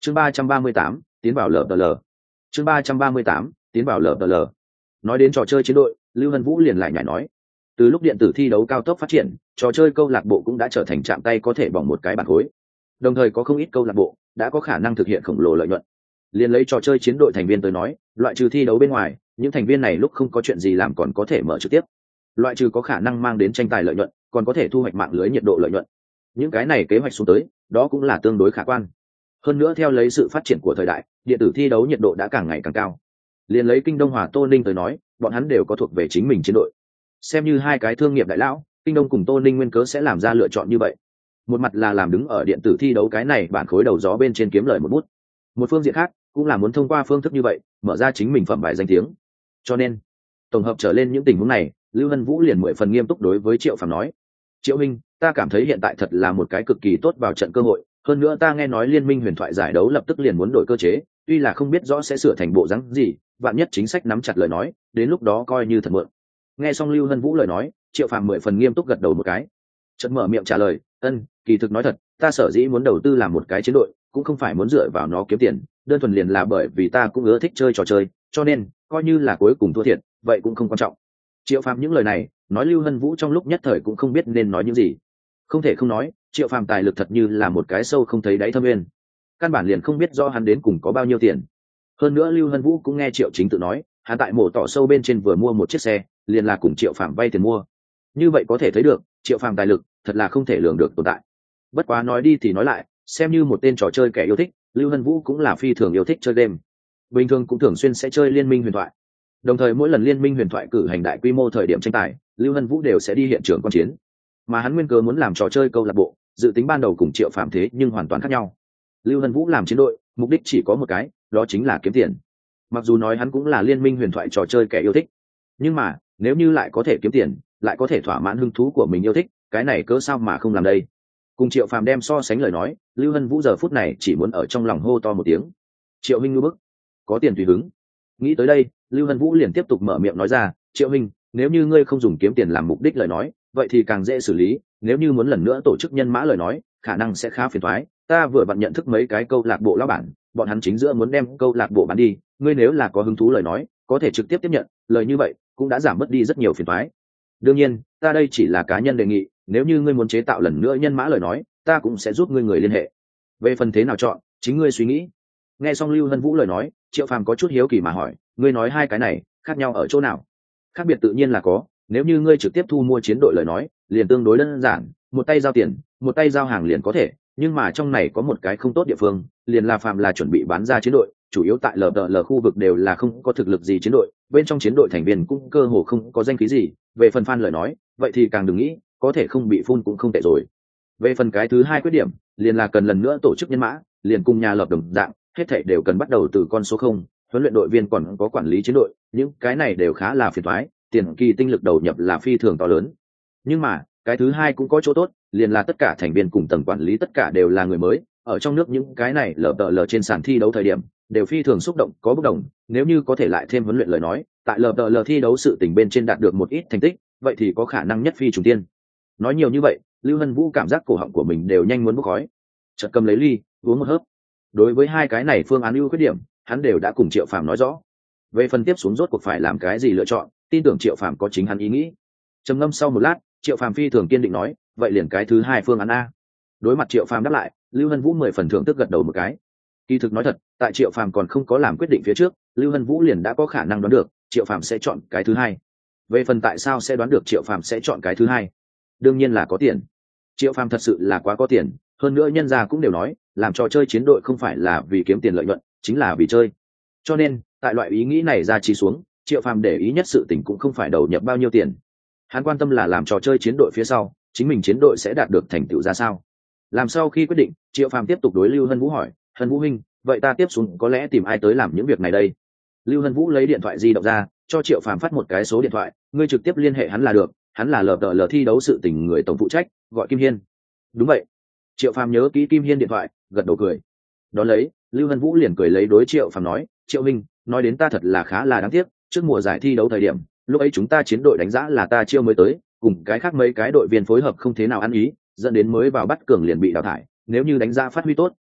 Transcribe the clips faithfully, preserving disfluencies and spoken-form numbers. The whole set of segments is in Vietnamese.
chương ba trăm ba mươi tám tiến vào lờ tờ lờ chương ba trăm ba mươi tám tiến vào lờ tờ lờ nói đến trò chơi chiến đội, Lưu Hân Vũ liền lại nhảy nói, từ lúc điện tử thi đấu cao tốc phát triển, trò chơi câu lạc bộ cũng đã trở thành chạm tay có thể bỏng một cái bản khối, đồng thời có không ít câu lạc bộ đã có khả năng thực hiện khổng lồ lợi nhuận. Liền lấy trò chơi chiến đội thành viên tới nói, loại trừ thi đấu bên ngoài, những thành viên này lúc không có chuyện gì làm còn có thể mở trực tiếp, loại trừ có khả năng mang đến tranh tài lợi nhuận, còn có thể thu hoạch mạng lưới nhiệt độ lợi nhuận. Những cái này kế hoạch xuống tới, đó cũng là tương đối khả quan. Hơn nữa theo lấy sự phát triển của thời đại, điện tử thi đấu nhiệt độ đã càng ngày càng cao. Liền lấy Kinh Đông Hòa Tô Ninh tới nói, bọn hắn đều có thuộc về chính mình chiến đội. Xem như hai cái thương nghiệp đại lão, Kinh Đông cùng Tô Ninh nguyên cớ sẽ làm ra lựa chọn như vậy. Một mặt là làm đứng ở điện tử thi đấu cái này bản khối đầu gió bên trên kiếm lời một bút. Một phương diện khác, cũng là muốn thông qua phương thức như vậy, mở ra chính mình phẩm bài danh tiếng. Cho nên, tổng hợp trở lên những tình huống này, Lưu Hân Vũ liền mười phần nghiêm túc đối với Triệu Phàm nói: "Triệu huynh, ta cảm thấy hiện tại thật là một cái cực kỳ tốt vào trận cơ hội, hơn nữa ta nghe nói Liên minh huyền thoại giải đấu lập tức liền muốn đổi cơ chế, tuy là không biết rõ sẽ sửa thành bộ dáng gì, vạn nhất chính sách nắm chặt lời nói, đến lúc đó coi như thật mượn." Nghe xong Lưu Hân Vũ lời nói, Triệu Phàm mười phần nghiêm túc gật đầu một cái, chợt mở miệng trả lời: "Ân, kỳ thực nói thật, ta sở dĩ muốn đầu tư làm một cái chiến đội, cũng không phải muốn dựa vào nó kiếm tiền, đơn thuần liền là bởi vì ta cũng ưa thích chơi trò chơi, cho nên coi như là cuối cùng thua thiệt, vậy cũng không quan trọng." Triệu Phàm những lời này, nói Lưu Hân Vũ trong lúc nhất thời cũng không biết nên nói những gì. Không thể không nói, Triệu Phàm tài lực thật như là một cái sâu không thấy đáy thâm nguyên, căn bản liền không biết rõ hắn đến cùng có bao nhiêu tiền. Hơn nữa Lưu Hân Vũ cũng nghe Triệu Chính tự nói, hắn tại mổ tỏ sâu bên trên vừa mua một chiếc xe, liền là cùng Triệu Phàm vay tiền mua. Như vậy có thể thấy được, Triệu Phàm tài lực thật là không thể lường được tồn tại. Bất quá nói đi thì nói lại, xem như một tên trò chơi kẻ yêu thích, Lưu Hân Vũ cũng là phi thường yêu thích chơi game. Bình thường cũng thường xuyên sẽ chơi Liên minh huyền thoại. Đồng thời mỗi lần Liên minh huyền thoại cử hành đại quy mô thời điểm tranh tài, Lưu Hân Vũ đều sẽ đi hiện trường quan chiến. Mà hắn nguyên cớ muốn làm trò chơi câu lạc bộ, dự tính ban đầu cùng Triệu Phàm thế nhưng hoàn toàn khác nhau. Lưu Hân Vũ làm chiến đội, mục đích chỉ có một cái, đó chính là kiếm tiền. Mặc dù nói hắn cũng là Liên minh huyền thoại trò chơi kẻ yêu thích, nhưng mà nếu như lại có thể kiếm tiền, lại có thể thỏa mãn hứng thú của mình yêu thích, cái này cớ sao mà không làm đây. Cùng Triệu Phàm đem so sánh lời nói, Lưu Hân Vũ giờ phút này chỉ muốn ở trong lòng hô to một tiếng: "Triệu huynh ngư bức, có tiền tùy hứng." Nghĩ tới đây, Lưu Hân Vũ liền tiếp tục mở miệng nói ra: "Triệu huynh, nếu như ngươi không dùng kiếm tiền làm mục đích lời nói, vậy thì càng dễ xử lý, nếu như muốn lần nữa tổ chức nhân mã lời nói, khả năng sẽ khá phiền toái. Ta vừa vặn nhận thức mấy cái câu lạc bộ lão bản, bọn hắn chính giữa muốn đem câu lạc bộ bán đi, ngươi nếu là có hứng thú lời nói, có thể trực tiếp tiếp nhận, lời như vậy cũng đã giảm bớt đi rất nhiều phiền toái. Đương nhiên, ta đây chỉ là cá nhân đề nghị, nếu như ngươi muốn chế tạo lần nữa nhân mã lời nói, ta cũng sẽ giúp ngươi người liên hệ. Về phần thế nào chọn, chính ngươi suy nghĩ." Nghe xong Lưu Hân Vũ lời nói, Triệu Phàm có chút hiếu kỳ mà hỏi: "Ngươi nói hai cái này khác nhau ở chỗ nào?" Khác biệt tự nhiên là có, nếu như ngươi trực tiếp thu mua chiến đội lời nói, liền tương đối đơn giản, một tay giao tiền, một tay giao hàng liền có thể, nhưng mà trong này có một cái không tốt địa phương, liền là phạm là chuẩn bị bán ra chiến đội, chủ yếu tại lờ đờ lờ khu vực đều là không có thực lực gì chiến đội, bên trong chiến đội thành viên cũng cơ hồ không có danh khí gì, về phần fan lời nói, vậy thì càng đừng nghĩ, có thể không bị phun cũng không tệ rồi. Về phần cái thứ hai khuyết điểm, liền là cần lần nữa tổ chức nhân mã, liền cùng nhà lập đồng dạng, hết thảy đều cần bắt đầu từ con số không, huấn luyện đội viên còn có quản lý chiến đội, những cái này đều khá là phiền toái, tiền kỳ tinh lực đầu nhập là phi thường to lớn. Nhưng mà, cái thứ hai cũng có chỗ tốt, liền là tất cả thành viên cùng tầng quản lý tất cả đều là người mới, ở trong nước những cái này lờ đờ lờ trên sàn thi đấu thời điểm, đều phi thường xúc động, có bất đồng, nếu như có thể lại thêm huấn luyện lời nói, tại lờ đờ lờ thi đấu sự tình bên trên đạt được một ít thành tích, vậy thì có khả năng nhất phi trùng tiên. Nói nhiều như vậy, Lưu Hân Vũ cảm giác cổ họng của mình đều nhanh muốn bốc khói. Chợt cầm lấy ly, uống một hớp. Đối với hai cái này phương án ưu khuyết điểm, hắn đều đã cùng Triệu Phàm nói rõ. Về phần tiếp xuống rốt cuộc phải làm cái gì lựa chọn, tin tưởng Triệu Phàm có chính hắn ý nghĩ. Trầm ngâm sau một lát, Triệu Phàm phi thường kiên định nói: "Vậy liền cái thứ hai phương án a." Đối mặt Triệu Phàm đáp lại, Lưu Hân Vũ mười phần thưởng thức gật đầu một cái. Kỳ thực nói thật, tại Triệu Phàm còn không có làm quyết định phía trước, Lưu Hân Vũ liền đã có khả năng đoán được Triệu Phàm sẽ chọn cái thứ hai. Về phần tại sao sẽ đoán được Triệu Phàm sẽ chọn cái thứ hai, đương nhiên là có tiền. Triệu Phàm thật sự là quá có tiền, hơn nữa nhân gia cũng đều nói, làm trò chơi chiến đội không phải là vì kiếm tiền lợi nhuận, chính là vì chơi. Cho nên, tại loại ý nghĩ này ra chi xuống, Triệu Phàm để ý nhất sự tình cũng không phải đầu nhập bao nhiêu tiền. Hắn quan tâm là làm trò chơi chiến đội phía sau, chính mình chiến đội sẽ đạt được thành tựu ra sao. Làm sau khi quyết định, Triệu Phàm tiếp tục đối Lưu Hân Vũ hỏi: "Hân Vũ huynh, vậy ta tiếp xuống có lẽ tìm ai tới làm những việc này đây?" Lưu Hân Vũ lấy điện thoại di động ra, cho Triệu Phàm phát một cái số điện thoại: "Ngươi trực tiếp liên hệ hắn là được, hắn là lờ đờ lờ thi đấu sự tình người tổng phụ trách, gọi Kim Hiên." "Đúng vậy." Triệu Phàm nhớ kỹ Kim Hiên điện thoại, gật đầu cười. Đón lấy, Lưu Hân Vũ liền cười lấy đối Triệu Phàm nói: "Triệu huynh, nói đến ta thật là khá là đáng tiếc, trước mùa giải thi đấu thời điểm, lúc ấy chúng ta chiến đội đánh giá là ta chiêu mới tới, cùng cái khác mấy cái đội viên phối hợp không thế nào ăn ý, dẫn đến mới vào bắt cường liền bị đào thải, nếu như đánh giá phát huy tốt,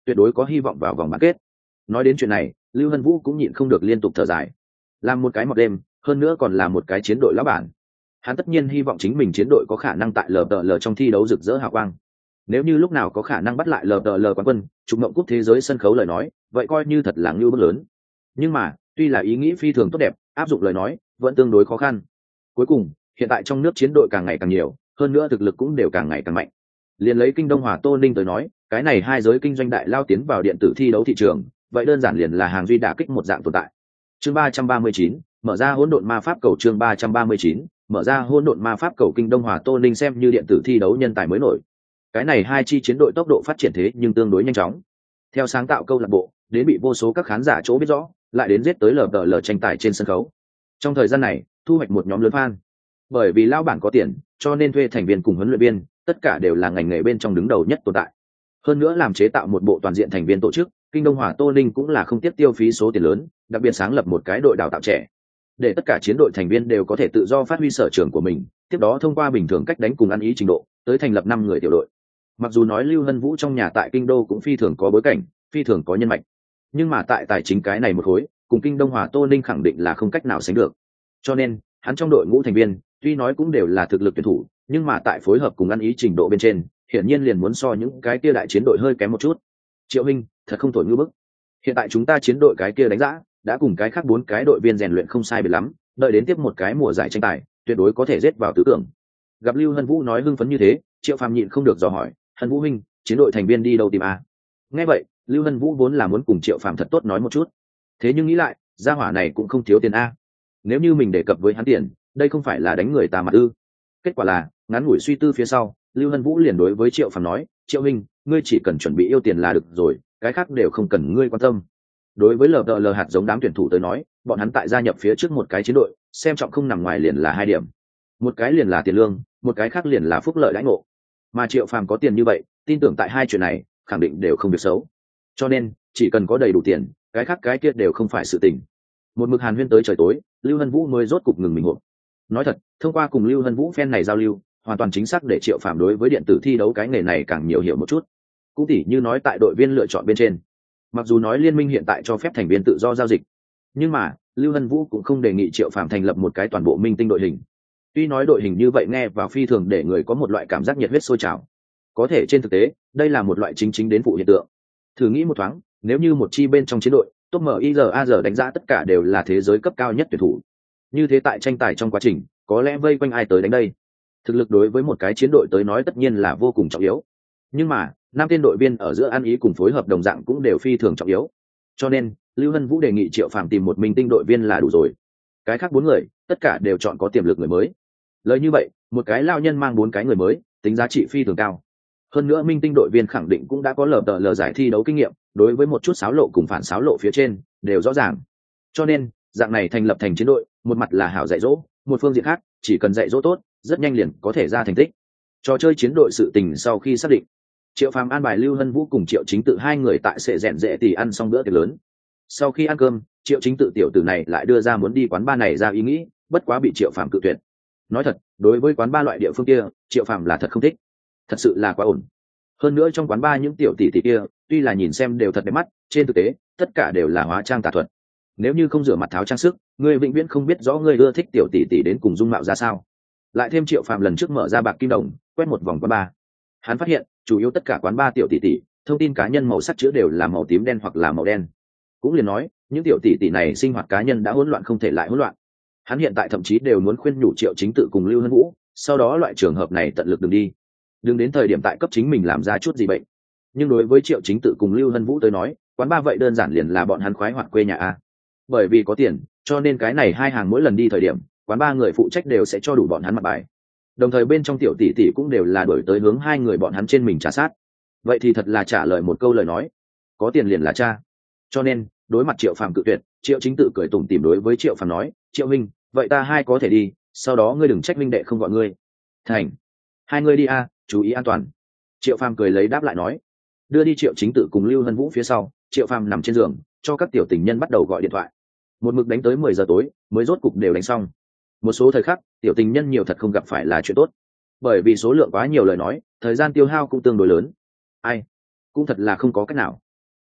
tuyệt đối có hy vọng vào vòng bán kết. Nói đến chuyện này, Lưu Hân Vũ cũng nhịn không được liên tục thở dài. Làm một cái một đêm, hơn nữa còn là một cái chiến đội lão bản, hắn tất nhiên hy vọng chính mình chiến đội có khả năng tại lờ tờ lờ trong thi đấu rực rỡ hào quang. Nếu như lúc nào có khả năng bắt lại lờ tờ lờ quán quân, trục mộng cúp thế giới sân khấu lời nói, vậy coi như thật là ngưu bước lớn. Nhưng mà tuy là ý nghĩ phi thường tốt đẹp, áp dụng lời nói vẫn tương đối khó khăn. Cuối cùng hiện tại trong nước chiến đội càng ngày càng nhiều, hơn nữa thực lực cũng đều càng ngày càng mạnh. Liền lấy Kinh Đông Hòa Tô Ninh tới nói, cái này hai giới kinh doanh đại lao tiến vào điện tử thi đấu thị trường, vậy đơn giản liền là hàng duy đả kích một dạng tồn tại. Chương ba trăm ba mươi chín, mở ra hỗn độn ma pháp cầu. Chương ba trăm ba mươi chín, mở ra hỗn độn ma pháp cầu. Kinh Đông Hòa Tô Ninh xem như điện tử thi đấu nhân tài mới nổi. Cái này hai chi chiến đội tốc độ phát triển thế nhưng tương đối nhanh chóng. Theo sáng tạo câu lạc bộ, đến bị vô số các khán giả chỗ biết rõ, lại đến giết tới lờ đờ lờ tranh tài trên sân khấu. Trong thời gian này, thu hoạch một nhóm lớn fan. Bởi vì lao bản có tiền, cho nên thuê thành viên cùng huấn luyện viên, tất cả đều là ngành nghề bên trong đứng đầu nhất tồn tại. Hơn nữa làm chế tạo một bộ toàn diện thành viên tổ chức, Kinh Đông Hòa Tô Ninh cũng là không tiếp tiêu phí số tiền lớn, đặc biệt sáng lập một cái đội đào tạo trẻ, để tất cả chiến đội thành viên đều có thể tự do phát huy sở trường của mình, tiếp đó thông qua bình thường cách đánh cùng ăn ý trình độ, tới thành lập năm người tiểu đội. Mặc dù nói Lưu Hân Vũ trong nhà tại Kinh Đô cũng phi thường có bối cảnh, phi thường có nhân mạch, nhưng mà tại tài chính cái này một khối, cùng Kinh Đông Hòa Tô Ninh khẳng định là không cách nào sánh được. Cho nên, hắn trong đội ngũ thành viên, tuy nói cũng đều là thực lực tuyển thủ, nhưng mà tại phối hợp cùng ăn ý trình độ bên trên, hiển nhiên liền muốn so những cái kia đại chiến đội hơi kém một chút. Triệu Minh, thật không thổi ngư bức. Hiện tại chúng ta chiến đội cái kia đánh giá, đã cùng cái khác bốn cái đội viên rèn luyện không sai biệt lắm, đợi đến tiếp một cái mùa giải tranh tài, tuyệt đối có thể giết vào tứ tưởng. Gặp Lưu Hân Vũ nói hưng phấn như thế, Triệu Phàm nhịn không được dò hỏi, "Hân Vũ huynh, chiến đội thành viên đi đâu tìm a?" Nghe vậy, Lưu Hân Vũ vốn là muốn cùng Triệu Phàm thật tốt nói một chút, thế nhưng nghĩ lại, gia hỏa này cũng không thiếu tiền a. Nếu như mình đề cập với hắn tiền, đây không phải là đánh người ta mặt ư? Kết quả là, ngắn ngủi suy tư phía sau, Lưu Hân Vũ liền đối với Triệu Phàm nói, "Triệu huynh, ngươi chỉ cần chuẩn bị yêu tiền là được rồi, cái khác đều không cần ngươi quan tâm." Đối với lờ đờ lờ hạt giống đám tuyển thủ tới nói, bọn hắn tại gia nhập phía trước một cái chiến đội, xem trọng không nằm ngoài liền là hai điểm. Một cái liền là tiền lương, một cái khác liền là phúc lợi đãi ngộ. Mà Triệu Phàm có tiền như vậy, tin tưởng tại hai chuyện này, khẳng định đều không việc xấu. Cho nên, chỉ cần có đầy đủ tiền, cái khác cái kia đều không phải sự tình. Một mực hàn huyên tới trời tối, Lưu Hân Vũ mới rốt cục ngừng mình hộp. Nói thật, thông qua cùng Lưu Hân Vũ fan này giao lưu, hoàn toàn chính xác để Triệu Phàm đối với điện tử thi đấu cái nghề này càng nhiều hiểu một chút. Cũng tỉ như nói tại đội viên lựa chọn bên trên, mặc dù nói liên minh hiện tại cho phép thành viên tự do giao dịch, nhưng mà Lưu Hân Vũ cũng không đề nghị Triệu Phàm thành lập một cái toàn bộ minh tinh đội hình. Tuy nói đội hình như vậy nghe vào phi thường để người có một loại cảm giác nhiệt huyết sôi trào, có thể trên thực tế đây là một loại chính chính đến phụ hiện tượng. Thử nghĩ một thoáng, nếu như một chi bên trong chiến đội top miraz đánh giá tất cả đều là thế giới cấp cao nhất tuyển thủ, như thế tại tranh tài trong quá trình có lẽ vây quanh ai tới đánh đây? Thực lực đối với một cái chiến đội tới nói tất nhiên là vô cùng trọng yếu, nhưng mà năm tên đội viên ở giữa ăn ý cùng phối hợp đồng dạng cũng đều phi thường trọng yếu. Cho nên Lưu Hân Vũ đề nghị Triệu Phàm tìm một minh tinh đội viên là đủ rồi, cái khác bốn người tất cả đều chọn có tiềm lực người mới. Lời như vậy, một cái lao nhân mang bốn cái người mới, tính giá trị phi thường cao. Hơn nữa minh tinh đội viên khẳng định cũng đã có lờ tờ lờ giải thi đấu kinh nghiệm, đối với một chút xáo lộ cùng phản xáo lộ phía trên đều rõ ràng. Cho nên dạng này thành lập thành chiến đội, một mặt là hảo dạy dỗ, một phương diện khác chỉ cần dạy dỗ tốt, rất nhanh liền có thể ra thành tích. Trò chơi chiến đội sự tình sau khi xác định, Triệu Phàm an bài Lưu Hân Vũ cùng Triệu Chính Tự hai người tại sệ rèn rệ thì ăn xong bữa tiệc lớn. Sau khi ăn cơm, Triệu Chính Tự tiểu tử này lại đưa ra muốn đi quán bar này ra ý nghĩ, bất quá bị Triệu Phàm cự tuyệt. Nói thật, đối với quán bar loại địa phương kia, Triệu Phàm là thật không thích, thật sự là quá ổn. Hơn nữa trong quán bar những tiểu tỷ tỷ kia, tuy là nhìn xem đều thật đẹp mắt, trên thực tế tất cả đều là hóa trang tà thuật. Nếu như không rửa mặt tháo trang sức, người vĩnh viễn không biết rõ người ưa thích tiểu tỷ tỷ đến cùng dung mạo ra sao. Lại thêm Triệu Phàm lần trước mở ra bạc kim đồng, quét một vòng quán bar, hắn phát hiện chủ yếu tất cả quán bar tiểu tỷ tỷ thông tin cá nhân màu sắc chữ đều là màu tím đen hoặc là màu đen. Cũng liền nói những tiểu tỷ tỷ này sinh hoạt cá nhân đã hỗn loạn không thể lại hỗn loạn. Hắn hiện tại thậm chí đều muốn khuyên nhủ Triệu Chính Tự cùng Lưu Hân Vũ, sau đó loại trường hợp này tận lực đừng đi, đừng đến thời điểm tại cấp chính mình làm ra chút gì bệnh. Nhưng đối với Triệu Chính Tự cùng Lưu Hân Vũ tới nói, quán bar vậy đơn giản liền là bọn hắn khoái hoạt quê nhà a. Bởi vì có tiền, cho nên cái này hai hàng mỗi lần đi thời điểm, quán bar người phụ trách đều sẽ cho đủ bọn hắn mặt bài. Đồng thời bên trong tiểu tỷ tỷ cũng đều là đổi tới hướng hai người bọn hắn trên mình trả sát. Vậy thì thật là trả lời một câu lời nói, có tiền liền là cha. Cho nên đối mặt Triệu Phàm cự tuyệt, Triệu Chính Tự cười tủm tỉm đối với Triệu Phàm nói, Triệu huynh, vậy ta hai có thể đi, sau đó ngươi đừng trách minh đệ không gọi ngươi. Thành, hai ngươi đi a, chú ý an toàn. Triệu Phàm cười lấy đáp lại nói. Đưa đi Triệu Chính Tự cùng Lưu Hân Vũ phía sau, Triệu Phàm nằm trên giường cho các tiểu tình nhân bắt đầu gọi điện thoại, một mực đánh tới mười giờ tối mới rốt cục đều đánh xong. Một số thời khắc tiểu tình nhân nhiều thật không gặp phải là chuyện tốt, bởi vì số lượng quá nhiều lời nói, thời gian tiêu hao cũng tương đối lớn. Ai cũng thật là không có cách nào,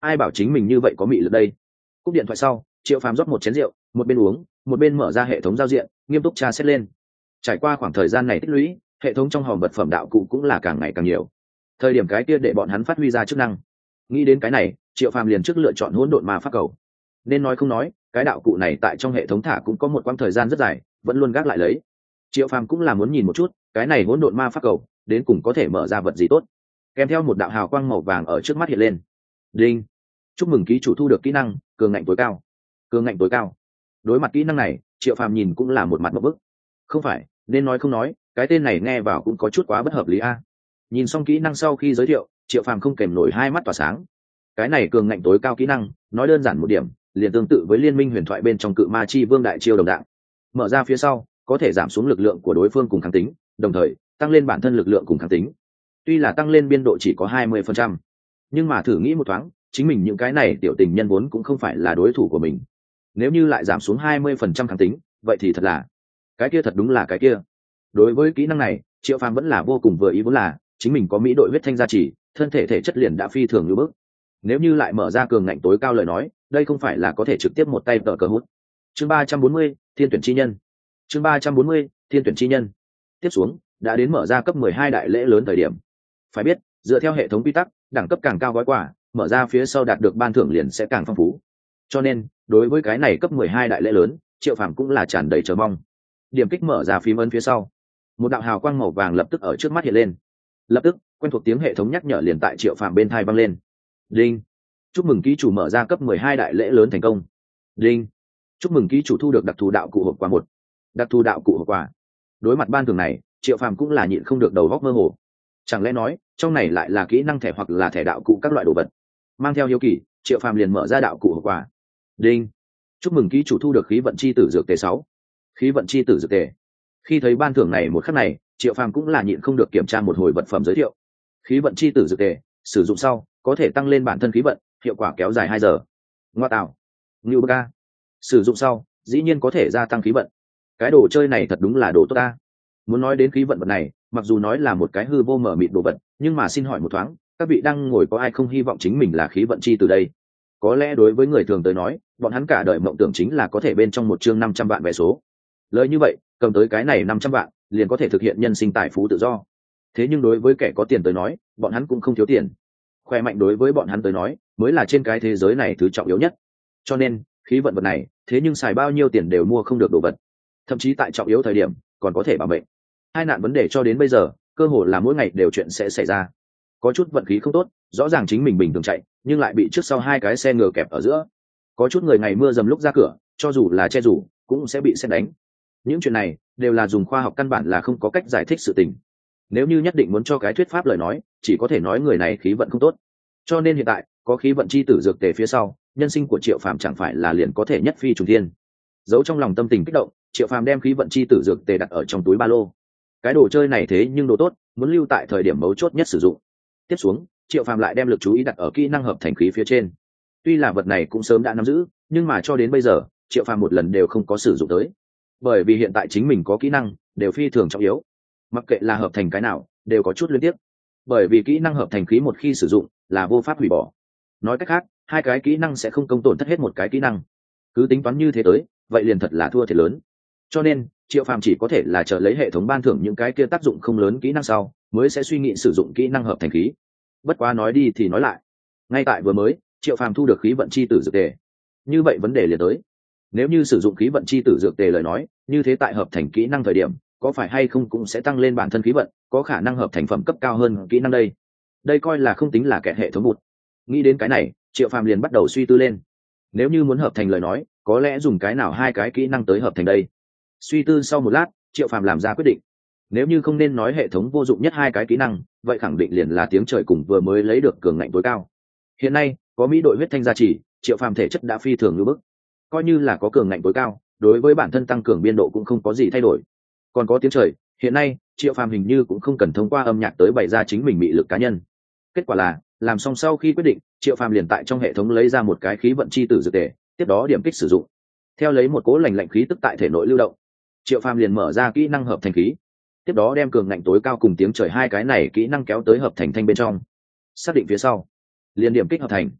ai bảo chính mình như vậy có mị lực đây. Cúp điện thoại sau, Triệu Phàm rót một chén rượu, một bên uống một bên mở ra hệ thống giao diện, nghiêm túc tra xét lên. Trải qua khoảng thời gian này tích lũy, hệ thống trong hòm vật phẩm đạo cụ cũng là càng ngày càng nhiều. Thời điểm cái kia để bọn hắn phát huy ra chức năng. Nghĩ đến cái này, Triệu Phàm liền trước lựa chọn hỗn độn ma pháp cầu. Nên nói không nói, cái đạo cụ này tại trong hệ thống thả cũng có một quãng thời gian rất dài, vẫn luôn gác lại lấy. Triệu Phàm cũng là muốn nhìn một chút, cái này hỗn độn ma pháp cầu đến cùng có thể mở ra vật gì tốt. Kèm theo một đạo hào quang màu vàng ở trước mắt hiện lên. Đinh. Chúc mừng ký chủ thu được kỹ năng cường ngạnh tối cao. Cường ngạnh tối cao. Đối mặt kỹ năng này, Triệu Phàm nhìn cũng là một mặt ngộp bức. Không phải, nên nói không nói, cái tên này nghe vào cũng có chút quá bất hợp lý a. Nhìn xong kỹ năng sau khi giới thiệu, Triệu Phàm không kèm nổi hai mắt tỏa sáng. Cái này cường ngạnh tối cao kỹ năng, nói đơn giản một điểm, liền tương tự với liên minh huyền thoại bên trong cự ma chi vương đại chiêu đồng dạng. Mở ra phía sau, có thể giảm xuống lực lượng của đối phương cùng kháng tính, đồng thời tăng lên bản thân lực lượng cùng kháng tính. Tuy là tăng lên biên độ chỉ có hai mươi phần trăm, nhưng mà thử nghĩ một thoáng, chính mình những cái này tiểu tình nhân vốn cũng không phải là đối thủ của mình. Nếu như lại giảm xuống hai mươi phần trăm kháng tính, vậy thì thật là, cái kia thật đúng là cái kia. Đối với kỹ năng này, Triệu Phàm vẫn là vô cùng vừa ý, vốn là chính mình có mỹ đội huyết thanh gia trì, thân thể thể chất liền đã phi thường như bước. Nếu như lại mở ra cường ngạnh tối cao lời nói, đây không phải là có thể trực tiếp một tay tờ cờ hút. Chương ba trăm bốn mươi, Thiên tuyển chi nhân. Chương ba trăm bốn mươi, Thiên tuyển chi nhân. Tiếp xuống, đã đến mở ra cấp mười hai đại lễ lớn thời điểm. Phải biết, dựa theo hệ thống quy tắc, đẳng cấp càng cao gói quà, mở ra phía sau đạt được ban thưởng liền sẽ càng phong phú. Cho nên, đối với cái này cấp mười hai đại lễ lớn, Triệu Phàm cũng là tràn đầy chờ mong. Điểm kích mở ra phím ấn phía sau, một đạo hào quang màu vàng lập tức ở trước mắt hiện lên. Lập tức, quen thuộc tiếng hệ thống nhắc nhở liền tại Triệu Phàm bên tai vang lên. Đinh. Chúc mừng ký chủ mở ra cấp mười hai đại lễ lớn thành công. Đinh. Chúc mừng ký chủ thu được đặc thù đạo cụ hộp quà một. Đặc thù đạo cụ hộp quà. Đối mặt ban thưởng này, Triệu Phàm cũng là nhịn không được đầu óc mơ hồ. Chẳng lẽ nói, trong này lại là kỹ năng thẻ hoặc là thẻ đạo cụ các loại đồ vật. Mang theo hiếu kỳ, Triệu Phàm liền mở ra đạo cụ hộp quà. Đinh. Chúc mừng ký chủ thu được khí vận chi tử dược tề sáu. Khí vận chi tử dược tề. Khi thấy ban thưởng này một khắc này, Triệu Phàm cũng là nhịn không được kiểm tra một hồi vật phẩm giới thiệu. Khí vận chi tử dược tề, sử dụng sau có thể tăng lên bản thân khí vận, hiệu quả kéo dài hai giờ. Ngoa tạo. Ngưu bơ ca. Sử dụng sau, dĩ nhiên có thể gia tăng khí vận. Cái đồ chơi này thật đúng là đồ tốt ta. Muốn nói đến khí vận vật này, mặc dù nói là một cái hư vô mở mịt đồ vật, nhưng mà xin hỏi một thoáng, các vị đang ngồi có ai không hy vọng chính mình là khí vận chi từ đây? Có lẽ đối với người thường tới nói, bọn hắn cả đời mộng tưởng chính là có thể bên trong một chương năm trăm vạn vé số. Lời như vậy, cầm tới cái này năm trăm vạn, liền có thể thực hiện nhân sinh tài phú tự do. Thế nhưng đối với kẻ có tiền tới nói, bọn hắn cũng không thiếu tiền. Khỏe mạnh đối với bọn hắn tới nói, mới là trên cái thế giới này thứ trọng yếu nhất. Cho nên, khí vận vật này, thế nhưng xài bao nhiêu tiền đều mua không được đồ vật. Thậm chí tại trọng yếu thời điểm, còn có thể bảo mệnh. Hai nạn vấn đề cho đến bây giờ, cơ hồ là mỗi ngày đều chuyện sẽ xảy ra. Có chút vận khí không tốt, rõ ràng chính mình bình thường chạy, nhưng lại bị trước sau hai cái xe ngựa kẹp ở giữa. Có chút người ngày mưa dầm lúc ra cửa, cho dù là che rủ, cũng sẽ bị sét đánh. Những chuyện này đều là dùng khoa học căn bản là không có cách giải thích sự tình. Nếu như nhất định muốn cho cái thuyết pháp lời nói, chỉ có thể nói người này khí vận không tốt. Cho nên hiện tại, có khí vận chi tử dược tề phía sau, nhân sinh của Triệu Phàm chẳng phải là liền có thể nhất phi trùng thiên. Giấu trong lòng tâm tình kích động, Triệu Phàm đem khí vận chi tử dược tề đặt ở trong túi ba lô. Cái đồ chơi này thế nhưng đồ tốt, muốn lưu tại thời điểm mấu chốt nhất sử dụng. Tiếp xuống, Triệu Phàm lại đem lực chú ý đặt ở kỹ năng hợp thành khí phía trên. Tuy là vật này cũng sớm đã nắm giữ, nhưng mà cho đến bây giờ, Triệu Phàm một lần đều không có sử dụng tới. Bởi vì hiện tại chính mình có kỹ năng, đều phi thường trọng yếu. Mặc kệ là hợp thành cái nào, đều có chút liên tiếp. Bởi vì kỹ năng hợp thành khí một khi sử dụng, là vô pháp hủy bỏ. Nói cách khác, hai cái kỹ năng sẽ không công tổn thất hết một cái kỹ năng. Cứ tính toán như thế tới, vậy liền thật là thua thiệt lớn. Cho nên, Triệu Phàm chỉ có thể là chờ lấy hệ thống ban thưởng những cái kia tác dụng không lớn kỹ năng sau, mới sẽ suy nghĩ sử dụng kỹ năng hợp thành khí. Bất quá nói đi thì nói lại, ngay tại vừa mới, Triệu Phàm thu được khí vận chi tử dược tề. Như vậy vấn đề liền tới, nếu như sử dụng khí vận chi tử dược tề lời nói, như thế tại hợp thành kỹ năng thời điểm, có phải hay không cũng sẽ tăng lên bản thân khí vận, có khả năng hợp thành phẩm cấp cao hơn kỹ năng đây. Đây coi là không tính là kẹt hệ thống bụt. Nghĩ đến cái này, Triệu Phàm liền bắt đầu suy tư lên. Nếu như muốn hợp thành lời nói, có lẽ dùng cái nào hai cái kỹ năng tới hợp thành đây. Suy tư sau một lát, Triệu Phàm làm ra quyết định. Nếu như không nên nói hệ thống vô dụng nhất hai cái kỹ năng, vậy khẳng định liền là tiếng trời cùng vừa mới lấy được cường ngạnh tối cao. Hiện nay, có mỹ đội huyết thanh gia trì, Triệu Phàm thể chất đã phi thường như bức. Coi như là có cường ngạnh tối cao, đối với bản thân tăng cường biên độ cũng không có gì thay đổi. Còn có tiếng trời, hiện nay, Triệu Phàm hình như cũng không cần thông qua âm nhạc tới bày ra chính mình mị lực cá nhân. Kết quả là, làm xong sau khi quyết định, Triệu Phàm liền tại trong hệ thống lấy ra một cái khí vận chi tử dược tề, tiếp đó điểm kích sử dụng. Theo lấy một cỗ lạnh lạnh khí tức tại thể nội lưu động, Triệu Phàm liền mở ra kỹ năng hợp thành khí, tiếp đó đem cường ngạnh tối cao cùng tiếng trời hai cái này kỹ năng kéo tới hợp thành thanh bên trong. Xác định phía sau, liền điểm kích hợp thành.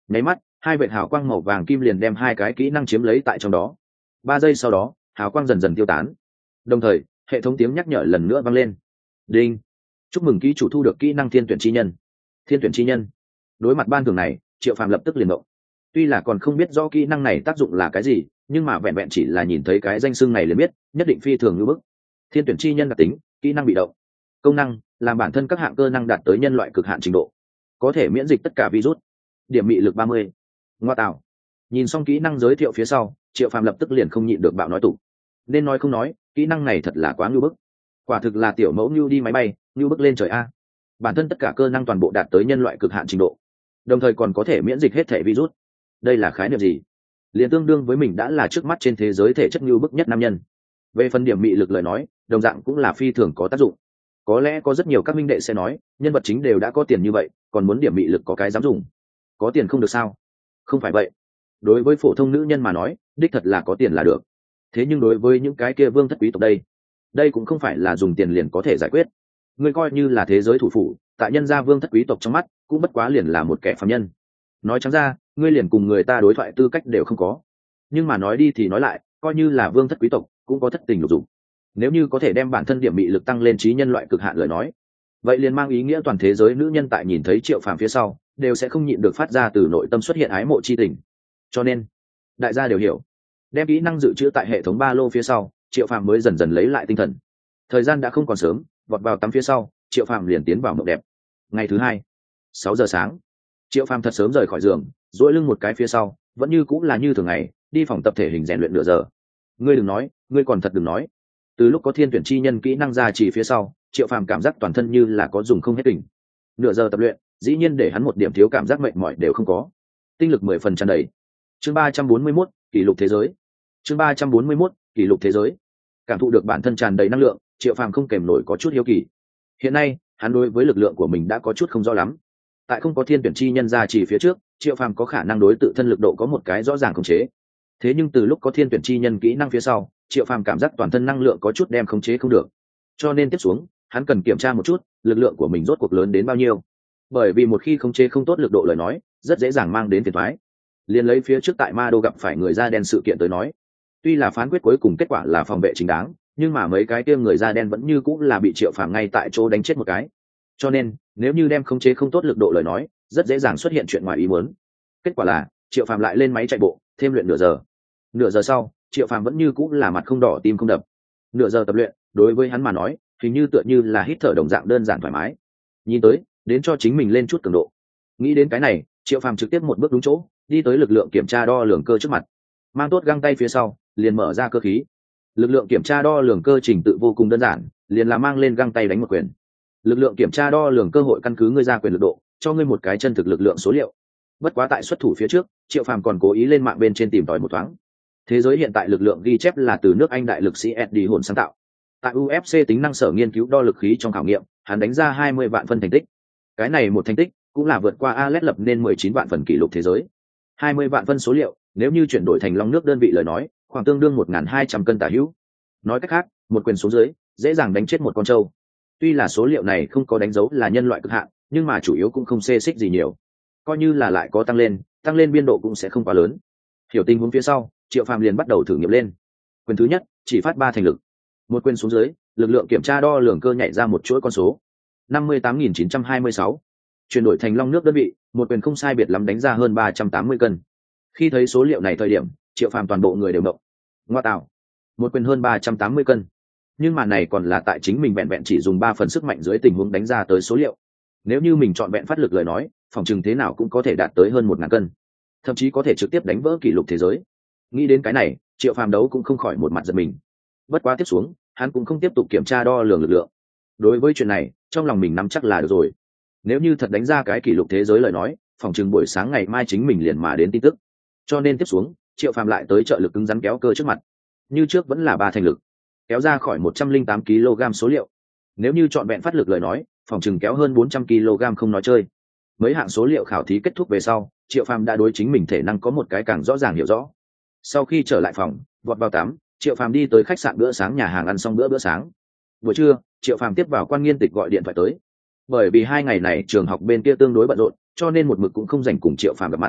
nháy mắt hai vệt hào quang màu vàng kim liền đem hai cái kỹ năng chiếm lấy tại trong đó. Ba giây sau đó hào quang dần dần tiêu tán, đồng thời hệ thống tiếng nhắc nhở lần nữa vang lên. Đinh, chúc mừng ký chủ thu được kỹ năng thiên tuyển chi nhân. Thiên tuyển chi nhân. Đối mặt ban thưởng này, Triệu Phàm lập tức liền động. Tuy là còn không biết rõ kỹ năng này tác dụng là cái gì, nhưng mà vẹn vẹn chỉ là nhìn thấy cái danh xưng này liền biết nhất định phi thường ngưỡng bức. Thiên tuyển chi nhân đặc tính, kỹ năng bị động. Công năng, làm bản thân các hạng cơ năng đạt tới nhân loại cực hạn trình độ, có thể miễn dịch tất cả virus. Điểm mị lực ba mươi. Ngoa tạo. Nhìn xong kỹ năng giới thiệu phía sau, Triệu Phàm lập tức liền không nhịn được bạo nói tủ. Nên nói không nói, kỹ năng này thật là quá ngưu bức. Quả thực là tiểu mẫu ngưu đi máy bay, ngưu bức lên trời a. Bản thân tất cả cơ năng toàn bộ đạt tới nhân loại cực hạn trình độ, đồng thời còn có thể miễn dịch hết thể virus. Đây là khái niệm gì? Liền tương đương với mình đã là trước mắt trên thế giới thể chất ngưu bức nhất nam nhân. Về phần điểm mị lực lời nói, đồng dạng cũng là phi thường có tác dụng. Có lẽ có rất nhiều các minh đệ sẽ nói, nhân vật chính đều đã có tiền như vậy, còn muốn điểm mị lực có cái dám dùng? Có tiền không được sao? Không phải vậy. Đối với phổ thông nữ nhân mà nói, đích thật là có tiền là được. Thế nhưng đối với những cái kia vương thất quý tộc đây, đây cũng không phải là dùng tiền liền có thể giải quyết. Ngươi coi như là thế giới thủ phủ, tại nhân gia vương thất quý tộc trong mắt cũng bất quá liền là một kẻ phàm nhân. Nói trắng ra, ngươi liền cùng người ta đối thoại tư cách đều không có. Nhưng mà nói đi thì nói lại, coi như là vương thất quý tộc cũng có thất tình lục dục. Nếu như có thể đem bản thân điểm mị lực tăng lên trí nhân loại cực hạn lời nói, vậy liền mang ý nghĩa toàn thế giới nữ nhân tại nhìn thấy Triệu Phàm phía sau đều sẽ không nhịn được phát ra từ nội tâm xuất hiện ái mộ chi tình. Cho nên đại gia đều hiểu, đem kỹ năng dự trữ tại hệ thống ba lô phía sau, Triệu Phàm mới dần dần lấy lại tinh thần. Thời gian đã không còn sớm, vọt vào tắm phía sau, Triệu Phàm liền tiến vào mộng đẹp. Ngày thứ hai, sáu giờ sáng, Triệu Phàm thật sớm rời khỏi giường, duỗi lưng một cái phía sau, vẫn như cũng là như thường ngày, đi phòng tập thể hình rèn luyện nửa giờ. Ngươi đừng nói, ngươi còn thật đừng nói. Từ lúc có thiên tuyển chi nhân kỹ năng ra chỉ phía sau, Triệu Phàm cảm giác toàn thân như là có dùng không hết kình. Nửa giờ tập luyện, dĩ nhiên để hắn một điểm thiếu cảm giác mệt mỏi đều không có. Tinh lực mười phần tràn đầy. Chương ba trăm bốn mươi mốt, kỷ lục thế giới. Chương ba trăm bốn mươi mốt, kỷ lục thế giới. Cảm thụ được bản thân tràn đầy năng lượng, Triệu Phàm không kềm nổi có chút hiếu kỳ. Hiện nay, hắn đối với lực lượng của mình đã có chút không rõ lắm. Tại không có thiên tuyển chi nhân ra chỉ phía trước, Triệu Phàm có khả năng đối tự thân lực độ có một cái rõ ràng khống chế. Thế nhưng từ lúc có thiên tuyển chi nhân kỹ năng phía sau, Triệu Phàm cảm giác toàn thân năng lượng có chút đem khống chế không được. Cho nên tiếp xuống, hắn cần kiểm tra một chút, lực lượng của mình rốt cuộc lớn đến bao nhiêu. Bởi vì một khi khống chế không tốt lực độ lời nói, rất dễ dàng mang đến phiền toái. Liên lấy phía trước tại Ma Đô gặp phải người da đen sự kiện tới nói, tuy là phán quyết cuối cùng kết quả là phòng vệ chính đáng, nhưng mà mấy cái kia người da đen vẫn như cũng là bị Triệu Phàm ngay tại chỗ đánh chết một cái. Cho nên, nếu như đem khống chế không tốt lực độ lời nói, rất dễ dàng xuất hiện chuyện ngoài ý muốn. Kết quả là, Triệu Phàm lại lên máy chạy bộ, thêm luyện nửa giờ. Nửa giờ sau, Triệu Phàm vẫn như cũng là mặt không đỏ tim không đập. Nửa giờ tập luyện, đối với hắn mà nói, hình như tựa như là hít thở đồng dạng đơn giản thoải mái. Nhìn tới, đến cho chính mình lên chút cường độ. Nghĩ đến cái này, Triệu Phàm trực tiếp một bước đúng chỗ, đi tới lực lượng kiểm tra đo lường cơ trước mặt. Mang tốt găng tay phía sau, liền mở ra cơ khí. Lực lượng kiểm tra đo lường cơ trình tự vô cùng đơn giản, liền là mang lên găng tay đánh một quyền. Lực lượng kiểm tra đo lường cơ hội căn cứ ngươi ra quyền lực độ, cho ngươi một cái chân thực lực lượng số liệu. Bất quá tại xuất thủ phía trước, Triệu Phàm còn cố ý lên mạng bên trên tìm tòi một thoáng. Thế giới hiện tại lực lượng ghi chép là từ nước Anh đại lực sĩ Eddie Hồn sáng tạo. Tại u ép xê tính năng sở nghiên cứu đo lực khí trong khảo nghiệm, hắn đánh ra hai mươi vạn phân thành tích. Cái này một thành tích cũng là vượt qua Alex lập nên mười chín vạn phần kỷ lục thế giới. hai mươi vạn phân số liệu, nếu như chuyển đổi thành long nước đơn vị lời nói, khoảng tương đương một nghìn hai trăm cân tả hữu. Nói cách khác, một quyền xuống dưới, dễ dàng đánh chết một con trâu. Tuy là số liệu này không có đánh dấu là nhân loại cực hạn, nhưng mà chủ yếu cũng không xê xích gì nhiều. Coi như là lại có tăng lên, tăng lên biên độ cũng sẽ không quá lớn. Hiểu tình huống phía sau, Triệu Phàm liền bắt đầu thử nghiệm lên. Quyền thứ nhất, chỉ phát ba thành lực. Một quyền xuống dưới, lực lượng kiểm tra đo lường cơ nhảy ra một chuỗi con số năm mươi tám nghìn chín trăm hai mươi sáu. Chuyển đổi thành long nước đơn vị, một quyền không sai biệt lắm đánh ra hơn ba trăm tám mươi cân. Khi thấy số liệu này thời điểm, Triệu Phàm toàn bộ người đều động. Ngoa tạo, một quyền hơn ba trăm tám mươi cân. Nhưng mà này còn là tại chính mình vẹn vẹn chỉ dùng ba phần sức mạnh dưới tình huống đánh ra tới số liệu. Nếu như mình chọn vẹn phát lực lời nói, phòng chừng thế nào cũng có thể đạt tới hơn một ngàn cân, thậm chí có thể trực tiếp đánh vỡ kỷ lục thế giới. Nghĩ đến cái này, Triệu Phàm đấu cũng không khỏi một mặt giật mình. Bất quá tiếp xuống, hắn cũng không tiếp tục kiểm tra đo lường lực lượng. Đối với chuyện này, trong lòng mình nắm chắc là được rồi. Nếu như thật đánh ra cái kỷ lục thế giới lời nói, phòng chừng buổi sáng ngày mai chính mình liền mà đến tin tức. Cho nên tiếp xuống, Triệu Phàm lại tới trợ lực cứng rắn kéo cơ trước mặt. Như trước vẫn là ba thành lực, kéo ra khỏi một trăm linh tám ki lô gam số liệu. Nếu như chọn vẹn phát lực lời nói, phòng chừng kéo hơn bốn trăm ki lô gam không nói chơi. Mấy hạng số liệu khảo thí kết thúc về sau, Triệu Phàm đã đối chính mình thể năng có một cái càng rõ ràng hiểu rõ. Sau khi trở lại phòng, vọt vào tắm, Triệu Phàm đi tới khách sạn bữa sáng nhà hàng ăn xong bữa bữa sáng. Buổi trưa, Triệu Phàm tiếp vào Quan Nghiên Tịch gọi điện thoại tới. Bởi vì hai ngày này trường học bên kia tương đối bận rộn, cho nên một mực cũng không dành cùng Triệu Phàm gặp mặt.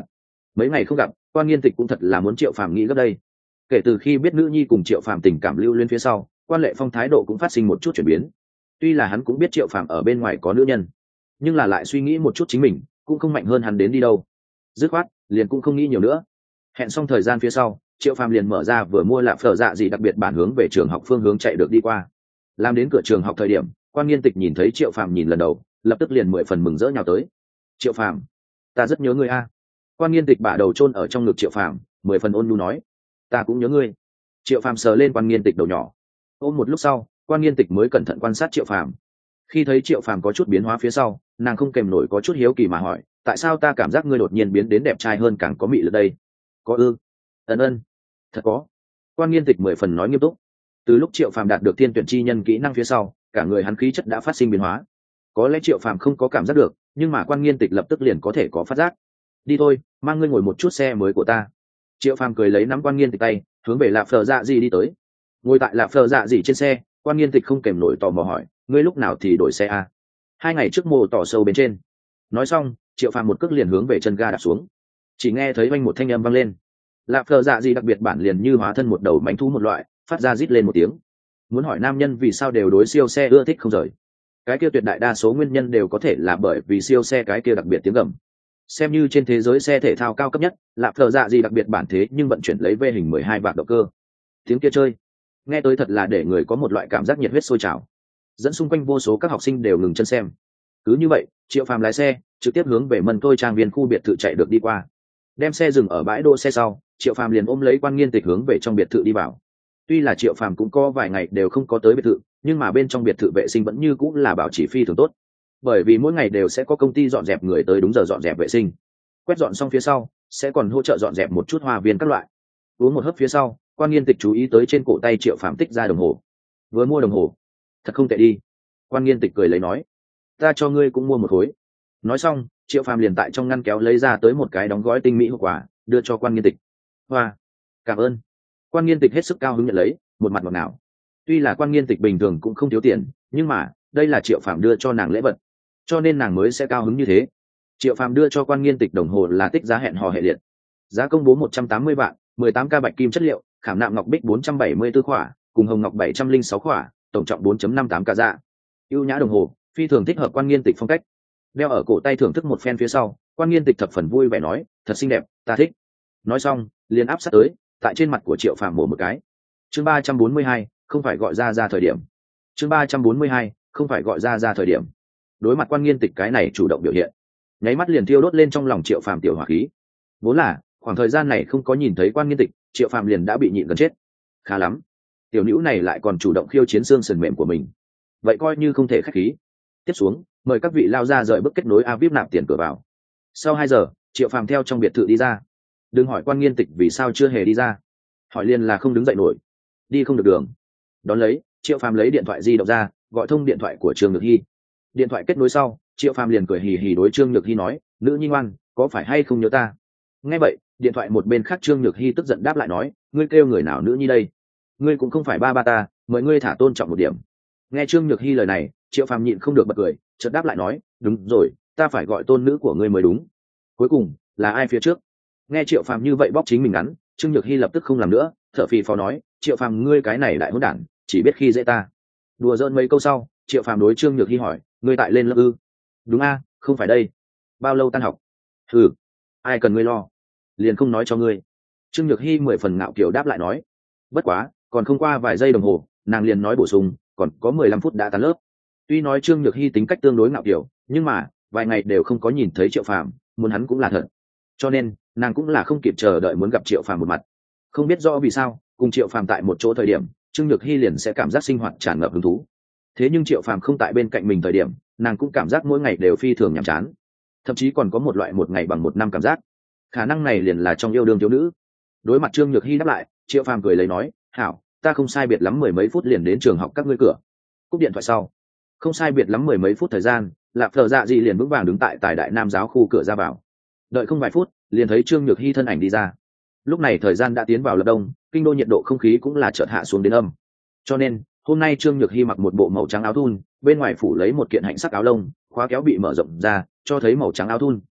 mấy ngày không gặp, Quan Nghiên Tịch cũng thật là muốn Triệu Phàm nghĩ gấp đây. Kể từ khi biết nữ nhi cùng Triệu Phàm tình cảm lưu luyến phía sau, Quan Lệ Phong thái độ cũng phát sinh một chút chuyển biến. Tuy là hắn cũng biết Triệu Phàm ở bên ngoài có nữ nhân, nhưng là lại suy nghĩ một chút chính mình cũng không mạnh hơn hắn đến đi đâu, dứt khoát liền cũng không nghĩ nhiều nữa. Hẹn xong thời gian phía sau, Triệu Phàm liền mở ra vừa mua lạp phở dạ gì đặc biệt bản hướng về trường học phương hướng chạy được đi qua. Làm đến cửa trường học thời điểm, Quan Nghiên Tịch nhìn thấy Triệu Phàm nhìn lần đầu, lập tức liền mười phần mừng rỡ nhào tới. Triệu Phàm, ta rất nhớ ngươi a. Quan Nghiên Tịch bả đầu chôn ở trong ngực Triệu Phàm, mười phần ôn nhu nói, ta cũng nhớ ngươi. Triệu Phàm sờ lên Quan Nghiên Tịch đầu nhỏ. Ôm một lúc sau, Quan Nghiên Tịch mới cẩn thận quan sát Triệu Phàm. Khi thấy Triệu Phàm có chút biến hóa phía sau, nàng không kèm nổi có chút hiếu kỳ mà hỏi, tại sao ta cảm giác ngươi đột nhiên biến đến đẹp trai hơn, càng có mị lực đây? Có ư? Ân ân, thật có. Quan Nghiên Tịch mười phần nói nghiêm túc. Từ lúc Triệu Phàm đạt được thiên tuyển chi nhân kỹ năng phía sau, cả người hắn khí chất đã phát sinh biến hóa. Có lẽ Triệu Phàm không có cảm giác được, nhưng mà Quan Nghiên Tịch lập tức liền có thể có phát giác. Đi thôi, mang ngươi ngồi một chút xe mới của ta. Triệu Phàm cười lấy nắm Quan Nghiên Tịch tay, hướng về lạp phở dạ gì đi tới. Ngồi tại lạp phở dạ gì trên xe, Quan Nghiên Tịch không kèm nổi tò mò hỏi, ngươi lúc nào thì đổi xe a? Hai ngày trước mồ tỏ sâu bên trên. Nói xong, Triệu Phàm một cước liền hướng về chân ga đạp xuống. Chỉ nghe thấy vang một thanh âm vang lên. Lạp phở dạ gì đặc biệt bản liền như hóa thân một đầu mãnh thú một loại, phát ra rít lên một tiếng. Muốn hỏi nam nhân vì sao đều đối siêu xe ưa thích không rời, cái kia tuyệt đại đa số nguyên nhân đều có thể là bởi vì siêu xe cái kia đặc biệt tiếng gầm. Xem như trên thế giới xe thể thao cao cấp nhất, lạp phở dạ gì đặc biệt bản thế nhưng vận chuyển lấy V hình mười hai vạc động cơ. Tiếng kia chơi, nghe tới thật là để người có một loại cảm giác nhiệt huyết sôi trào, dẫn xung quanh vô số các học sinh đều ngừng chân xem. Cứ như vậy, Triệu Phàm lái xe trực tiếp hướng về Mân Tôi trang viên khu biệt thự chạy được đi qua. Đem xe dừng ở bãi đỗ xe sau, Triệu Phàm liền ôm lấy Quan Nghiên Tịch hướng về trong biệt thự đi vào. Tuy là Triệu Phàm cũng có vài ngày đều không có tới biệt thự, nhưng mà bên trong biệt thự vệ sinh vẫn như cũng là bảo trì phi thường tốt, bởi vì mỗi ngày đều sẽ có công ty dọn dẹp người tới đúng giờ dọn dẹp vệ sinh. Quét dọn xong phía sau, sẽ còn hỗ trợ dọn dẹp một chút hoa viên các loại. Uống một hớp phía sau, Quan Nghiên Tịch chú ý tới trên cổ tay Triệu Phàm tích ra đồng hồ. Vừa mua đồng hồ, thật không tệ đi. Quan Nghiên Tịch cười lấy nói, ta cho ngươi cũng mua một khối. Nói xong, Triệu Phàm liền tại trong ngăn kéo lấy ra tới một cái đóng gói tinh mỹ hộp quà, đưa cho Quan Nghiên Tịch. Hoa, cảm ơn. Quan Nghiên Tịch hết sức cao hứng nhận lấy, một mặt ngọt ngào. Tuy là Quan Nghiên Tịch bình thường cũng không thiếu tiền, nhưng mà đây là Triệu Phàm đưa cho nàng lễ vật, cho nên nàng mới sẽ cao hứng như thế. Triệu Phàm đưa cho Quan Nghiên Tịch đồng hồ là tích giá hẹn hò hệ liệt, giá công bố một trăm tám mươi vạn, mười tám ca bạch kim chất liệu, khảm nạm ngọc bích bốn trăm bảy mươi tư khỏa, cùng hồng ngọc bảy trăm linh sáu khỏa, tổng trọng bốn phẩy năm tám ca dạ. Ưu nhã đồng hồ, phi thường thích hợp Quan Nghiên Tịch phong cách. Đeo ở cổ tay thưởng thức một phen phía sau, Quan Nghiên Tịch thập phần vui vẻ nói, thật xinh đẹp, ta thích. Nói xong, liền áp sát tới, tại trên mặt của Triệu Phàm mổ một cái. Chương ba trăm bốn mươi hai, không phải gọi ra ra thời điểm. Chương ba trăm bốn mươi hai, không phải gọi ra ra thời điểm. Đối mặt Quan Nghiên Tịch cái này chủ động biểu hiện, nháy mắt liền thiêu đốt lên trong lòng Triệu Phàm tiểu hỏa khí. Vốn là khoảng thời gian này không có nhìn thấy Quan Nghiên Tịch, Triệu Phàm liền đã bị nhịn gần chết. Khá lắm, tiểu nữ này lại còn chủ động khiêu chiến xương sườn mềm của mình, vậy coi như không thể khách khí. Tiếp xuống, mời các vị lao ra rời bước kết nối a vip nạp tiền cửa vào. Sau hai giờ, Triệu Phàm theo trong biệt thự đi ra. Đừng hỏi Quan Nghiên Tịch vì sao chưa hề đi ra, hỏi liền là không đứng dậy nổi, đi không được đường. Đón lấy, Triệu Phàm lấy điện thoại di động ra, gọi thông điện thoại của Trương Nhược Hy. Điện thoại kết nối sau, Triệu Phàm liền cười hì hì đối Trương Nhược Hy nói, nữ nhi ngoan, có phải hay không nhớ ta? Nghe vậy, điện thoại một bên khác Trương Nhược Hy tức giận đáp lại nói, ngươi kêu người nào nữ nhi đây? Ngươi cũng không phải ba ba ta, mời ngươi thả tôn trọng một điểm. Nghe Trương Nhược Hy lời này, Triệu Phàm nhịn không được bật cười, chợt đáp lại nói, đúng rồi, ta phải gọi tôn nữ của ngươi mới đúng. Cuối cùng là ai phía trước? Nghe Triệu Phàm như vậy bóc chính mình ngắn, Trương Nhược Hy lập tức không làm nữa, thở phì phò nói, Triệu Phàm ngươi cái này lại hỗn đản, chỉ biết khi dễ ta. Đùa giỡn mấy câu sau, Triệu Phàm đối Trương Nhược Hy hỏi, ngươi tại lên lớp ư? Đúng a, không phải đây. Bao lâu tan học? Ừ, ai cần ngươi lo, liền không nói cho ngươi. Trương Nhược Hy mười phần ngạo kiều đáp lại nói. Bất quá, còn không qua vài giây đồng hồ, nàng liền nói bổ sung, còn có mười lăm phút đã tan lớp. Tuy nói Trương Nhược Hy tính cách tương đối ngạo kiều, nhưng mà vài ngày đều không có nhìn thấy Triệu Phàm, muốn hắn cũng là thật. Cho nên, nàng cũng là không kịp chờ đợi muốn gặp Triệu Phàm một mặt. Không biết rõ vì sao, cùng Triệu Phàm tại một chỗ thời điểm, Trương Nhược Hy liền sẽ cảm giác sinh hoạt tràn ngập hứng thú. Thế nhưng Triệu Phàm không tại bên cạnh mình thời điểm, nàng cũng cảm giác mỗi ngày đều phi thường nhàm chán, thậm chí còn có một loại một ngày bằng một năm cảm giác. Khả năng này liền là trong yêu đương thiếu nữ. Đối mặt Trương Nhược Hy đáp lại, Triệu Phàm cười lấy nói, hảo, ta không sai biệt lắm mười mấy phút liền đến trường học các ngươi cửa. Cúp điện thoại sau, không sai biệt lắm mười mấy phút thời gian, Lạp Phở Dạ Dị liền vững vàng đứng tại Tài Đại Nam giáo khu cửa ra vào. Đợi không vài phút, liền thấy Trương Nhược Hy thân ảnh đi ra. Lúc này thời gian đã tiến vào lập đông, kinh đô nhiệt độ không khí cũng là chợt hạ xuống đến âm. Cho nên, hôm nay Trương Nhược Hy mặc một bộ màu trắng áo thun, bên ngoài phủ lấy một kiện hạnh sắc áo lông, khóa kéo bị mở rộng ra, cho thấy màu trắng áo thun.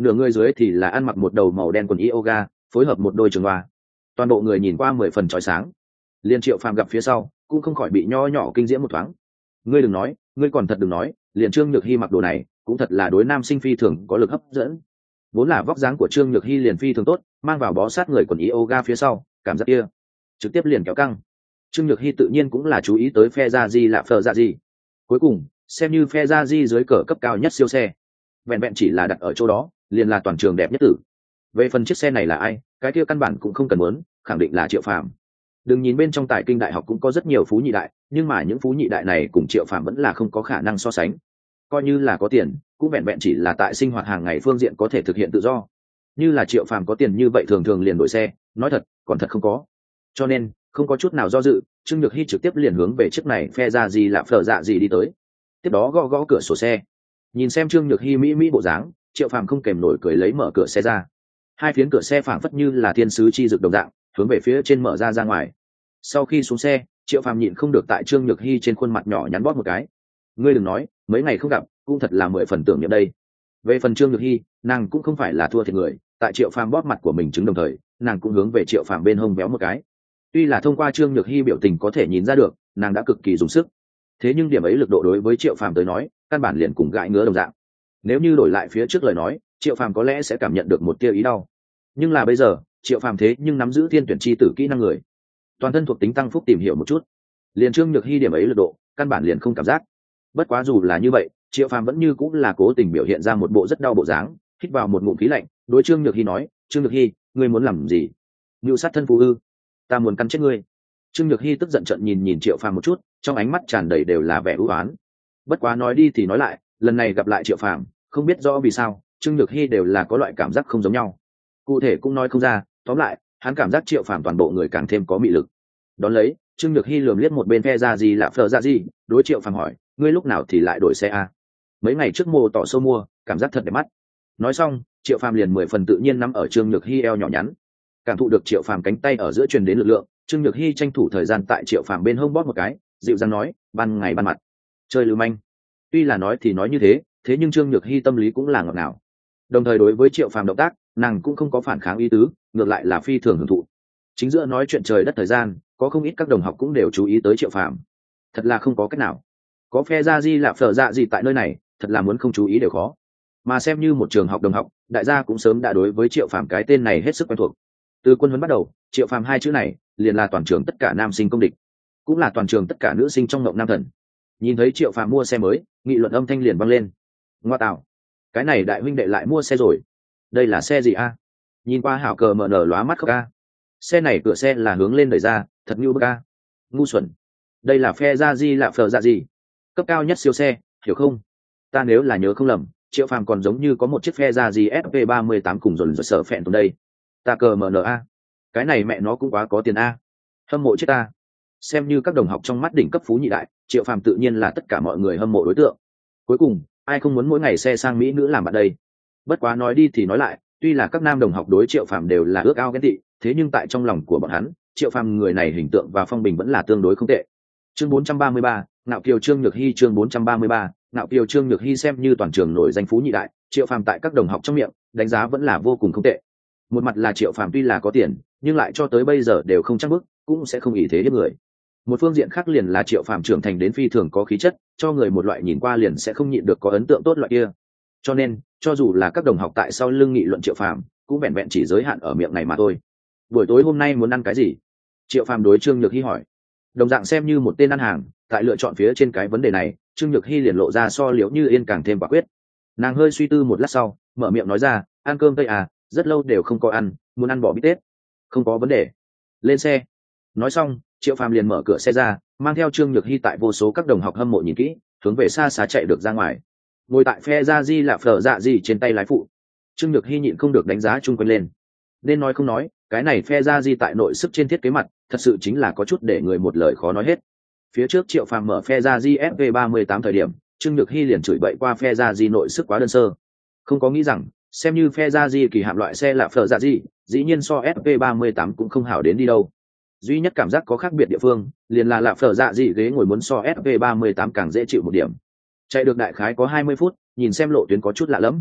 nửa người dưới thì là ăn mặc một đầu màu đen quần yoga phối hợp một đôi trường hoa, toàn bộ người nhìn qua mười phần chói sáng. Liên Triệu Phàm gặp phía sau cũng không khỏi bị nho nhỏ kinh diễm một thoáng. Ngươi đừng nói, ngươi còn thật đừng nói, liền Trương Nhược Hy mặc đồ này cũng thật là đối nam sinh phi thường có lực hấp dẫn. Vốn là vóc dáng của Trương Nhược Hy liền phi thường tốt, mang vào bó sát người quần yoga phía sau, cảm giác kia trực tiếp liền kéo căng. Trương Nhược Hy tự nhiên cũng là chú ý tới phe gia di là phờ gia di. Cuối cùng xem như phe gia di dưới cờ cấp cao nhất siêu xe, vẹn vẹn chỉ là đặt ở chỗ đó liền là toàn trường đẹp nhất tử. Về phần chiếc xe này là ai, cái kia căn bản cũng không cần muốn, khẳng định là Triệu Phàm. Đừng nhìn bên trong Tài Kinh đại học cũng có rất nhiều phú nhị đại, nhưng mà những phú nhị đại này cùng Triệu Phàm vẫn là không có khả năng so sánh. Coi như là có tiền, cũng vẹn vẹn chỉ là tại sinh hoạt hàng ngày phương diện có thể thực hiện tự do. Như là Triệu Phàm có tiền như vậy thường thường liền đổi xe, nói thật, còn thật không có. Cho nên, không có chút nào do dự, Trương Nhược Hy trực tiếp liền hướng về chiếc này phe ra gì là phở dạ gì đi tới. Tiếp đó gõ gõ cửa sổ xe. Nhìn xem Trương Nhược Hy mỹ mỹ bộ dáng, Triệu Phàm không kèm nổi cười lấy mở cửa xe ra. Hai phiến cửa xe phảng phất như là thiên sứ chi dược đồng dạng, hướng về phía trên mở ra ra ngoài. Sau khi xuống xe, Triệu Phàm nhịn không được tại Trương Nhược Hy trên khuôn mặt nhỏ nhắn bóp một cái. Ngươi đừng nói, mấy ngày không gặp, cũng thật là mười phần tưởng niệm đây. Về phần Trương Nhược Hy, nàng cũng không phải là thua thiệt người, tại Triệu Phàm bóp mặt của mình chứng đồng thời, nàng cũng hướng về Triệu Phàm bên hông véo một cái. Tuy là thông qua Trương Nhược Hy biểu tình có thể nhìn ra được, nàng đã cực kỳ dùng sức. Thế nhưng điểm ấy lực độ đối với Triệu Phàm tới nói, căn bản liền cùng gãi ngứa đồng dạng. Nếu như đổi lại phía trước lời nói, Triệu Phàm có lẽ sẽ cảm nhận được một tia ý đau. Nhưng là bây giờ, Triệu Phàm thế nhưng nắm giữ thiên tuyển chi tử kỹ năng người, toàn thân thuộc tính tăng phúc tìm hiểu một chút, liền Trương Nhược Hy điểm ấy lực độ, căn bản liền không cảm giác. Bất quá dù là như vậy, Triệu Phàm vẫn như cũng là cố tình biểu hiện ra một bộ rất đau bộ dáng, hít vào một ngụm khí lạnh, đối Trương Nhược Hy nói, "Trương Nhược Hy, ngươi muốn làm gì? Ngưu sát thân phù ư? Ta muốn cắn chết ngươi." Trương Nhược Hy tức giận trợn nhìn nhìn Triệu Phàm một chút, trong ánh mắt tràn đầy đều là vẻ u uất. Bất quá nói đi thì nói lại, lần này gặp lại Triệu Phàm, không biết rõ vì sao, Trương Nhược Hy đều là có loại cảm giác không giống nhau. Cụ thể cũng nói không ra, tóm lại, hắn cảm giác Triệu Phàm toàn bộ người càng thêm có mị lực. Đón lấy, Trương Nhược Hy lườm liếc một bên phe ra gì là phở ra gì, đối Triệu Phàm hỏi, ngươi lúc nào thì lại đổi xe a? Mấy ngày trước mua tỏ sâu mua, cảm giác thật đẹp mắt. Nói xong, Triệu Phàm liền mười phần tự nhiên nắm ở Trương Nhược Hy eo nhỏ nhắn. Cảm thụ được Triệu Phàm cánh tay ở giữa truyền đến lực lượng, Trương Nhược Hy tranh thủ thời gian tại Triệu Phàm bên hông bóp một cái, dịu dàng nói, ban ngày ban mặt, chơi lưu manh. Tuy là nói thì nói như thế, thế nhưng Trương Nhược Hy tâm lý cũng là ngọt ngào. Đồng thời đối với Triệu Phàm động tác, nàng cũng không có phản kháng ý tứ, ngược lại là phi thường hưởng thụ. Chính giữa nói chuyện trời đất thời gian, có không ít các đồng học cũng đều chú ý tới Triệu Phàm. Thật là không có cách nào, có phe gia di là phở dạ gì tại nơi này, thật là muốn không chú ý đều khó. Mà xem như một trường học đồng học, đại gia cũng sớm đã đối với Triệu Phàm cái tên này hết sức quen thuộc. Từ quân huấn bắt đầu, Triệu Phàm hai chữ này liền là toàn trường tất cả nam sinh công địch, cũng là toàn trường tất cả nữ sinh trong ngộng nam thần. Nhìn thấy Triệu Phàm mua xe mới, nghị luận âm thanh liền vang lên. Ngoa tạo, cái này đại huynh đệ lại mua xe rồi. Đây là xe gì a? Nhìn qua hảo cờ mở nở lóa mắt khóc a. Xe này cửa xe là hướng lên đẩy ra, thật nhu bức a. Ngu xuẩn. Đây là phe gia di là phở dạ gì? Cấp cao nhất siêu xe, hiểu không? Ta nếu là nhớ không lầm, Triệu Phàm còn giống như có một chiếc phe gia di ép vê ba mươi tám cùng dồn dồn sở phẹn tồn đây. Ta cờ mở nở a. Cái này mẹ nó cũng quá có tiền a. Hâm mộ chết ta. Xem như các đồng học trong mắt đỉnh cấp phú nhị đại, Triệu Phàm tự nhiên là tất cả mọi người hâm mộ đối tượng. Cuối cùng, ai không muốn mỗi ngày xe sang mỹ nữ làm bạn đây? Bất quá nói đi thì nói lại, tuy là các nam đồng học đối Triệu Phàm đều là ước ao ghen tị, thế nhưng tại trong lòng của bọn hắn, Triệu Phàm người này hình tượng và phong bình vẫn là tương đối không tệ. Chương bốn trăm ba mươi ba, Nạo Kiều Trương Nhược Hy chương bốn trăm ba mươi ba, Nạo Kiều Trương Nhược Hy xem như toàn trường nổi danh phú nhị đại, Triệu Phàm tại các đồng học trong miệng, đánh giá vẫn là vô cùng không tệ. Một mặt là Triệu Phàm tuy là có tiền, nhưng lại cho tới bây giờ đều không chắc bức, cũng sẽ không ý thế hiếp người. Một phương diện khác liền là Triệu Phàm trưởng thành đến phi thường có khí chất, cho người một loại nhìn qua liền sẽ không nhịn được có ấn tượng tốt loại kia. Cho nên, cho dù là các đồng học tại sau lưng nghị luận Triệu Phàm, cũng vẹn vẹn chỉ giới hạn ở miệng này mà thôi. Buổi tối hôm nay muốn ăn cái gì? Triệu Phàm đối Trương Nhược Hy hỏi. Đồng dạng xem như một tên ăn hàng, tại lựa chọn phía trên cái vấn đề này, Trương Nhược Hy liền lộ ra so liễu như yên càng thêm quả quyết. Nàng hơi suy tư một lát sau, mở miệng nói ra, ăn cơm tây à, rất lâu đều không có ăn, muốn ăn bò bít tết. Không có vấn đề. Lên xe. Nói xong, Triệu Phàm liền mở cửa xe ra, mang theo Trương Nhược Hy tại vô số các đồng học hâm mộ nhìn kỹ, hướng về xa xa chạy được ra ngoài. Ngồi tại phe ra di là phở dạ gì trên tay lái phụ, Trương Nhược Hy nhịn không được đánh giá chung quanh lên. Nên nói không nói, cái này phe ra di tại nội sức trên thiết kế mặt, thật sự chính là có chút để người một lời khó nói hết. Phía trước Triệu Phàm mở phe ra di ép vê ba mươi tám thời điểm, Trương Nhược Hy liền chửi bậy qua phe ra di nội sức quá đơn sơ. Không có nghĩ rằng, xem như phe ra di kỳ hạm loại xe là phở dạ gì, dĩ nhiên so ép vê ba mươi tám cũng không hảo đến đi đâu. Duy nhất cảm giác có khác biệt địa phương, liền là lạ phở dạ gì ghế ngồi muốn so ép vê ba mươi tám càng dễ chịu một điểm. Chạy được đại khái có hai mươi phút, nhìn xem lộ tuyến có chút lạ lẫm.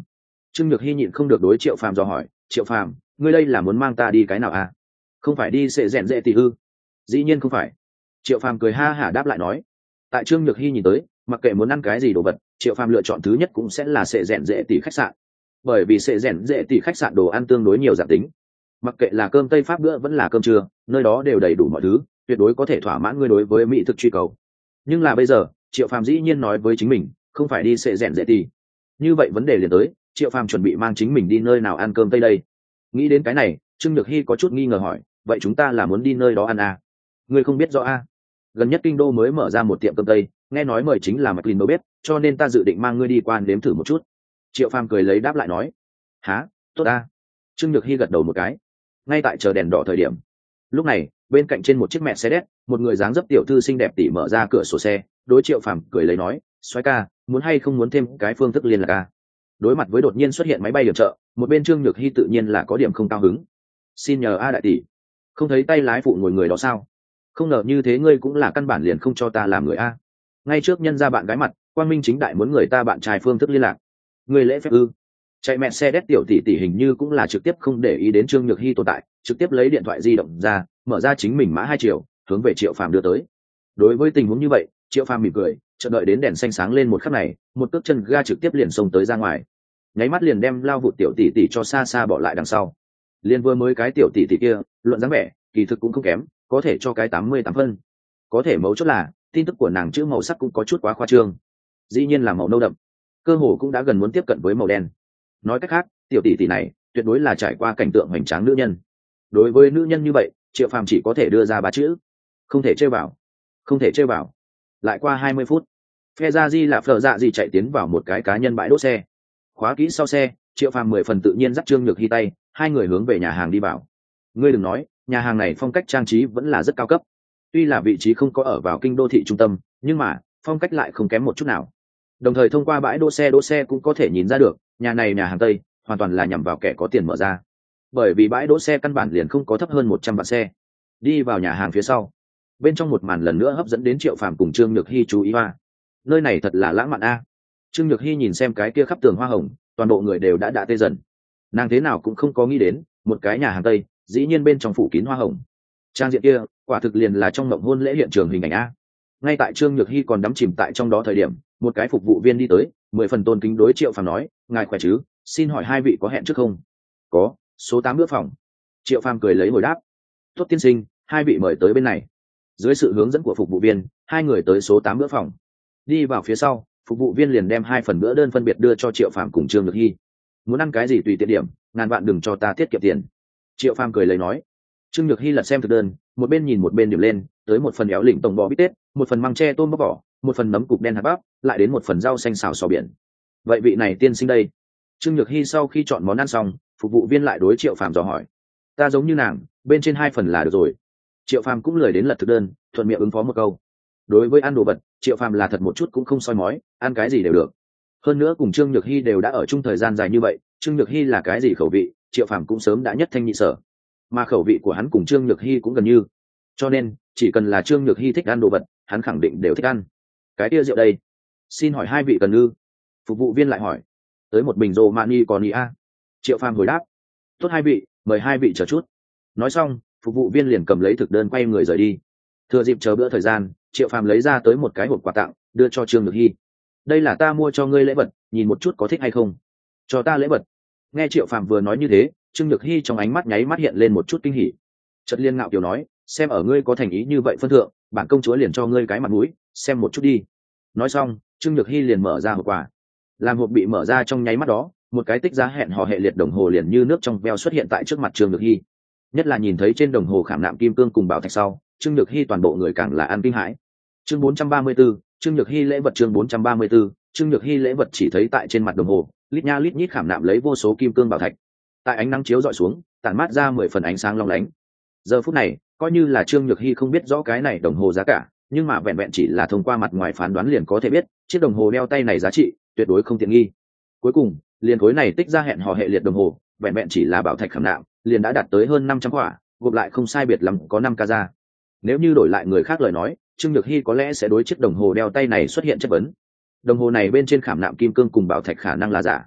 Trương Nhược Hy nhịn không được đối Triệu Phàm dò hỏi, Triệu Phàm, ngươi đây là muốn mang ta đi cái nào à? Không phải đi sẽ rèn dễ tỷ ư? Dĩ nhiên không phải. Triệu Phàm cười ha hả đáp lại nói. Tại Trương Nhược Hy nhìn tới, mặc kệ muốn ăn cái gì đồ vật, Triệu Phàm lựa chọn thứ nhất cũng sẽ là sẽ rèn dễ tỷ khách sạn, bởi vì sẽ rèn dễ tỷ khách sạn đồ ăn tương đối nhiều dạng tính, mặc kệ là cơm tây pháp bữa vẫn là cơm trưa, nơi đó đều đầy đủ mọi thứ, tuyệt đối có thể thỏa mãn ngươi đối với mỹ thực truy cầu. Nhưng là bây giờ, Triệu Phàm dĩ nhiên nói với chính mình, không phải đi sẽ rèn dễ tỷ. Như vậy vấn đề liền tới, Triệu Phàm chuẩn bị mang chính mình đi nơi nào ăn cơm tây đây? Nghĩ đến cái này, Trương Nhược Hy có chút nghi ngờ hỏi, vậy chúng ta là muốn đi nơi đó ăn à? Ngươi không biết rõ à? Gần nhất kinh đô mới mở ra một tiệm cơm tây, nghe nói mời chính là McLean đầu bếp, cho nên ta dự định mang ngươi đi qua nếm thử một chút. Triệu Phàm cười lấy đáp lại nói, há, tốt à? Trương Nhược Hy gật đầu một cái. Ngay tại chờ đèn đỏ thời điểm, lúc này bên cạnh trên một chiếc Mercedes, một người dáng dấp tiểu thư xinh đẹp tỉ mở ra cửa sổ xe, đối Triệu Phàm cười lấy nói, soái ca, muốn hay không muốn thêm cái phương thức liên lạc ca? Đối mặt với đột nhiên xuất hiện máy bay điểm trợ, một bên Trương Nhược Hy tự nhiên là có điểm không cao hứng. Xin nhờ a đại tỷ, không thấy tay lái phụ ngồi người đó sao? Không ngờ như thế ngươi cũng là căn bản liền không cho ta làm người a. Ngay trước nhân ra bạn gái mặt, quang minh chính đại muốn người ta bạn trai phương thức liên lạc, người lễ phép ư? Chạy mẹ xe đét tiểu tỷ tỷ hình như cũng là trực tiếp không để ý đến Trương Nhược Hy tồn tại, trực tiếp lấy điện thoại di động ra, mở ra chính mình mã hai triệu, hướng về Triệu Phàm đưa tới. Đối với tình huống như vậy, Triệu Phàm mỉm cười, chợt đợi đến đèn xanh sáng lên một khắc này, một cước chân ga trực tiếp liền xông tới ra ngoài, nháy mắt liền đem lao vụt tiểu tỷ tỷ cho xa xa bỏ lại đằng sau. Liên vừa mới cái tiểu tỷ tỷ kia, luận dáng vẻ, kỳ thực cũng không kém, có thể cho cái tám mươi tám phân. Có thể mấu chốt là, tin tức của nàng chữ màu sắc cũng có chút quá khoa trương. Dĩ nhiên là màu nâu đậm, cơ hồ cũng đã gần muốn tiếp cận với màu đen. Nói cách khác, tiểu tỷ tỷ này tuyệt đối là trải qua cảnh tượng hoành tráng nữ nhân. Đối với nữ nhân như vậy, Triệu Phàm chỉ có thể đưa ra ba chữ: không thể chơi vào, không thể chơi vào. Lại qua hai mươi phút, phe ra di là phở dạ gì chạy tiến vào một cái cá nhân bãi đỗ xe, khóa kỹ sau xe. Triệu Phàm mười phần tự nhiên dắt Trương Nhược Hy tay, hai người hướng về nhà hàng đi vào. Ngươi đừng nói, nhà hàng này phong cách trang trí vẫn là rất cao cấp. Tuy là vị trí không có ở vào kinh đô thị trung tâm, nhưng mà phong cách lại không kém một chút nào. Đồng thời thông qua bãi đỗ xe đỗ xe cũng có thể nhìn ra được, nhà này nhà hàng Tây hoàn toàn là nhằm vào kẻ có tiền mở ra. Bởi vì bãi đỗ xe căn bản liền không có thấp hơn một trăm vạn xe. Đi vào nhà hàng phía sau, bên trong một màn lần nữa hấp dẫn đến Triệu Phàm cùng Trương Nhược Hy chú ý hoa. Nơi này thật là lãng mạn a. Trương Nhược Hy nhìn xem cái kia khắp tường hoa hồng, toàn bộ người đều đã đã tê dần. Nàng thế nào cũng không có nghĩ đến, một cái nhà hàng Tây, dĩ nhiên bên trong phủ kín hoa hồng. Trang diện kia, quả thực liền là trong mộng hôn lễ hiện trường hình ảnh a. Ngay tại Trương Nhược Hy còn đắm chìm tại trong đó thời điểm, một cái phục vụ viên đi tới, mười phần tôn kính đối Triệu Phàm nói, ngài khỏe chứ, xin hỏi hai vị có hẹn trước không? Có, số tám bữa phòng. Triệu Phàm cười lấy hồi đáp, tốt tiên sinh, hai vị mời tới bên này. Dưới sự hướng dẫn của phục vụ viên, hai người tới số tám bữa phòng. Đi vào phía sau, phục vụ viên liền đem hai phần bữa đơn phân biệt đưa cho Triệu Phàm cùng Trương Nhược Hy. Muốn ăn cái gì tùy tiện điểm, ngàn vạn đừng cho ta tiết kiệm tiền. Triệu Phàm cười lấy nói. Trương Nhược Hy lật xem thực đơn, một bên nhìn một bên điểm lên, tới một phần éo lỉnh tổng bò bít tết, một phần măng tre tôm bóc vỏ, một phần nấm cục đen hạt bắp, lại đến một phần rau xanh xào sò biển. Vậy vị này tiên sinh đây? Trương Nhược Hy sau khi chọn món ăn xong, phục vụ viên lại đối Triệu Phàm dò hỏi. Ta giống như nàng, bên trên hai phần là được rồi. Triệu Phàm cũng lười đến lật thực đơn, thuận miệng ứng phó một câu. Đối với ăn đồ vật, Triệu Phàm là thật một chút cũng không soi mói, ăn cái gì đều được. Hơn nữa cùng Trương Nhược Hy đều đã ở chung thời gian dài như vậy, Trương Nhược Hy là cái gì khẩu vị, Triệu Phàm cũng sớm đã nhất thanh nhị sở. Mà khẩu vị của hắn cùng Trương Nhược Hy cũng gần như, cho nên chỉ cần là Trương Nhược Hy thích ăn đồ vật, hắn khẳng định đều thích ăn. Cái kia rượu đây, xin hỏi hai vị cần ư? Phục vụ viên lại hỏi. Tới một bình rô mani còn ý a. Triệu Phàm hồi đáp. Tốt hai vị, mời hai vị chờ chút. Nói xong, phục vụ viên liền cầm lấy thực đơn quay người rời đi. Thừa dịp chờ bữa thời gian, Triệu Phàm lấy ra tới một cái hộp quà tặng, đưa cho Trương Nhược Hy. Đây là ta mua cho ngươi lễ vật, nhìn một chút có thích hay không? Cho ta lễ vật? Nghe Triệu Phàm vừa nói như thế, Trương Nhược Hy trong ánh mắt nháy mắt hiện lên một chút kinh hỉ. Chợt liên ngạo kiều nói, xem ở ngươi có thành ý như vậy phân thượng, bản công chúa liền cho ngươi cái mặt mũi, xem một chút đi. Nói xong, Trương Nhược Hy liền mở ra hộp quà. Làm hộp bị mở ra trong nháy mắt đó, một cái tích giá hẹn hò hệ liệt đồng hồ liền như nước trong veo xuất hiện tại trước mặt Trương Nhược Hy. Nhất là nhìn thấy trên đồng hồ khảm nạm kim cương cùng bảo thạch sau, Trương Nhược Hy toàn bộ người càng là ăn kinh hãi. Chương bốn trăm ba mươi 4, Trương Nhược Hy lễ vật chương bốn trăm ba mươi 4, Trương Nhược Hy lễ vật chỉ thấy tại trên mặt đồng hồ, lít nha lít nhít khảm nạm lấy vô số kim cương bảo thạch. Tại ánh nắng chiếu dọi xuống, tản mát ra mười phần ánh sáng long lánh. Giờ phút này, coi như là Trương Nhược Hy không biết rõ cái này đồng hồ giá cả, nhưng mà vẹn vẹn chỉ là thông qua mặt ngoài phán đoán liền có thể biết, chiếc đồng hồ đeo tay này giá trị tuyệt đối không tiện nghi. Cuối cùng, liền khối này tích ra hẹn hò hệ liệt đồng hồ, vẹn vẹn chỉ là bảo thạch khảm nạm, liền đã đạt tới hơn năm trăm quả, gộp lại không sai biệt lắm có năm ca ra. Nếu như đổi lại người khác lời nói, Trương Nhược Hy có lẽ sẽ đối chiếc đồng hồ đeo tay này xuất hiện chất vấn. Đồng hồ này bên trên khảm nạm kim cương cùng bảo thạch khả năng là giả.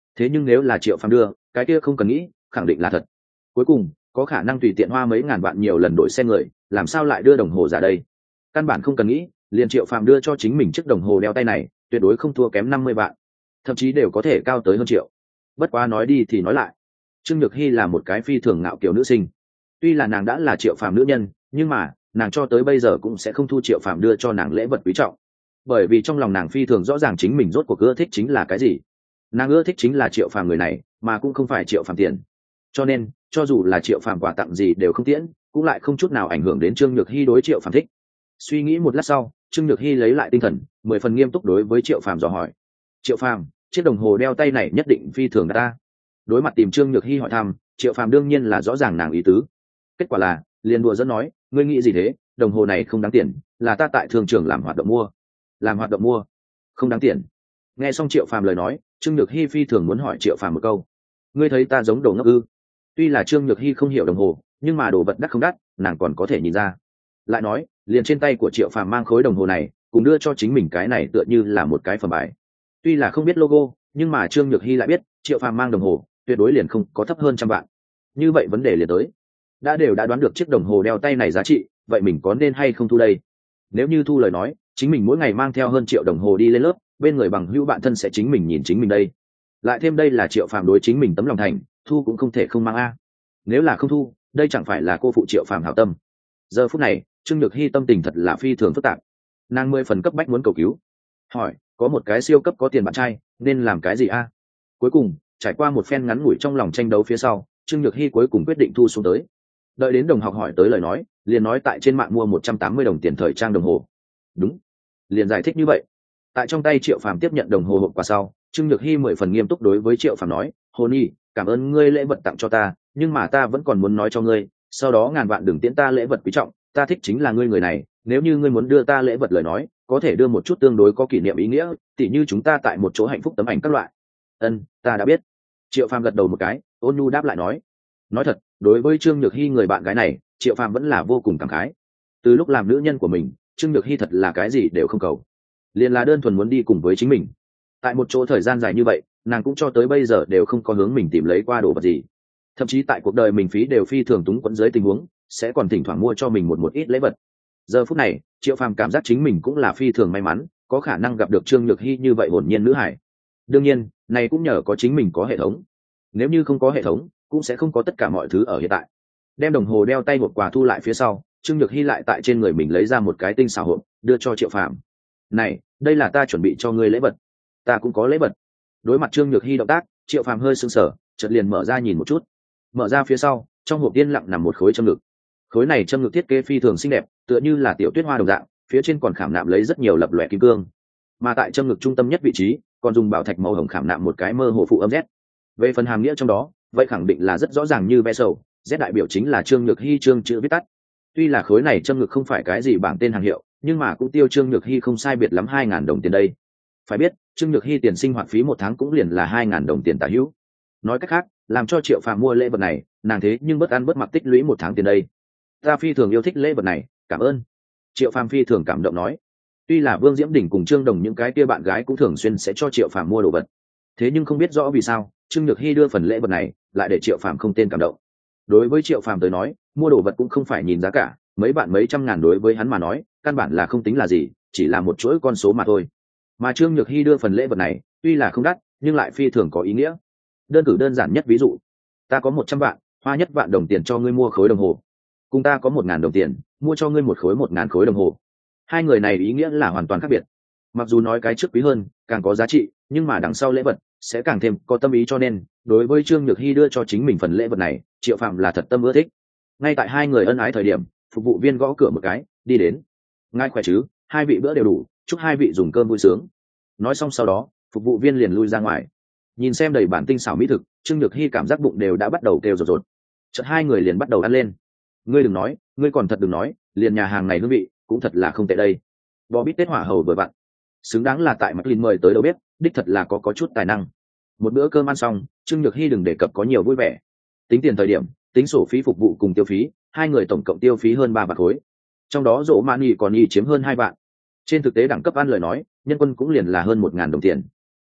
thế nhưng nếu là Triệu Phàm đưa, cái kia không cần nghĩ, khẳng định là thật. Cuối cùng có khả năng tùy tiện hoa mấy ngàn vạn nhiều lần đổi xe người, làm sao lại đưa đồng hồ giả đây? Căn bản không cần nghĩ, liền Triệu Phàm đưa cho chính mình chiếc đồng hồ đeo tay này, tuyệt đối không thua kém năm mươi vạn, thậm chí đều có thể cao tới hơn triệu. Bất quá nói đi thì nói lại, Trương Nhược Hy là một cái phi thường ngạo kiều nữ sinh. Tuy là nàng đã là Triệu Phàm nữ nhân, nhưng mà nàng cho tới bây giờ cũng sẽ không thu Triệu Phàm đưa cho nàng lễ vật quý trọng, bởi vì trong lòng nàng phi thường rõ ràng chính mình rốt cuộc ưa thích chính là cái gì. Nàng ưa thích chính là Triệu Phàm người này, mà cũng không phải Triệu Phàm tiền. Cho nên cho dù là Triệu Phàm quà tặng gì đều không tiễn, cũng lại không chút nào ảnh hưởng đến Trương Nhược Hy đối Triệu Phàm thích. Suy nghĩ một lát sau, Trương Nhược Hy lấy lại tinh thần, mười phần nghiêm túc đối với Triệu Phàm dò hỏi: Triệu Phàm, chiếc đồng hồ đeo tay này nhất định phi thường ta? Đối mặt tìm Trương Nhược Hy hỏi thăm, Triệu Phàm đương nhiên là rõ ràng nàng ý tứ. Kết quả là liền đùa dẫn nói: ngươi nghĩ gì thế, đồng hồ này không đáng tiền, là ta tại thương trường làm hoạt động mua. Làm hoạt động mua không đáng tiền? Nghe xong Triệu Phàm lời nói, Trương Nhược Hy phi thường muốn hỏi Triệu Phàm một câu: ngươi thấy ta giống đồ ngốc ư? Tuy là Trương Nhược Hy không hiểu đồng hồ, nhưng mà đồ vật đắt không đắt nàng còn có thể nhìn ra. Lại nói liền trên tay của Triệu Phàm mang khối đồng hồ này, cùng đưa cho chính mình cái này tựa như là một cái phẩm bài. Tuy là không biết logo, nhưng mà Trương Nhược Hy lại biết Triệu Phàm mang đồng hồ tuyệt đối liền không có thấp hơn trăm vạn. Như vậy vấn đề liền tới, đã đều đã đoán được chiếc đồng hồ đeo tay này giá trị, vậy mình có nên hay không thu đây? Nếu như thu lời nói, chính mình mỗi ngày mang theo hơn triệu đồng hồ đi lên lớp, bên người bằng hữu bạn thân sẽ chính mình nhìn chính mình đây. Lại thêm đây là Triệu Phàm đối chính mình tấm lòng thành, thu cũng không thể không mang a. Nếu là không thu, đây chẳng phải là cô phụ Triệu Phàm hảo tâm. Giờ phút này Trương Nhược Hy tâm tình thật là phi thường phức tạp, nàng mười phần cấp bách muốn cầu cứu, hỏi có một cái siêu cấp có tiền bạn trai nên làm cái gì a? Cuối cùng trải qua một phen ngắn ngủi trong lòng tranh đấu phía sau, Trương Nhược Hy cuối cùng quyết định thu xuống tới. Đợi đến đồng học hỏi tới lời nói, liền nói tại trên mạng mua một trăm tám mươi đồng tiền thời trang đồng hồ. Đúng, liền giải thích như vậy. Tại trong tay Triệu Phàm tiếp nhận đồng hồ hộp quà sau, Trương Nhược Hy mười phần nghiêm túc đối với Triệu Phàm nói: Hồ Nhi, cảm ơn ngươi lễ vật tặng cho ta, nhưng mà ta vẫn còn muốn nói cho ngươi, sau đó ngàn vạn đừng tiễn ta lễ vật quý trọng, ta thích chính là ngươi người này, nếu như ngươi muốn đưa ta lễ vật lời nói, có thể đưa một chút tương đối có kỷ niệm ý nghĩa, tỉ như chúng ta tại một chỗ hạnh phúc tấm ảnh các loại. Ân, ta đã biết. Triệu Phàm gật đầu một cái, ôn nhu đáp lại nói. Nói thật, đối với Trương Nhược Hy người bạn gái này, Triệu Phàm vẫn là vô cùng cảm khái. Từ lúc làm nữ nhân của mình, Trương Nhược Hy thật là cái gì đều không cầu, liền là đơn thuần muốn đi cùng với chính mình. Tại một chỗ thời gian dài như vậy, nàng cũng cho tới bây giờ đều không có hướng mình tìm lấy qua đồ vật gì. Thậm chí tại cuộc đời mình phí đều phi thường túng quẫn dưới tình huống, sẽ còn thỉnh thoảng mua cho mình một một ít lễ vật. Giờ phút này Triệu Phàm cảm giác chính mình cũng là phi thường may mắn, có khả năng gặp được Trương Nhược Hy như vậy hồn nhiên nữ hải. Đương nhiên này cũng nhờ có chính mình có hệ thống, nếu như không có hệ thống cũng sẽ không có tất cả mọi thứ ở hiện tại. Đem đồng hồ đeo tay hộp quà thu lại phía sau, Trương Nhược Hy lại tại trên người mình lấy ra một cái tinh xảo hộp đưa cho Triệu Phàm. Này, đây là ta chuẩn bị cho ngươi lễ vật. Ta cũng có lễ vật. Đối mặt Trương Nhược Hy động tác, Triệu Phàm hơi sững sờ, chợt liền mở ra nhìn một chút. Mở ra phía sau, trong hộp yên lặng nằm một khối châm ngực. Khối này châm ngực thiết kế phi thường xinh đẹp, tựa như là tiểu tuyết hoa đồng dạng, phía trên còn khảm nạm lấy rất nhiều lập lòe kim cương. Mà tại châm ngực trung tâm nhất vị trí, còn dùng bảo thạch màu hồng khảm nạm một cái mơ hồ phụ âm Z. Về phần hàm nghĩa trong đó, vậy khẳng định là rất rõ ràng như ve sầu, Z đại biểu chính là Trương Nhược Hy trương chữ viết tắt. Tuy là khối này châm ngực không phải cái gì bảng tên hàng hiệu, nhưng mà cũng tiêu Trương Nhược Hy không sai biệt lắm hai ngàn đồng tiền đây. Phải biết, Trương Nhược Hy tiền sinh hoạt phí một tháng cũng liền là hai ngàn đồng tiền tả hữu. Nói cách khác, làm cho Triệu Phàm mua lễ vật này, nàng thế nhưng bất ăn bất mặc tích lũy một tháng tiền đây. Ta phi thường yêu thích lễ vật này, cảm ơn. Triệu Phàm phi thường cảm động nói. Tuy là Vương Diễm Đình cùng Trương Đồng những cái kia bạn gái cũng thường xuyên sẽ cho Triệu Phàm mua đồ vật, thế nhưng không biết rõ vì sao Trương Nhược Hy đưa phần lễ vật này lại để Triệu Phàm không tên cảm động. Đối với Triệu Phàm tới nói, mua đồ vật cũng không phải nhìn giá cả, mấy bạn mấy trăm ngàn đối với hắn mà nói căn bản là không tính là gì, chỉ là một chuỗi con số mà thôi. Mà Trương Nhược Hy đưa phần lễ vật này tuy là không đắt, nhưng lại phi thường có ý nghĩa. Đơn cử đơn giản nhất ví dụ, ta có một trăm vạn, hoa nhất vạn đồng tiền cho ngươi mua khối đồng hồ, cùng ta có một ngàn đồng tiền mua cho ngươi một khối một ngàn khối đồng hồ, hai người này ý nghĩa là hoàn toàn khác biệt. Mặc dù nói cái trước quý hơn càng có giá trị, nhưng mà đằng sau lễ vật sẽ càng thêm có tâm ý, cho nên đối với Trương Nhược Hy đưa cho chính mình phần lễ vật này, Triệu Phàm là thật tâm ưa thích. Ngay tại hai người ân ái thời điểm, phục vụ viên gõ cửa một cái đi đến. Ngài khỏe chứ, hai vị bữa đều đủ, chúc hai vị dùng cơm vui sướng. Nói xong sau đó phục vụ viên liền lui ra ngoài. Nhìn xem đầy bản tinh xảo mỹ thực, Trương Nhược Hy cảm giác bụng đều đã bắt đầu kêu rột rột. Chợt hai người liền bắt đầu ăn lên. Ngươi đừng nói, ngươi còn thật đừng nói, liền nhà hàng này hương vị cũng thật là không tệ đây. Bò bít tết hỏa hầu vừa vặn, xứng đáng là tại McLean mời tới đâu biết, đích thật là có có chút tài năng. Một bữa cơm ăn xong, Trương Nhược Hy đừng đề cập có nhiều vui vẻ. Tính tiền thời điểm, tính sổ phí phục vụ cùng tiêu phí, hai người tổng cộng tiêu phí hơn ba vạn khối. Trong đó Dỗ Mani còn y chiếm hơn hai vạn. Trên thực tế đẳng cấp ăn lời nói, nhân quân cũng liền là hơn một ngàn đồng tiền.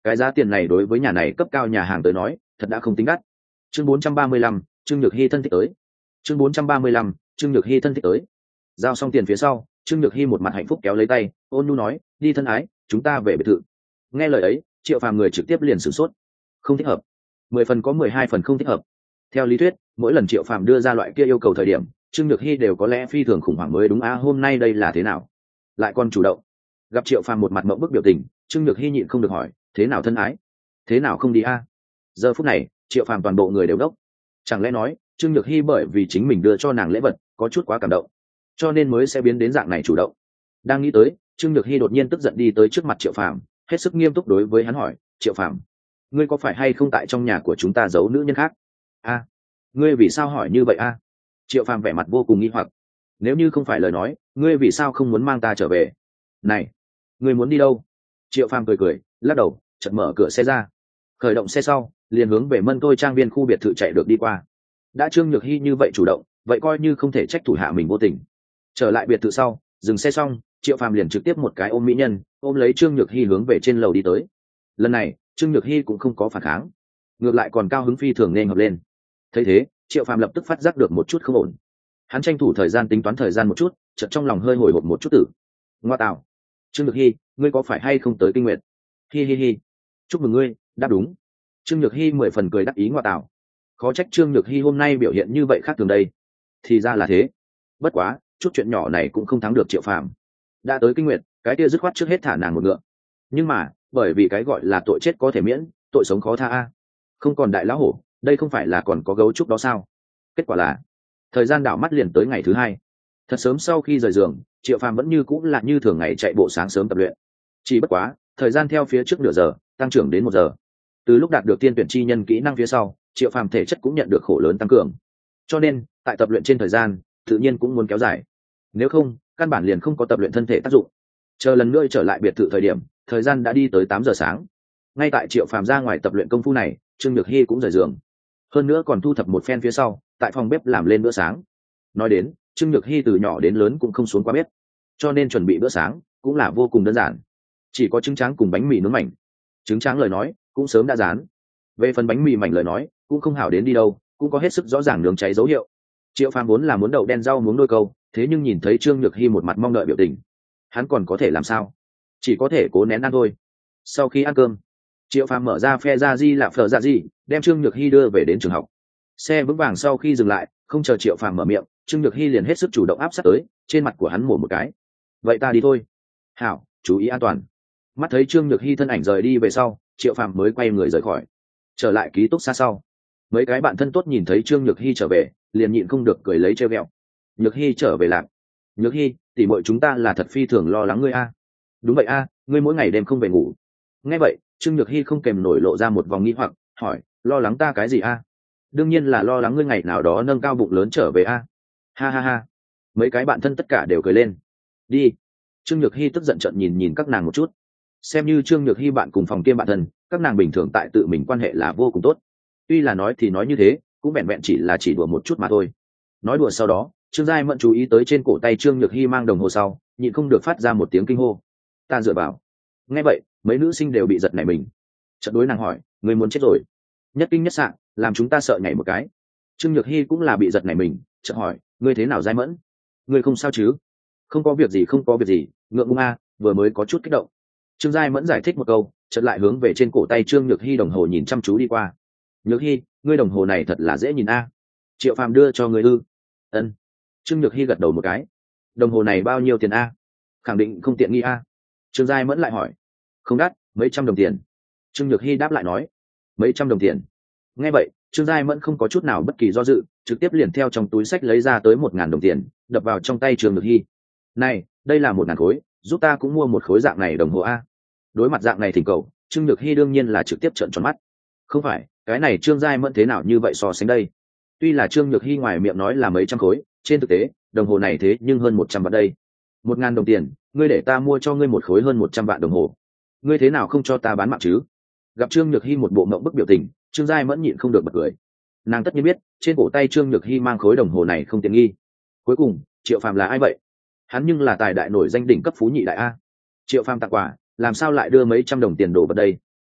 cái giá tiền này đối với nhà này cấp cao nhà hàng tới nói thật đã không tính đắt. Chương bốn trăm ba mươi lăm, Trương Nhược Hy thân thích tới. Chương bốn trăm ba mươi lăm, Trương Nhược Hy thân thích tới. Giao xong tiền phía sau, Trương Nhược Hy một mặt hạnh phúc kéo lấy tay, ôn nhu nói, đi thân ái, chúng ta về biệt thự. Nghe lời ấy, Triệu Phàm người trực tiếp liền sửng sốt. Không thích hợp. Mười phần có mười hai phần không thích hợp. Theo lý thuyết, mỗi lần Triệu Phàm đưa ra loại kia yêu cầu thời điểm, Trương Nhược Hy đều có lẽ phi thường khủng hoảng mới đúng á, hôm nay đây là thế nào? Lại còn chủ động. Gặp Triệu Phàm một mặt mộng bức biểu tình, Trương Nhược Hy nhịn không được hỏi, thế nào thân ái? Thế nào không đi a? Giờ phút này, Triệu Phàm toàn bộ người đều đốc. Chẳng lẽ nói, Trương Nhược Hy bởi vì chính mình đưa cho nàng lễ vật, có chút quá cảm động, cho nên mới sẽ biến đến dạng này chủ động. Đang nghĩ tới, Trương Nhược Hy đột nhiên tức giận đi tới trước mặt Triệu Phàm, hết sức nghiêm túc đối với hắn hỏi, Triệu Phàm, ngươi có phải hay không tại trong nhà của chúng ta giấu nữ nhân khác? A, ngươi vì sao hỏi như vậy a? Triệu Phàm vẻ mặt vô cùng nghi hoặc. Nếu như không phải lời nói, ngươi vì sao không muốn mang ta trở về? Này, ngươi muốn đi đâu? Triệu Phàm cười cười, lắc đầu, chợt mở cửa xe ra, khởi động xe sau, liền hướng về Mân Tôi trang viên khu biệt thự chạy được đi qua. Đã Trương Nhược Hy như vậy chủ động, vậy coi như không thể trách thủ hạ mình vô tình. Trở lại biệt thự sau, dừng xe xong, Triệu Phàm liền trực tiếp một cái ôm mỹ nhân, ôm lấy Trương Nhược Hy hướng về trên lầu đi tới. Lần này, Trương Nhược Hy cũng không có phản kháng, ngược lại còn cao hứng phi thường nên hợp lên. Thấy thế, Triệu Phàm lập tức phát giác được một chút không ổn. Hắn tranh thủ thời gian tính toán thời gian một chút, chợt trong lòng hơi hồi hộp một chút tử. Ngoa tạo, Trương Nhược Hy, ngươi có phải hay không tới kinh nguyệt? Hi hi hi, chúc mừng ngươi, đáp đúng. Trương Nhược Hy mười phần cười đắc ý ngoa tạo. Khó trách Trương Nhược Hy hôm nay biểu hiện như vậy khác thường đây. Thì ra là thế. Bất quá, chút chuyện nhỏ này cũng không thắng được Triệu Phàm. Đã tới kinh nguyệt, cái kia dứt khoát trước hết thả nàng một ngựa. Nhưng mà, bởi vì cái gọi là tội chết có thể miễn, tội sống khó tha a. Không còn đại lão hổ, đây không phải là còn có gấu trúc đó sao? Kết quả là, thời gian đảo mắt liền tới ngày thứ hai. Thật sớm sau khi rời giường, Triệu Phàm vẫn như cũng là như thường ngày chạy bộ sáng sớm tập luyện. Chỉ bất quá, thời gian theo phía trước nửa giờ, tăng trưởng đến một giờ. Từ lúc đạt được tiên tuyển chi nhân kỹ năng phía sau, Triệu Phàm thể chất cũng nhận được khổ lớn tăng cường. Cho nên, tại tập luyện trên thời gian, tự nhiên cũng muốn kéo dài. Nếu không, căn bản liền không có tập luyện thân thể tác dụng. Chờ lần nữa trở lại biệt thự thời điểm, thời gian đã đi tới tám giờ sáng. Ngay tại Triệu Phàm ra ngoài tập luyện công phu này, Trương Nhược Hy cũng rời giường. Hơn nữa còn thu thập một phen phía sau, tại phòng bếp làm lên bữa sáng. Nói đến, Trương Nhược Hy từ nhỏ đến lớn cũng không xuống qua bếp, cho nên chuẩn bị bữa sáng cũng là vô cùng đơn giản. Chỉ có trứng tráng cùng bánh mì nướng mảnh. Trứng tráng lời nói, cũng sớm đã rán. Về phần bánh mì mảnh lời nói, cũng không hảo đến đi đâu, cũng có hết sức rõ ràng nướng cháy dấu hiệu. Triệu Phàm vốn là muốn đậu đen rau muống đôi câu, thế nhưng nhìn thấy Trương Nhược Hy một mặt mong đợi biểu tình, hắn còn có thể làm sao? Chỉ có thể cố nén ăn thôi. Sau khi ăn cơm, Triệu Phàm mở ra phe ra di lạp phở ra di, đem Trương Nhược Hy đưa về đến trường học. Xe vững vàng sau khi dừng lại, không chờ Triệu Phàm mở miệng, Trương Nhược Hy liền hết sức chủ động áp sát tới, trên mặt của hắn mổ một cái. Vậy ta đi thôi. Hảo, chú ý an toàn. Mắt thấy Trương Nhược Hy thân ảnh rời đi về sau, Triệu Phàm mới quay người rời khỏi. Trở lại ký túc xá sau, mấy cái bạn thân tốt nhìn thấy Trương Nhược Hy trở về, liền nhịn không được cười lấy trêu ghẹo. Nhược Hy trở về lạc. Nhược Hy, tỷ muội chúng ta là thật phi thường lo lắng ngươi a. Đúng vậy a, ngươi mỗi ngày đêm không về ngủ. Nghe vậy, Trương Nhược Hy không kèm nổi lộ ra một vòng nghi hoặc, hỏi, lo lắng ta cái gì a? Đương nhiên là lo lắng ngươi ngày nào đó nâng cao bụng lớn trở về a. Ha ha ha. Mấy cái bạn thân tất cả đều cười lên. Đi. Trương Nhược Hy tức giận trợn nhìn nhìn các nàng một chút. Xem như Trương Nhược Hy bạn cùng phòng kiêm bạn thân, các nàng bình thường tại tự mình quan hệ là vô cùng tốt. Tuy là nói thì nói như thế, cũng vẹn vẹn chỉ là chỉ đùa một chút mà thôi. Nói đùa sau đó, Trương Giai Mẫn chú ý tới trên cổ tay Trương Nhược Hy mang đồng hồ sau, nhịn không được phát ra một tiếng kinh hô. Ta dựa vào. Nghe vậy, mấy nữ sinh đều bị giật nảy mình. Chợt đối nàng hỏi, ngươi muốn chết rồi? Nhất kinh nhất sạn, làm chúng ta sợ nhảy một cái. Trương Nhược Hy cũng là bị giật nảy mình, chợt hỏi, ngươi thế nào Giai Mẫn? Ngươi không sao chứ? Không có việc gì, không có việc gì, ngượng ngùng a, vừa mới có chút kích động. Trương Giai Mẫn giải thích một câu, chợt lại hướng về trên cổ tay Trương Nhược Hy đồng hồ nhìn chăm chú đi qua. Nhược Hy, ngươi đồng hồ này thật là dễ nhìn a. Triệu Phàm đưa cho ngươi ư? Ân. Trương Nhược Hy gật đầu một cái. Đồng hồ này bao nhiêu tiền a? Khẳng định không tiện nghi a. Trương Giai Mẫn lại hỏi. Không đắt, mấy trăm đồng tiền. Trương Nhược Hy đáp lại nói. Mấy trăm đồng tiền. Nghe vậy, Trương Giai Mẫn không có chút nào bất kỳ do dự, trực tiếp liền theo trong túi sách lấy ra tới một ngàn đồng tiền, đập vào trong tay Trương Nhược Hy. Này, đây là một ngàn khối, giúp ta cũng mua một khối dạng này đồng hồ a. Đối mặt dạng này thỉnh cầu, Trương Nhược Hy đương nhiên là trực tiếp trợn tròn mắt. Không phải, cái này Trương Giai Mẫn thế nào như vậy so sánh đây? Tuy là Trương Nhược Hy ngoài miệng nói là mấy trăm khối, trên thực tế, đồng hồ này thế nhưng hơn một trăm vạn đây. Một ngàn đồng tiền, ngươi để ta mua cho ngươi một khối hơn một trăm vạn đồng hồ. Ngươi thế nào không cho ta bán mạng chứ? Gặp Trương Nhược Hy một bộ mộng bức biểu tình, Trương Giai Mẫn nhịn không được bật cười. Nàng tất nhiên biết, trên cổ tay Trương Nhược Hy mang khối đồng hồ này không tiện nghi. Cuối cùng, Triệu Phàm là ai vậy? Hắn nhưng là tài đại nổi danh đỉnh cấp phú nhị đại a. Triệu Phàm tặng quà, làm sao lại đưa mấy trăm đồng tiền đồ vào đây?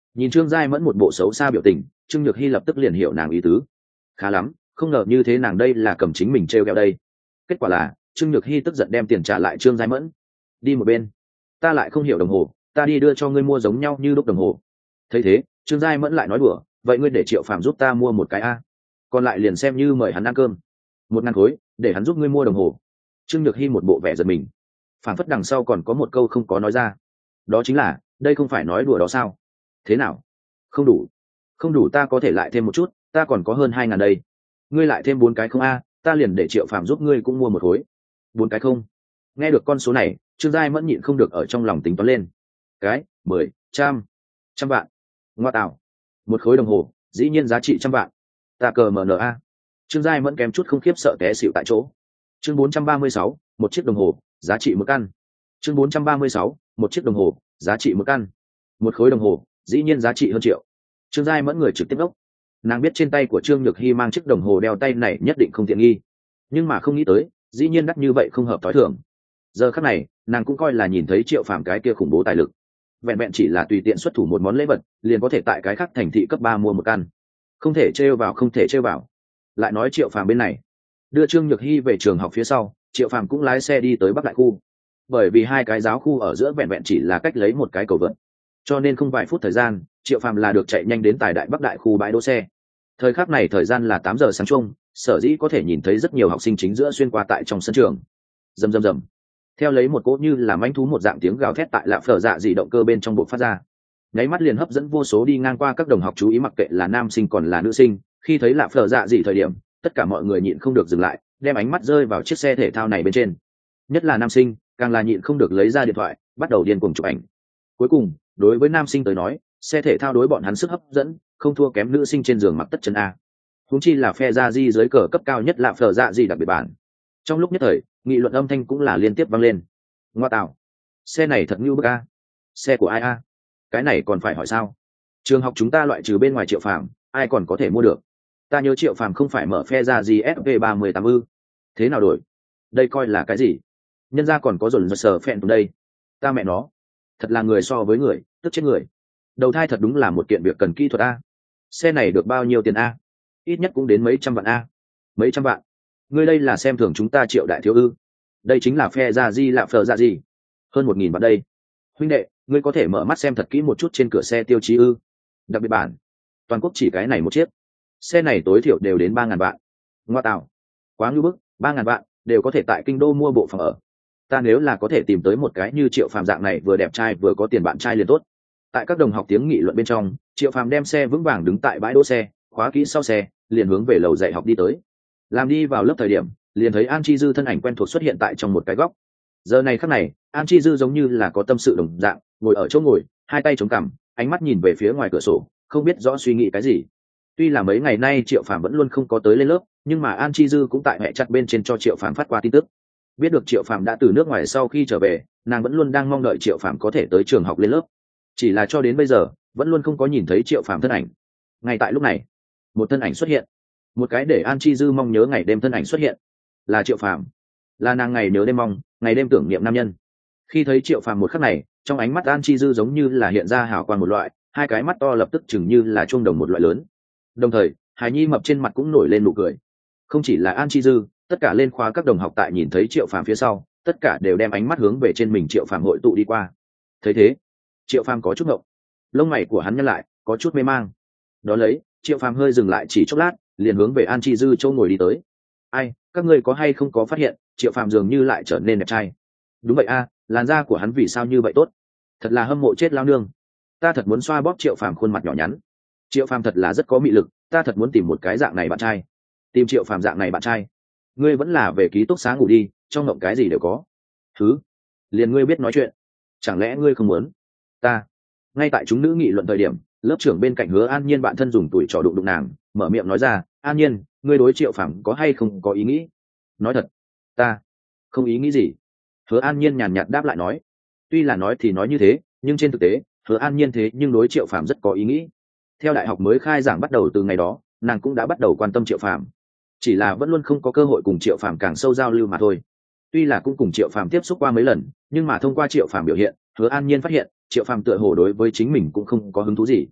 Nhìn Trương Giai Mẫn một bộ xấu xa biểu tình, Trương Nhược Hy lập tức liền hiểu nàng ý tứ. Khá lắm, không ngờ như thế nàng đây là cầm chính mình trêu ghẹo đây. Kết quả là Trương Nhược Hy tức giận đem tiền trả lại Trương Giai Mẫn. Đi một bên, ta lại không hiểu đồng hồ, ta đi đưa cho ngươi mua giống nhau như đúc đồng hồ. Thấy thế, Trương Giai Mẫn lại nói đùa, vậy ngươi để Triệu Phàm giúp ta mua một cái a, còn lại liền xem như mời hắn ăn cơm. Một ngàn khối, để hắn giúp ngươi mua đồng hồ. Trương Nhược Hy một bộ vẻ giật mình, phản phất đằng sau còn có một câu không có nói ra, đó chính là đây không phải nói đùa đó sao? Thế nào, không đủ? Không đủ ta có thể lại thêm một chút, ta còn có hơn hai ngàn đây. Ngươi lại thêm bốn cái không a, ta liền để Triệu Phàm giúp ngươi cũng mua một khối. Bốn cái không? Nghe được con số này, Trương Giai Mẫn nhịn không được ở trong lòng tính toán lên. Cái, mười, trăm, trăm vạn. Ngoa tạo, một khối đồng hồ, dĩ nhiên giá trị trăm vạn. Ta cờ mờ nờ a. Trương Giai Mẫn kém chút không khiếp sợ té xỉu tại chỗ. Chương bốn trăm ba mươi sáu, một chiếc đồng hồ, giá trị một căn. Chương bốn trăm ba mươi sáu, một chiếc đồng hồ, giá trị một căn. Một khối đồng hồ, dĩ nhiên giá trị hơn triệu. Trương Giai Mẫn người trực tiếp ốc. Nàng biết trên tay của Trương Nhược Hy mang chiếc đồng hồ đeo tay này nhất định không tiện nghi, nhưng mà không nghĩ tới, dĩ nhiên đắt như vậy không hợp tối thường. Giờ khắc này, nàng cũng coi là nhìn thấy Triệu Phàm cái kia khủng bố tài lực. Vẹn vẹn chỉ là tùy tiện xuất thủ một món lễ vật, liền có thể tại cái khác thành thị cấp ba mua một căn. Không thể trêu vào, không thể trêu vào. Lại nói Triệu Phàm bên này, đưa Trương Nhược Hy về trường học phía sau, Triệu Phàm cũng lái xe đi tới Bắc Đại khu. Bởi vì hai cái giáo khu ở giữa vẹn vẹn chỉ là cách lấy một cái cầu vượt, cho nên không vài phút thời gian, Triệu Phàm là được chạy nhanh đến Tài Đại Bắc Đại khu bãi đỗ xe. Thời khắc này thời gian là tám giờ sáng chung, sở dĩ có thể nhìn thấy rất nhiều học sinh chính giữa xuyên qua tại trong sân trường. Rầm rầm rầm. Theo lấy một cỗ như là manh thú một dạng tiếng gào thét tại Lạp Phở Dạ dị động cơ bên trong bộ phát ra, nháy mắt liền hấp dẫn vô số đi ngang qua các đồng học chú ý, mặc kệ là nam sinh còn là nữ sinh. Khi thấy Lạp Phở Dạ dị thời điểm, tất cả mọi người nhịn không được dừng lại, đem ánh mắt rơi vào chiếc xe thể thao này bên trên. Nhất là nam sinh, càng là nhịn không được lấy ra điện thoại, bắt đầu điên cuồng chụp ảnh. Cuối cùng, đối với nam sinh tới nói, xe thể thao đối bọn hắn sức hấp dẫn không thua kém nữ sinh trên giường mặc tất chân a. Huống chi là phe ra di dưới cờ cấp cao nhất Lạp Phở Dạ dị đặc biệt bản. Trong lúc nhất thời, nghị luận âm thanh cũng là liên tiếp vang lên. Ngoa tạo, xe này thật ngưu bức a. Xe của ai a? Cái này còn phải hỏi sao? Trường học chúng ta loại trừ bên ngoài Triệu Phàm, ai còn có thể mua được? Ta nhớ Triệu Phàm không phải mở phe ra gì ép vê ba mươi tám ư? Thế nào đổi? Đây coi là cái gì? Nhân ra còn có dồn dồn sờ phẹn đây. Ta mẹ nó, thật là người so với người, tức chết người. Đầu thai thật đúng là một kiện việc cần kỹ thuật a. Xe này được bao nhiêu tiền a? Ít nhất cũng đến mấy trăm vạn a. Mấy trăm vạn? Ngươi đây là xem thường chúng ta Triệu đại thiếu ư? Đây chính là phe ra di Lạp Phở Dạ gì? Hơn một nghìn vạn đây. Huynh đệ, ngươi có thể mở mắt xem thật kỹ một chút trên cửa xe tiêu chí ư? Đặc biệt bản, toàn quốc chỉ cái này một chiếc. Xe này tối thiểu đều đến ba ngàn vạn. Ngoa tạo, quá ngưu bức, ba ngàn vạn đều có thể tại kinh đô mua bộ phòng ở. Ta nếu là có thể tìm tới một cái như Triệu Phàm dạng này vừa đẹp trai vừa có tiền bạn trai liền tốt. Tại các đồng học tiếng nghị luận bên trong, Triệu Phàm đem xe vững vàng đứng tại bãi đỗ xe, khóa kỹ sau xe, liền hướng về lầu dạy học đi tới. Làm đi vào lớp thời điểm, liền thấy An Chi Dư thân ảnh quen thuộc xuất hiện tại trong một cái góc. Giờ này khắc này, An Chi Dư giống như là có tâm sự đồng dạng, ngồi ở chỗ ngồi, hai tay chống cằm, ánh mắt nhìn về phía ngoài cửa sổ, không biết rõ suy nghĩ cái gì. Tuy là mấy ngày nay Triệu Phàm vẫn luôn không có tới lên lớp, nhưng mà An Chi Dư cũng tại mẹ chặt bên trên cho Triệu Phàm phát qua tin tức. Biết được Triệu Phàm đã từ nước ngoài sau khi trở về, nàng vẫn luôn đang mong đợi Triệu Phàm có thể tới trường học lên lớp. Chỉ là cho đến bây giờ, vẫn luôn không có nhìn thấy Triệu Phàm thân ảnh. Ngay tại lúc này, một thân ảnh xuất hiện, một cái để An Chi Dư mong nhớ ngày đêm thân ảnh xuất hiện, là Triệu Phàm, là nàng ngày nhớ đêm mong, ngày đêm tưởng niệm nam nhân. Khi thấy Triệu Phàm một khắc này, trong ánh mắt An Chi Dư giống như là hiện ra hào quang một loại, hai cái mắt to lập tức chừng như là chuông đồng một loại lớn. Đồng thời, Hải Nhi mập trên mặt cũng nổi lên nụ cười. Không chỉ là An Chi Dư, tất cả lên khóa các đồng học tại nhìn thấy Triệu Phàm phía sau, tất cả đều đem ánh mắt hướng về trên mình Triệu Phàm hội tụ đi qua. Thấy thế, Triệu Phàm có chút ngộng, lông mày của hắn nhăn lại, có chút mê mang. Đó lấy, Triệu Phàm hơi dừng lại chỉ chốc lát, liền hướng về An Chi Dư châu ngồi đi tới. Ai, các ngươi có hay không có phát hiện, Triệu Phàm dường như lại trở nên đẹp trai. Đúng vậy a, làn da của hắn vì sao như vậy tốt, thật là hâm mộ chết lao nương. Ta thật muốn xoa bóp Triệu Phàm khuôn mặt nhỏ nhắn. Triệu Phàm thật là rất có mị lực, ta thật muốn tìm một cái dạng này bạn trai. Tìm Triệu Phàm dạng này bạn trai. Ngươi vẫn là về ký túc xá ngủ đi, trong mộng cái gì đều có. Thứ, liền ngươi biết nói chuyện, chẳng lẽ ngươi không muốn? Ta. Ngay tại chúng nữ nghị luận thời điểm, lớp trưởng bên cạnh Hứa An Nhiên bạn thân dùng tuổi trò đụng đụng nàng, mở miệng nói ra, An Nhiên, ngươi đối Triệu Phàm có hay không có ý nghĩ? Nói thật, ta không ý nghĩ gì. Hứa An Nhiên nhàn nhạt đáp lại nói. Tuy là nói thì nói như thế, nhưng trên thực tế, Hứa An Nhiên thế nhưng đối Triệu Phàm rất có ý nghĩ. Theo đại học mới khai giảng bắt đầu từ ngày đó, nàng cũng đã bắt đầu quan tâm Triệu Phàm, chỉ là vẫn luôn không có cơ hội cùng Triệu Phàm càng sâu giao lưu mà thôi. Tuy là cũng cùng Triệu Phàm tiếp xúc qua mấy lần, nhưng mà thông qua Triệu Phàm biểu hiện, Hứa An Nhiên phát hiện Triệu Phàm tựa hồ đối với chính mình cũng không có hứng thú gì.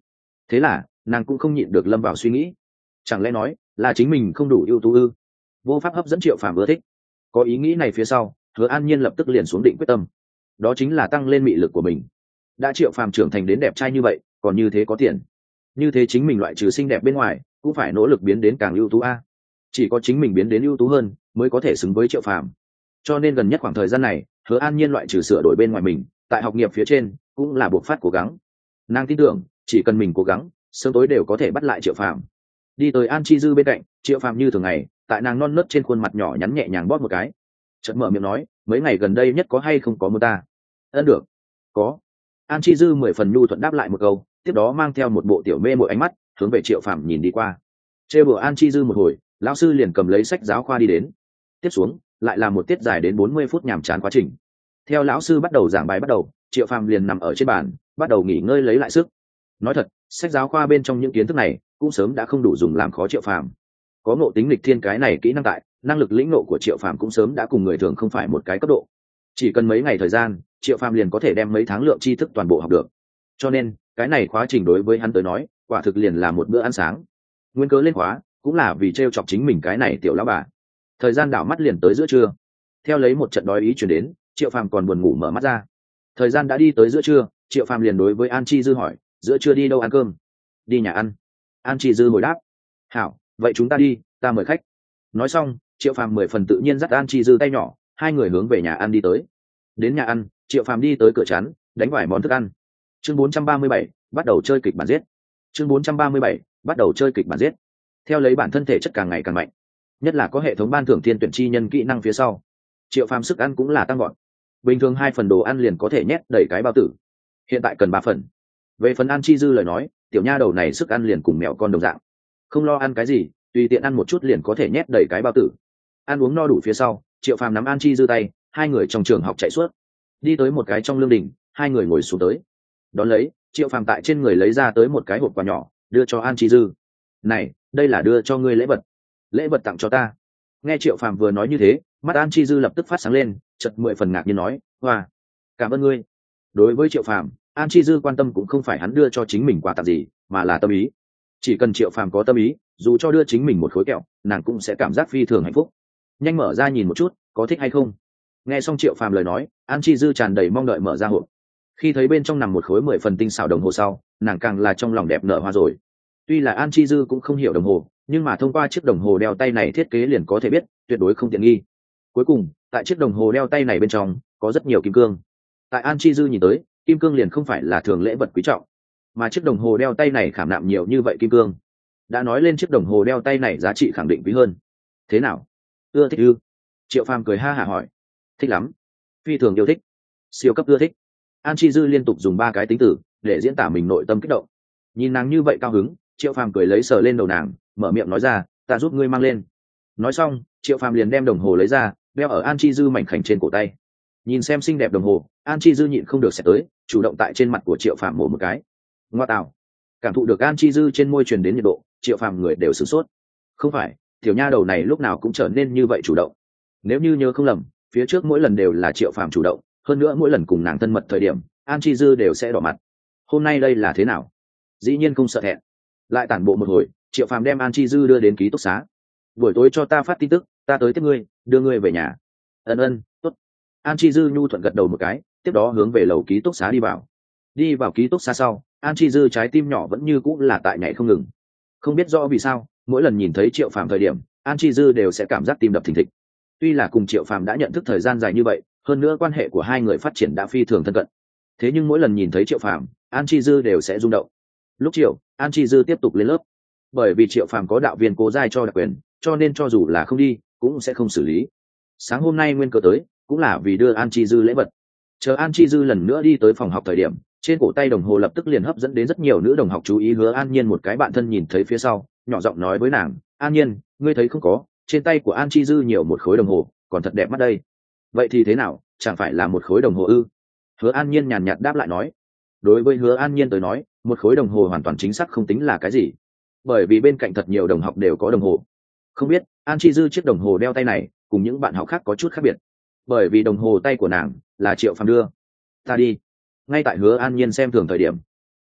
Thế là nàng cũng không nhịn được lâm vào suy nghĩ, chẳng lẽ nói là chính mình không đủ ưu tú ư? Vô pháp hấp dẫn Triệu Phàm ưa thích. Có ý nghĩ này phía sau, Hứa An Nhiên lập tức liền xuống định quyết tâm, đó chính là tăng lên mị lực của mình. Đã Triệu Phàm trưởng thành đến đẹp trai như vậy, còn như thế có tiền, như thế chính mình loại trừ xinh đẹp bên ngoài cũng phải nỗ lực biến đến càng ưu tú a. Chỉ có chính mình biến đến ưu tú hơn mới có thể xứng với Triệu Phàm. Cho nên gần nhất khoảng thời gian này, Hứa An Nhiên loại trừ sửa đổi bên ngoài mình, tại học nghiệp phía trên cũng là buộc phát cố gắng. Nàng tin tưởng chỉ cần mình cố gắng, sớm tối đều có thể bắt lại Triệu Phàm. Đi tới An Chi Dư bên cạnh, Triệu Phàm như thường ngày tại nàng non nớt trên khuôn mặt nhỏ nhắn nhẹ nhàng bóp một cái, chợt mở miệng nói, mấy ngày gần đây nhất có hay không có mưa ta? Ân được, có. An Chi Dư mười phần nhu thuận đáp lại một câu, tiếp đó mang theo một bộ tiểu mê mội ánh mắt hướng về Triệu Phàm nhìn đi qua. Trêu đùa An Chi Dư một hồi, lão sư liền cầm lấy sách giáo khoa đi đến. Tiếp xuống lại là một tiết dài đến bốn mươi phút nhàm chán quá trình. Theo lão sư bắt đầu giảng bài bắt đầu, Triệu Phàm liền nằm ở trên bàn bắt đầu nghỉ ngơi lấy lại sức. Nói thật, sách giáo khoa bên trong những kiến thức này cũng sớm đã không đủ dùng làm khó Triệu Phàm. Có ngộ tính lịch thiên cái này kỹ năng tại, năng lực lĩnh ngộ của Triệu Phàm cũng sớm đã cùng người thường không phải một cái cấp độ. Chỉ cần mấy ngày thời gian, Triệu Phàm liền có thể đem mấy tháng lượng tri thức toàn bộ học được. Cho nên cái này khóa trình đối với hắn tới nói quả thực liền là một bữa ăn sáng. Nguyên cớ lên khóa cũng là vì t r e o chọc chính mình cái này tiểu lão bà. Thời gian đảo mắt liền tới giữa trưa, theo lấy một trận đói ý chuyển đến, Triệu Phàm còn buồn ngủ mở mắt ra. Thời gian đã đi tới giữa trưa, Triệu Phàm liền đối với An Chi Dư hỏi, giữa trưa đi đâu ăn cơm? Đi nhà ăn. An Chi Dư hồi đáp, hảo, vậy chúng ta đi, ta mời khách. Nói xong, Triệu Phàm mười phần tự nhiên dắt An Chi Dư tay nhỏ, hai người hướng về nhà ăn đi tới. Đến nhà ăn, Triệu Phàm đi tới cửa chắn, đánh vài món thức ăn. Chương bốn trăm ba mươi bảy, bắt đầu chơi kịch bản giết. Chương bốn trăm ba mươi bảy, bắt đầu chơi kịch bản giết. Theo lấy bản thân thể chất càng ngày càng mạnh, nhất là có hệ thống ban thưởng thiên tuyển chi nhân kỹ năng phía sau, Triệu Phàm sức ăn cũng là tăng gọn. Bình thường hai phần đồ ăn liền có thể nhét đầy cái bao tử, hiện tại cần ba phần. Về phần An Chi Dư lời nói, tiểu nha đầu này sức ăn liền cùng mèo con đồng dạng, không lo ăn cái gì, tùy tiện ăn một chút liền có thể nhét đầy cái bao tử. Ăn uống no đủ phía sau, Triệu Phàm nắm An Chi Dư tay, hai người trong trường học chạy suốt, đi tới một cái trong lương đình, hai người ngồi xuống tới. Đón lấy, Triệu Phàm tại trên người lấy ra tới một cái hộp quà nhỏ, đưa cho An Chi Dư. Này, đây là đưa cho ngươi lễ vật, lễ vật tặng cho ta. Nghe Triệu Phàm vừa nói như thế, mắt An Chi Dư lập tức phát sáng lên, chợt mười phần ngạc nhiên nói, hoa, cảm ơn ngươi. Đối với Triệu Phàm, An Chi Dư quan tâm cũng không phải hắn đưa cho chính mình quà tặng gì, mà là tâm ý. Chỉ cần Triệu Phàm có tâm ý, dù cho đưa chính mình một khối kẹo, nàng cũng sẽ cảm giác phi thường hạnh phúc. Nhanh mở ra nhìn một chút, có thích hay không? Nghe xong Triệu Phàm lời nói, An Chi Dư tràn đầy mong đợi mở ra hộp. Khi thấy bên trong nằm một khối mười phần tinh xảo đồng hồ sau, nàng càng là trong lòng đẹp nở hoa rồi. Tuy là An Chi Dư cũng không hiểu đồng hồ, nhưng mà thông qua chiếc đồng hồ đeo tay này thiết kế liền có thể biết, tuyệt đối không tiện nghi. Cuối cùng, tại chiếc đồng hồ đeo tay này bên trong có rất nhiều kim cương. Tại An Chi Dư nhìn tới, kim cương liền không phải là thường lễ vật quý trọng, mà chiếc đồng hồ đeo tay này khảm nạm nhiều như vậy kim cương, đã nói lên chiếc đồng hồ đeo tay này giá trị khẳng định quý hơn. Thế nào, ưa thích ư? Triệu Phàm cười ha hả hỏi. Thích lắm, phi thường yêu thích, siêu cấp ưa thích. An Chi Dư liên tục dùng ba cái tính từ để diễn tả mình nội tâm kích động. Nhìn nàng như vậy cao hứng, Triệu Phàm cười lấy sờ lên đầu nàng, mở miệng nói ra, ta giúp ngươi mang lên. Nói xong, Triệu Phàm liền đem đồng hồ lấy ra, đeo ở An Chi Dư mảnh khảnh trên cổ tay. Nhìn xem xinh đẹp đồng hồ, An Chi Dư nhịn không được xẹt tới, chủ động tại trên mặt của Triệu Phàm mổ một cái. Ngoa tạo. Cảm thụ được An Chi Dư trên môi truyền đến nhiệt độ, Triệu Phàm người đều sửng sốt. Không phải, tiểu nha đầu này lúc nào cũng trở nên như vậy chủ động. Nếu như nhớ không lầm, phía trước mỗi lần đều là Triệu Phàm chủ động, hơn nữa mỗi lần cùng nàng thân mật thời điểm, An Chi Dư đều sẽ đỏ mặt. Hôm nay đây là thế nào? Dĩ nhiên không sợ thẹn. Lại tản bộ một hồi, Triệu Phàm đem An Chi Dư đưa đến ký túc xá. Buổi tối cho ta phát tin tức, ta tới tiếp ngươi, đưa ngươi về nhà. Ân ân, tốt. An Chi Dư nhu thuận gật đầu một cái, tiếp đó hướng về lầu ký túc xá đi vào. Đi vào ký túc xá sau, An Chi Dư trái tim nhỏ vẫn như cũng là tại nhảy không ngừng. Không biết rõ vì sao, mỗi lần nhìn thấy Triệu Phàm thời điểm, An Chi Dư đều sẽ cảm giác tim đập thình thịch. Tuy là cùng Triệu Phàm đã nhận thức thời gian dài như vậy, hơn nữa quan hệ của hai người phát triển đã phi thường thân cận, thế nhưng mỗi lần nhìn thấy Triệu Phàm, An Chi Dư đều sẽ rung động. Lúc chiều, An Chi Dư tiếp tục lên lớp. Bởi vì Triệu Phàm có đạo viên cố giai cho đặc quyền, cho nên cho dù là không đi cũng sẽ không xử lý. Sáng hôm nay nguyên cớ tới cũng là vì đưa An Chi Dư lễ vật. Chờ An Chi Dư lần nữa đi tới phòng học thời điểm, trên cổ tay đồng hồ lập tức liền hấp dẫn đến rất nhiều nữ đồng học chú ý. Hứa An Nhiên một cái bạn thân nhìn thấy phía sau, nhỏ giọng nói với nàng, An Nhiên, ngươi thấy không có, trên tay của An Chi Dư nhiều một khối đồng hồ, còn thật đẹp mắt đây. Vậy thì thế nào, chẳng phải là một khối đồng hồ ư? Hứa An Nhiên nhàn nhạt đáp lại nói. Đối với Hứa An Nhiên tới nói, một khối đồng hồ hoàn toàn chính xác không tính là cái gì, bởi vì bên cạnh thật nhiều đồng học đều có đồng hồ. Không biết An Chi Dư chiếc đồng hồ đeo tay này cùng những bạn học khác có chút khác biệt, bởi vì đồng hồ tay của nàng là Triệu Phàm đưa. Ta đi. Ngay tại Hứa An Nhiên xem thường thời điểm,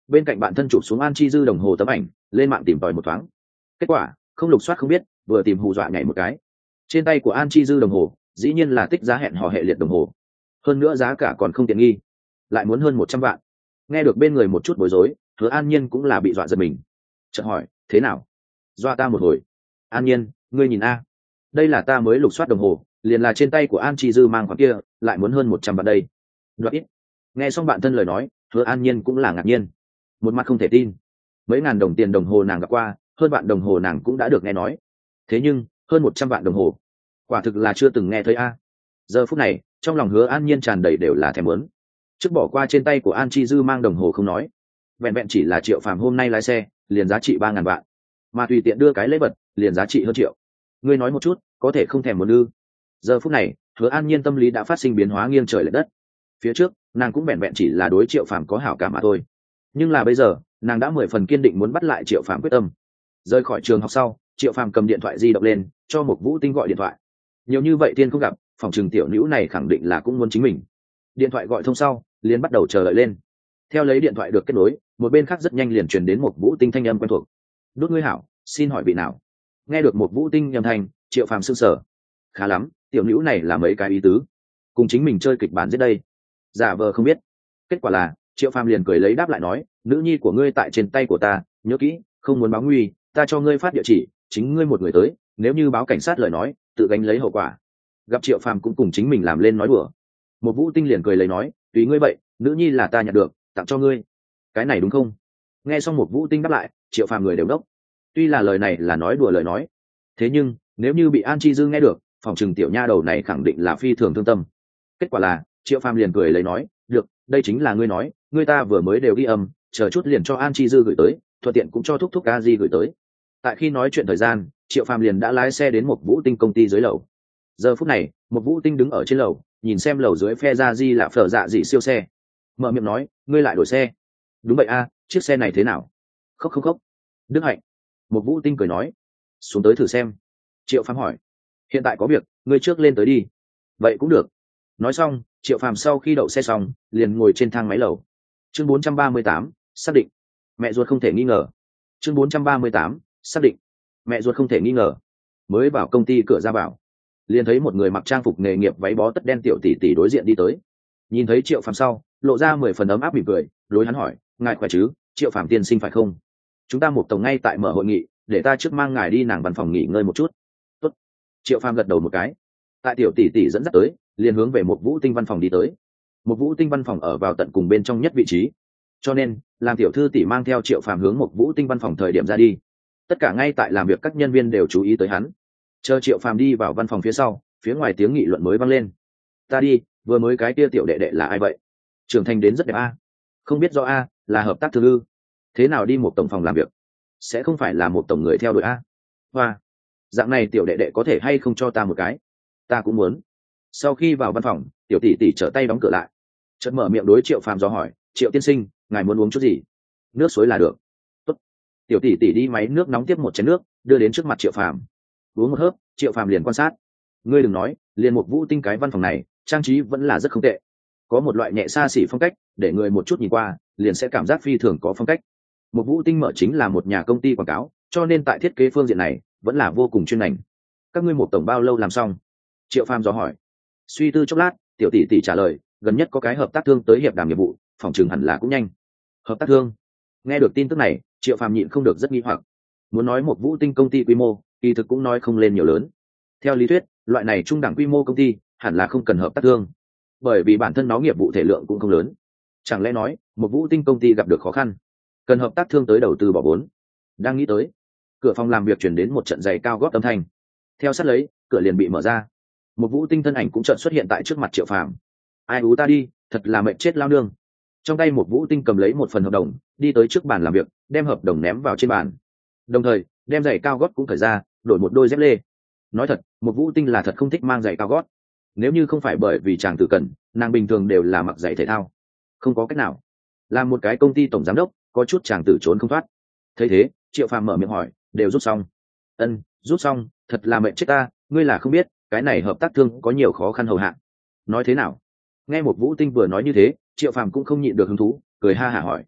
bên cạnh bạn thân chụp xuống An Chi Dư đồng hồ tấm ảnh, lên mạng tìm tòi một thoáng. Kết quả không lục soát không biết, vừa tìm hù dọa nhảy một cái. Trên tay của An Chi Dư đồng hồ dĩ nhiên là tích giá hẹn hò hệ liệt đồng hồ, hơn nữa giá cả còn không tiện nghi, lại muốn hơn một trăm vạn. Nghe được bên người một chút bối rối, Hứa An Nhiên cũng là bị dọa giật mình, chợt hỏi thế nào, dọa ta một hồi. An Nhiên, ngươi nhìn a, đây là ta mới lục soát đồng hồ, liền là trên tay của An Chi Dư mang khoản kia, lại muốn hơn một trăm vạn đây. Đoạt ít. Nghe xong bạn thân lời nói, Hứa An Nhiên cũng là ngạc nhiên, một mặt không thể tin. Mấy ngàn đồng tiền đồng hồ nàng gặp qua, hơn vạn đồng hồ nàng cũng đã được nghe nói, thế nhưng hơn một trăm vạn đồng hồ, quả thực là chưa từng nghe thấy a. Giờ phút này trong lòng Hứa An Nhiên tràn đầy đều là thèm muốn. Trước bỏ qua trên tay của An Chi Dư mang đồng hồ không nói, vẹn vẹn chỉ là Triệu Phàm hôm nay lái xe liền giá trị ba ngàn vạn, mà tùy tiện đưa cái lễ vật liền giá trị hơn triệu. Ngươi nói một chút, có thể không thèm muốn ư? Giờ phút này Hứa An Nhiên tâm lý đã phát sinh biến hóa nghiêng trời lệch đất. Phía trước nàng cũng vẹn vẹn chỉ là đối Triệu Phàm có hảo cảm mà thôi, nhưng là bây giờ nàng đã mười phần kiên định muốn bắt lại Triệu Phàm quyết tâm. Rời khỏi trường học sau, Triệu Phàm cầm điện thoại di động lên cho Mục Vũ Tinh gọi điện thoại. Nhiều như vậy tiên không gặp, phòng trường tiểu nữ này khẳng định là cũng muốn chính mình. Điện thoại gọi thông sau liền bắt đầu chờ đợi lên. Theo lấy điện thoại được kết nối, một bên khác rất nhanh liền truyền đến Mục Vũ Tinh thanh âm quen thuộc. Đốt ngươi hảo, xin hỏi vị nào? Nghe được Mục Vũ Tinh âm thanh, Triệu Phàm sững sờ. Khá lắm, tiểu nữ này là mấy cái ý tứ, cùng chính mình chơi kịch bản dưới đây. Giả vờ không biết. Kết quả là Triệu Phàm liền cười lấy đáp lại nói, nữ nhi của ngươi tại trên tay của ta, nhớ kỹ, không muốn báo nguy, ta cho ngươi phát địa chỉ, chính ngươi một người tới, nếu như báo cảnh sát lời nói, tự gánh lấy hậu quả. Gặp Triệu Phàm cũng cùng chính mình làm lên nói đùa, một Vũ Tinh liền cười lấy nói, tùy ngươi vậy, nữ nhi là ta nhận được, tặng cho ngươi. Cái này đúng không? Nghe xong một Vũ Tinh đáp lại, Triệu Phàm người đều đốc. Tuy là lời này là nói đùa lời nói, thế nhưng nếu như bị An Chi Dư nghe được, phòng trừng tiểu nha đầu này khẳng định là phi thường thương tâm. Kết quả là Triệu Phàm liền cười lấy nói, được, đây chính là ngươi nói, ngươi ta vừa mới đều ghi âm, chờ chút liền cho An Chi Dư gửi tới, thuận tiện cũng cho thúc thúc A Di gửi tới. Tại khi nói chuyện thời gian, Triệu Phàm liền đã lái xe đến một Vũ Tinh công ty dưới lầu. Giờ phút này một Vũ Tinh đứng ở trên lầu, nhìn xem lầu dưới phe ra di là phở dạ dị siêu xe, mở miệng nói, ngươi lại đổi xe? Đúng vậy a, chiếc xe này thế nào? Khóc không khóc? Đức Hạnh. Một Vũ Tinh cười nói, xuống tới thử xem. Triệu Phàm hỏi, hiện tại có việc, ngươi trước lên tới đi. Vậy cũng được. Nói xong, Triệu Phàm sau khi đậu xe xong liền ngồi trên thang máy lầu. Chương bốn trăm ba mươi tám, xác định. Mẹ ruột không thể nghi ngờ. Chương bốn trăm ba mươi tám, xác định. Mẹ ruột không thể nghi ngờ. Mới vào công ty cửa ra vào, liền thấy một người mặc trang phục nghề nghiệp váy bó tất đen tiểu tỷ tỷ đối diện đi tới. Nhìn thấy Triệu Phàm sau, lộ ra mười phần ấm áp mỉm cười, đối hắn hỏi, ngài khỏe chứ, Triệu Phàm tiên sinh phải không? Chúng ta một tổng ngay tại mở hội nghị, để ta trước mang ngài đi nàng văn phòng nghỉ ngơi một chút. Tốt. Triệu Phàm gật đầu một cái. Tại tiểu tỷ tỷ dẫn dắt tới, liền hướng về một Vũ Tinh văn phòng đi tới. Một Vũ Tinh văn phòng ở vào tận cùng bên trong nhất vị trí, cho nên làm tiểu thư tỷ mang theo Triệu Phàm hướng một Vũ Tinh văn phòng thời điểm ra đi, tất cả ngay tại làm việc các nhân viên đều chú ý tới hắn. Chờ Triệu Phàm đi vào văn phòng phía sau, phía ngoài tiếng nghị luận mới vang lên. Ta đi, vừa mới cái kia tiểu đệ đệ là ai vậy? Trưởng thành đến rất đẹp a. Không biết do a, là hợp tác thương ư? Thế nào đi một tổng phòng làm việc? Sẽ không phải là một tổng người theo đuổi a? Hoa, dạng này tiểu đệ đệ có thể hay không cho ta một cái? Ta cũng muốn. Sau khi vào văn phòng, tiểu tỷ tỷ trở tay đóng cửa lại, chợt mở miệng đối Triệu Phàm dò hỏi, Triệu tiên sinh, ngài muốn uống chút gì? Nước suối là được. Tốt. Tiểu tỷ tỷ đi máy nước nóng tiếp một chén nước, đưa đến trước mặt Triệu Phàm. Uống một hớp, Triệu Phàm liền quan sát. Ngươi đừng nói, liền một Vũ Tinh cái văn phòng này trang trí vẫn là rất không tệ, có một loại nhẹ xa xỉ phong cách, để người một chút nhìn qua liền sẽ cảm giác phi thường có phong cách. Một Vũ Tinh mở chính là một nhà công ty quảng cáo, cho nên tại thiết kế phương diện này vẫn là vô cùng chuyên ngành. Các ngươi một tổng bao lâu làm xong? Triệu Phàm dò hỏi. Suy tư chốc lát, tiểu tỷ tỷ trả lời, gần nhất có cái hợp tác thương tới hiệp đàm nghiệp vụ, phòng trường hẳn là cũng nhanh. Hợp tác thương? Nghe được tin tức này, Triệu Phàm nhịn không được rất nghi hoặc. Muốn nói một Vũ Tinh công ty quy mô, kỳ thực cũng nói không lên nhiều lớn. Theo lý thuyết, loại này trung đẳng quy mô công ty hẳn là không cần hợp tác thương, bởi vì bản thân nó nghiệp vụ thể lượng cũng không lớn. Chẳng lẽ nói một Vũ Tinh công ty gặp được khó khăn, cần hợp tác thương tới đầu tư bỏ vốn? Đang nghĩ tới, cửa phòng làm việc chuyển đến một trận giày cao gót âm thanh. Theo sát lấy, cửa liền bị mở ra. Một Vũ Tinh thân ảnh cũng chợt xuất hiện tại trước mặt Triệu Phàm. Ai ú ta đi, thật là mệt chết lao nương. Trong tay một Vũ Tinh cầm lấy một phần hợp đồng, đi tới trước bàn làm việc, đem hợp đồng ném vào trên bàn, đồng thời đem giày cao gót cũng cởi ra, đổi một đôi dép lê. Nói thật, một Vũ Tinh là thật không thích mang giày cao gót. Nếu như không phải bởi vì chàng tử cần, nàng bình thường đều là mặc giày thể thao. Không có cách nào, làm một cái công ty tổng giám đốc, có chút chàng tử trốn không thoát. Thấy thế, Triệu Phàm mở miệng hỏi, đều rút xong? Ân, rút xong. Thật là mệt chết ta, ngươi là không biết cái này hợp tác thương có nhiều khó khăn hầu hạ. Nói thế nào? Nghe một Vũ Tinh vừa nói như thế, Triệu Phàm cũng không nhịn được hứng thú, cười ha hả hỏi,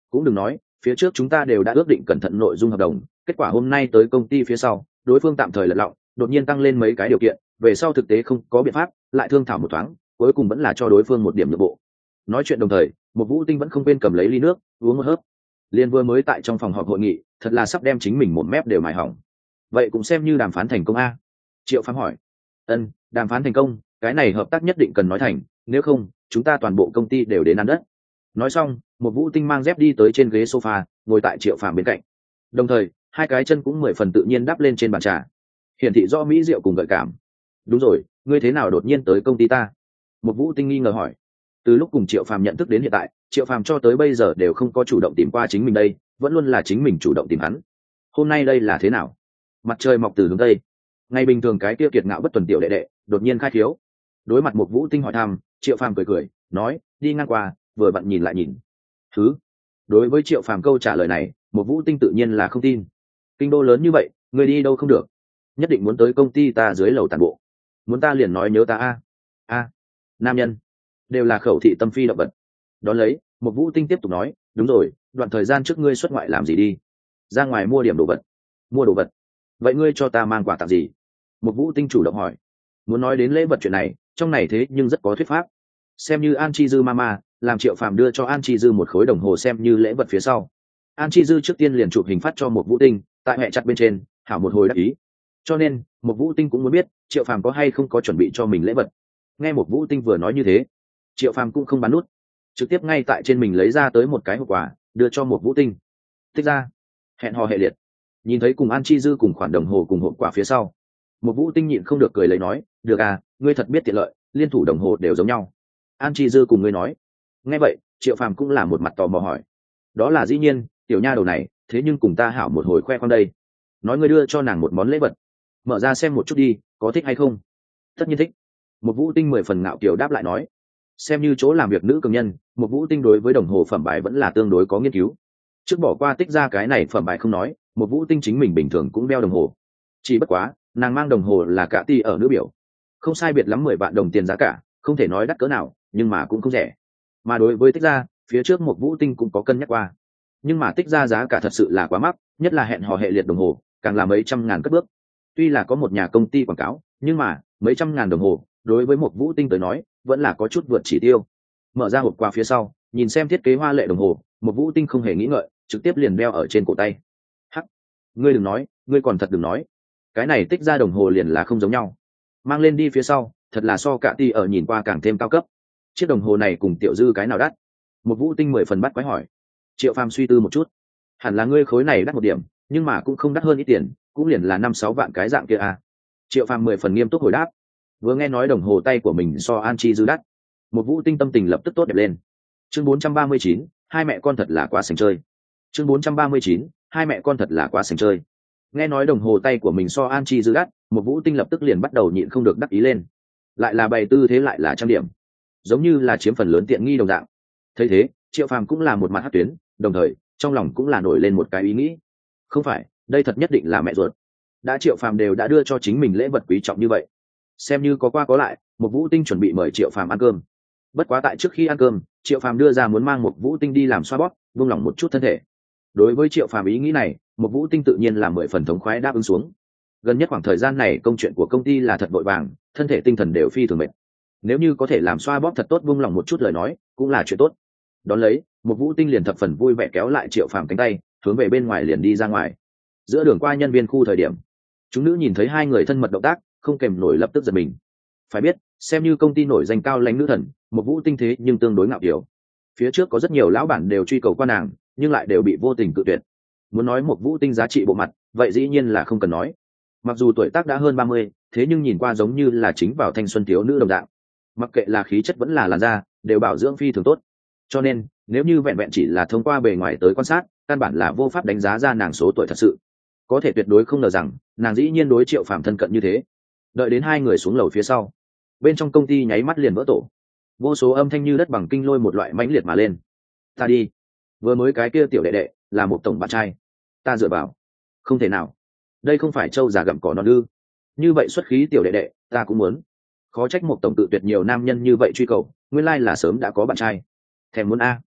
cũng đừng nói phía trước chúng ta đều đã ước định cẩn thận nội dung hợp đồng, kết quả hôm nay tới công ty phía sau đối phương tạm thời lật lọng, đột nhiên tăng lên mấy cái điều kiện, về sau thực tế không có biện pháp, lại thương thảo một thoáng, cuối cùng vẫn là cho đối phương một điểm nhượng bộ. Nói chuyện đồng thời, một Vũ Tinh vẫn không quên cầm lấy ly nước uống một hớp. Liên vừa mới tại trong phòng họp hội nghị, thật là sắp đem chính mình một mép đều mài hỏng. Vậy cũng xem như đàm phán thành công a? Triệu Phàm hỏi. Ân, đàm phán thành công, cái này hợp tác nhất định cần nói thành, nếu không chúng ta toàn bộ công ty đều đến ăn đất. Nói xong, một Vũ Tinh mang dép đi tới trên ghế sofa, ngồi tại Triệu Phàm bên cạnh, đồng thời hai cái chân cũng mười phần tự nhiên đắp lên trên bàn trà, hiển thị do mỹ diệu cùng gợi cảm. Đúng rồi, ngươi thế nào đột nhiên tới công ty ta? Một Vũ Tinh nghi ngờ hỏi. Từ lúc cùng Triệu Phàm nhận thức đến hiện tại, Triệu Phàm cho tới bây giờ đều không có chủ động tìm qua chính mình đây, vẫn luôn là chính mình chủ động tìm hắn. Hôm nay đây là thế nào? Mặt trời mọc từ hướng tây, ngày bình thường cái kia kiệt ngạo bất tuần tiểu đệ đệ đột nhiên khai thiếu. Đối mặt một Vũ Tinh hỏi thăm, Triệu Phàm cười cười nói, đi ngang qua vừa vặn nhìn lại nhìn. Thứ. Đối với Triệu Phàm câu trả lời này, một Vũ Tinh tự nhiên là không tin. Kinh đô lớn như vậy, người đi đâu không được, nhất định muốn tới công ty ta dưới lầu tàn bộ, muốn ta liền nói nhớ ta a a nam nhân đều là khẩu thị tâm phi động vật. Đón lấy, một Vũ Tinh tiếp tục nói, đúng rồi, đoạn thời gian trước ngươi xuất ngoại làm gì đi? Ra ngoài mua điểm đồ vật. Mua đồ vật? Vậy ngươi cho ta mang quà tặng gì? Một Vũ Tinh chủ động hỏi. Muốn nói đến lễ vật chuyện này, trong này thế nhưng rất có thuyết pháp. Xem như An Chi Dư mama làm Triệu Phàm đưa cho An Chi Dư một khối đồng hồ xem như lễ vật phía sau, An Chi Dư trước tiên liền chụp hình phát cho một Vũ Tinh, tại mẹ chặt bên trên hảo một hồi đắc ý. Cho nên một Vũ Tinh cũng muốn biết Triệu Phàm có hay không có chuẩn bị cho mình lễ vật. Nghe một Vũ Tinh vừa nói như thế, Triệu Phàm cũng không bán nút, trực tiếp ngay tại trên mình lấy ra tới một cái hộp quà đưa cho một Vũ Tinh. Thích ra, hẹn hò hệ liệt. Nhìn thấy cùng An Chi Dư cùng khoản đồng hồ cùng hộp quà phía sau, một Vũ Tinh nhịn không được cười lấy nói, được à, ngươi thật biết tiện lợi, liên thủ đồng hồ đều giống nhau. An Chi Dư cùng ngươi nói. Nghe vậy, Triệu Phàm cũng là một mặt tò mò hỏi, đó là dĩ nhiên, tiểu nha đầu này thế nhưng cùng ta hảo một hồi khoe khoang đây, nói ngươi đưa cho nàng một món lễ vật, mở ra xem một chút đi, có thích hay không? Tất nhiên thích. Một Vũ Tinh mười phần ngạo kiều đáp lại nói. Xem như chỗ làm việc nữ cường nhân, một Vũ Tinh đối với đồng hồ phẩm bài vẫn là tương đối có nghiên cứu. Trước bỏ qua tích ra cái này phẩm bài không nói, một Vũ Tinh chính mình bình thường cũng đeo đồng hồ, chỉ bất quá nàng mang đồng hồ là cả ti ở nữ biểu, không sai biệt lắm mười vạn đồng tiền giá cả, không thể nói đắt cỡ nào nhưng mà cũng không rẻ. Mà đối với tích ra, phía trước một Vũ Tinh cũng có cân nhắc qua, nhưng mà tích ra giá cả thật sự là quá mắc, nhất là hẹn hò hệ liệt đồng hồ càng là mấy trăm ngàn cất bước. Tuy là có một nhà công ty quảng cáo, nhưng mà mấy trăm ngàn đồng hồ đối với một Vũ Tinh tới nói vẫn là có chút vượt chỉ tiêu. Mở ra hộp quà phía sau, nhìn xem thiết kế hoa lệ đồng hồ, một Vũ Tinh không hề nghĩ ngợi, trực tiếp liền đeo ở trên cổ tay. Hắc, ngươi đừng nói, ngươi còn thật đừng nói, cái này tích ra đồng hồ liền là không giống nhau, mang lên đi phía sau thật là so cả ti ở nhìn qua càng thêm cao cấp. Chiếc đồng hồ này cùng tiểu Dư cái nào đắt? Một Vũ Tinh mười phần bắt quái hỏi. Triệu Phàm suy tư một chút, hẳn là ngươi khối này đắt một điểm, nhưng mà cũng không đắt hơn ít tiền, cũng liền là năm sáu vạn cái dạng kia à. Triệu Phàm mười phần nghiêm túc hồi đáp. Vừa nghe nói đồng hồ tay của mình so An Chi Dư đắt, một Vũ Tinh tâm tình lập tức tốt đẹp lên. Chương bốn trăm ba mươi chín, hai mẹ con thật là quá sành chơi. Chương bốn trăm ba mươi chín, hai mẹ con thật là quá sành chơi. Nghe nói đồng hồ tay của mình so An Chi Dư đắt, một Vũ Tinh lập tức liền bắt đầu nhịn không được đắc ý lên. Lại là bày tư thế lại là trang điểm, giống như là chiếm phần lớn tiện nghi đồng dạng. Thấy thế, Triệu Phàm cũng là một mặt hất tuyến, đồng thời trong lòng cũng là nổi lên một cái ý nghĩ. Không phải, đây thật nhất định là mẹ ruột. Đã Triệu Phàm đều đã đưa cho chính mình lễ vật quý trọng như vậy, xem như có qua có lại, một Vũ Tinh chuẩn bị mời Triệu Phàm ăn cơm. Bất quá tại trước khi ăn cơm, Triệu Phàm đưa ra muốn mang một Vũ Tinh đi làm xoa bóp, buông lỏng một chút thân thể. Đối với Triệu Phàm ý nghĩ này, một Vũ Tinh tự nhiên là mười phần thống khoái đáp ứng xuống. Gần nhất khoảng thời gian này công chuyện của công ty là thật vội vàng, thân thể tinh thần đều phi thường mệt. Nếu như có thể làm xoa bóp thật tốt buông lỏng một chút lời nói, cũng là chuyện tốt. Đón lấy, một Vũ Tinh liền thập phần vui vẻ kéo lại Triệu Phàm cánh tay, hướng về bên ngoài liền đi ra ngoài. Giữa đường qua nhân viên khu thời điểm, chúng nữ nhìn thấy hai người thân mật động tác, không kèm nổi lập tức giật mình. Phải biết, xem như công ty nổi danh cao lãnh nữ thần, một Vũ Tinh thế nhưng tương đối ngạo kiều. Phía trước có rất nhiều lão bản đều truy cầu qua nàng, nhưng lại đều bị vô tình cự tuyệt. Muốn nói một Vũ Tinh giá trị bộ mặt, vậy dĩ nhiên là không cần nói. Mặc dù tuổi tác đã hơn ba mươi, thế nhưng nhìn qua giống như là chính vào thanh xuân thiếu nữ đồng dạng. Mặc kệ là khí chất vẫn là làn da, đều bảo dưỡng phi thường tốt. Cho nên, nếu như vẹn vẹn chỉ là thông qua bề ngoài tới quan sát, căn bản là vô pháp đánh giá ra nàng số tuổi thật sự. Có thể tuyệt đối không ngờ rằng, nàng dĩ nhiên đối Triệu Phàm thân cận như thế. Đợi đến hai người xuống lầu phía sau, bên trong công ty nháy mắt liền vỡ tổ. Vô số âm thanh như đất bằng kinh lôi một loại mãnh liệt mà lên. Ta đi, vừa mới cái kia tiểu đệ đệ là một tổng bạn trai, ta dựa vào. Không thể nào, đây không phải trâu già gặm cỏ non ư? Như vậy xuất khí tiểu đệ đệ, ta cũng muốn. Khó trách một tổng tự tuyệt nhiều nam nhân như vậy truy cầu, nguyên lai là sớm đã có bạn trai. Thèm muốn a.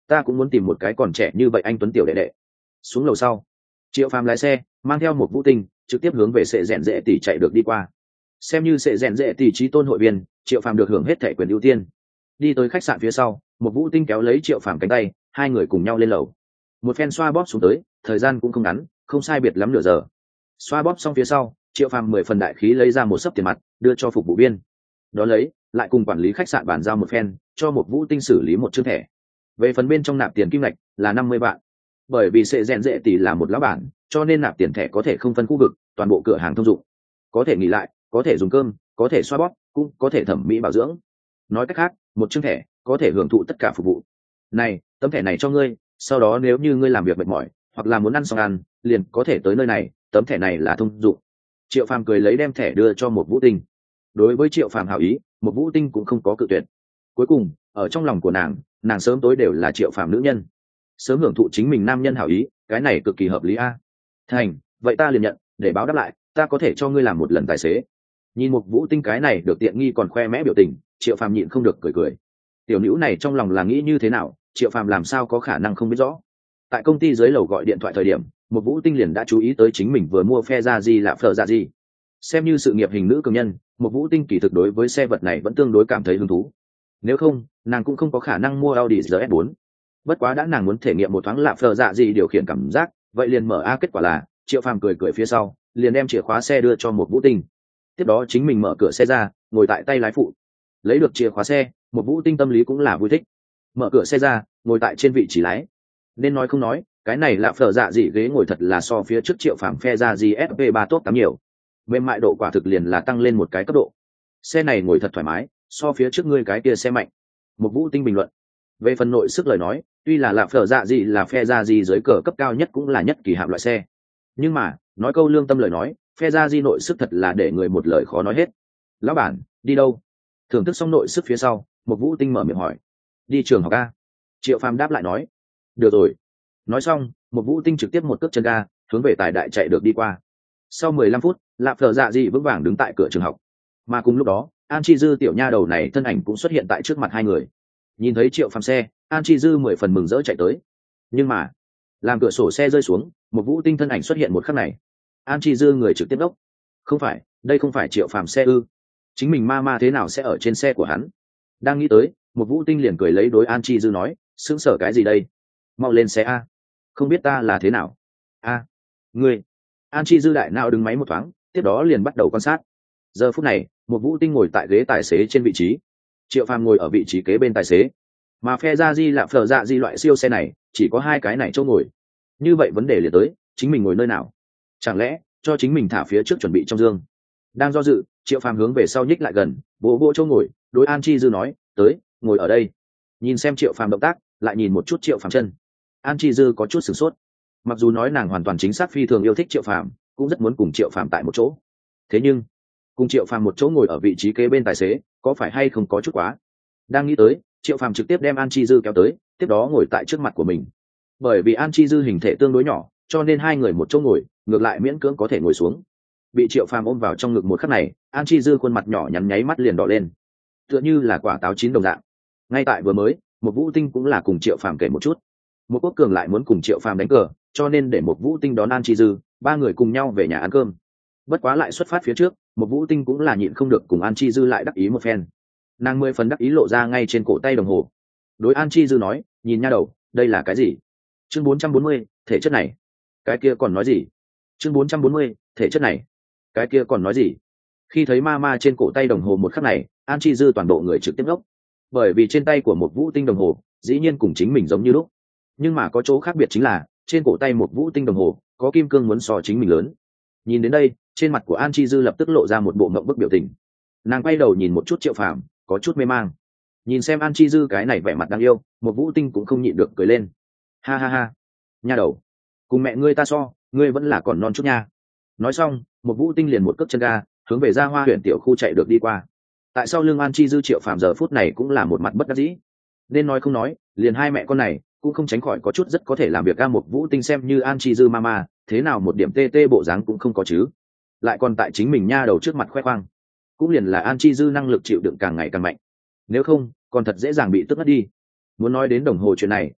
ta cũng muốn tìm một cái còn trẻ như vậy anh tuấn tiểu đệ đệ. Xuống lầu sau, Triệu Phàm lái xe mang theo một Vũ Tinh trực tiếp hướng về sệ rèn rệ tỷ chạy được đi qua. Xem như sệ rèn rệ tỷ trí tôn hội viên, Triệu Phàm được hưởng hết thẻ quyền ưu tiên. Đi tới khách sạn phía sau, một Vũ Tinh kéo lấy Triệu Phàm cánh tay, hai người cùng nhau lên lầu. Một phen xoa bóp xuống tới, thời gian cũng không ngắn, không sai biệt lắm nửa giờ. Xoa bóp xong phía sau, Triệu Phàm mười phần đại khí lấy ra một xấp tiền mặt đưa cho phục vụ viên. Đó lấy lại cùng quản lý khách sạn bàn giao một phen, cho một Vũ Tinh xử lý một chương thẻ. Về phần bên trong nạp tiền kim ngạch là năm mươi vạn. Bởi vì sệ rèn rệ tỷ là một lão bản, cho nên nạp tiền thẻ có thể không phân khu vực, toàn bộ cửa hàng thông dụng. Có thể nghỉ lại, có thể dùng cơm, có thể xoa bóp, cũng có thể thẩm mỹ bảo dưỡng. Nói cách khác, một chương thẻ có thể hưởng thụ tất cả phục vụ. Này, tấm thẻ này cho ngươi, sau đó nếu như ngươi làm việc mệt mỏi hoặc là muốn ăn xong ăn, liền có thể tới nơi này, tấm thẻ này là thông dụng. Triệu Phàm cười lấy đem thẻ đưa cho một Vũ Tinh. Đối với Triệu Phàm hảo ý, một Vũ Tinh cũng không có cự tuyệt. Cuối cùng, ở trong lòng của nàng, nàng sớm tối đều là Triệu Phàm nữ nhân, sớm hưởng thụ chính mình nam nhân hảo ý, cái này cực kỳ hợp lý a. Thành, vậy ta liền nhận, để báo đáp lại, ta có thể cho ngươi làm một lần tài xế. Nhìn một Vũ Tinh cái này được tiện nghi còn khoe mẽ biểu tình, Triệu Phàm nhịn không được cười cười. Tiểu nữ này trong lòng là nghĩ như thế nào, Triệu Phàm làm sao có khả năng không biết rõ. Tại công ty dưới lầu gọi điện thoại thời điểm, một Vũ Tinh liền đã chú ý tới chính mình vừa mua phe ra gì là phở ra gì. Xem như sự nghiệp hình nữ cường nhân, một Vũ Tinh kỳ thực đối với xe vật này vẫn tương đối cảm thấy hứng thú. Nếu không, nàng cũng không có khả năng mua Audi R S bốn. Bất quá đã nàng muốn thể nghiệm một thoáng lạ phở dạ gì điều khiển cảm giác, vậy liền mở a kết quả là Triệu Phàm cười cười phía sau, liền đem chìa khóa xe đưa cho một Vũ Tinh. Tiếp đó chính mình mở cửa xe ra, ngồi tại tay lái phụ. Lấy được chìa khóa xe, một Vũ Tinh tâm lý cũng là vui thích. Mở cửa xe ra, ngồi tại trên vị trí lái. Nên nói không nói, cái này lạ phở dạ gì ghế ngồi thật là so phía trước Triệu Phàm phe ra gì ép pê ba top tám nhiều. Mềm mại độ quả thực liền là tăng lên một cái cấp độ. Xe này ngồi thật thoải mái, so phía trước ngươi cái kia xe mạnh. Một Vũ Tinh bình luận. Về phần nội sức lời nói, tuy là lạ phở dạ gì là phe ra gì dưới cờ cấp cao nhất cũng là nhất kỳ hạm loại xe, nhưng mà nói câu lương tâm lời nói, phe ra gì nội sức thật là để người một lời khó nói hết. Lão bản, đi đâu? Thưởng thức xong nội sức phía sau, một Vũ Tinh mở miệng hỏi. Đi trường học a. Triệu Phàm đáp lại nói. Được rồi. Nói xong, một Vũ Tinh trực tiếp một cước chân ga hướng về tài đại chạy được đi qua. Sau mười lăm phút, lạ phở dạ gì vững vàng đứng tại cửa trường học, mà cùng lúc đó An Chi Dư tiểu nha đầu này thân ảnh cũng xuất hiện tại trước mặt hai người. Nhìn thấy Triệu Phàm xe, An Chi Dư mười phần mừng rỡ chạy tới. Nhưng mà làm cửa sổ xe rơi xuống, một Vũ Tinh thân ảnh xuất hiện một khắc này, An Chi Dư người trực tiếp đốc. Không phải, đây không phải Triệu Phàm xe ư? Chính mình ma ma thế nào sẽ ở trên xe của hắn? Đang nghĩ tới, một Vũ Tinh liền cười lấy đối An Chi Dư nói, sững sờ cái gì đây? Mau lên xe a. Không biết ta là thế nào? A, à, ngươi. An Chi Dư đại não đứng máy một thoáng, tiếp đó liền bắt đầu quan sát. Giờ phút này, một Vũ Tinh ngồi tại ghế tài xế trên vị trí, Triệu Phàm ngồi ở vị trí kế bên tài xế, mà phe ra di lạ phở dạ di loại siêu xe này chỉ có hai cái này chỗ ngồi. Như vậy vấn đề liền tới, chính mình ngồi nơi nào? Chẳng lẽ cho chính mình thả phía trước chuẩn bị trong dương? Đang do dự, Triệu Phàm hướng về sau nhích lại gần, vỗ vỗ chỗ ngồi, đối An Chi Dư nói, tới, ngồi ở đây. Nhìn xem Triệu Phàm động tác, lại nhìn một chút Triệu Phàm chân. An Chi Dư có chút sửng sốt. Mặc dù nói nàng hoàn toàn chính xác phi thường yêu thích Triệu Phàm, cũng rất muốn cùng Triệu Phàm tại một chỗ. Thế nhưng, cùng Triệu Phàm một chỗ ngồi ở vị trí kế bên tài xế, có phải hay không có chút quá? Đang nghĩ tới, Triệu Phàm trực tiếp đem An Chi Dư kéo tới, tiếp đó ngồi tại trước mặt của mình. Bởi vì An Chi Dư hình thể tương đối nhỏ, cho nên hai người một chỗ ngồi, ngược lại miễn cưỡng có thể ngồi xuống. Bị Triệu Phàm ôm vào trong ngực một khắc này, An Chi Dư khuôn mặt nhỏ nhắn nháy mắt liền đỏ lên, tựa như là quả táo chín đồng dạng. Ngay tại vừa mới, một Vũ Tinh cũng là cùng Triệu Phàm kể một chút. Một Quốc Cường lại muốn cùng Triệu Phàm đánh cờ, cho nên để một Vũ Tinh đón An Chi Dư, ba người cùng nhau về nhà ăn cơm. Bất quá lại xuất phát phía trước, một Vũ Tinh cũng là nhịn không được cùng An Chi Dư lại đắc ý một phen. Nàng mười phần đắc ý lộ ra ngay trên cổ tay đồng hồ. Đối An Chi Dư nói, nhìn nha đầu, đây là cái gì? Chương bốn trăm bốn mươi, thể chất này. Cái kia còn nói gì? Chương bốn trăm bốn mươi, thể chất này. Cái kia còn nói gì? Khi thấy ma ma trên cổ tay đồng hồ một khắc này, An Chi Dư toàn bộ người trực tiếp ngốc. Bởi vì trên tay của một Vũ Tinh đồng hồ, dĩ nhiên cùng chính mình giống như lúc. Nhưng mà có chỗ khác biệt chính là, trên cổ tay một Vũ Tinh đồng hồ, có kim cương muốn so chính mình lớn. Nhìn đến đây, trên mặt của An Chi Dư lập tức lộ ra một bộ mộng bức biểu tình. Nàng quay đầu nhìn một chút Triệu Phàm, có chút mê mang. Nhìn xem An Chi Dư cái này vẻ mặt đáng yêu, một Vũ Tinh cũng không nhịn được cười lên. Ha ha ha, nha đầu, cùng mẹ ngươi ta so, ngươi vẫn là còn non chút nha. Nói xong, một Vũ Tinh liền một cước chân ga hướng về Gia Hoa huyện tiểu khu chạy được đi qua. Tại sao lưng An Chi Dư Triệu Phàm giờ phút này cũng là một mặt bất đắc dĩ. Nên nói không nói, liền hai mẹ con này cũng không tránh khỏi có chút rất có thể làm việc. A một Vũ Tinh xem như An Chi Dư mama, thế nào một điểm tê tê bộ dáng cũng không có chứ, lại còn tại chính mình nha đầu trước mặt khoe khoang. Cũng liền là An Chi Dư năng lực chịu đựng càng ngày càng mạnh, nếu không còn thật dễ dàng bị tức mất đi. Muốn nói đến đồng hồ chuyện này,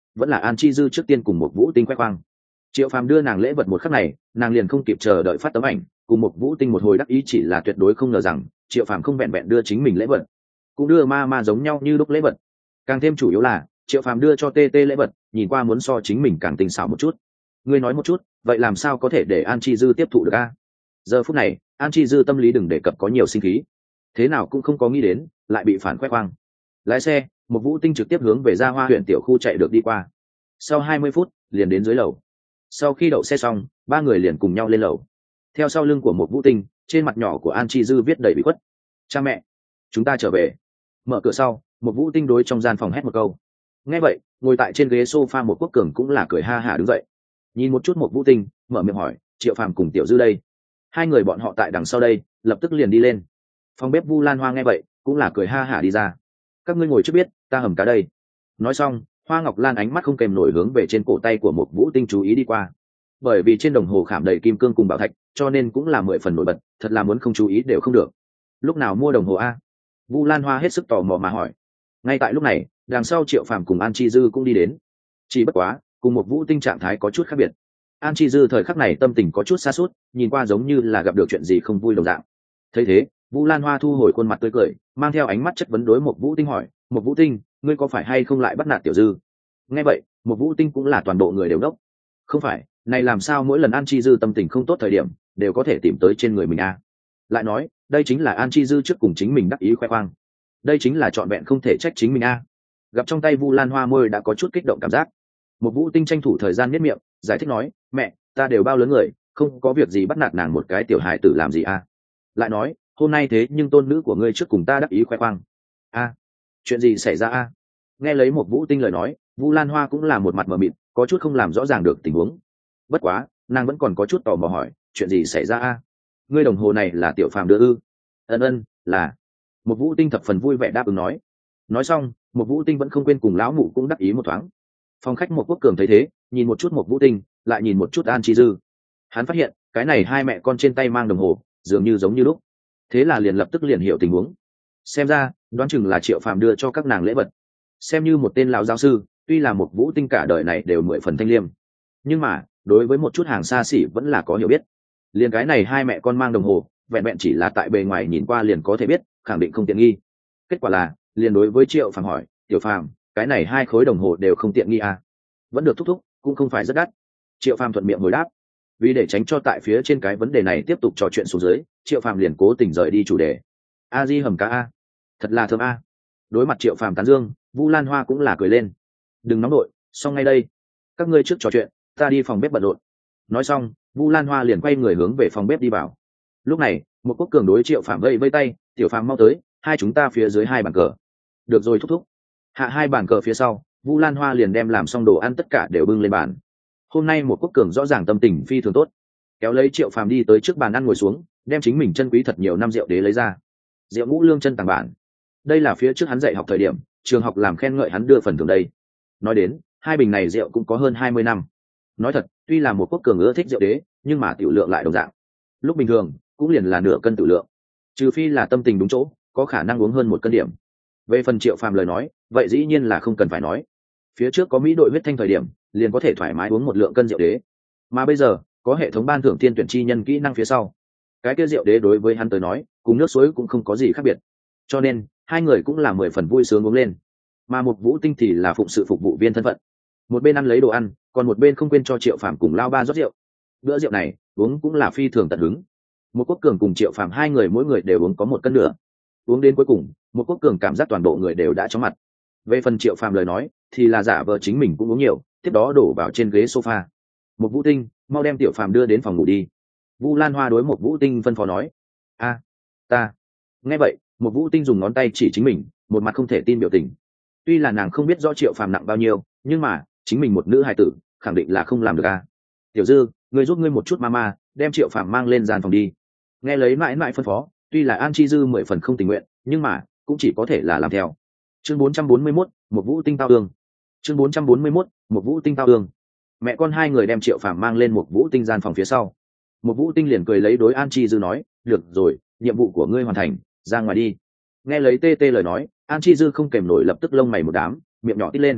vẫn là An Chi Dư trước tiên cùng một Vũ Tinh khoe khoang. Triệu Phàm đưa nàng lễ vật một khắc này, nàng liền không kịp chờ đợi phát tấm ảnh, cùng một Vũ Tinh một hồi đắc ý, chỉ là tuyệt đối không ngờ rằng Triệu Phàm không vẹn vẹn đưa chính mình lễ vật, cũng đưa ma ma giống nhau như lúc lễ vật. Càng thêm chủ yếu là Triệu Phàm đưa cho tê tê lễ vật, nhìn qua muốn so chính mình càng tinh xảo một chút. Ngươi nói một chút, vậy làm sao có thể để An Chi Dư tiếp thụ được a? Giờ phút này, An Chi Dư tâm lý đừng đề cập có nhiều sinh khí, thế nào cũng không có nghĩ đến lại bị phản khoe khoang. Lái xe, một Vũ Tinh trực tiếp hướng về Gia Hoa huyện tiểu khu chạy được đi qua. Sau hai mươi phút, liền đến dưới lầu. Sau khi đậu xe xong, ba người liền cùng nhau lên lầu. Theo sau lưng của một Vũ Tinh, trên mặt nhỏ của An Chi Dư viết đầy bị khuất. Cha mẹ, chúng ta trở về. Mở cửa sau, một Vũ Tinh đối trong gian phòng hét một câu. Nghe vậy, ngồi tại trên ghế sofa một Quốc Cường cũng là cười ha hả đứng dậy. Nhìn một chút một Vũ Tinh, mở miệng hỏi, Triệu Phàm cùng Tiểu Dư đây? Hai người bọn họ tại đằng sau đây, lập tức liền đi lên. Phòng bếp Vu Lan Hoa nghe vậy, cũng là cười ha hả đi ra. Các ngươi ngồi trước biết, ta hầm cá đây. Nói xong, Hoa Ngọc Lan ánh mắt không kèm nổi hướng về trên cổ tay của một Vũ Tinh chú ý đi qua. Bởi vì trên đồng hồ khảm đầy kim cương cùng bảo thạch, cho nên cũng là mười phần nổi bật, thật là muốn không chú ý đều không được. Lúc nào mua đồng hồ a? Vu Lan Hoa hết sức tò mò mà hỏi. Ngay tại lúc này, đằng sau Triệu Phàm cùng An Chi Dư cũng đi đến. Chỉ bất quá, cùng một Vũ Tinh trạng thái có chút khác biệt. An Chi Dư thời khắc này tâm tình có chút xa sút, nhìn qua giống như là gặp được chuyện gì không vui đồng dạng. Thấy thế, Vu Lan Hoa thu hồi khuôn mặt tươi cười, mang theo ánh mắt chất vấn đối một Vũ Tinh hỏi, một Vũ Tinh, ngươi có phải hay không lại bắt nạt Tiểu Dư? Nghe vậy, một Vũ Tinh cũng là toàn bộ người đều đốc. Không phải, này làm sao mỗi lần An Chi Dư tâm tình không tốt thời điểm, đều có thể tìm tới trên người mình a? Lại nói, đây chính là An Chi Dư trước cùng chính mình đắc ý khoe khoang. Đây chính là trọn vẹn không thể trách chính mình a. Gặp trong tay Vu Lan Hoa môi đã có chút kích động cảm giác. Một Vũ Tinh tranh thủ thời gian miết miệng, giải thích nói, mẹ, ta đều bao lớn người, không có việc gì bắt nạt nàng một cái tiểu hài tử làm gì a? Lại nói, hôm nay thế nhưng tôn nữ của ngươi trước cùng ta đắc ý khoe khoang. A, chuyện gì xảy ra a? Nghe lấy một Vũ Tinh lời nói, Vu Lan Hoa cũng là một mặt mờ mịt, có chút không làm rõ ràng được tình huống. Bất quá, nàng vẫn còn có chút tò mò hỏi, chuyện gì xảy ra a? Ngươi đồng hồ này là Tiểu Phàm đưa ư? Ân ân, là. Một Vũ Tinh thập phần vui vẻ đáp ứng nói. Nói xong, một Vũ Tinh vẫn không quên cùng lão mụ cũng đắc ý một thoáng. Phòng khách một Quốc Cường thấy thế, nhìn một chút một Vũ Tinh, lại nhìn một chút An Chi Dư. Hắn phát hiện, cái này hai mẹ con trên tay mang đồng hồ, dường như giống như lúc. Thế là liền lập tức liền hiểu tình huống. Xem ra, đoán chừng là Triệu Phàm đưa cho các nàng lễ vật. Xem như một tên lão giáo sư, tuy là một Vũ Tinh cả đời này đều mười phần thanh liêm, nhưng mà đối với một chút hàng xa xỉ vẫn là có hiểu biết. Liền cái này hai mẹ con mang đồng hồ, vẹn vẹn chỉ là tại bề ngoài nhìn qua liền có thể biết, khẳng định không tiện nghi. Kết quả là, liền đối với Triệu Phàm hỏi, Tiểu Phàm, cái này hai khối đồng hồ đều không tiện nghi à? Vẫn được thúc thúc, cũng không phải rất đắt. Triệu Phàm thuận miệng hồi đáp. Vì để tránh cho tại phía trên cái vấn đề này tiếp tục trò chuyện xuống dưới, Triệu Phàm liền cố tình rời đi chủ đề. A Di hầm cá a, thật là thơm a. Đối mặt Triệu Phàm tán dương, Vu Lan Hoa cũng là cười lên. Đừng nóng nội, xong ngay đây. Các ngươi trước trò chuyện, ta đi phòng bếp bận rộn. Nói xong, Vu Lan Hoa liền quay người hướng về phòng bếp đi vào. Lúc này, một Quốc Cường đối Triệu Phàm vây vây tay, Tiểu Phàm mau tới, hai chúng ta phía dưới hai bàn cờ. Được rồi thúc thúc. Hạ hai bàn cờ phía sau, Vu Lan Hoa liền đem làm xong đồ ăn tất cả đều bưng lên bàn. Hôm nay một Quốc Cường rõ ràng tâm tình phi thường tốt, kéo lấy Triệu Phàm đi tới trước bàn ăn ngồi xuống, đem chính mình chân quý thật nhiều năm rượu đế lấy ra. Rượu ngũ lương chân tàng bản, đây là phía trước hắn dạy học thời điểm trường học làm khen ngợi hắn đưa phần thưởng đây. Nói đến, hai bình này rượu cũng có hơn hai mươi năm. Nói thật, tuy là một Quốc Cường ưa thích rượu đế, nhưng mà tiểu lượng lại đồng dạng. Lúc bình thường, cũng liền là nửa cân tiểu lượng. Trừ phi là tâm tình đúng chỗ, có khả năng uống hơn một cân điểm. Về phần Triệu Phàm lời nói, vậy dĩ nhiên là không cần phải nói. Phía trước có Mỹ đội huyết thanh thời điểm, liền có thể thoải mái uống một lượng cân rượu đế. Mà bây giờ, có hệ thống ban thưởng tiên tuyển chi nhân kỹ năng phía sau. Cái kia rượu đế đối với hắn tới nói, cùng nước suối cũng không có gì khác biệt. Cho nên, hai người cũng là mười phần vui sướng uống lên. Mà một Vũ Tinh thì là phụng sự phục vụ viên thân phận. Một bên ăn lấy đồ ăn, còn một bên không quên cho Triệu Phàm cùng lao ba rót rượu. Bữa rượu này, uống cũng là phi thường tận hứng. Một Quốc Cường cùng Triệu Phàm hai người mỗi người đều uống có một cân nữa. Uống đến cuối cùng, một Quốc Cường cảm giác toàn bộ người đều đã chóng mặt. Về phần Triệu Phàm lời nói, thì là giả vờ chính mình cũng uống nhiều, tiếp đó đổ vào trên ghế sofa. Một Vũ Tinh, mau đem Tiểu Phàm đưa đến phòng ngủ đi. Vu Lan Hoa đối một Vũ Tinh phân phó nói. A, ta. Nghe vậy, một Vũ Tinh dùng ngón tay chỉ chính mình, một mặt không thể tin biểu tình. Tuy là nàng không biết rõ Triệu Phàm nặng bao nhiêu, nhưng mà chính mình một nữ hài tử, khẳng định là không làm được a. Tiểu Dư, ngươi giúp ngươi một chút mama, đem Triệu Phàm mang lên gian phòng đi. Nghe lấy mãi mãi phân phó, tuy là An Chi Dư mười phần không tình nguyện, nhưng mà cũng chỉ có thể là làm theo. Chương bốn trăm bốn mươi mốt, một Vũ Tinh tao ương. Chương bốn trăm bốn mươi mốt, một Vũ Tinh tao ương. Mẹ con hai người đem Triệu Phàm mang lên một Vũ Tinh gian phòng phía sau. Một Vũ Tinh liền cười lấy đối An Chi Dư nói, được rồi, nhiệm vụ của ngươi hoàn thành, ra ngoài đi. Nghe lấy tê tê lời nói, An Chi Dư không kèm nổi lập tức lông mày một đám, miệng nhỏ tít lên.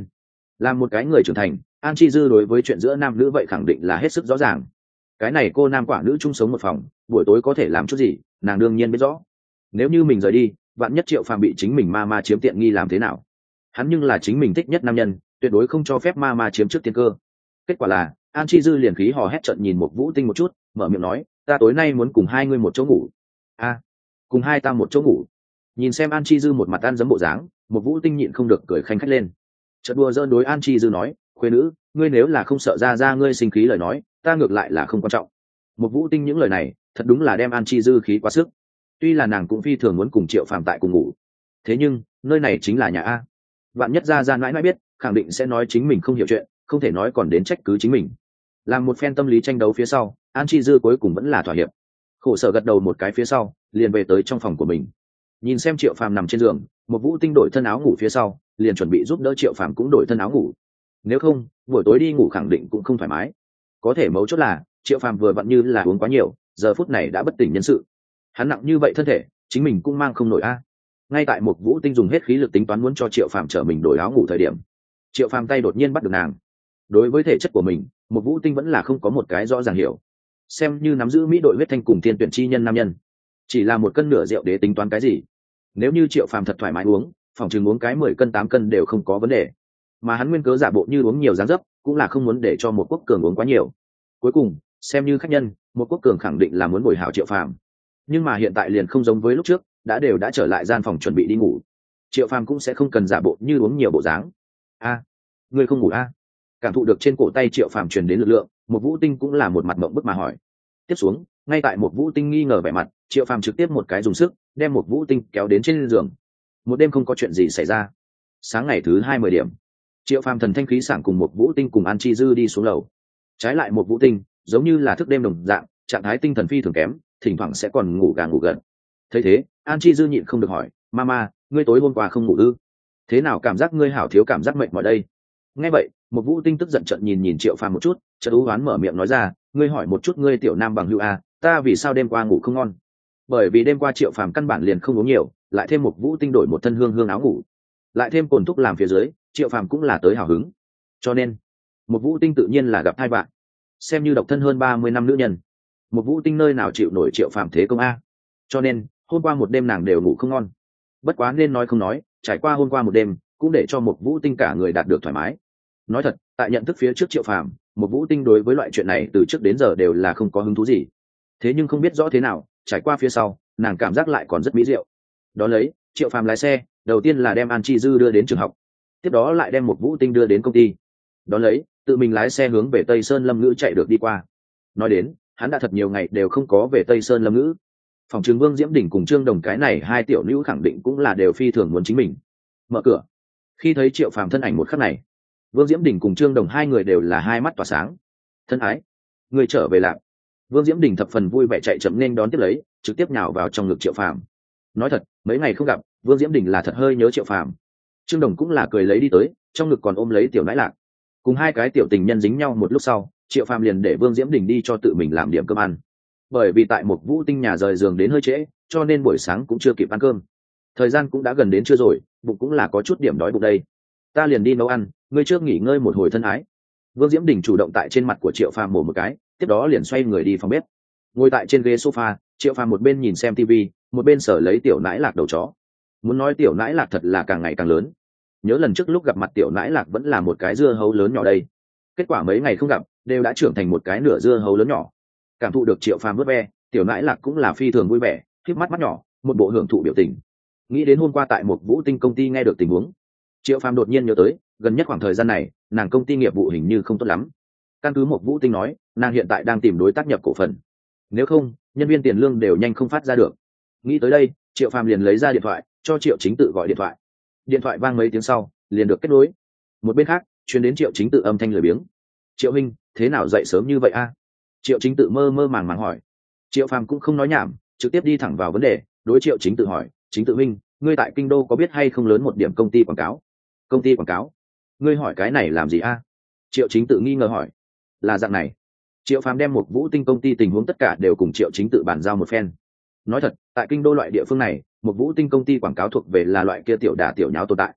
Là một cái người trưởng thành, An Chi Dư đối với chuyện giữa nam nữ vậy khẳng định là hết sức rõ ràng. Cái này cô nam quả nữ chung sống một phòng, buổi tối có thể làm chút gì, nàng đương nhiên biết rõ. Nếu như mình rời đi, vạn nhất Triệu Phàm bị chính mình ma ma chiếm tiện nghi làm thế nào? Hắn nhưng là chính mình thích nhất nam nhân, tuyệt đối không cho phép ma ma chiếm trước tiên cơ. Kết quả là An Chi Dư liền khí hò hét trận nhìn một Vũ Tinh một chút, mở miệng nói, ta tối nay muốn cùng hai ngươi một chỗ ngủ. A, à, cùng hai ta một chỗ ngủ. Nhìn xem An Chi Dư một mặt ăn dấm bộ dáng, một Vũ Tinh nhịn không được cười khanh khách lên. Chợt đùa giỡn đối An Chi Dư nói, khuê nữ, ngươi nếu là không sợ ra ra ngươi sinh khí lời nói, ta ngược lại là không quan trọng. Một Vũ Tinh những lời này thật đúng là đem An Chi Dư khí quá sức. Tuy là nàng cũng phi thường muốn cùng Triệu Phàm tại cùng ngủ, thế nhưng nơi này chính là nhà a, vạn nhất ra ra mãi mãi biết, khẳng định sẽ nói chính mình không hiểu chuyện, không thể nói còn đến trách cứ chính mình. Làm một phen tâm lý tranh đấu phía sau, An Chi Dư cuối cùng vẫn là thỏa hiệp, khổ sở gật đầu một cái phía sau, liền về tới trong phòng của mình. Nhìn xem Triệu Phàm nằm trên giường, một Vũ Tinh đổi thân áo ngủ phía sau, liền chuẩn bị giúp đỡ Triệu Phàm cũng đổi thân áo ngủ. Nếu không, buổi tối đi ngủ khẳng định cũng không thoải mái. Có thể mấu chốt là Triệu Phàm vừa vặn như là uống quá nhiều, giờ phút này đã bất tỉnh nhân sự. Hắn nặng như vậy thân thể, chính mình cũng mang không nổi a. Ngay tại một Vũ Tinh dùng hết khí lực tính toán muốn cho Triệu Phàm chở mình đổi áo ngủ thời điểm, Triệu Phàm tay đột nhiên bắt được nàng. Đối với thể chất của mình, một Vũ Tinh vẫn là không có một cái rõ ràng hiểu. Xem như nắm giữ mỹ đội huyết thanh cùng thiên tuyển chi nhân nam nhân, chỉ là một cân nửa rượu để tính toán cái gì? Nếu như Triệu Phàm thật thoải mái uống, phòng chừng uống cái mười cân tám cân đều không có vấn đề. Mà hắn nguyên cớ giả bộ như uống nhiều dáng dấp, cũng là không muốn để cho một Quốc Cường uống quá nhiều. Cuối cùng, xem như khách nhân, một Quốc Cường khẳng định là muốn bồi hảo Triệu Phàm. Nhưng mà hiện tại liền không giống với lúc trước, đã đều đã trở lại gian phòng chuẩn bị đi ngủ. Triệu Phàm cũng sẽ không cần giả bộ như uống nhiều bộ dáng. A, à, ngươi không ngủ a? À? Cảm thụ được trên cổ tay Triệu Phàm truyền đến lực lượng, một Vũ Tinh cũng là một mặt mộng bức mà hỏi. Tiếp xuống, ngay tại một Vũ Tinh nghi ngờ vẻ mặt, Triệu Phàm trực tiếp một cái dùng sức đem một Vũ Tinh kéo đến trên giường. Một đêm không có chuyện gì xảy ra. Sáng ngày thứ hai mươi điểm, Triệu Phàm thần thanh khí sảng cùng một Vũ Tinh cùng An Chi Dư đi xuống lầu. Trái lại một Vũ Tinh giống như là thức đêm đồng dạng, trạng thái tinh thần phi thường kém, thỉnh thoảng sẽ còn ngủ gà ngủ gật. Thấy thế, An Chi Dư nhịn không được hỏi, mama, ngươi tối hôm qua không ngủ ư? Thế nào cảm giác ngươi hảo thiếu cảm giác mệt mỏi đây? Nghe vậy, một Vũ Tinh tức giận trợn nhìn nhìn Triệu Phàm một chút, chợt u hoán mở miệng nói ra, ngươi hỏi một chút ngươi tiểu nam bằng hữu a, ta vì sao đêm qua ngủ không ngon? Bởi vì đêm qua Triệu Phàm căn bản liền không uống nhiều, lại thêm một Vũ Tinh đổi một thân hương hương áo ngủ, lại thêm cồn thuốc làm phía dưới, Triệu Phàm cũng là tới hào hứng. Cho nên, một Vũ Tinh tự nhiên là gặp hai bạn. Xem như độc thân hơn ba mươi năm nữ nhân, một Vũ Tinh nơi nào chịu nổi Triệu Phàm thế công a. Cho nên, hôm qua một đêm nàng đều ngủ không ngon. Bất quá nên nói không nói, trải qua hôm qua một đêm, cũng để cho một Vũ Tinh cả người đạt được thoải mái. Nói thật, tại nhận thức phía trước Triệu Phàm, một Vũ Tinh đối với loại chuyện này từ trước đến giờ đều là không có hứng thú gì. Thế nhưng không biết rõ thế nào, trải qua phía sau, nàng cảm giác lại còn rất mỹ diệu. Đó lấy, Triệu Phàm lái xe, đầu tiên là đem An Chi Dư đưa đến trường học, tiếp đó lại đem một Vũ Tinh đưa đến công ty. Đó lấy, tự mình lái xe hướng về Tây Sơn Lâm Ngữ chạy được đi qua. Nói đến, hắn đã thật nhiều ngày đều không có về Tây Sơn Lâm Ngữ. Phòng trường Vương Diễm Đình cùng Trương Đồng cái này hai tiểu nữ khẳng định cũng là đều phi thường muốn chính mình. Mở cửa. Khi thấy Triệu Phàm thân ảnh một khắc này, Vương Diễm Đình cùng Trương Đồng hai người đều là hai mắt tỏa sáng. Thân ái, người trở về lạc. Vương Diễm Đình thập phần vui vẻ chạy chậm nên đón tiếp lấy, trực tiếp nhào vào trong ngực Triệu Phàm. Nói thật, mấy ngày không gặp, Vương Diễm Đình là thật hơi nhớ Triệu Phàm. Trương Đồng cũng là cười lấy đi tới, trong ngực còn ôm lấy tiểu nãi lạc. Cùng hai cái tiểu tình nhân dính nhau một lúc sau, Triệu Phàm liền để Vương Diễm Đình đi cho tự mình làm điểm cơm ăn. Bởi vì tại một Vũ Tinh nhà rời giường đến hơi trễ, cho nên buổi sáng cũng chưa kịp ăn cơm. Thời gian cũng đã gần đến trưa rồi, bụng cũng là có chút điểm đói bụng đây. Ta liền đi nấu ăn, ngươi trước nghỉ ngơi một hồi thân ái. Vương Diễm Đình chủ động tại trên mặt của Triệu Phàm mổ một cái, tiếp đó liền xoay người đi phòng bếp. Ngồi tại trên ghế sofa, Triệu Phàm một bên nhìn xem tivi, một bên sở lấy tiểu nãi lạc đầu chó. Muốn nói tiểu nãi lạc thật là càng ngày càng lớn. Nhớ lần trước lúc gặp mặt tiểu nãi lạc vẫn là một cái dưa hấu lớn nhỏ đây, kết quả mấy ngày không gặp, đều đã trưởng thành một cái nửa dưa hấu lớn nhỏ. Cảm thụ được Triệu Phàm vớt ve, tiểu nãi lạc cũng là phi thường vui vẻ, khép mắt mắt nhỏ, một bộ hưởng thụ biểu tình. Nghĩ đến hôm qua tại một Vũ Tinh công ty nghe được tình huống, Triệu Phàm đột nhiên nhớ tới, gần nhất khoảng thời gian này, nàng công ty nghiệp vụ hình như không tốt lắm. Căn cứ một Vũ Tinh nói, nàng hiện tại đang tìm đối tác nhập cổ phần. Nếu không, nhân viên tiền lương đều nhanh không phát ra được. Nghĩ tới đây, Triệu Phàm liền lấy ra điện thoại, cho Triệu Chính Tự gọi điện thoại. Điện thoại vang mấy tiếng sau, liền được kết nối. Một bên khác, truyền đến Triệu Chính Tự âm thanh lười biếng. Triệu Minh, thế nào dậy sớm như vậy a? Triệu Chính Tự mơ mơ màng màng hỏi. Triệu Phàm cũng không nói nhảm, trực tiếp đi thẳng vào vấn đề, đối Triệu Chính Tự hỏi, Chính Tự Minh, ngươi tại kinh đô có biết hay không lớn một điểm công ty quảng cáo? Công ty quảng cáo? Ngươi hỏi cái này làm gì a? Triệu Chính Tự nghi ngờ hỏi. Là dạng này. Triệu Phàm đem một Vũ Tinh công ty tình huống tất cả đều cùng Triệu Chính Tự bàn giao một phen. Nói thật, tại kinh đô loại địa phương này, một Vũ Tinh công ty quảng cáo thuộc về là loại kia tiểu đả tiểu nháo tồn tại.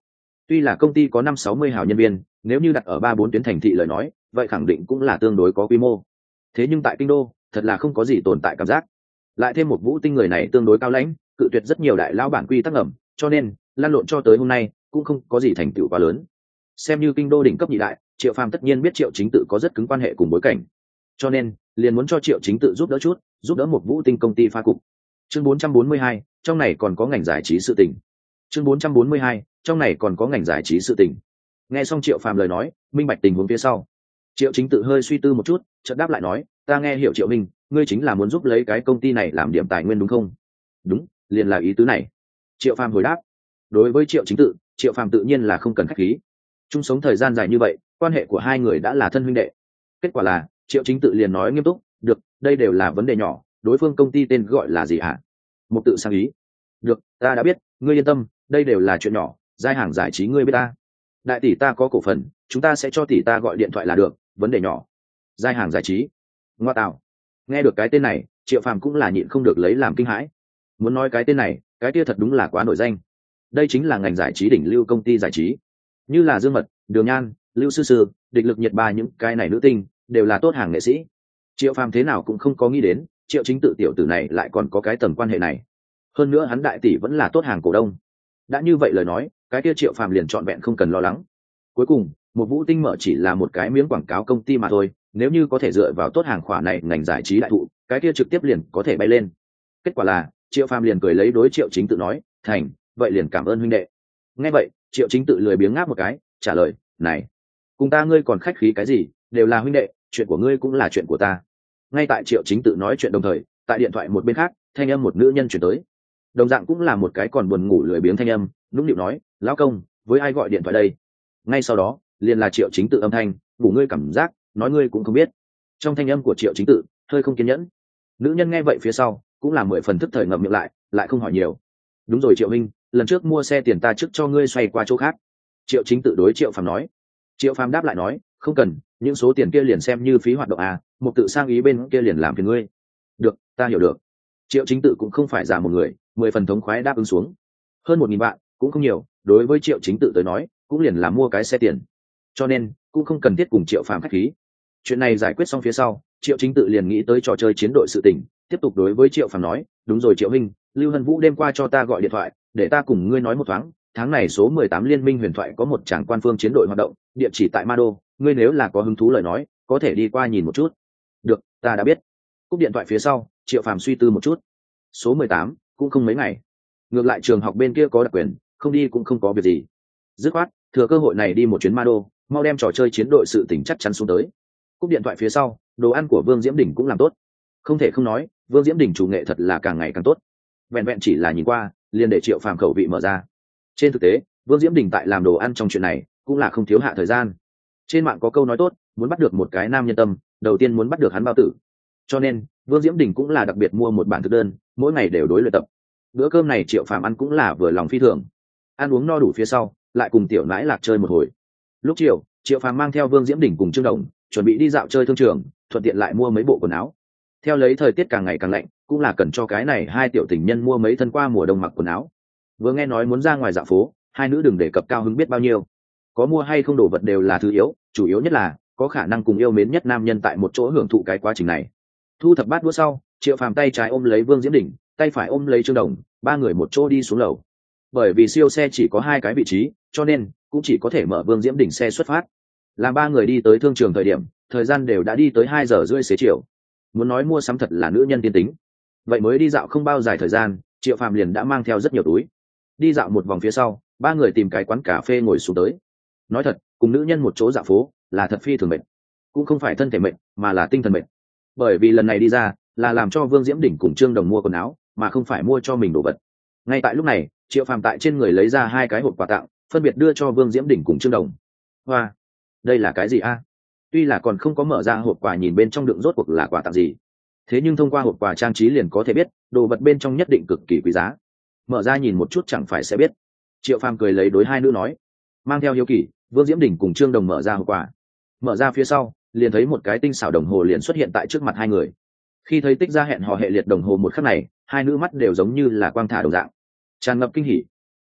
Tuy là công ty có năm sáu mươi hào nhân viên, nếu như đặt ở ba bốn tuyến thành thị lời nói vậy khẳng định cũng là tương đối có quy mô. Thế nhưng tại kinh đô thật là không có gì tồn tại cảm giác, lại thêm một Vũ Tinh người này tương đối cao lãnh, cự tuyệt rất nhiều đại lão bản quy tắc ngầm, cho nên lan lộn cho tới hôm nay cũng không có gì thành tựu quá lớn. Xem như kinh đô đỉnh cấp nhị đại, Triệu Phàm tất nhiên biết Triệu Chính Tự có rất cứng quan hệ cùng bối cảnh, cho nên liền muốn cho Triệu Chính Tự giúp đỡ chút, giúp đỡ một Vũ Tinh công ty phá cục. Chương bốn trăm bốn mươi hai, trong này còn có ngành giải trí sự tình. Chương bốn trăm bốn mươi hai, trong này còn có ngành giải trí sự tình. Nghe xong Triệu Phàm lời nói, minh bạch tình huống phía sau, Triệu Chính Tự hơi suy tư một chút, chợt đáp lại nói, ta nghe hiểu Triệu Minh, ngươi chính là muốn giúp lấy cái công ty này làm điểm tài nguyên đúng không? Đúng, liền là ý tứ này. Triệu Phàm hồi đáp. Đối với Triệu Chính Tự, Triệu Phàm tự nhiên là không cần khách khí. Chung sống thời gian dài như vậy, quan hệ của hai người đã là thân huynh đệ. Kết quả là Triệu Chính Tự liền nói nghiêm túc, được, đây đều là vấn đề nhỏ, đối phương công ty tên gọi là gì hả? Một Tự sang ý. Được, ta đã biết, ngươi yên tâm, đây đều là chuyện nhỏ, giai hàng giải trí ngươi biết ta. Đại tỷ ta có cổ phần, chúng ta sẽ cho tỷ ta gọi điện thoại là được, vấn đề nhỏ. Giai hàng giải trí. Ngoa tạo. Nghe được cái tên này, Triệu Phàm cũng là nhịn không được lấy làm kinh hãi. Muốn nói cái tên này, cái kia thật đúng là quá nổi danh. Đây chính là ngành giải trí đỉnh lưu công ty giải trí, như là Dương Mật, Đường Nhan, Lưu Sư Sư, Địch Lực Nhiệt Ba, những cái này nữ tinh đều là tốt hàng nghệ sĩ. Triệu Phàm thế nào cũng không có nghĩ đến Triệu Chính Tự tiểu tử này lại còn có cái tầm quan hệ này, hơn nữa hắn đại tỷ vẫn là tốt hàng cổ đông. Đã như vậy lời nói, cái kia Triệu Phàm liền trọn vẹn không cần lo lắng. Cuối cùng một Vũ Tinh mở chỉ là một cái miếng quảng cáo công ty mà thôi, nếu như có thể dựa vào tốt hàng khỏa này ngành giải trí đại thụ, cái kia trực tiếp liền có thể bay lên. Kết quả là Triệu Phàm liền cười lấy đối Triệu Chính Tự nói, thành, vậy liền cảm ơn huynh đệ. Nghe vậy Triệu Chính Tự lười biếng ngáp một cái, trả lời, này, cùng ta ngươi còn khách khí cái gì, đều là huynh đệ, chuyện của ngươi cũng là chuyện của ta. Ngay tại Triệu Chính Tự nói chuyện đồng thời, tại điện thoại một bên khác, thanh âm một nữ nhân chuyển tới, đồng dạng cũng là một cái còn buồn ngủ lười biếng thanh âm, nũng nịu nói, lão công, với ai gọi điện thoại đây? Ngay sau đó liền là Triệu Chính Tự âm thanh, ngủ ngươi cảm giác, nói ngươi cũng không biết. Trong thanh âm của Triệu Chính Tự hơi không kiên nhẫn. Nữ nhân nghe vậy phía sau cũng là mười phần thức thời ngậm miệng lại, lại không hỏi nhiều. Đúng rồi Triệu Minh, lần trước mua xe tiền ta trước cho ngươi xoay qua chỗ khác. Triệu Chính Tự đối Triệu Phàm nói. Triệu Phàm đáp lại nói, không cần, những số tiền kia liền xem như phí hoạt động à, một Tự sang ý bên kia liền làm phiền ngươi. Được, ta hiểu được. Triệu Chính Tự cũng không phải giả một người, mười phần thống khoái đáp ứng xuống. Hơn một nghìn vạn cũng không nhiều, đối với Triệu Chính Tự tới nói cũng liền là mua cái xe tiền, cho nên cũng không cần thiết cùng Triệu Phàm khách khí. Chuyện này giải quyết xong phía sau, Triệu Chính Tự liền nghĩ tới trò chơi chiến đội sự tình, tiếp tục đối với Triệu Phàm nói, đúng rồi Triệu Minh, Lưu Hân Vũ đêm qua cho ta gọi điện thoại, để ta cùng ngươi nói một thoáng, tháng này số mười tám liên minh huyền thoại có một tràng quan phương chiến đội hoạt động, địa chỉ tại Ma Đô, ngươi nếu là có hứng thú lời nói, có thể đi qua nhìn một chút. Được, ta đã biết. Cúp điện thoại phía sau, Triệu Phàm suy tư một chút. Số mười tám cũng không mấy ngày, ngược lại trường học bên kia có đặc quyền, không đi cũng không có việc gì. Dứt khoát thừa cơ hội này đi một chuyến Ma Đô, mau đem trò chơi chiến đội sự tình chắc chắn xuống tới. Cúp điện thoại phía sau, đồ ăn của Vương Diễm Đình cũng làm tốt. Không thể không nói, Vương Diễm Đình chủ nghệ thật là càng ngày càng tốt. Vẹn vẹn chỉ là nhìn qua, liền để Triệu Phàm khẩu vị mở ra. Trên thực tế, Vương Diễm Đình tại làm đồ ăn trong chuyện này cũng là không thiếu hạ thời gian. Trên mạng có câu nói tốt, muốn bắt được một cái nam nhân tâm, đầu tiên muốn bắt được hắn bao tử. Cho nên, Vương Diễm Đình cũng là đặc biệt mua một bản thực đơn, mỗi ngày đều đối luyện tập. Bữa cơm này Triệu Phàm ăn cũng là vừa lòng phi thường. Ăn uống no đủ phía sau, lại cùng tiểu nãi lạc chơi một hồi. Lúc chiều, Triệu Phàm mang theo Vương Diễm Đình cùng Trương Đồng, chuẩn bị đi dạo chơi thương trường, thuận tiện lại mua mấy bộ quần áo. Theo lấy thời tiết càng ngày càng lạnh, cũng là cần cho cái này hai tiểu tình nhân mua mấy thân qua mùa đông mặc quần áo. Vừa nghe nói muốn ra ngoài dạo phố, hai nữ đừng đề cập cao hứng biết bao nhiêu. Có mua hay không đồ vật đều là thứ yếu, chủ yếu nhất là có khả năng cùng yêu mến nhất nam nhân tại một chỗ hưởng thụ cái quá trình này. Thu thập bát đũa sau, Triệu Phàm tay trái ôm lấy Vương Diễm Đình, tay phải ôm lấy Trương Đồng, ba người một chỗ đi xuống lầu. Bởi vì siêu xe chỉ có hai cái vị trí, cho nên cũng chỉ có thể mở Vương Diễm Đình xe xuất phát. Làm ba người đi tới thương trường thời điểm, thời gian đều đã đi tới hai giờ rưỡi xế chiều. Muốn nói mua sắm thật là nữ nhân tiên tính. Vậy mới đi dạo không bao dài thời gian, Triệu Phàm liền đã mang theo rất nhiều túi. Đi dạo một vòng phía sau, ba người tìm cái quán cà phê ngồi xuống tới. Nói thật, cùng nữ nhân một chỗ dạo phố là thật phi thường mệt, cũng không phải thân thể mệt mà là tinh thần mệt. Bởi vì lần này đi ra là làm cho Vương Diễm Đình cùng Trương Đồng mua quần áo, mà không phải mua cho mình đồ vật. Ngay tại lúc này, Triệu Phàm tại trên người lấy ra hai cái hộp quà tặng, phân biệt đưa cho Vương Diễm Đình cùng Trương Đồng. Hoa, đây là cái gì a? Tuy là còn không có mở ra hộp quà nhìn bên trong đựng rốt cuộc là quà tặng gì, thế nhưng thông qua hộp quà trang trí liền có thể biết đồ vật bên trong nhất định cực kỳ quý giá. Mở ra nhìn một chút chẳng phải sẽ biết. Triệu Phàm cười lấy đối hai nữ nói. Mang theo hiếu kỳ, Vương Diễm Đình cùng Trương Đồng mở ra hộp quà. Mở ra phía sau, liền thấy một cái tinh xảo đồng hồ liền xuất hiện tại trước mặt hai người. Khi thấy tích ra hẹn hò hệ liệt đồng hồ một khắc này, hai nữ mắt đều giống như là quang thả đồng dạng, tràn ngập kinh hỉ. Phải biết,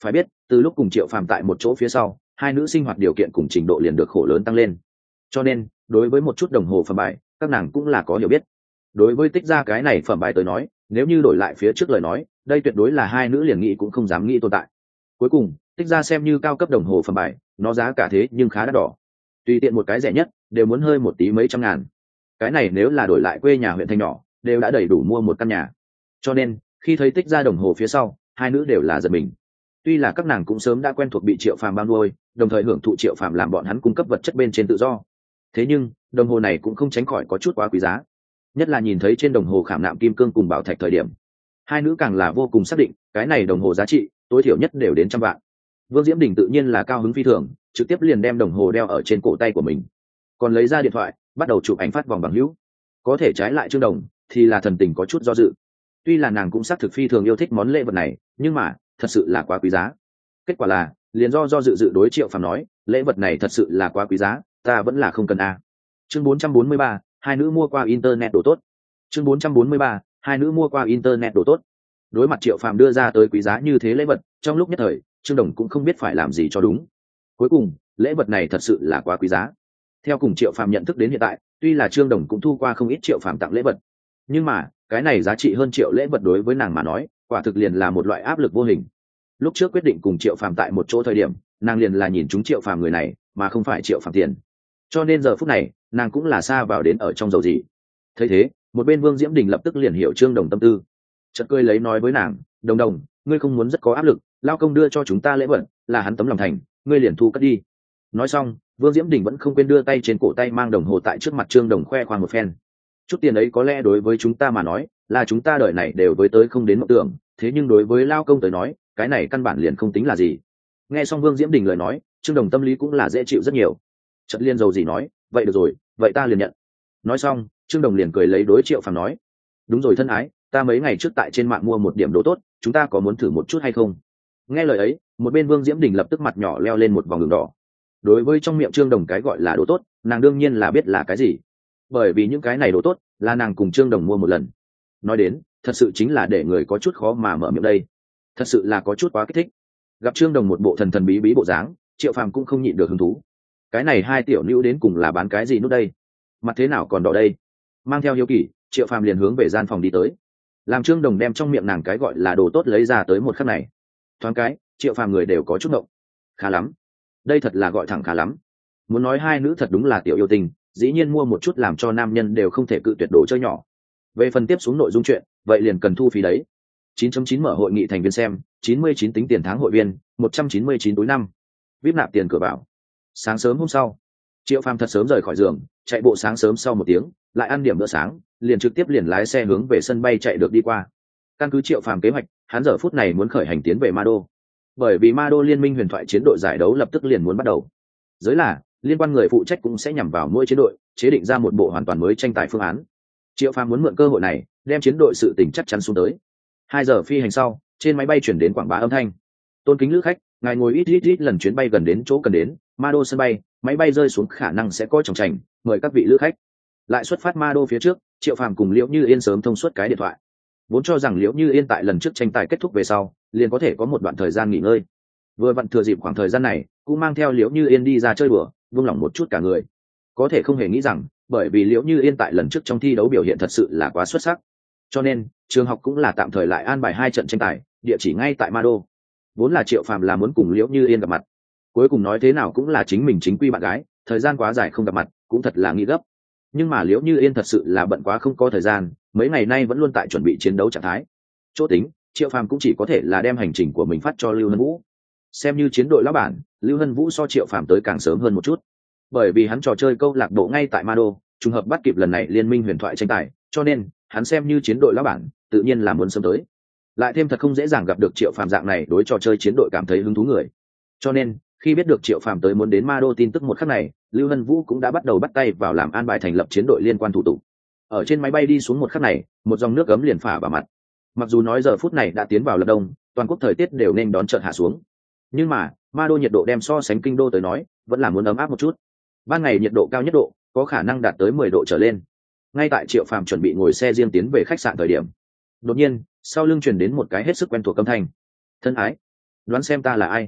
Từ lúc cùng Triệu Phàm tại một chỗ phía sau, hai nữ sinh hoạt điều kiện cùng trình độ liền được khổ lớn tăng lên. Cho nên, đối với một chút đồng hồ phẩm bài, các nàng cũng là có hiểu biết. Đối với Tích Gia cái này phẩm bài tới nói, nếu như đổi lại phía trước lời nói, đây tuyệt đối là hai nữ liền nghĩ cũng không dám nghĩ tồn tại. Cuối cùng, Tích Gia xem như cao cấp đồng hồ phẩm bài, nó giá cả thế nhưng khá đắt đỏ. Tùy tiện một cái rẻ nhất, đều muốn hơi một tí mấy trăm ngàn. Cái này nếu là đổi lại quê nhà huyện thành nhỏ, đều đã đầy đủ mua một căn nhà. Cho nên, khi thấy Tích Gia đồng hồ phía sau, hai nữ đều là giật mình. Tuy là các nàng cũng sớm đã quen thuộc bị Triệu Phàm bao nuôi, đồng thời hưởng thụ Triệu Phàm làm bọn hắn cung cấp vật chất bên trên tự do. Thế nhưng, đồng hồ này cũng không tránh khỏi có chút quá quý giá. Nhất là nhìn thấy trên đồng hồ khảm nạm kim cương cùng bảo thạch thời điểm, hai nữ càng là vô cùng xác định, cái này đồng hồ giá trị tối thiểu nhất đều đến trăm vạn. Vương Diễm Đình tự nhiên là cao hứng phi thường, trực tiếp liền đem đồng hồ đeo ở trên cổ tay của mình, còn lấy ra điện thoại, bắt đầu chụp ảnh phát vòng bằng hữu. Có thể trái lại Trương Đồng, thì là thần tình có chút do dự. Tuy là nàng cũng xác thực phi thường yêu thích món lễ vật này, nhưng mà thật sự là quá quý giá. Kết quả là liền do do dự dự đối Triệu Phàm nói, lễ vật này thật sự là quá quý giá, ta vẫn là không cần a. Chương bốn trăm bốn mươi ba, hai nữ mua qua internet đồ tốt. Chương bốn trăm bốn mươi ba, hai nữ mua qua internet đồ tốt. Đối mặt Triệu Phàm đưa ra tới quý giá như thế lễ vật, trong lúc nhất thời, Trương Đồng cũng không biết phải làm gì cho đúng. Cuối cùng, lễ vật này thật sự là quá quý giá. Theo cùng Triệu Phàm nhận thức đến hiện tại, tuy là Trương Đồng cũng thu qua không ít Triệu Phàm tặng lễ vật, nhưng mà cái này giá trị hơn triệu lễ vật đối với nàng mà nói, quả thực liền là một loại áp lực vô hình. Lúc trước quyết định cùng Triệu Phàm tại một chỗ thời điểm, nàng liền là nhìn chúng Triệu Phàm người này, mà không phải Triệu Phàm tiền. Cho nên giờ phút này, nàng cũng là xa vào đến ở trong dầu gì. Thấy thế, một bên Vương Diễm Đình lập tức liền hiểu Trương Đồng tâm tư, chợt cười lấy nói với nàng, "Đồng Đồng, ngươi không muốn rất có áp lực, lao công đưa cho chúng ta lễ vật, là hắn tấm lòng thành, ngươi liền thu cất đi." Nói xong, Vương Diễm Đình vẫn không quên đưa tay trên cổ tay mang đồng hồ tại trước mặt Trương Đồng khoe khoang một phen. Chút tiền ấy có lẽ đối với chúng ta mà nói, là chúng ta đời này đều với tới không đến mộng tưởng, thế nhưng đối với lao công tới nói, cái này căn bản liền không tính là gì. Nghe xong Vương Diễm Đình lời nói, Trương Đồng tâm lý cũng là dễ chịu rất nhiều. Chợt liên dầu gì nói, "Vậy được rồi, vậy ta liền nhận." Nói xong, Trương Đồng liền cười lấy đối Triệu Phàm nói, "Đúng rồi thân ái, ta mấy ngày trước tại trên mạng mua một điểm đồ tốt, chúng ta có muốn thử một chút hay không?" Nghe lời ấy, một bên Vương Diễm Đình lập tức mặt nhỏ leo lên một vòng đường đỏ. Đối với trong miệng Trương Đồng cái gọi là đồ tốt, nàng đương nhiên là biết là cái gì, bởi vì những cái này đồ tốt là nàng cùng Trương Đồng mua một lần. Nói đến, thật sự chính là để người có chút khó mà mở miệng đây, thật sự là có chút quá kích thích. Gặp Trương Đồng một bộ thần thần bí bí bộ dáng, Triệu Phàm cũng không nhịn được hứng thú. Cái này hai tiểu nữ đến cùng là bán cái gì nút đây, mặt thế nào còn đỏ đây? Mang theo hiếu kỳ, Triệu Phàm liền hướng về gian phòng đi tới, làm Trương Đồng đem trong miệng nàng cái gọi là đồ tốt lấy ra tới một khắc này, thoáng cái Triệu Phàm người đều có chút ngộng. Khá lắm, đây thật là gọi thẳng khá lắm. Muốn nói hai nữ thật đúng là tiểu yêu tình, dĩ nhiên mua một chút làm cho nam nhân đều không thể cự tuyệt đồ chơi nhỏ. Về phần tiếp xuống nội dung chuyện, vậy liền cần thu phí đấy. chín chấm chín mở hội nghị thành viên xem, chín mươi chín tính tiền tháng hội viên, một trăm chín mươi chín túi năm. vê i pê nạp tiền cửa vào. Sáng sớm hôm sau, Triệu Phàm thật sớm rời khỏi giường, chạy bộ sáng sớm sau một tiếng, lại ăn điểm bữa sáng, liền trực tiếp liền lái xe hướng về sân bay chạy được đi qua. Căn cứ Triệu Phàm kế hoạch, hắn giờ phút này muốn khởi hành tiến về Ma Đô. Bởi vì Ma Đô Liên minh huyền thoại chiến đội giải đấu lập tức liền muốn bắt đầu. Giới là, liên quan người phụ trách cũng sẽ nhằm vào mỗi chiến đội, chế định ra một bộ hoàn toàn mới tranh tài phương án. Triệu Phàm muốn mượn cơ hội này, đem chiến đội sự tình chắc chắn xuống tới. Hai giờ phi hành sau, trên máy bay chuyển đến quảng bá âm thanh. Tôn kính lữ khách, ngài ngồi ít ít ít lần chuyến bay gần đến chỗ cần đến, Ma Đô sân bay, máy bay rơi xuống khả năng sẽ có trọng trành, mời các vị lữ khách. Lại xuất phát Ma Đô phía trước, Triệu Phàm cùng Liễu Như Yên sớm thông suốt cái điện thoại. Vốn cho rằng Liễu Như Yên tại lần trước tranh tài kết thúc về sau, liền có thể có một đoạn thời gian nghỉ ngơi. Vừa vặn thừa dịp khoảng thời gian này, cũng mang theo Liễu Như Yên đi ra chơi bừa, buông lỏng một chút cả người. Có thể không hề nghĩ rằng, bởi vì Liễu Như Yên tại lần trước trong thi đấu biểu hiện thật sự là quá xuất sắc, cho nên trường học cũng là tạm thời lại an bài hai trận tranh tài, địa chỉ ngay tại Ma Đô. Vốn là Triệu Phàm là muốn cùng Liễu Như Yên gặp mặt, cuối cùng nói thế nào cũng là chính mình chính quy bạn gái, thời gian quá dài không gặp mặt, cũng thật là nghĩ gấp. Nhưng mà Liễu Như Yên thật sự là bận quá không có thời gian, mấy ngày nay vẫn luôn tại chuẩn bị chiến đấu trạng thái. Chỗ tính, Triệu Phàm cũng chỉ có thể là đem hành trình của mình phát cho Lưu Hân Vũ. Xem như chiến đội lão bản, Lưu Hân Vũ so Triệu Phàm tới càng sớm hơn một chút, bởi vì hắn trò chơi câu lạc bộ ngay tại Ma Đô, trùng hợp bắt kịp lần này liên minh huyền thoại tranh tài, cho nên hắn xem như chiến đội lão bản, tự nhiên là muốn sớm tới. Lại thêm thật không dễ dàng gặp được Triệu Phàm dạng này đối trò chơi chiến đội cảm thấy hứng thú người, cho nên khi biết được Triệu Phàm tới muốn đến Ma Đô tin tức một khắc này, Lưu Hân Vũ cũng đã bắt đầu bắt tay vào làm an bài thành lập chiến đội liên quan thủ tục. Ở trên máy bay đi xuống một khắc này, một dòng nước ấm liền phả vào mặt. Mặc dù nói giờ phút này đã tiến vào lập đông, toàn quốc thời tiết đều nên đón chợt hạ xuống, nhưng mà Ma Đô nhiệt độ đem so sánh kinh đô tới nói, vẫn là muốn ấm áp một chút. Ban ngày nhiệt độ cao nhất độ có khả năng đạt tới mười độ trở lên. Ngay tại Triệu Phàm chuẩn bị ngồi xe riêng tiến về khách sạn thời điểm, đột nhiên sau lưng truyền đến một cái hết sức quen thuộc âm thanh. "Thân ái, đoán xem ta là ai?"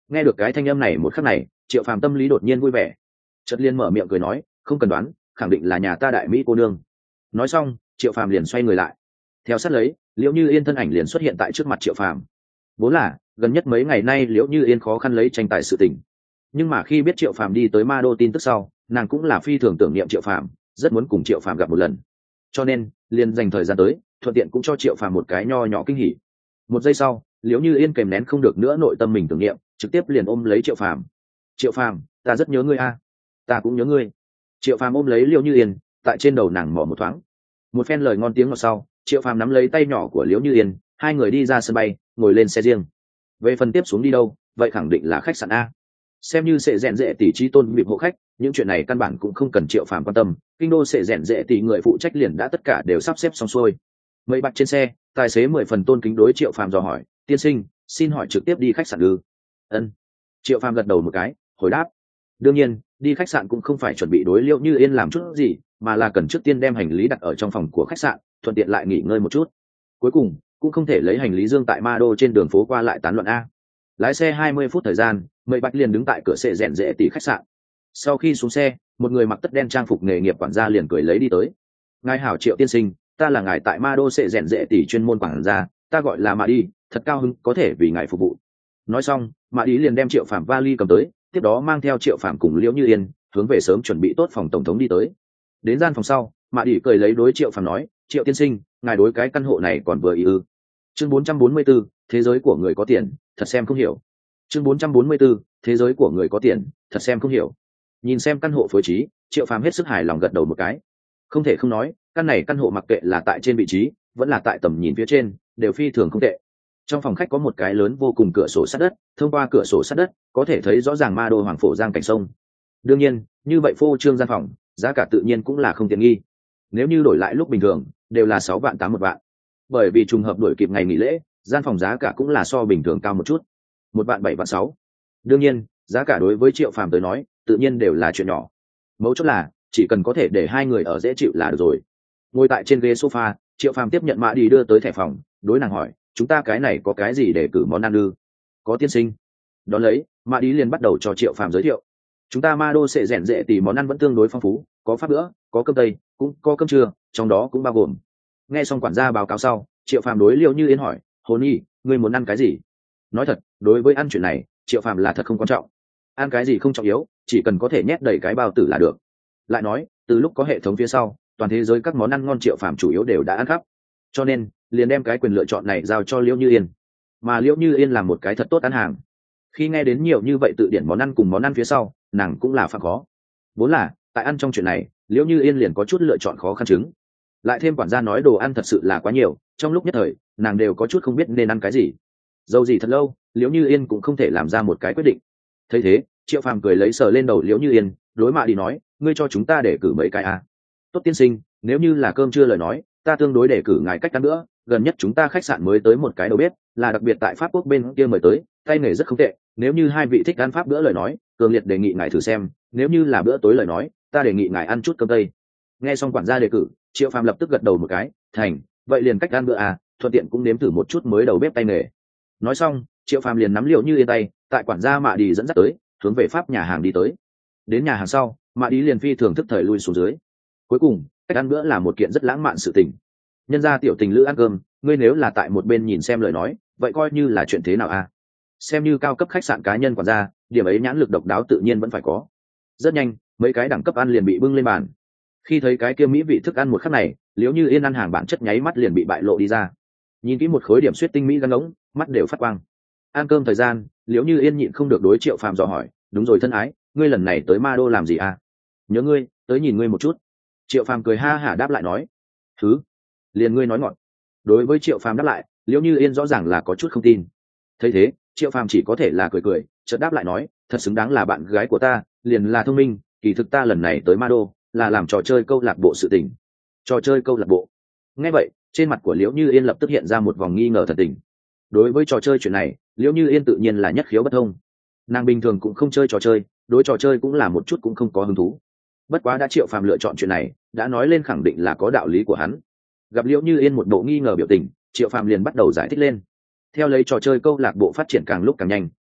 Nghe được cái thanh âm này một khắc này, Triệu Phàm tâm lý đột nhiên vui vẻ, chợt liên mở miệng cười nói, không cần đoán, khẳng định là nhà ta đại mỹ cô nương. Nói xong, Triệu Phàm liền xoay người lại, theo sát lấy, Liễu Như Yên thân ảnh liền xuất hiện tại trước mặt Triệu Phàm. Vốn là gần nhất mấy ngày nay Liễu Như Yên khó khăn lấy tranh tài sự tình, nhưng mà khi biết Triệu Phàm đi tới Ma Đô tin tức sau, nàng cũng là phi thường tưởng niệm Triệu Phàm, rất muốn cùng Triệu Phàm gặp một lần, cho nên liền dành thời gian tới, thuận tiện cũng cho Triệu Phàm một cái nho nhỏ kinh hỉ. Một giây sau, Liễu Như Yên kèm nén không được nữa nội tâm mình tưởng niệm, trực tiếp liền ôm lấy Triệu Phàm. Triệu Phàm, ta rất nhớ ngươi a, ta cũng nhớ ngươi. Triệu Phàm ôm lấy Liễu Như Yên, tại trên đầu nàng mỏ một thoáng. Một phen lời ngon tiếng ngọt sau, Triệu Phàm nắm lấy tay nhỏ của Liễu Như Yên, hai người đi ra sân bay, ngồi lên xe riêng. Về phần tiếp xuống đi đâu, vậy khẳng định là khách sạn a. Xem như sẽ rèn rệ tỷ trí tôn bịp hộ khách, những chuyện này căn bản cũng không cần Triệu Phàm quan tâm, kinh đô sẽ rèn rệ tỷ người phụ trách liền đã tất cả đều sắp xếp xong xuôi. Mấy bạc trên xe, tài xế mười phần tôn kính đối Triệu Phàm dò hỏi, tiên sinh, xin hỏi trực tiếp đi khách sạn ư? Ân. Triệu Phàm gật đầu một cái, hồi đáp. Đương nhiên, đi khách sạn cũng không phải chuẩn bị đối Liễu Như Yên làm chút gì, mà là cần trước tiên đem hành lý đặt ở trong phòng của khách sạn, thuận tiện lại nghỉ ngơi một chút. Cuối cùng, cũng không thể lấy hành lý dương tại Ma Đô trên đường phố qua lại tán loạn a. Lái xe hai mươi phút thời gian, Mây Bạch liền đứng tại cửa xe rèn rệ tỷ khách sạn. Sau khi xuống xe, một người mặc tất đen trang phục nghề nghiệp quản gia liền cười lấy đi tới. Ngài hảo Triệu tiên sinh, ta là ngài tại Ma Đô sẽ rèn rệ tỷ chuyên môn quản gia, ta gọi là Mã Đi, thật cao hứng có thể vì ngài phục vụ. Nói xong, Mã Đi liền đem Triệu Phàm vali cầm tới, tiếp đó mang theo Triệu Phàm cùng Liễu Như Yên hướng về sớm chuẩn bị tốt phòng tổng thống đi tới. Đến gian phòng sau, Mã Đi cười lấy đối Triệu Phàm nói, Triệu tiên sinh, ngài đối cái căn hộ này còn vừa ý ư? Chương bốn trăm bốn mươi bốn, thế giới của người có tiền, thật xem không hiểu. Chương bốn trăm bốn mươi bốn, thế giới của người có tiền, thật xem không hiểu. Nhìn xem căn hộ phối trí, Triệu Phàm hết sức hài lòng gật đầu một cái. Không thể không nói, căn này căn hộ mặc kệ là tại trên vị trí, vẫn là tại tầm nhìn phía trên, đều phi thường không tệ. Trong phòng khách có một cái lớn vô cùng cửa sổ sát đất, thông qua cửa sổ sát đất, có thể thấy rõ ràng Ma Đô Hoàng Phổ Giang cảnh sông. Đương nhiên, như vậy phô trương gian phòng, giá cả tự nhiên cũng là không tiện nghi. Nếu như đổi lại lúc bình thường, đều là sáu vạn tám một vạn. Bởi vì trùng hợp đổi kịp ngày nghỉ lễ, gian phòng giá cả cũng là so bình thường cao một chút, một vạn bảy vạn sáu. Đương nhiên, giá cả đối với Triệu Phàm tới nói, tự nhiên đều là chuyện nhỏ. Mấu chốt là, chỉ cần có thể để hai người ở dễ chịu là được rồi. Ngồi tại trên ghế sofa, Triệu Phàm tiếp nhận Mã Đi đưa tới thẻ phòng, đối nàng hỏi, chúng ta cái này có cái gì để cử món ăn ư? Có tiên sinh. Đón lấy, Mã Đi liền bắt đầu cho Triệu Phàm giới thiệu. Chúng ta Ma Đô sẽ rèn rệ tỷ món ăn vẫn tương đối phong phú, có pháp bữa, có cơm tây, cũng có cơm trưa, trong đó cũng bao gồm. Nghe xong quản gia báo cáo sau, Triệu Phàm đối Liễu Như Yên hỏi, Hồn Nhi, ngươi muốn ăn cái gì? Nói thật, đối với ăn chuyện này, Triệu Phàm là thật không quan trọng. Ăn cái gì không trọng yếu, chỉ cần có thể nhét đầy cái bao tử là được. Lại nói, từ lúc có hệ thống phía sau, toàn thế giới các món ăn ngon Triệu Phàm chủ yếu đều đã ăn khắp, cho nên liền đem cái quyền lựa chọn này giao cho Liễu Như Yên. Mà Liễu Như Yên là một cái thật tốt ăn hàng. Khi nghe đến nhiều như vậy tự điển món ăn cùng món ăn phía sau, nàng cũng là phạm khó. Vốn là tại ăn trong chuyện này, Liễu Như Yên liền có chút lựa chọn khó khăn chứng. Lại thêm quản gia nói đồ ăn thật sự là quá nhiều, trong lúc nhất thời nàng đều có chút không biết nên ăn cái gì. Dầu gì thật lâu, Liễu Như Yên cũng không thể làm ra một cái quyết định. Thấy thế, Triệu Phàm cười lấy sờ lên đầu Liễu Như Yên, đối Mã Đi nói, ngươi cho chúng ta để cử mấy cái à? Tốt tiên sinh, nếu như là cơm trưa lời nói, ta tương đối để cử ngài cách ăn nữa. Gần nhất chúng ta khách sạn mới tới một cái đầu bếp, là đặc biệt tại Pháp Quốc bên kia mời tới, tay nghề rất không tệ. Nếu như hai vị thích ăn Pháp bữa lời nói, cường liệt đề nghị ngài thử xem. Nếu như là bữa tối lời nói, ta đề nghị ngài ăn chút cơm tây. Nghe xong quản gia đề cử, Triệu Phàm lập tức gật đầu một cái, thành, vậy liền cách ăn bữa à, thuận tiện cũng nếm thử một chút mới đầu bếp tay nghề. Nói xong, Triệu Phàm liền nắm Liễu Như Yên tay, tại quản gia Mã Đi dẫn dắt tới, hướng về Pháp nhà hàng đi tới. Đến nhà hàng sau, Mã Đi liền phi thường thức thời lui xuống dưới. Cuối cùng, cách ăn bữa là một kiện rất lãng mạn sự tình. Nhân ra tiểu tình lữ ăn cơm, ngươi nếu là tại một bên nhìn xem lời nói, vậy coi như là chuyện thế nào a? Xem như cao cấp khách sạn cá nhân quản gia, điểm ấy nhãn lực độc đáo tự nhiên vẫn phải có. Rất nhanh, mấy cái đẳng cấp ăn liền bị bưng lên bàn. Khi thấy cái kia mỹ vị thức ăn một khắc này, Liễu Như Yên ăn hàng bản chất nháy mắt liền bị bại lộ đi ra. Nhìn kỹ một khối điểm suyết tinh mỹ gắn ngỗng, mắt đều phát quang. Ăn cơm thời gian, Liễu Như Yên nhịn không được đối Triệu Phàm dò hỏi, đúng rồi thân ái, ngươi lần này tới Ma Đô làm gì à? Nhớ ngươi, tới nhìn ngươi một chút. Triệu Phàm cười ha hả đáp lại nói, thứ, liền ngươi nói ngọn. Đối với Triệu Phàm đáp lại, Liễu Như Yên rõ ràng là có chút không tin. Thấy thế, Triệu Phàm chỉ có thể là cười cười, chợt đáp lại nói, thật xứng đáng là bạn gái của ta, liền là thông minh, kỳ thực ta lần này tới Ma Đô là làm trò chơi câu lạc bộ sự tình. Trò chơi câu lạc bộ? Nghe vậy, trên mặt của Liễu Như Yên lập tức hiện ra một vòng nghi ngờ thật tình. Đối với trò chơi chuyện này, Liễu Như Yên tự nhiên là nhất khiếu bất thông. Nàng bình thường cũng không chơi trò chơi, đối trò chơi cũng là một chút cũng không có hứng thú. Bất quá đã Triệu Phàm lựa chọn chuyện này, đã nói lên khẳng định là có đạo lý của hắn. Gặp Liễu Như Yên một bộ nghi ngờ biểu tình, Triệu Phàm liền bắt đầu giải thích lên. Theo lấy trò chơi câu lạc bộ phát triển càng lúc càng nhanh,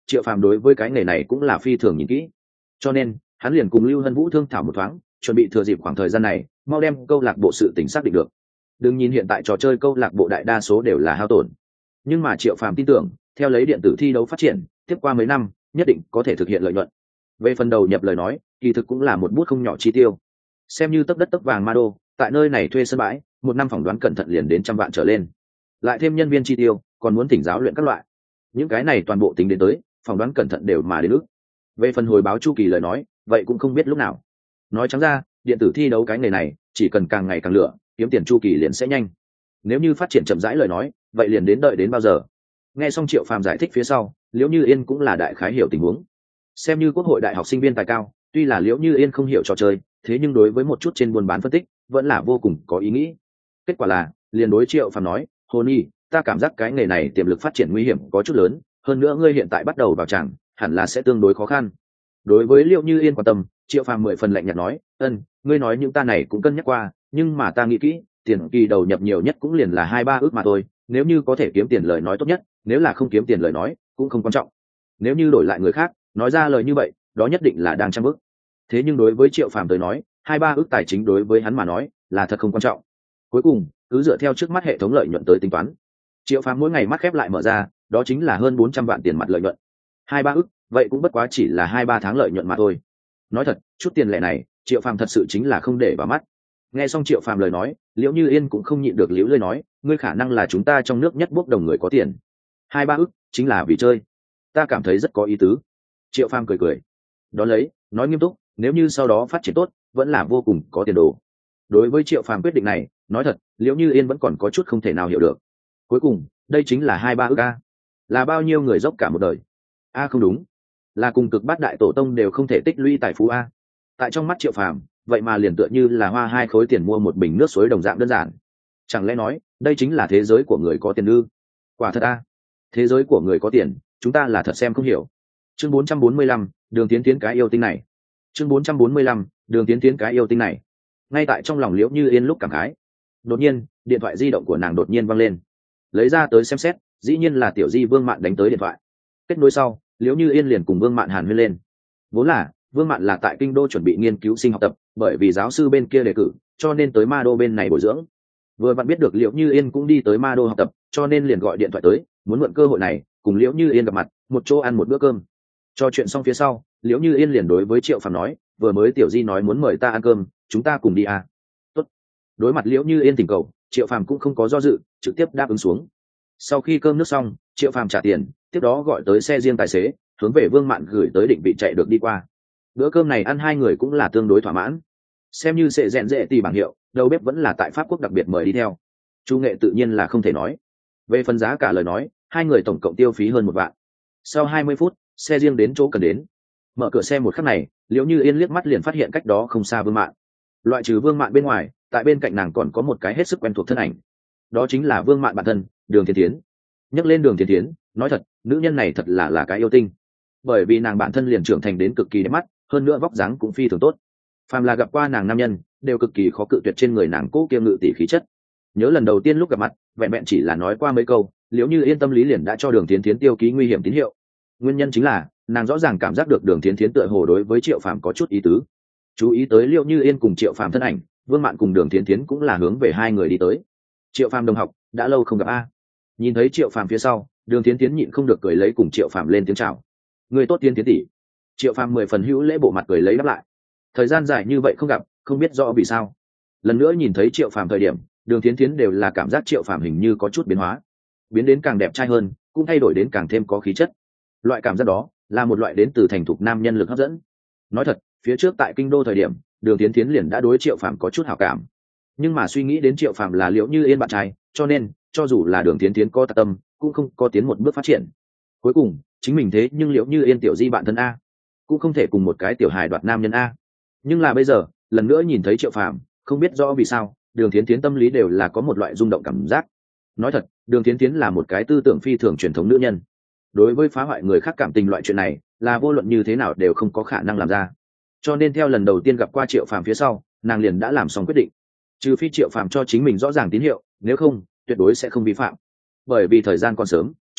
triệu phàm đối với cái nghề này cũng là phi thường nhìn kỹ, cho nên hắn liền cùng lưu hân vũ thương thảo một thoáng, chuẩn bị thừa dịp khoảng thời gian này mau đem câu lạc bộ sự tình xác định được. Đừng nhìn hiện tại trò chơi câu lạc bộ đại đa số đều là hao tổn, nhưng mà triệu phàm tin tưởng theo lấy điện tử thi đấu phát triển, tiếp qua mấy năm nhất định có thể thực hiện lợi nhuận. Về phần đầu nhập lời nói, kỳ thực cũng là một bút không nhỏ chi tiêu. Xem như tấp đất tấp vàng ma đô, tại nơi này thuê sân bãi, một năm phỏng đoán cẩn thận liền đến trăm vạn trở lên, lại thêm nhân viên chi tiêu, còn muốn thỉnh giáo luyện các loại, những cái này toàn bộ tính đến tới, phỏng đoán cẩn thận đều mà đến ước. Về phần hồi báo chu kỳ lời nói, vậy cũng không biết lúc nào. Nói trắng ra, điện tử thi đấu cái nghề này chỉ cần càng ngày càng lửa, kiếm tiền chu kỳ liền sẽ nhanh. Nếu như phát triển chậm rãi lời nói, vậy liền đến đợi đến bao giờ. Nghe xong Triệu Phàm giải thích phía sau, Liễu Như Yên cũng là đại khái hiểu tình huống. Xem như quốc hội đại học sinh viên tài cao, tuy là Liễu Như Yên không hiểu trò chơi, thế nhưng đối với một chút trên buôn bán phân tích vẫn là vô cùng có ý nghĩ. Kết quả là liền đối Triệu Phàm nói, Hồ Nhi, ta cảm giác cái nghề này tiềm lực phát triển nguy hiểm có chút lớn, hơn nữa ngươi hiện tại bắt đầu vào chẳng hẳn là sẽ tương đối khó khăn. Đối với Liễu Như Yên quan tâm, Triệu Phàm mười phần lạnh nhạt nói, ân, ngươi nói những ta này cũng cân nhắc qua, nhưng mà ta nghĩ kỹ, tiền kỳ đầu nhập nhiều nhất cũng liền là hai ba ước mà thôi, nếu như có thể kiếm tiền lời nói tốt nhất, nếu là không kiếm tiền lời nói cũng không quan trọng. Nếu như đổi lại người khác nói ra lời như vậy, đó nhất định là đang trăm bức. Thế nhưng đối với Triệu Phàm tới nói, hai ba ước tài chính đối với hắn mà nói là thật không quan trọng. Cuối cùng cứ dựa theo trước mắt hệ thống lợi nhuận tới tính toán, Triệu Phàm mỗi ngày mắt khép lại mở ra, đó chính là hơn bốn trăm vạn tiền mặt lợi nhuận. Hai ba ước, vậy cũng bất quá chỉ là hai ba tháng lợi nhuận mà thôi. Nói thật, chút tiền lẻ này Triệu Phàm thật sự chính là không để vào mắt. Nghe xong Triệu Phàm lời nói, Liễu Như Yên cũng không nhịn được liễu lơi nói, ngươi khả năng là chúng ta trong nước nhất bốc đồng người có tiền. Hai ba ước chính là vì chơi, ta cảm thấy rất có ý tứ. Triệu Phàm cười cười đón lấy nói nghiêm túc, nếu như sau đó phát triển tốt vẫn là vô cùng có tiền đồ. Đối với Triệu Phàm quyết định này, nói thật Liễu Như Yên vẫn còn có chút không thể nào hiểu được. Cuối cùng đây chính là hai ba ước a, là bao nhiêu người dốc cả một đời a? Không đúng, là cùng cực bát đại tổ tông đều không thể tích lũy tài phú a. Tại trong mắt Triệu Phàm, vậy mà liền tựa như là hoa hai khối tiền mua một bình nước suối đồng dạng đơn giản. Chẳng lẽ nói đây chính là thế giới của người có tiền ư? Quả thật a, thế giới của người có tiền chúng ta là thật xem không hiểu. Chương bốn trăm bốn mươi lăm, đường tiến tiến cái yêu tinh này. Chương bốn trăm bốn mươi lăm, đường tiến tiến cái yêu tinh này. Ngay tại trong lòng Liễu Như Yên lúc cảm khái, đột nhiên điện thoại di động của nàng đột nhiên văng lên. Lấy ra tới xem xét, dĩ nhiên là tiểu di Vương Mạn đánh tới điện thoại. Kết nối sau, Liễu Như Yên liền cùng Vương Mạn hàn huyên lên. Vốn là Vương Mạn là tại kinh đô chuẩn bị nghiên cứu sinh học tập, bởi vì giáo sư bên kia đề cử, cho nên tới Ma Đô bên này bồi dưỡng. Vừa vặn biết được Liễu Như Yên cũng đi tới Ma Đô học tập, cho nên liền gọi điện thoại tới, muốn mượn cơ hội này cùng Liễu Như Yên gặp mặt, một chỗ ăn một bữa cơm. Cho chuyện xong phía sau, Liễu Như Yên liền đối với Triệu Phàm nói, vừa mới tiểu di nói muốn mời ta ăn cơm, chúng ta cùng đi à? Tốt. Đối mặt Liễu Như Yên thỉnh cầu, Triệu Phàm cũng không có do dự, trực tiếp đáp ứng xuống. Sau khi cơm nước xong, Triệu Phàm trả tiền, tiếp đó gọi tới xe riêng tài xế, hướng về Vương Mạn gửi tới định vị chạy được đi qua. Bữa cơm này ăn hai người cũng là tương đối thỏa mãn, xem như sẽ rèn rệ tì bảng hiệu, đầu bếp vẫn là tại Pháp Quốc đặc biệt mời đi theo. Chu nghệ tự nhiên là không thể nói. Về phần giá cả lời nói, hai người tổng cộng tiêu phí hơn một vạn. Sau hai mươi phút, xe riêng đến chỗ cần đến. Mở cửa xe một khắc này, Liễu Như Yên liếc mắt liền phát hiện cách đó không xa Vương Mạn. Loại trừ Vương Mạn bên ngoài, tại bên cạnh nàng còn có một cái hết sức quen thuộc thân ảnh. Đó chính là Vương Mạn bản thân, Đường Thiên Thiến. Nhắc lên Đường Thiên Thiến, nói thật, nữ nhân này thật là là cái yêu tinh. Bởi vì nàng bản thân liền trưởng thành đến cực kỳ đẹp mắt, hơn nữa vóc dáng cũng phi thường tốt. Phàm là gặp qua nàng nam nhân, đều cực kỳ khó cự tuyệt trên người nàng cố kiêm ngự tỷ khí chất. Nhớ lần đầu tiên lúc gặp mặt, vẹn vẹn chỉ là nói qua mấy câu, Liễu Như Yên tâm lý liền đã cho Đường Thiến Thiến tiêu ký nguy hiểm tín hiệu. Nguyên nhân chính là nàng rõ ràng cảm giác được Đường Thiến Thiến tựa hồ đối với Triệu Phàm có chút ý tứ. Chú ý tới Liễu Như Yên cùng Triệu Phàm thân ảnh, Vương Mạn cùng Đường Thiến Thiến cũng là hướng về hai người đi tới. Triệu Phàm đồng học, đã lâu không gặp a. Nhìn thấy Triệu Phàm phía sau, Đường Thiến Thiến nhịn không được cười lấy cùng Triệu Phàm lên tiếng chào. Người tốt tiên tiến tỷ. Triệu Phàm mười phần hữu lễ bộ mặt cười lấy đáp lại. Thời gian dài như vậy không gặp, không biết rõ vì sao. Lần nữa nhìn thấy Triệu Phàm thời điểm, Đường Thiến Thiến đều là cảm giác Triệu Phàm hình như có chút biến hóa, biến đến càng đẹp trai hơn, cũng thay đổi đến càng thêm có khí chất. Loại cảm giác đó là một loại đến từ thành thục nam nhân lực hấp dẫn. Nói thật, phía trước tại kinh đô thời điểm, Đường Thiến Thiến liền đã đối Triệu Phàm có chút hảo cảm, nhưng mà suy nghĩ đến Triệu Phàm là Liễu Như Yên bạn trai, cho nên cho dù là Đường Thiến Thiến có tạc tâm, cũng không có tiến một bước phát triển. Cuối cùng chính mình thế nhưng Liễu Như Yên tiểu di bạn thân a, cũng không thể cùng một cái tiểu hài đoạt nam nhân a. Nhưng là bây giờ lần nữa nhìn thấy Triệu Phàm, không biết rõ vì sao Đường Thiến Thiến tâm lý đều là có một loại rung động cảm giác. Nói thật, Đường Thiến Thiến là một cái tư tưởng phi thường truyền thống nữ nhân, đối với phá hoại người khác cảm tình loại chuyện này là vô luận như thế nào đều không có khả năng làm ra. Cho nên theo lần đầu tiên gặp qua Triệu Phàm phía sau, nàng liền đã làm xong quyết định, trừ phi Triệu Phàm cho chính mình rõ ràng tín hiệu, nếu không tuyệt đối sẽ không vi phạm. Bởi vì thời gian còn sớm,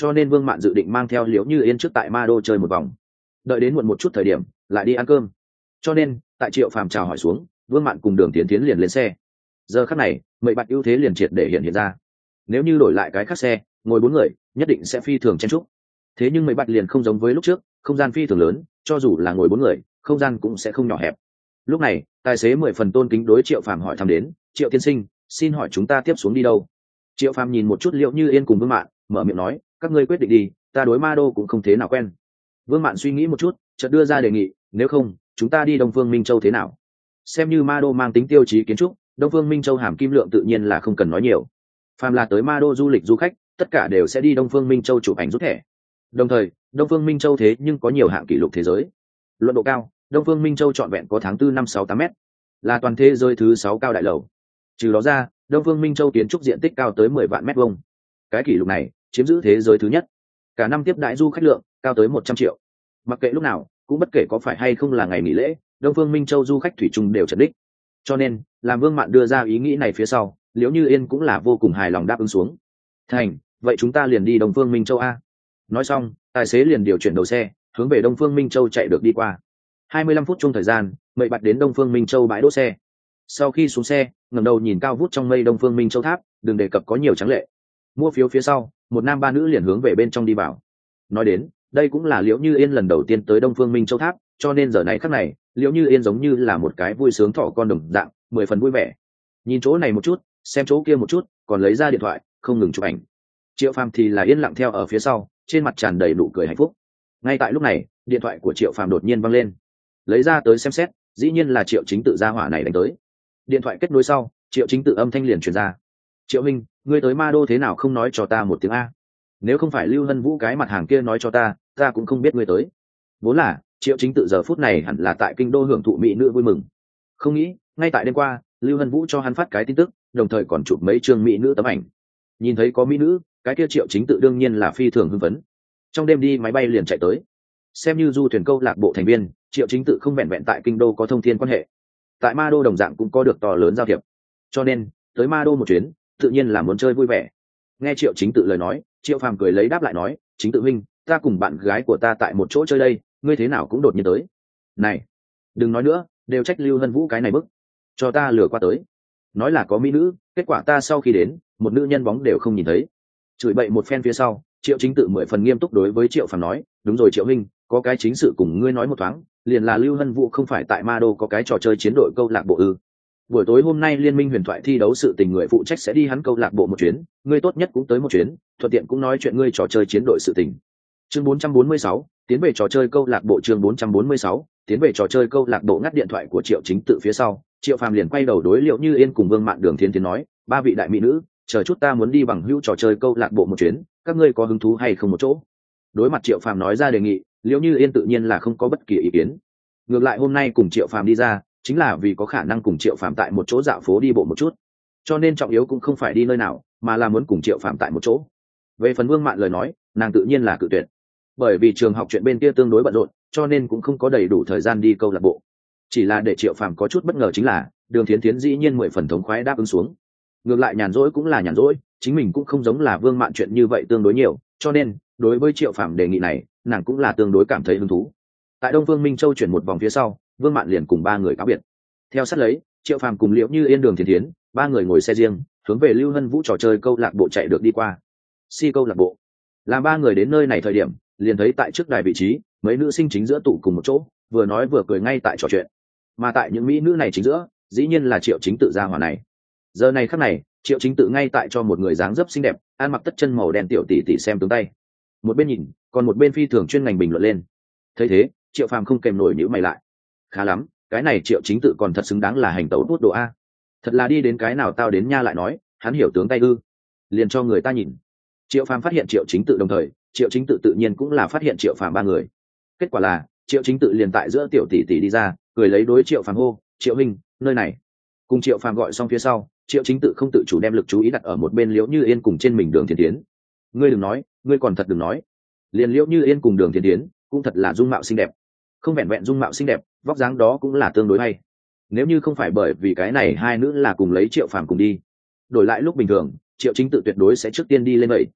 cho nên Vương Mạn dự định mang theo Liễu Như Yên trước tại Ma Đô chơi một vòng, đợi đến muộn một chút thời điểm lại đi ăn cơm. Cho nên tại Triệu Phàm chào hỏi xuống, Vương Mạn cùng Đường Tiến Tiến liền lên xe. Giờ khắc này Mệnh Bạch ưu thế liền triệt để hiện hiện ra. Nếu như đổi lại cái khác xe, ngồi bốn người nhất định sẽ phi thường chen chúc. Thế nhưng Mệnh Bạch liền không giống với lúc trước, không gian phi thường lớn, cho dù là ngồi bốn người không gian cũng sẽ không nhỏ hẹp. Lúc này tài xế mười phần tôn kính đối Triệu Phàm hỏi thăm đến: Triệu tiên sinh, xin hỏi chúng ta tiếp xuống đi đâu? Triệu Phàm nhìn một chút Liễu Như Yên cùng Vương Mạn, mở miệng nói: các ngươi quyết định đi, ta đối Ma Đô cũng không thế nào quen. Vương Mạn suy nghĩ một chút, chợt đưa ra đề nghị: nếu không chúng ta đi Đông Phương Minh Châu thế nào? Xem như Ma Đô mang tính tiêu chí kiến trúc, Đông Phương Minh Châu hàm kim lượng tự nhiên là không cần nói nhiều. Phàm là tới Ma Đô du lịch du khách, tất cả đều sẽ đi Đông Phương Minh Châu chụp ảnh rút thẻ. Đồng thời Đông Phương Minh Châu thế nhưng có nhiều hạng kỷ lục thế giới. Luận độ cao, Đông Phương Minh Châu trọn vẹn có tháng tư năm sáu tám m, là toàn thế giới thứ sáu cao đại lầu. Trừ đó ra, Đông Phương Minh Châu kiến trúc diện tích cao tới mười vạn mét vuông. Cái kỷ lục này chiếm giữ thế giới thứ nhất. Cả năm tiếp đãi du khách lượng cao tới một trăm triệu. Mặc kệ lúc nào, cũng bất kể có phải hay không là ngày nghỉ lễ, Đông Phương Minh Châu du khách thủy chung đều trật đích. Cho nên, làm Vương Mạn đưa ra ý nghĩ này phía sau, Liễu Như Yên cũng là vô cùng hài lòng đáp ứng xuống. Thành, vậy chúng ta liền đi Đông Phương Minh Châu a. Nói xong, tài xế liền điều chuyển đầu xe, hướng về Đông Phương Minh Châu chạy được đi qua. hai mươi lăm phút chung thời gian, Mệnh Bạch đến Đông Phương Minh Châu bãi đỗ xe. Sau khi xuống xe, ngẩng đầu nhìn cao vút trong mây Đông Phương Minh Châu tháp, đừng đề cập có nhiều tráng lệ. Mua phiếu phía sau, một nam ba nữ liền hướng về bên trong đi vào. Nói đến, đây cũng là Liễu Như Yên lần đầu tiên tới Đông Phương Minh Châu tháp, cho nên giờ này khắc này, Liễu Như Yên giống như là một cái vui sướng thỏ con đồng dạng, mười phần vui vẻ. Nhìn chỗ này một chút, xem chỗ kia một chút, còn lấy ra điện thoại, không ngừng chụp ảnh. Triệu Phàm thì là yên lặng theo ở phía sau, trên mặt tràn đầy nụ cười hạnh phúc. Ngay tại lúc này, điện thoại của Triệu Phàm đột nhiên vang lên. Lấy ra tới xem xét, dĩ nhiên là Triệu Chính Tự gia hỏa này đánh tới. Điện thoại kết nối sau, Triệu Chính Tự âm thanh liền truyền ra: Triệu Minh, ngươi tới Ma Đô thế nào không nói cho ta một tiếng a? Nếu không phải Lưu Hân Vũ cái mặt hàng kia nói cho ta, ta cũng không biết ngươi tới. Vốn là Triệu Chính Tự giờ phút này hẳn là tại kinh đô hưởng thụ mỹ nữ vui mừng, không nghĩ ngay tại đêm qua Lưu Hân Vũ cho hắn phát cái tin tức, đồng thời còn chụp mấy chương mỹ nữ tấm ảnh. Nhìn thấy có mỹ nữ, cái kia Triệu Chính Tự đương nhiên là phi thường hưng phấn. Trong đêm đi máy bay liền chạy tới. Xem như du thuyền câu lạc bộ thành viên, Triệu Chính Tự không vẹn vẹn tại kinh đô có thông thiên quan hệ, tại Ma Đô đồng dạng cũng có được to lớn giao thiệp, cho nên tới Ma Đô một chuyến tự nhiên là muốn chơi vui vẻ. Nghe Triệu Chính Tự lời nói, Triệu Phàm cười lấy đáp lại nói: Chính Tự huynh, ta cùng bạn gái của ta tại một chỗ chơi đây, ngươi thế nào cũng đột nhiên tới. Này, đừng nói nữa, đều trách Lưu Hân Vũ cái này bức, cho ta lừa qua tới. Nói là có mỹ nữ, kết quả ta sau khi đến, một nữ nhân bóng đều không nhìn thấy. Chửi bậy một phen phía sau, Triệu Chính Tự mười phần nghiêm túc đối với Triệu Phàm nói: đúng rồi Triệu huynh, có cái chính sự cùng ngươi nói một thoáng, liền là Lưu Hân Vũ không phải tại Ma Đô có cái trò chơi chiến đội câu lạc bộ ư? Buổi tối hôm nay liên minh huyền thoại thi đấu sự tình người phụ trách sẽ đi hắn câu lạc bộ một chuyến, ngươi tốt nhất cũng tới một chuyến, thuận tiện cũng nói chuyện ngươi trò chơi chiến đội sự tình. Chương bốn trăm bốn mươi sáu, tiến về trò chơi câu lạc bộ. Chương bốn trăm bốn mươi sáu, tiến về trò chơi câu lạc bộ. Ngắt điện thoại của Triệu Chính Tự phía sau, Triệu Phàm liền quay đầu đối Liễu Như Yên cùng Vương Mạn Đường Thiên Tiến nói: ba vị đại mỹ nữ, chờ chút ta muốn đi bằng hữu trò chơi câu lạc bộ một chuyến, các ngươi có hứng thú hay không một chỗ? Đối mặt Triệu Phàm nói ra đề nghị, Liễu Như Yên tự nhiên là không có bất kỳ ý kiến. Ngược lại hôm nay cùng Triệu Phàm đi ra, chính là vì có khả năng cùng Triệu Phàm tại một chỗ dạo phố đi bộ một chút, cho nên trọng yếu cũng không phải đi nơi nào, mà là muốn cùng Triệu Phàm tại một chỗ. Về phần Vương Mạn lời nói, nàng tự nhiên là cự tuyệt, bởi vì trường học chuyện bên kia tương đối bận rộn, cho nên cũng không có đầy đủ thời gian đi câu lạc bộ. Chỉ là để Triệu Phàm có chút bất ngờ chính là, Đường Thiến Thiến dĩ nhiên mười phần thống khoái đáp ứng xuống. Ngược lại nhàn rỗi cũng là nhàn rỗi, chính mình cũng không giống là Vương Mạn chuyện như vậy tương đối nhiều, cho nên đối với Triệu Phàm đề nghị này, nàng cũng là tương đối cảm thấy hứng thú. Tại Đông Phương Minh Châu chuyển một vòng phía sau, Vương Mạn liền cùng ba người cáo biệt. Theo sát lấy, Triệu Phàm cùng Liễu Như Yên, Đường Thiến Thiến, ba người ngồi xe riêng, hướng về Lưu Hân Vũ trò chơi câu lạc bộ chạy được đi qua. Si câu lạc bộ. Làm ba người đến nơi này thời điểm, liền thấy tại trước đài vị trí, mấy nữ sinh chính giữa tụ cùng một chỗ, vừa nói vừa cười ngay tại trò chuyện. Mà tại những mỹ nữ này chính giữa, dĩ nhiên là Triệu Chính Tự gia hỏa này. Giờ này khắc này, Triệu Chính Tự ngay tại cho một người dáng dấp xinh đẹp, ăn mặc tất chân màu đen tiểu tỷ tỷ xem tướng tay. Một bên nhìn, còn một bên phi thường chuyên ngành bình luận lên. Thấy thế, Triệu Phàm không kèm nổi nhíu mày lại. Khá lắm, cái này Triệu Chính Tự còn thật xứng đáng là hành tẩu bút đồ a. Thật là đi đến cái nào tao đến nha lại nói, hắn hiểu tướng tay ư? Liền cho người ta nhìn. Triệu Phàm phát hiện Triệu Chính Tự đồng thời, Triệu Chính Tự tự nhiên cũng là phát hiện Triệu Phàm ba người. Kết quả là, Triệu Chính Tự liền tại giữa tiểu tỷ tỷ đi ra, cười lấy đối Triệu Phàm hô: "Triệu huynh, nơi này." Cùng Triệu Phàm gọi xong phía sau, Triệu Chính Tự không tự chủ đem lực chú ý đặt ở một bên Liễu Như Yên cùng trên mình Đường Thiên Tiến. "Ngươi đừng nói, ngươi còn thật đừng nói." Liền Liễu Như Yên cùng Đường Thiên Tiến, cũng thật là dung mạo xinh đẹp. Không vẹn vẹn dung mạo xinh đẹp, vóc dáng đó cũng là tương đối hay. Nếu như không phải bởi vì cái này hai nữ là cùng lấy Triệu Phàm cùng đi, đổi lại lúc bình thường, Triệu Chính Tự tuyệt đối sẽ trước tiên đi lên vậy.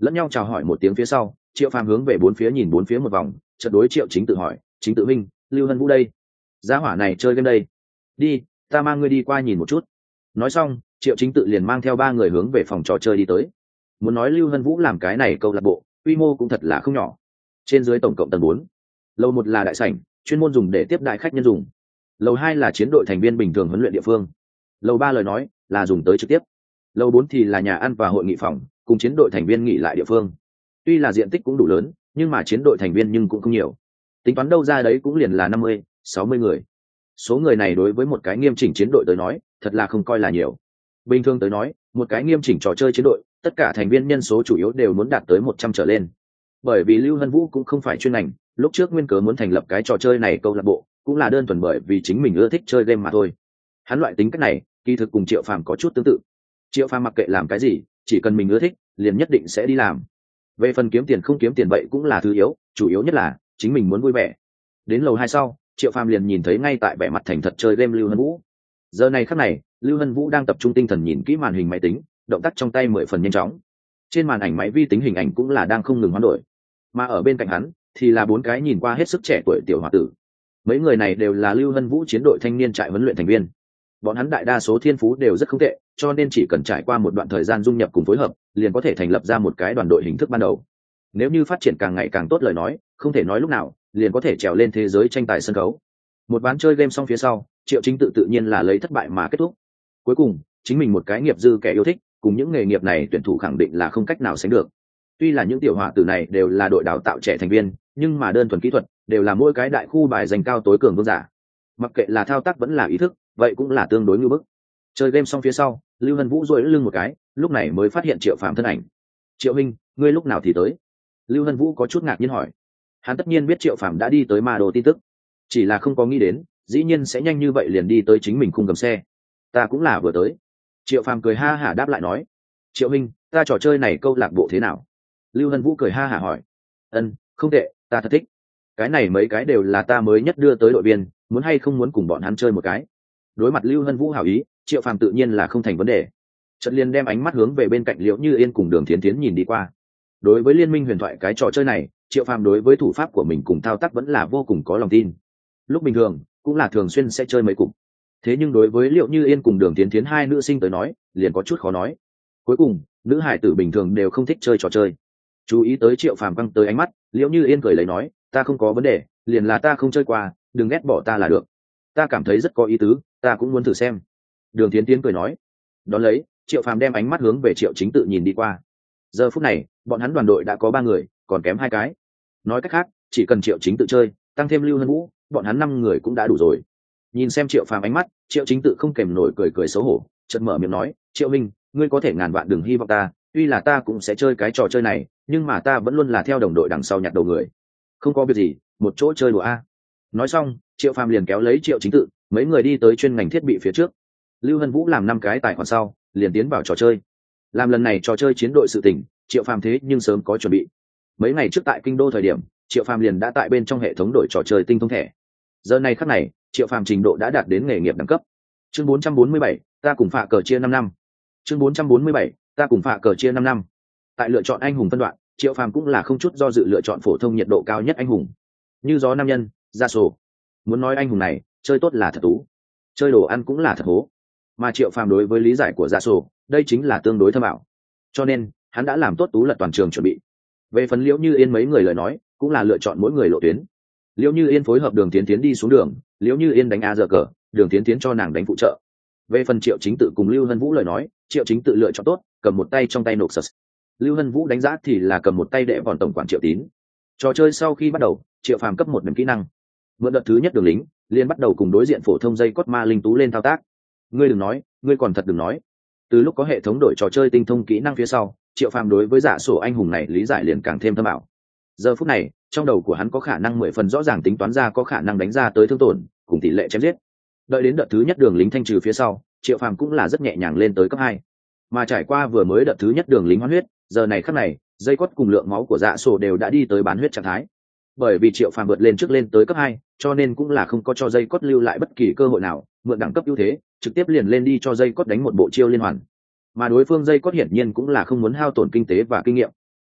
lẫn nhau chào hỏi một tiếng phía sau, Triệu Phàm hướng về bốn phía nhìn bốn phía một vòng, chợt đối Triệu Chính tự hỏi, Chính tự minh, Lưu Hân Vũ đây, giá hỏa này chơi game đây, đi, ta mang ngươi đi qua nhìn một chút. Nói xong, Triệu Chính tự liền mang theo ba người hướng về phòng trò chơi đi tới. Muốn nói Lưu Hân Vũ làm cái này câu lạc bộ, quy mô cũng thật là không nhỏ. Trên dưới tổng cộng tầng bốn, lầu một là đại sảnh, chuyên môn dùng để tiếp đại khách nhân dùng. Lầu hai là chiến đội thành viên bình thường huấn luyện địa phương. Lầu ba lời nói là dùng tới trực tiếp. Lầu bốn thì là nhà ăn và hội nghị phòng, cùng chiến đội thành viên nghỉ lại địa phương. Tuy là diện tích cũng đủ lớn, nhưng mà chiến đội thành viên nhưng cũng không nhiều. Tính toán đâu ra đấy cũng liền là năm mươi, sáu mươi người. Số người này đối với một cái nghiêm chỉnh chiến đội tới nói, thật là không coi là nhiều. Bình thường tới nói, một cái nghiêm chỉnh trò chơi chiến đội, tất cả thành viên nhân số chủ yếu đều muốn đạt tới một trăm trở lên. Bởi vì Lưu Hân Vũ cũng không phải chuyên ngành, lúc trước nguyên cớ muốn thành lập cái trò chơi này câu lạc bộ, cũng là đơn thuần bởi vì chính mình ưa thích chơi game mà thôi. Hắn loại tính cách này, kỳ thực cùng Triệu Phàm có chút tương tự. Triệu Phàm mặc kệ làm cái gì, chỉ cần mình ưa thích, liền nhất định sẽ đi làm. Về phần kiếm tiền không kiếm tiền vậy cũng là thứ yếu, chủ yếu nhất là chính mình muốn vui vẻ. Đến lầu hai sau, Triệu Phàm liền nhìn thấy ngay tại vẻ mặt thành thật chơi game Lưu Hân Vũ. Giờ này khắc này, Lưu Hân Vũ đang tập trung tinh thần nhìn kỹ màn hình máy tính, động tác trong tay mười phần nhanh chóng. Trên màn ảnh máy vi tính hình ảnh cũng là đang không ngừng hoán đổi. Mà ở bên cạnh hắn thì là bốn cái nhìn qua hết sức trẻ tuổi tiểu hòa tử. Mấy người này đều là Lưu Hân Vũ chiến đội thanh niên trại huấn luyện thành viên. Bọn hắn đại đa số thiên phú đều rất không tệ, cho nên chỉ cần trải qua một đoạn thời gian dung nhập cùng phối hợp, liền có thể thành lập ra một cái đoàn đội hình thức ban đầu. Nếu như phát triển càng ngày càng tốt lời nói, không thể nói lúc nào, liền có thể trèo lên thế giới tranh tài sân khấu. Một ván chơi game xong phía sau, Triệu Chính tự tự nhiên là lấy thất bại mà kết thúc. Cuối cùng, chính mình một cái nghiệp dư kẻ yêu thích, cùng những nghề nghiệp này tuyển thủ khẳng định là không cách nào sánh được. Tuy là những tiểu hỏa tử này đều là đội đào tạo trẻ thành viên, nhưng mà đơn thuần kỹ thuật, đều là mỗi cái đại khu bài dành cao tối cường vương giả. Mặc kệ là thao tác vẫn là ý thức, vậy cũng là tương đối ngưu bức. Chơi game xong phía sau, Lưu Hân Vũ duỗi lưng một cái, lúc này mới phát hiện Triệu Phàm thân ảnh. Triệu Minh, ngươi lúc nào thì tới? Lưu Hân Vũ có chút ngạc nhiên hỏi. Hắn tất nhiên biết Triệu Phàm đã đi tới Ma Đô tin tức, chỉ là không có nghĩ đến, dĩ nhiên sẽ nhanh như vậy liền đi tới chính mình khung cầm xe. Ta cũng là vừa tới. Triệu Phàm cười ha hả đáp lại nói. Triệu Minh, ta trò chơi này câu lạc bộ thế nào? Lưu Hân Vũ cười ha hả hỏi. Ân, không tệ, ta thật thích. Cái này mấy cái đều là ta mới nhất đưa tới đội viên, muốn hay không muốn cùng bọn hắn chơi một cái. Đối mặt Lưu Hân Vũ hảo ý, Triệu Phàm tự nhiên là không thành vấn đề. Trận liền đem ánh mắt hướng về bên cạnh Liễu Như Yên cùng Đường Thiến Thiến nhìn đi qua. Đối với liên minh huyền thoại cái trò chơi này, Triệu Phàm đối với thủ pháp của mình cùng thao tác vẫn là vô cùng có lòng tin. Lúc bình thường, cũng là thường xuyên sẽ chơi mấy cục. Thế nhưng đối với Liễu Như Yên cùng Đường Thiến Thiến hai nữ sinh tới nói, liền có chút khó nói. Cuối cùng, nữ hải tử bình thường đều không thích chơi trò chơi. Chú ý tới Triệu Phàm căng tới ánh mắt, Liễu Như Yên cười lấy nói, ta không có vấn đề, liền là ta không chơi qua, đừng ghét bỏ ta là được. Ta cảm thấy rất có ý tứ, ta cũng muốn thử xem. Đường Thiến Thiến cười nói. Đón lấy, Triệu Phàm đem ánh mắt hướng về Triệu Chính tự nhìn đi qua. Giờ phút này, bọn hắn đoàn đội đã có ba người, còn kém hai cái. Nói cách khác, chỉ cần Triệu Chính tự chơi, tăng thêm Lưu Hân Vũ, bọn hắn năm người cũng đã đủ rồi. Nhìn xem Triệu Phàm ánh mắt, Triệu Chính tự không kèm nổi cười cười xấu hổ, chợt mở miệng nói, Triệu Minh, ngươi có thể ngàn vạn đừng hy vọng ta, tuy là ta cũng sẽ chơi cái trò chơi này, nhưng mà ta vẫn luôn là theo đồng đội đằng sau nhặt đầu người. Không có việc gì, một chỗ chơi đùa a. Nói xong, Triệu Phàm liền kéo lấy Triệu Chính tự, mấy người đi tới chuyên ngành thiết bị phía trước. Lưu Hân Vũ làm năm cái tài khoản sau, liền tiến vào trò chơi. Làm lần này trò chơi chiến đội sự tình, Triệu Phàm thế nhưng sớm có chuẩn bị. Mấy ngày trước tại kinh đô thời điểm, Triệu Phàm liền đã tại bên trong hệ thống đổi trò chơi tinh thông thẻ. Giờ này khắc này, Triệu Phàm trình độ đã đạt đến nghề nghiệp đẳng cấp. Chương bốn trăm bốn mươi bảy, ta cùng phạ cờ chia năm năm. Chương bốn trăm bốn mươi bảy, ta cùng phạ cờ chia năm năm. Tại lựa chọn anh hùng phân đoạn, Triệu Phàm cũng là không chút do dự lựa chọn phổ thông nhiệt độ cao nhất anh hùng. Như gió nam nhân, ra sổ. Muốn nói anh hùng này, chơi tốt là thật tú, chơi đồ ăn cũng là thật hố. Mà Triệu Phàm đối với lý giải của Dạ Sổ, đây chính là tương đối thâm ảo. Cho nên, hắn đã làm tốt tú lật toàn trường chuẩn bị. Về phần Liễu Như Yên mấy người lời nói, cũng là lựa chọn mỗi người lộ tuyến. Liễu Như Yên phối hợp Đường Tiến Tiến đi xuống đường, Liễu Như Yên đánh a giờ cờ, Đường Tiến Tiến cho nàng đánh phụ trợ. Về phần Triệu Chính tự cùng Lưu Hân Vũ lời nói, Triệu Chính tự lựa chọn tốt, cầm một tay trong tay nộp sật. Lưu Hân Vũ đánh giá thì là cầm một tay đệ vòn tổng quản Triệu Tín. Trò chơi sau khi bắt đầu, Triệu Phàm cấp một điểm kỹ năng. Mượn đợt thứ nhất đường lính, liền bắt đầu cùng đối diện phổ thông dây cốt ma linh tú lên thao tác. Ngươi đừng nói, ngươi còn thật đừng nói. Từ lúc có hệ thống đổi trò chơi tinh thông kỹ năng phía sau, Triệu Phàm đối với Dạ Sổ anh hùng này lý giải liền càng thêm thâm ảo. Giờ phút này, trong đầu của hắn có khả năng mười phần rõ ràng tính toán ra có khả năng đánh ra tới thương tổn, cùng tỷ lệ chém giết. Đợi đến đợt thứ nhất đường lính thanh trừ phía sau, Triệu Phàm cũng là rất nhẹ nhàng lên tới cấp hai. Mà trải qua vừa mới đợt thứ nhất đường lính hoán huyết, giờ này khắc này, dây cốt cùng lượng máu của Dạ Sổ đều đã đi tới bán huyết trạng thái. Bởi vì Triệu Phàm vượt lên trước lên tới cấp hai, cho nên cũng là không có cho dây cốt lưu lại bất kỳ cơ hội nào, mượn đẳng cấp ưu thế, trực tiếp liền lên đi cho dây cốt đánh một bộ chiêu liên hoàn. Mà đối phương dây cốt hiển nhiên cũng là không muốn hao tổn kinh tế và kinh nghiệm.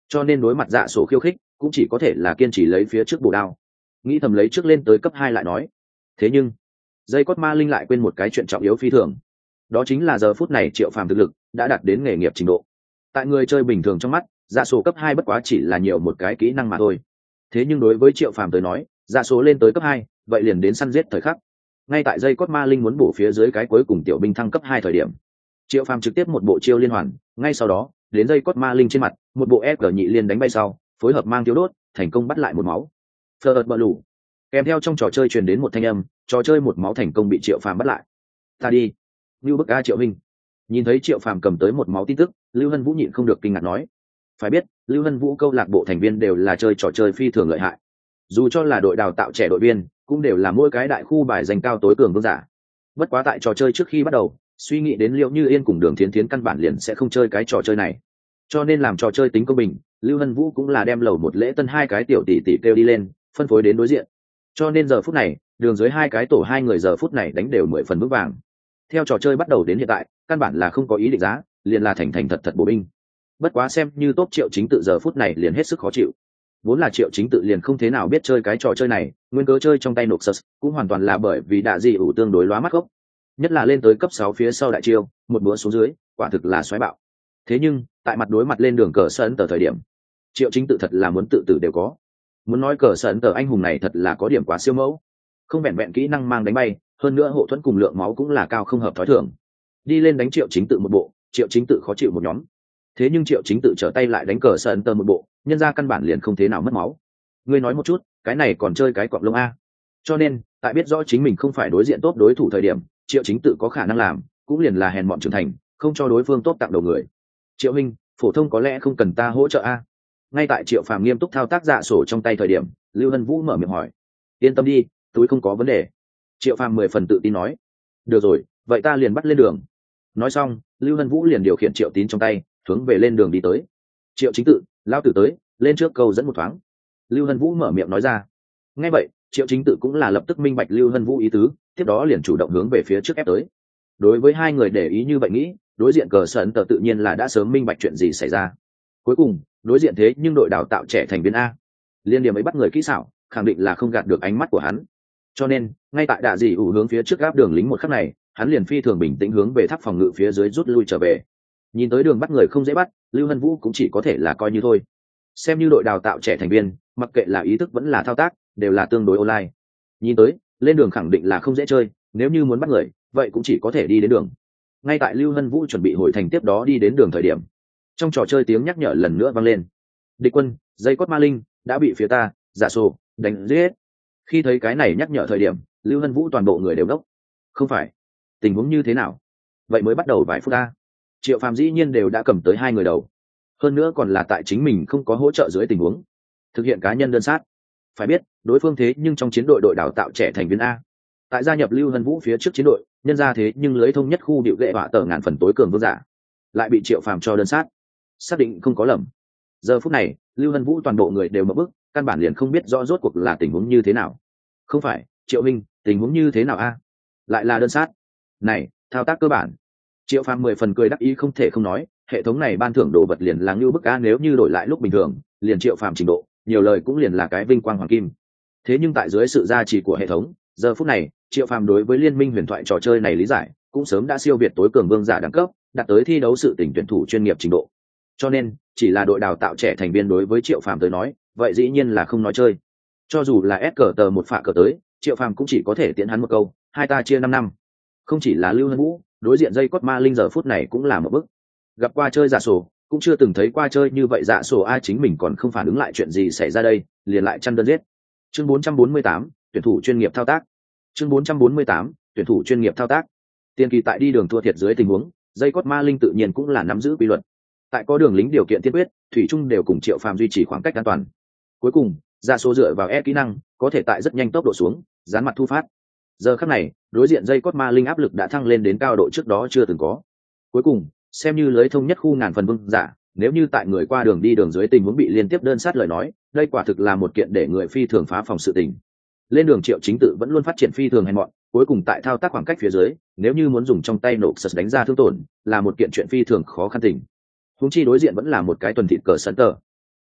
cho nên đối mặt dạ sổ khiêu khích cũng chỉ có thể là kiên trì lấy phía trước bổ đao, nghĩ thầm lấy trước lên tới cấp hai lại nói. Thế nhưng dây cót ma linh lại quên một cái chuyện trọng yếu phi thường, đó chính là giờ phút này Triệu Phàm thực lực đã đạt đến nghề nghiệp trình độ. Tại người chơi bình thường trong mắt, dạ sổ cấp hai bất quá chỉ là nhiều một cái kỹ năng mà thôi. Thế nhưng đối với Triệu Phàm tới nói, dạ số lên tới cấp hai, vậy liền đến săn giết thời khắc. Ngay tại dây cốt ma linh muốn bổ phía dưới cái cuối cùng tiểu binh thăng cấp hai thời điểm, Triệu Phàm trực tiếp một bộ chiêu liên hoàn, ngay sau đó, đến dây cốt ma linh trên mặt, một bộ ép nhị liên đánh bay sau, phối hợp mang thiếu đốt, thành công bắt lại một máu. Phơ bờ lù. Kèm theo trong trò chơi truyền đến một thanh âm, trò chơi một máu thành công bị Triệu Phàm bắt lại. Ta đi. Lưu Bức A Triệu Minh. Nhìn thấy Triệu Phàm cầm tới một máu tin tức, Lưu Hân Vũ nhịn không được kinh ngạc nói. Phải biết, Lưu Hân Vũ câu lạc bộ thành viên đều là chơi trò chơi phi thường lợi hại. Dù cho là đội đào tạo trẻ đội viên, cũng đều là mỗi cái đại khu bài danh cao tối cường vương giả. Bất quá tại trò chơi trước khi bắt đầu, suy nghĩ đến Liệu Như Yên cùng Đường Thiến Thiến căn bản liền sẽ không chơi cái trò chơi này. Cho nên làm trò chơi tính công bình, Lưu Hân Vũ cũng là đem lầu một lễ tân hai cái tiểu tỷ tỷ kêu đi lên, phân phối đến đối diện. Cho nên giờ phút này, đường dưới hai cái tổ hai người giờ phút này đánh đều mười phần vững vàng. Theo trò chơi bắt đầu đến hiện tại, căn bản là không có ý định giá, liền là thành thành thật thật bổ binh. Bất quá xem như tốt Triệu Chính Tự giờ phút này liền hết sức khó chịu. Vốn là Triệu Chính Tự liền không thế nào biết chơi cái trò chơi này, nguyên cớ chơi trong tay nộp sật cũng hoàn toàn là bởi vì đạ dị ủ tương đối lóa mắt gốc. Nhất là lên tới cấp sáu phía sau đại chiêu, một bữa xuống dưới, quả thực là xoáy bạo. Thế nhưng, tại mặt đối mặt lên đường cờ sân tờ thời điểm, Triệu Chính Tự thật là muốn tự tử đều có. Muốn nói cờ sân tờ anh hùng này thật là có điểm quá siêu mẫu. Không vẹn vẹn kỹ năng mang đánh bay, hơn nữa hộ thuẫn cùng lượng máu cũng là cao không hợp thói thường. Đi lên đánh Triệu Chính Tự một bộ, Triệu Chính Tự khó chịu một nhóm. Thế nhưng Triệu Chính Tự trở tay lại đánh cờ sân tờ một bộ, nhân ra căn bản liền không thế nào mất máu. Ngươi nói một chút, cái này còn chơi cái quạng lông a? Cho nên, tại biết rõ chính mình không phải đối diện tốt đối thủ thời điểm, Triệu Chính Tự có khả năng làm, cũng liền là hèn mọn trưởng thành, không cho đối phương tốt tặng đầu người. Triệu Minh, phổ thông có lẽ không cần ta hỗ trợ a? Ngay tại Triệu Phàm nghiêm túc thao tác dạ sổ trong tay thời điểm, Lưu Hân Vũ mở miệng hỏi. Yên tâm đi, túi không có vấn đề. Triệu Phàm mười phần tự tin nói. Được rồi, vậy ta liền bắt lên đường. Nói xong, Lưu Hân Vũ liền điều khiển Triệu Tín trong tay, hướng về lên đường đi tới. Triệu Chính Tự, lao tử tới, lên trước câu dẫn một thoáng. Lưu Hân Vũ mở miệng nói ra. Nghe vậy, Triệu Chính Tự cũng là lập tức minh bạch Lưu Hân Vũ ý tứ, tiếp đó liền chủ động hướng về phía trước ép tới. Đối với hai người để ý như vậy nghĩ, đối diện cờ sân tờ tự nhiên là đã sớm minh bạch chuyện gì xảy ra. Cuối cùng, đối diện thế nhưng đội đào tạo trẻ thành viên A, liên điểm ấy bắt người kỹ xảo, khẳng định là không gạt được ánh mắt của hắn. Cho nên, ngay tại đạ dị ủ hướng phía trước gáp đường lính một khắc này, hắn liền phi thường bình tĩnh hướng về tháp phòng ngự phía dưới rút lui trở về. Nhìn tới đường bắt người không dễ bắt, Lưu Hân Vũ cũng chỉ có thể là coi như thôi. Xem như đội đào tạo trẻ thành viên, mặc kệ là ý thức vẫn là thao tác, đều là tương đối online. Nhìn tới, lên đường khẳng định là không dễ chơi, nếu như muốn bắt người, vậy cũng chỉ có thể đi đến đường. Ngay tại Lưu Hân Vũ chuẩn bị hồi thành tiếp đó đi đến đường thời điểm, trong trò chơi tiếng nhắc nhở lần nữa vang lên. Địch quân, dây cốt ma linh, đã bị phía ta, giả sổ, đánh giết. Khi thấy cái này nhắc nhở thời điểm, Lưu Hân Vũ toàn bộ người đều đốc. Không phải, tình huống như thế nào? Vậy mới bắt đầu vài phút ta. Triệu Phàm dĩ nhiên đều đã cầm tới hai người đầu. Hơn nữa còn là tại chính mình không có hỗ trợ dưới tình huống thực hiện cá nhân đơn sát. Phải biết, đối phương thế nhưng trong chiến đội đội đào tạo trẻ thành viên A. Tại gia nhập Lưu Hân Vũ phía trước chiến đội, nhân ra thế nhưng lưới thông nhất khu điệu lệ họa tờ ngàn phần tối cường vương giả, lại bị Triệu Phàm cho đơn sát. Xác định không có lầm. Giờ phút này, Lưu Hân Vũ toàn bộ người đều mở bức, căn bản liền không biết rõ rốt cuộc là tình huống như thế nào. Không phải, Triệu Minh, tình huống như thế nào a? Lại là đơn sát. Này, thao tác cơ bản. Triệu Phàm mười phần cười đắc ý không thể không nói, hệ thống này ban thưởng đồ vật liền là như bức a, nếu như đổi lại lúc bình thường, liền Triệu Phàm trình độ, nhiều lời cũng liền là cái vinh quang hoàng kim. Thế nhưng tại dưới sự gia trì của hệ thống, giờ phút này, Triệu Phàm đối với liên minh huyền thoại trò chơi này lý giải, cũng sớm đã siêu việt tối cường vương giả đẳng cấp, đạt tới thi đấu sự tỉnh tuyển thủ chuyên nghiệp trình độ. Cho nên, chỉ là đội đào tạo trẻ thành viên đối với Triệu Phàm tới nói, vậy dĩ nhiên là không nói chơi. Cho dù là ép cờ tờ một phạ cờ tới, Triệu Phàm cũng chỉ có thể tiễn hắn một câu, hai ta chia năm năm. Không chỉ là Lưu Hân Vũ, đối diện dây cốt ma linh giờ phút này cũng là một bức. Gặp qua chơi giả sổ, cũng chưa từng thấy qua chơi như vậy giả sổ ai chính mình còn không phản ứng lại chuyện gì xảy ra đây, liền lại chăn đơn giết. Chương bốn trăm bốn mươi tám, tuyển thủ chuyên nghiệp thao tác. Chương bốn trăm bốn mươi tám, tuyển thủ chuyên nghiệp thao tác. Tiên kỳ tại đi đường thua thiệt dưới tình huống, dây cốt ma linh tự nhiên cũng là nắm giữ quy luật. Tại có đường lính điều kiện tiên quyết, thủy chung đều cùng Triệu Phàm duy trì khoảng cách an toàn. Cuối cùng, giả số dựa vào e kỹ năng, có thể tại rất nhanh tốc độ xuống, dán mặt thu phát. Giờ khắc này, đối diện dây cốt ma linh áp lực đã thăng lên đến cao độ trước đó chưa từng có. Cuối cùng, xem như lưới thông nhất khu ngàn phần vương giả, nếu như tại người qua đường đi đường dưới tình huống bị liên tiếp đơn sát lời nói, đây quả thực là một kiện để người phi thường phá phòng sự tình. Lên đường Triệu Chính Tự vẫn luôn phát triển phi thường hèn mọn, cuối cùng tại thao tác khoảng cách phía dưới, nếu như muốn dùng trong tay nộp sật đánh ra thương tổn, là một kiện chuyện phi thường khó khăn tình. Huống chi đối diện vẫn là một cái tuần thịt cờ sân tờ.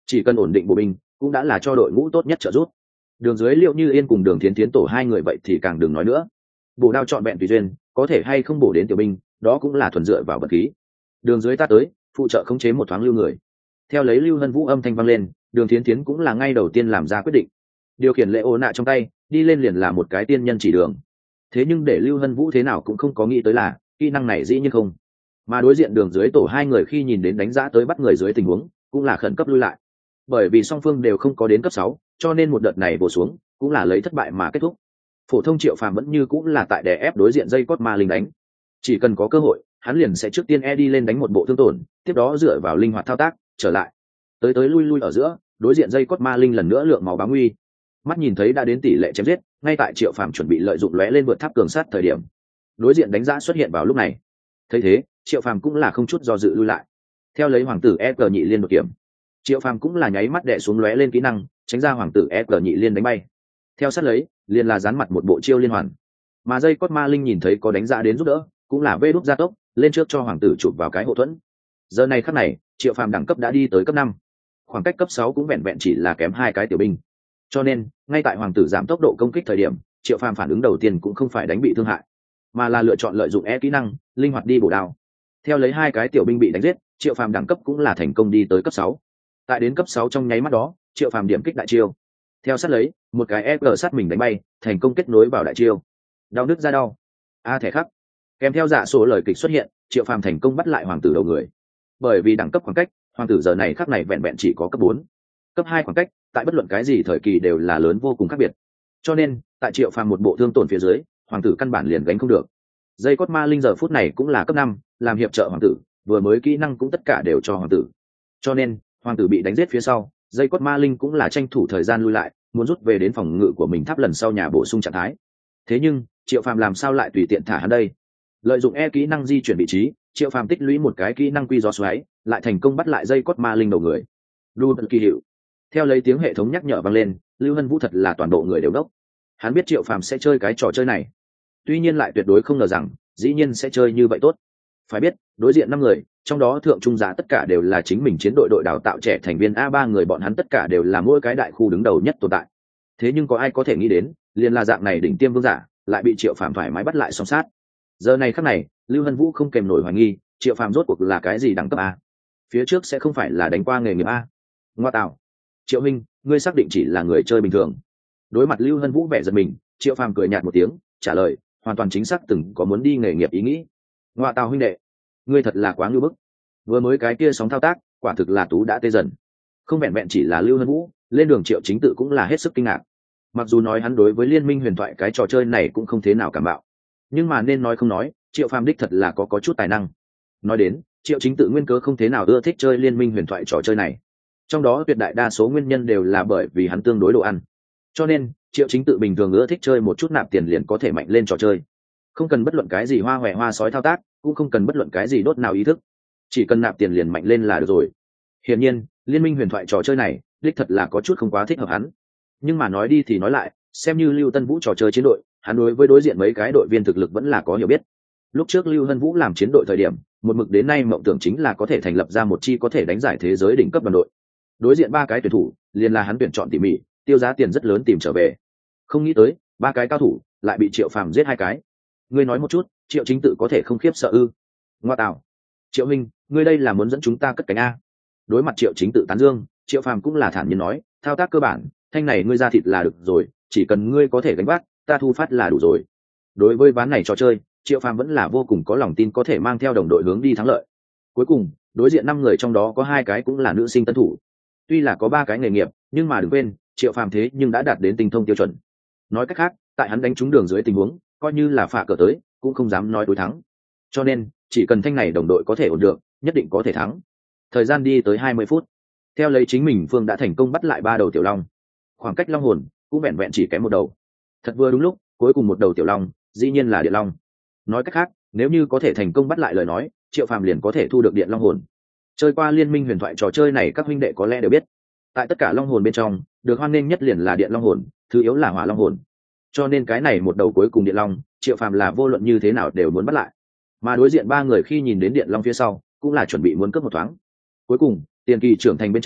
chỉ cần ổn định bộ binh cũng đã là cho đội ngũ tốt nhất trợ giúp. Đường dưới Liệu Như Yên cùng Đường Thiến Thiến tổ hai người vậy thì càng đừng nói nữa. Bổ đao chọn vẹn tùy duyên, có thể hay không bổ đến tiểu binh, đó cũng là thuần dựa vào vật khí. Đường dưới ta tới, phụ trợ khống chế một thoáng lưu người. Theo lấy Lưu Hân Vũ âm thanh vang lên, Đường Thiến Thiến cũng là ngay đầu tiên làm ra quyết định. Điều khiển lệ ô nạ trong tay, đi lên liền là một cái tiên nhân chỉ đường. Thế nhưng để Lưu Hân Vũ thế nào cũng không có nghĩ tới là kỹ năng này dĩ nhiên không. Mà đối diện đường dưới tổ hai người khi nhìn đến đánh giá tới bắt người dưới tình huống, cũng là khẩn cấp lui lại. Bởi vì song phương đều không có đến cấp sáu, cho nên một đợt này bổ xuống, cũng là lấy thất bại mà kết thúc. Phổ thông Triệu Phàm vẫn như cũng là tại đè ép đối diện dây cót ma linh đánh. Chỉ cần có cơ hội, hắn liền sẽ trước tiên e đi lên đánh một bộ thương tổn, tiếp đó dựa vào linh hoạt thao tác, trở lại. Tới tới lui lui ở giữa, đối diện dây cót ma linh lần nữa lượng máu báo nguy. Mắt nhìn thấy đã đến tỷ lệ chém giết, ngay tại Triệu Phàm chuẩn bị lợi dụng lóe lên vượt tháp cường sát thời điểm, đối diện đánh giá xuất hiện vào lúc này. Thấy thế, Triệu Phàm cũng là không chút do dự lui lại. Theo lấy hoàng tử e cờ nhị liên đột kiểm, Triệu Phàm cũng là nháy mắt đè xuống lóe lên kỹ năng, tránh ra hoàng tử e cờ nhị liên đánh bay. Theo sát lấy, liền là dán mặt một bộ chiêu liên hoàn. Mà dây cốt ma linh nhìn thấy có đánh giá đến giúp đỡ, cũng là vê đút gia tốc, lên trước cho hoàng tử chụp vào cái hộ thuẫn. Giờ này khắc này, Triệu Phàm đẳng cấp đã đi tới cấp năm, khoảng cách cấp sáu cũng vẹn vẹn chỉ là kém hai cái tiểu binh. Cho nên, ngay tại hoàng tử giảm tốc độ công kích thời điểm, Triệu Phàm phản ứng đầu tiên cũng không phải đánh bị thương hại, mà là lựa chọn lợi dụng e kỹ năng, linh hoạt đi bổ đao. Theo lấy hai cái tiểu binh bị đánh giết, Triệu Phàm đẳng cấp cũng là thành công đi tới cấp sáu. Tại đến cấp sáu trong nháy mắt đó, Triệu Phàm điểm kích đại chiêu. Theo sát lấy, một cái ép sát mình đánh bay, thành công kết nối vào đại chiêu. Đau nứt ra đau. A thẻ khắc. Kèm theo dạ số lời kịch xuất hiện, Triệu Phàm thành công bắt lại hoàng tử đầu người. Bởi vì đẳng cấp khoảng cách, hoàng tử giờ này khắc này vẹn vẹn chỉ có cấp bốn. Cấp hai khoảng cách, tại bất luận cái gì thời kỳ đều là lớn vô cùng khác biệt. Cho nên, tại Triệu Phàm một bộ thương tổn phía dưới, hoàng tử căn bản liền gánh không được. Dây cốt ma linh giờ phút này cũng là cấp năm, làm hiệp trợ hoàng tử, vừa mới kỹ năng cũng tất cả đều cho hoàng tử. Cho nên, hoàng tử bị đánh giết phía sau, dây cốt ma linh cũng là tranh thủ thời gian lui lại, muốn rút về đến phòng ngự của mình tháp lần sau nhà bổ sung trạng thái. Thế nhưng, Triệu Phàm làm sao lại tùy tiện thả hắn đây? Lợi dụng e kỹ năng di chuyển vị trí, Triệu Phàm tích lũy một cái kỹ năng quy gió xoáy, lại thành công bắt lại dây cốt ma linh đầu người. Lưu Bật kỳ hiệu. Theo lấy tiếng hệ thống nhắc nhở vang lên, Lưu Hân Vũ thật là toàn bộ người đều đốc. Hắn biết Triệu Phàm sẽ chơi cái trò chơi này, tuy nhiên lại tuyệt đối không ngờ rằng, dĩ nhiên sẽ chơi như vậy tốt. Phải biết, đối diện năm người, trong đó thượng trung giá tất cả đều là chính mình chiến đội đội đào tạo trẻ thành viên a ba người, bọn hắn tất cả đều là mỗi cái đại khu đứng đầu nhất tồn tại. Thế nhưng có ai có thể nghĩ đến, liền là dạng này đỉnh tiêm vương giả, lại bị Triệu Phàm thoải mái bắt lại song sát. Giờ này khắc này, Lưu Hân Vũ không kèm nổi hoài nghi, Triệu Phàm rốt cuộc là cái gì đẳng cấp a? Phía trước sẽ không phải là đánh qua nghề nghiệp a? Ngoa tạo. Triệu Minh, ngươi xác định chỉ là người chơi bình thường? Đối mặt Lưu Hân Vũ vẻ giật mình, Triệu Phàm cười nhạt một tiếng, trả lời, hoàn toàn chính xác từng có muốn đi nghề nghiệp ý nghĩ. Ngoa tạo huynh đệ, ngươi thật là quá ngưu bức. Vừa mới cái kia sóng thao tác, quả thực là tú đã tê dần. Không vẹn vẹn chỉ là Lưu Hân Vũ, lên đường Triệu Chính Tự cũng là hết sức kinh ngạc. Mặc dù nói hắn đối với liên minh huyền thoại cái trò chơi này cũng không thế nào cảm bạo, nhưng mà nên nói không nói, Triệu Phàm đích thật là có có chút tài năng. Nói đến, Triệu Chính Tự nguyên cớ không thế nào ưa thích chơi liên minh huyền thoại trò chơi này, trong đó tuyệt đại đa số nguyên nhân đều là bởi vì hắn tương đối đồ ăn. Cho nên, Triệu Chính Tự bình thường ưa thích chơi một chút nạp tiền liền có thể mạnh lên trò chơi, không cần bất luận cái gì hoa hoẹ hoa sói thao tác, cũng không cần bất luận cái gì đốt nào ý thức, chỉ cần nạp tiền liền mạnh lên là được rồi. Hiển nhiên, liên minh huyền thoại trò chơi này đích thật là có chút không quá thích hợp hắn. Nhưng mà nói đi thì nói lại, xem như Lưu Tân Vũ trò chơi chiến đội, hắn đối với đối diện mấy cái đội viên thực lực vẫn là có hiểu biết. Lúc trước Lưu Hân Vũ làm chiến đội thời điểm, một mực đến nay mộng tưởng chính là có thể thành lập ra một chi có thể đánh giải thế giới đỉnh cấp đoàn đội. Đối diện ba cái tuyển thủ, liền là hắn tuyển chọn tỉ mỉ, tiêu giá tiền rất lớn tìm trở về. Không nghĩ tới, ba cái cao thủ lại bị Triệu Phàm giết hai cái. Ngươi nói một chút, Triệu Chính Tự có thể không khiếp sợ ư? Ngoa tạo. Triệu Minh, ngươi đây là muốn dẫn chúng ta cất cánh a? Đối mặt Triệu Chính Tự tán dương, Triệu Phàm cũng là thản nhiên nói, thao tác cơ bản, thanh này ngươi ra thịt là được rồi, chỉ cần ngươi có thể gánh vác, ta thu phát là đủ rồi. Đối với ván này trò chơi, Triệu Phàm vẫn là vô cùng có lòng tin có thể mang theo đồng đội hướng đi thắng lợi. Cuối cùng, đối diện năm người trong đó có hai cái cũng là nữ sinh tân thủ. Tuy là có ba cái nghề nghiệp, nhưng mà đừng quên, Triệu Phàm thế nhưng đã đạt đến tinh thông tiêu chuẩn. Nói cách khác, tại hắn đánh trúng đường dưới tình huống, coi như là phạ cờ tới, cũng không dám nói đối thắng. Cho nên, chỉ cần thanh này đồng đội có thể ổn được, nhất định có thể thắng. Thời gian đi tới hai mươi phút. Theo lấy chính mình Phương đã thành công bắt lại ba đầu tiểu long. Khoảng cách long hồn cũng vẹn vẹn chỉ kém một đầu. Thật vừa đúng lúc, cuối cùng một đầu tiểu long, dĩ nhiên là điện long. Nói cách khác, nếu như có thể thành công bắt lại lời nói, Triệu Phàm liền có thể thu được điện long hồn. Chơi qua liên minh huyền thoại trò chơi này các huynh đệ có lẽ đều biết, tại tất cả long hồn bên trong, được hoan nghênh nhất liền là điện long hồn, thứ yếu là hỏa long hồn. Cho nên cái này một đầu cuối cùng điện long, Triệu Phàm là vô luận như thế nào đều muốn bắt lại. Mà đối diện ba người khi nhìn đến điện long phía sau, cũng là chuẩn bị muốn cướp một thoáng. Cuối cùng, tiền kỳ trưởng thành bên trong,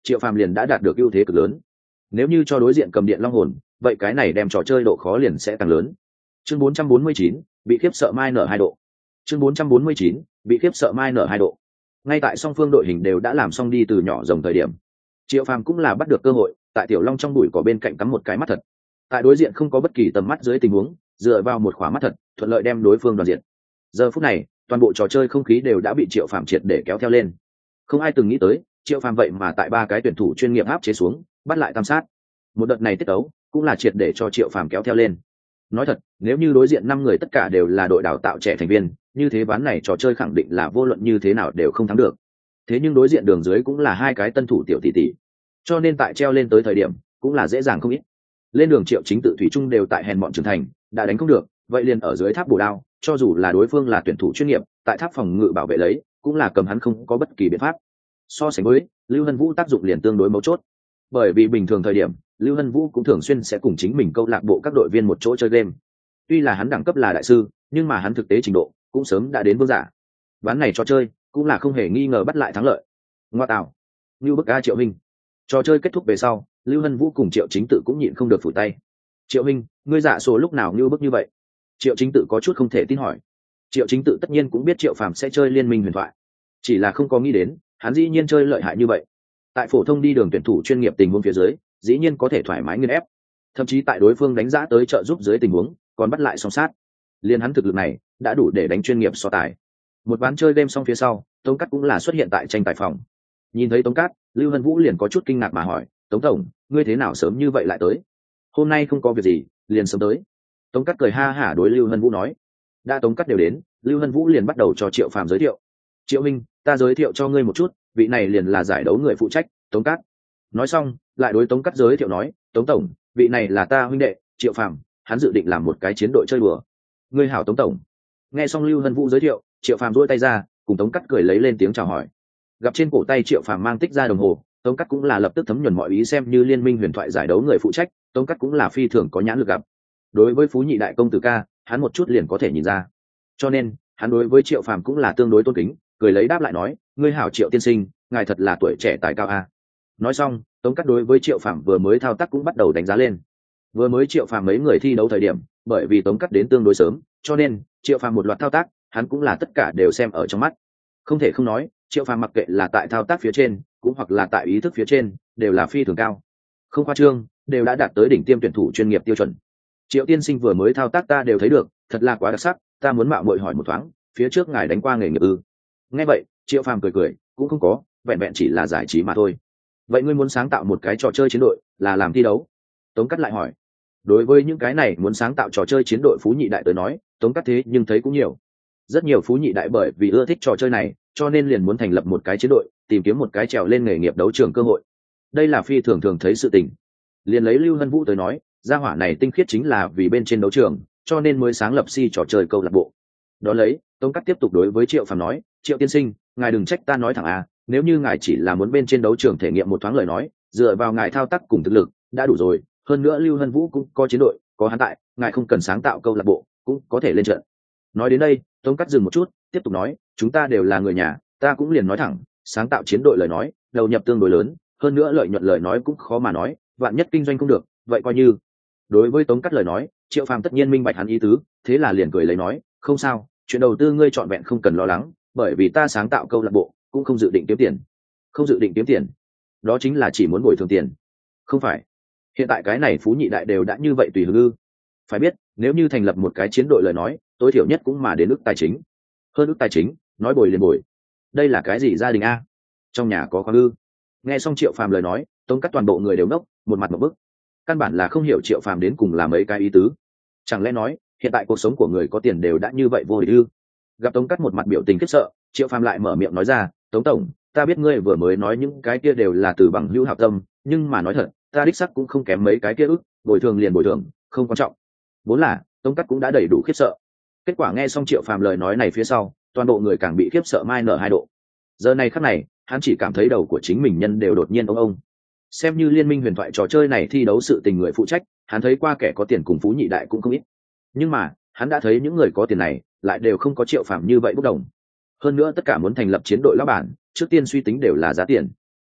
Triệu Phàm liền đã đạt được ưu thế cực lớn. Nếu như cho đối diện cầm điện long hồn, vậy cái này đem trò chơi độ khó liền sẽ càng lớn. Chương bốn trăm bốn mươi chín, bị khiếp sợ mai nở hai độ. Chương bốn trăm bốn mươi chín, bị khiếp sợ mai nở hai độ. Ngay tại song phương đội hình đều đã làm xong đi từ nhỏ rồng thời điểm, Triệu Phàm cũng là bắt được cơ hội, tại tiểu long trong bụi cỏ bên cạnh cắm một cái mắt thật. Tại đối diện không có bất kỳ tầm mắt dưới tình huống, dựa vào một khóa mắt thật, thuận lợi đem đối phương đoàn diện. Giờ phút này, toàn bộ trò chơi không khí đều đã bị Triệu Phàm triệt để kéo theo lên. Không ai từng nghĩ tới, Triệu Phàm vậy mà tại ba cái tuyển thủ chuyên nghiệp áp chế xuống, bắt lại tam sát. Một đợt này tiết ấu cũng là triệt để cho Triệu Phàm kéo theo lên. Nói thật, nếu như đối diện năm người tất cả đều là đội đào tạo trẻ thành viên, như thế ván này trò chơi khẳng định là vô luận như thế nào đều không thắng được. Thế nhưng đối diện đường dưới cũng là hai cái tân thủ tiểu tỷ tỷ, cho nên tại treo lên tới thời điểm cũng là dễ dàng không ít. Lên đường Triệu Chính Tự thủy chung đều tại hèn bọn trưởng thành, đã đánh không được, vậy liền ở dưới tháp bổ đao, cho dù là đối phương là tuyển thủ chuyên nghiệp, tại tháp phòng ngự bảo vệ lấy, cũng là cầm hắn không có bất kỳ biện pháp. So sánh với Lưu Hân Vũ tác dụng liền tương đối mấu chốt, bởi vì bình thường thời điểm Lưu Hân Vũ cũng thường xuyên sẽ cùng chính mình câu lạc bộ các đội viên một chỗ chơi game. Tuy là hắn đẳng cấp là đại sư, nhưng mà hắn thực tế trình độ cũng sớm đã đến vương giả. Ván này cho chơi cũng là không hề nghi ngờ bắt lại thắng lợi. Ngoa tạo, như bức a Triệu Minh. Trò chơi kết thúc về sau, Lưu Hân Vũ cùng Triệu Chính Tự cũng nhịn không được phủ tay. Triệu Minh, ngươi dạ số lúc nào như bức như vậy? Triệu Chính Tự có chút không thể tin hỏi. Triệu Chính Tự tất nhiên cũng biết Triệu Phàm sẽ chơi liên minh huyền thoại, chỉ là không có nghĩ đến hắn dĩ nhiên chơi lợi hại như vậy. Tại phổ thông đi đường tuyển thủ chuyên nghiệp tình huống phía dưới, dĩ nhiên có thể thoải mái nghiền ép, thậm chí tại đối phương đánh giá tới trợ giúp dưới tình huống còn bắt lại song sát. Liên hắn thực lực này đã đủ để đánh chuyên nghiệp so tài. Một ván chơi game xong phía sau, Tống Cát cũng là xuất hiện tại tranh tài phòng. Nhìn thấy Tống Cát, Lưu Hân Vũ liền có chút kinh ngạc mà hỏi, Tống tổng, ngươi thế nào sớm như vậy lại tới? Hôm nay không có việc gì, liền sớm tới. Tống Cát cười ha hả đối Lưu Hân Vũ nói. Đã Tống Cát đều đến, Lưu Hân Vũ liền bắt đầu cho Triệu Phàm giới thiệu. Triệu Minh, ta giới thiệu cho ngươi một chút, vị này liền là giải đấu người phụ trách, Tống Cát. Nói xong, lại đối Tống Cát giới thiệu nói, Tống tổng, vị này là ta huynh đệ, Triệu Phàm, hắn dự định làm một cái chiến đội chơi đùa. Ngươi hảo Tống tổng. Nghe xong Lưu Hân Vũ giới thiệu, Triệu Phàm duỗi tay ra, cùng Tống Cát cười lấy lên tiếng chào hỏi. Gặp trên cổ tay Triệu Phàm mang tích ra đồng hồ, Tống Cát cũng là lập tức thấm nhuần mọi ý, xem như liên minh huyền thoại giải đấu người phụ trách, Tống Cát cũng là phi thường có nhãn lực gặp. Đối với Phú Nhị đại công tử ca, hắn một chút liền có thể nhìn ra. Cho nên, hắn đối với Triệu Phàm cũng là tương đối tôn kính, cười lấy đáp lại nói, ngươi hảo Triệu tiên sinh, ngài thật là tuổi trẻ tài cao a. Nói xong, Tống Cát đối với Triệu Phàm vừa mới thao tác cũng bắt đầu đánh giá lên. Vừa mới Triệu Phàm mấy người thi đấu thời điểm, bởi vì Tống Cát đến tương đối sớm, cho nên Triệu Phàm một loạt thao tác, hắn cũng là tất cả đều xem ở trong mắt. Không thể không nói, Triệu Phàm mặc kệ là tại thao tác phía trên, cũng hoặc là tại ý thức phía trên, đều là phi thường cao. Không khoa trương, đều đã đạt tới đỉnh tiêm tuyển thủ chuyên nghiệp tiêu chuẩn. Triệu tiên sinh vừa mới thao tác ta đều thấy được, thật là quá đặc sắc, ta muốn mạo muội hỏi một thoáng, phía trước ngài đánh qua nghề nghiệp ư? Nghe vậy, Triệu Phàm cười cười, cũng không có, vẹn vẹn chỉ là giải trí mà thôi. Vậy ngươi muốn sáng tạo một cái trò chơi chiến đội, là làm thi đấu? Tống Cát lại hỏi. Đối với những cái này muốn sáng tạo trò chơi chiến đội Phú Nhị đại tới nói, Tống Cát thế nhưng thấy cũng nhiều. Rất nhiều Phú Nhị đại bởi vì ưa thích trò chơi này, cho nên liền muốn thành lập một cái chiến đội, tìm kiếm một cái trèo lên nghề nghiệp đấu trường cơ hội. Đây là phi thường thường thấy sự tình. Liền lấy Lưu Hân Vũ tới nói, gia hỏa này tinh khiết chính là vì bên trên đấu trường, cho nên mới sáng lập si trò chơi câu lạc bộ. Đó lấy, Tống Cát tiếp tục đối với Triệu Phàm nói, Triệu tiên sinh, ngài đừng trách ta nói thẳng à, nếu như ngài chỉ là muốn bên trên đấu trường thể nghiệm một thoáng lời nói, dựa vào ngài thao tác cùng thực lực đã đủ rồi. Hơn nữa Lưu Hân Vũ cũng có chiến đội, có hắn tại, ngài không cần sáng tạo câu lạc bộ, cũng có thể lên trận. Nói đến đây, Tống Cát dừng một chút, tiếp tục nói, chúng ta đều là người nhà, ta cũng liền nói thẳng, sáng tạo chiến đội lời nói, đầu nhập tương đối lớn, hơn nữa lợi nhuận lời nói cũng khó mà nói, vạn nhất kinh doanh không được, vậy coi như. Đối với Tống Cát lời nói, Triệu Phàm tất nhiên minh bạch hắn ý tứ, thế là liền cười lấy nói, không sao, chuyện đầu tư ngươi chọn vẹn không cần lo lắng, bởi vì ta sáng tạo câu lạc bộ, cũng không dự định kiếm tiền. Không dự định kiếm tiền? Đó chính là chỉ muốn bồi thường tiền. Không phải. Hiện tại cái này Phú Nhị đại đều đã như vậy tùy hứng ư? Phải biết, nếu như thành lập một cái chiến đội lời nói, tối thiểu nhất cũng mà đến ước tài chính. Hơn ước tài chính, nói bồi liền bồi. Đây là cái gì gia đình a? Trong nhà có khoa ư? Nghe xong Triệu Phàm lời nói, Tống Cát toàn bộ người đều ngốc, một mặt một bức. Căn bản là không hiểu Triệu Phàm đến cùng là mấy cái ý tứ. Chẳng lẽ nói, hiện tại cuộc sống của người có tiền đều đã như vậy vô địch ư? Gặp Tống Cát một mặt biểu tình khiếp sợ, Triệu Phàm lại mở miệng nói ra, Tống tổng, ta biết ngươi vừa mới nói những cái kia đều là từ bằng hữu hảo tâm, nhưng mà nói thật, ta đích sắc cũng không kém mấy cái kia ức, bồi thường liền bồi thường, không quan trọng. Vốn là, Tống Cát cũng đã đầy đủ khiếp sợ. Kết quả nghe xong Triệu Phàm lời nói này phía sau, toàn bộ người càng bị khiếp sợ mai nở hai độ. Giờ này khắc này, hắn chỉ cảm thấy đầu của chính mình nhân đều đột nhiên ông ông. Xem như liên minh huyền thoại trò chơi này thi đấu sự tình người phụ trách, hắn thấy qua kẻ có tiền cùng Phú Nhị đại cũng không ít. Nhưng mà, hắn đã thấy những người có tiền này, lại đều không có Triệu Phàm như vậy bốc đồng. Hơn nữa tất cả muốn thành lập chiến đội lão bản, trước tiên suy tính đều là giá tiền.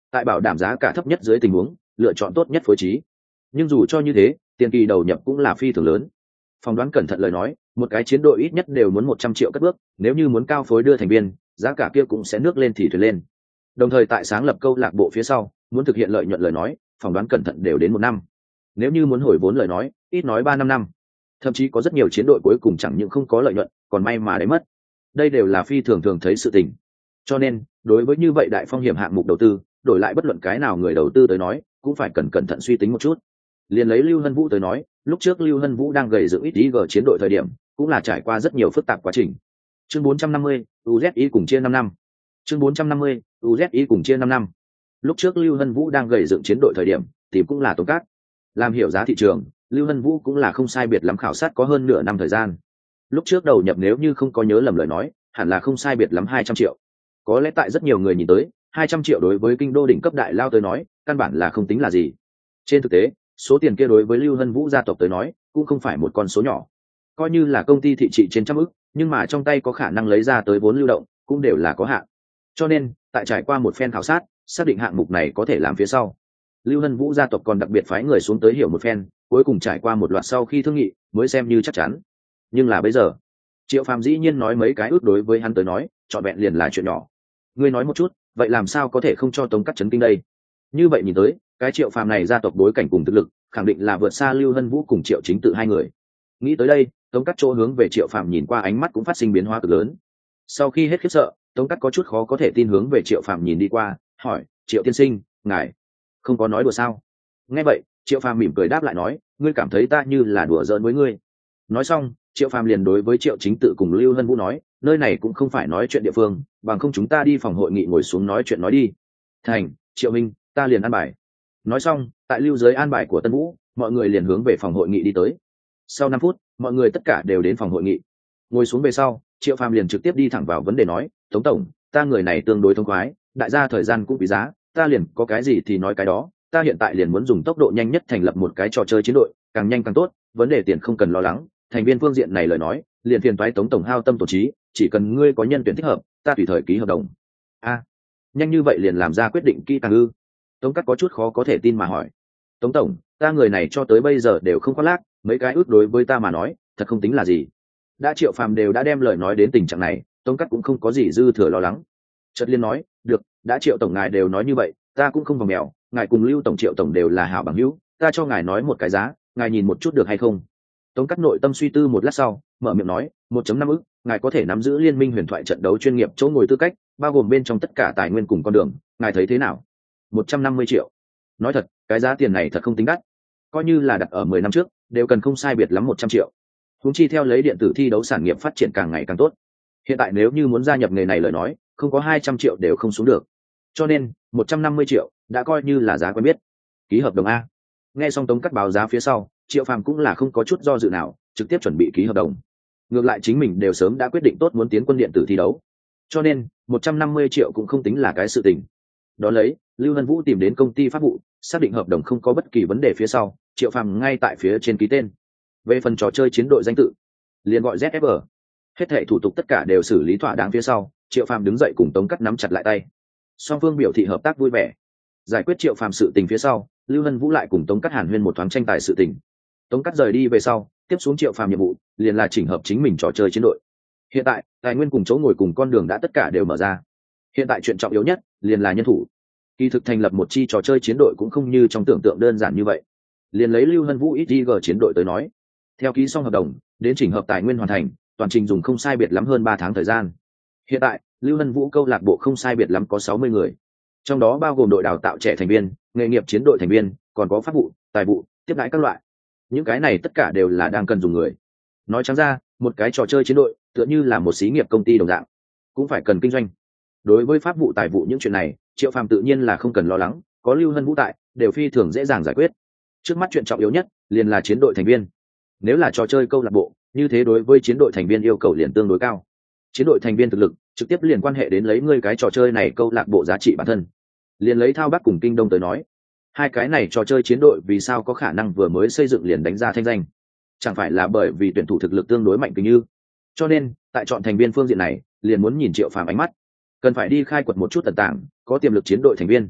tại bảo đảm giá cả thấp nhất dưới tình huống lựa chọn tốt nhất phối trí. Nhưng dù cho như thế, tiền kỳ đầu nhập cũng là phi thường lớn. Phỏng đoán cẩn thận lời nói, một cái chiến đội ít nhất đều muốn một trăm triệu cất bước, nếu như muốn cao phối đưa thành viên, giá cả kia cũng sẽ nước lên thì thuyền lên. Đồng thời tại sáng lập câu lạc bộ phía sau, muốn thực hiện lợi nhuận lời nói, phỏng đoán cẩn thận đều đến một năm. Nếu như muốn hồi vốn lời nói, ít nói ba năm năm. Thậm chí có rất nhiều chiến đội cuối cùng chẳng những không có lợi nhuận, còn may mà đấy mất. Đây đều là phi thường thường thấy sự tình. Cho nên, đối với như vậy đại phong hiểm hạng mục đầu tư, đổi lại bất luận cái nào người đầu tư tới nói, cũng phải cẩn cẩn thận suy tính một chút. Liền lấy Lưu Hân Vũ tới nói, lúc trước Lưu Hân Vũ đang gầy dựng ít ý gờ chiến đội thời điểm, cũng là trải qua rất nhiều phức tạp quá trình. Chương bốn trăm năm mươi, u zét i cùng chia năm năm. Chương bốn trăm năm mươi, u zét i cùng chia năm năm. Lúc trước Lưu Hân Vũ đang gầy dựng chiến đội thời điểm, tìm cũng là Tống Cát. Làm hiểu giá thị trường, Lưu Hân Vũ cũng là không sai biệt lắm khảo sát có hơn nửa năm thời gian. Lúc trước đầu nhập nếu như không có nhớ lầm lời nói, hẳn là không sai biệt lắm hai trăm triệu. Có lẽ tại rất nhiều người nhìn tới, hai trăm triệu đối với kinh đô đỉnh cấp đại lao tới nói, căn bản là không tính là gì. Trên thực tế, số tiền kia đối với Lưu Hân Vũ gia tộc tới nói, cũng không phải một con số nhỏ. Coi như là công ty thị trị trên trăm ức, nhưng mà trong tay có khả năng lấy ra tới vốn lưu động, cũng đều là có hạn. Cho nên, tại trải qua một phen khảo sát, xác định hạng mục này có thể làm phía sau, Lưu Hân Vũ gia tộc còn đặc biệt phái người xuống tới hiểu một phen, cuối cùng trải qua một loạt sau khi thương nghị, mới xem như chắc chắn. Nhưng là bây giờ, Triệu Phàm dĩ nhiên nói mấy cái ước đối với hắn tới nói, trọn vẹn liền là chuyện nhỏ. Ngươi nói một chút, vậy làm sao có thể không cho Tống Cát chấn kinh đây? Như vậy nhìn tới, cái Triệu Phàm này gia tộc đối cảnh cùng thực lực, khẳng định là vượt xa Lưu Hân Vũ cùng Triệu Chính Tự hai người. Nghĩ tới đây, Tống Cát chỗ hướng về Triệu Phàm nhìn qua ánh mắt cũng phát sinh biến hóa cực lớn. Sau khi hết khiếp sợ, Tống Cát có chút khó có thể tin hướng về Triệu Phàm nhìn đi qua, hỏi: "Triệu tiên sinh, ngài không có nói đùa sao?" Nghe vậy, Triệu Phàm mỉm cười đáp lại nói: "Ngươi cảm thấy ta như là đùa giỡn với ngươi?" Nói xong, Triệu Phàm liền đối với Triệu Chính Tự cùng Lưu Hân Vũ nói: "Nơi này cũng không phải nói chuyện địa phương, bằng không chúng ta đi phòng hội nghị ngồi xuống nói chuyện nói đi." "Thành, Triệu minh, ta liền an bài." Nói xong, tại lưu giới an bài của Tân Vũ, mọi người liền hướng về phòng hội nghị đi tới. Sau năm phút, mọi người tất cả đều đến phòng hội nghị. Ngồi xuống về sau, Triệu Phàm liền trực tiếp đi thẳng vào vấn đề nói: "Tống tổng, ta người này tương đối thông khoái, đại gia thời gian cũng quý giá, ta liền có cái gì thì nói cái đó, ta hiện tại liền muốn dùng tốc độ nhanh nhất thành lập một cái trò chơi chiến đội, càng nhanh càng tốt, vấn đề tiền không cần lo lắng, thành viên phương diện này lời nói, liền phiền toái Tống tổng hao tâm tổn trí, chỉ cần ngươi có nhân tuyển thích hợp, ta tùy thời ký hợp đồng." A, nhanh như vậy liền làm ra quyết định kỹ càng ư? Tống Cát có chút khó có thể tin mà hỏi. "Tống tổng, ta người này cho tới bây giờ đều không khoác lác, mấy cái ước đối với ta mà nói, thật không tính là gì." Đã Triệu Phàm đều đã đem lời nói đến tình trạng này, Tống Cát cũng không có gì dư thừa lo lắng. Chợt liên nói: "Được, đã Triệu tổng ngài đều nói như vậy, ta cũng không vòng mèo, ngài cùng Lưu tổng Triệu tổng đều là hảo bằng hữu, ta cho ngài nói một cái giá, ngài nhìn một chút được hay không?" Tống Cát nội tâm suy tư một lát sau, mở miệng nói: một phẩy năm ức, ngài có thể nắm giữ liên minh huyền thoại trận đấu chuyên nghiệp chỗ ngồi tư cách, bao gồm bên trong tất cả tài nguyên cùng con đường, ngài thấy thế nào? một trăm năm mươi triệu. Nói thật, cái giá tiền này thật không tính đắt. Coi như là đặt ở mười năm trước, đều cần không sai biệt lắm một trăm triệu. Huống chi theo lấy điện tử thi đấu sản nghiệp phát triển càng ngày càng tốt. Hiện tại nếu như muốn gia nhập nghề này lời nói, không có hai trăm triệu đều không xuống được. Cho nên, một trăm năm mươi triệu đã coi như là giá quen biết. Ký hợp đồng a. Nghe xong Tống Cát báo giá phía sau, Triệu Phàm cũng là không có chút do dự nào, trực tiếp chuẩn bị ký hợp đồng. Ngược lại chính mình đều sớm đã quyết định tốt muốn tiến quân điện tử thi đấu. Cho nên, một trăm năm mươi triệu cũng không tính là cái sự tình. Đó lấy, Lưu Hân Vũ tìm đến công ty pháp vụ, xác định hợp đồng không có bất kỳ vấn đề phía sau, Triệu Phàm ngay tại phía trên ký tên. Về phần trò chơi chiến đội danh tự, liền gọi zét ép e. Hết thảy thủ tục tất cả đều xử lý thỏa đáng phía sau, Triệu Phàm đứng dậy cùng Tống Cát nắm chặt lại tay. Song phương biểu thị hợp tác vui vẻ. Giải quyết Triệu Phàm sự tình phía sau, Lưu Hân Vũ lại cùng Tống Cát hàn huyên một thoáng tranh tài sự tình. Tống Cát rời đi về sau, tiếp xuống Triệu Phàm nhiệm vụ liền là chỉnh hợp chính mình trò chơi chiến đội. Hiện tại, tài nguyên cùng chỗ ngồi cùng con đường đã tất cả đều mở ra. Hiện tại chuyện trọng yếu nhất liền là nhân thủ. Kỳ thực thành lập một chi trò chơi chiến đội cũng không như trong tưởng tượng đơn giản như vậy. Liền lấy Lưu Hân Vũ ít gi giê chiến đội tới nói, theo ký xong hợp đồng, đến chỉnh hợp tài nguyên hoàn thành, toàn trình dùng không sai biệt lắm hơn ba tháng thời gian. Hiện tại, Lưu Hân Vũ câu lạc bộ không sai biệt lắm có sáu mươi người. Trong đó bao gồm đội đào tạo trẻ thành viên, nghề nghiệp chiến đội thành viên, còn có pháp vụ, tài vụ, tiếp đãi các loại. Những cái này tất cả đều là đang cần dùng người. Nói trắng ra, một cái trò chơi chiến đội tựa như là một xí nghiệp công ty đồng dạng, cũng phải cần kinh doanh. Đối với pháp vụ tài vụ những chuyện này, Triệu Phàm tự nhiên là không cần lo lắng, có Lưu Hân Vũ tại, đều phi thường dễ dàng giải quyết. Trước mắt chuyện trọng yếu nhất liền là chiến đội thành viên. Nếu là trò chơi câu lạc bộ, như thế đối với chiến đội thành viên yêu cầu liền tương đối cao. Chiến đội thành viên thực lực trực tiếp liền quan hệ đến lấy ngươi cái trò chơi này câu lạc bộ giá trị bản thân. Liền lấy Thao Bắc cùng Kinh Đông tới nói, hai cái này trò chơi chiến đội vì sao có khả năng vừa mới xây dựng liền đánh ra thanh danh? Chẳng phải là bởi vì tuyển thủ thực lực tương đối mạnh kinh như. Cho nên, tại chọn thành viên phương diện này, liền muốn nhìn Triệu Phàm ánh mắt, cần phải đi khai quật một chút tận tảng, có tiềm lực chiến đội thành viên.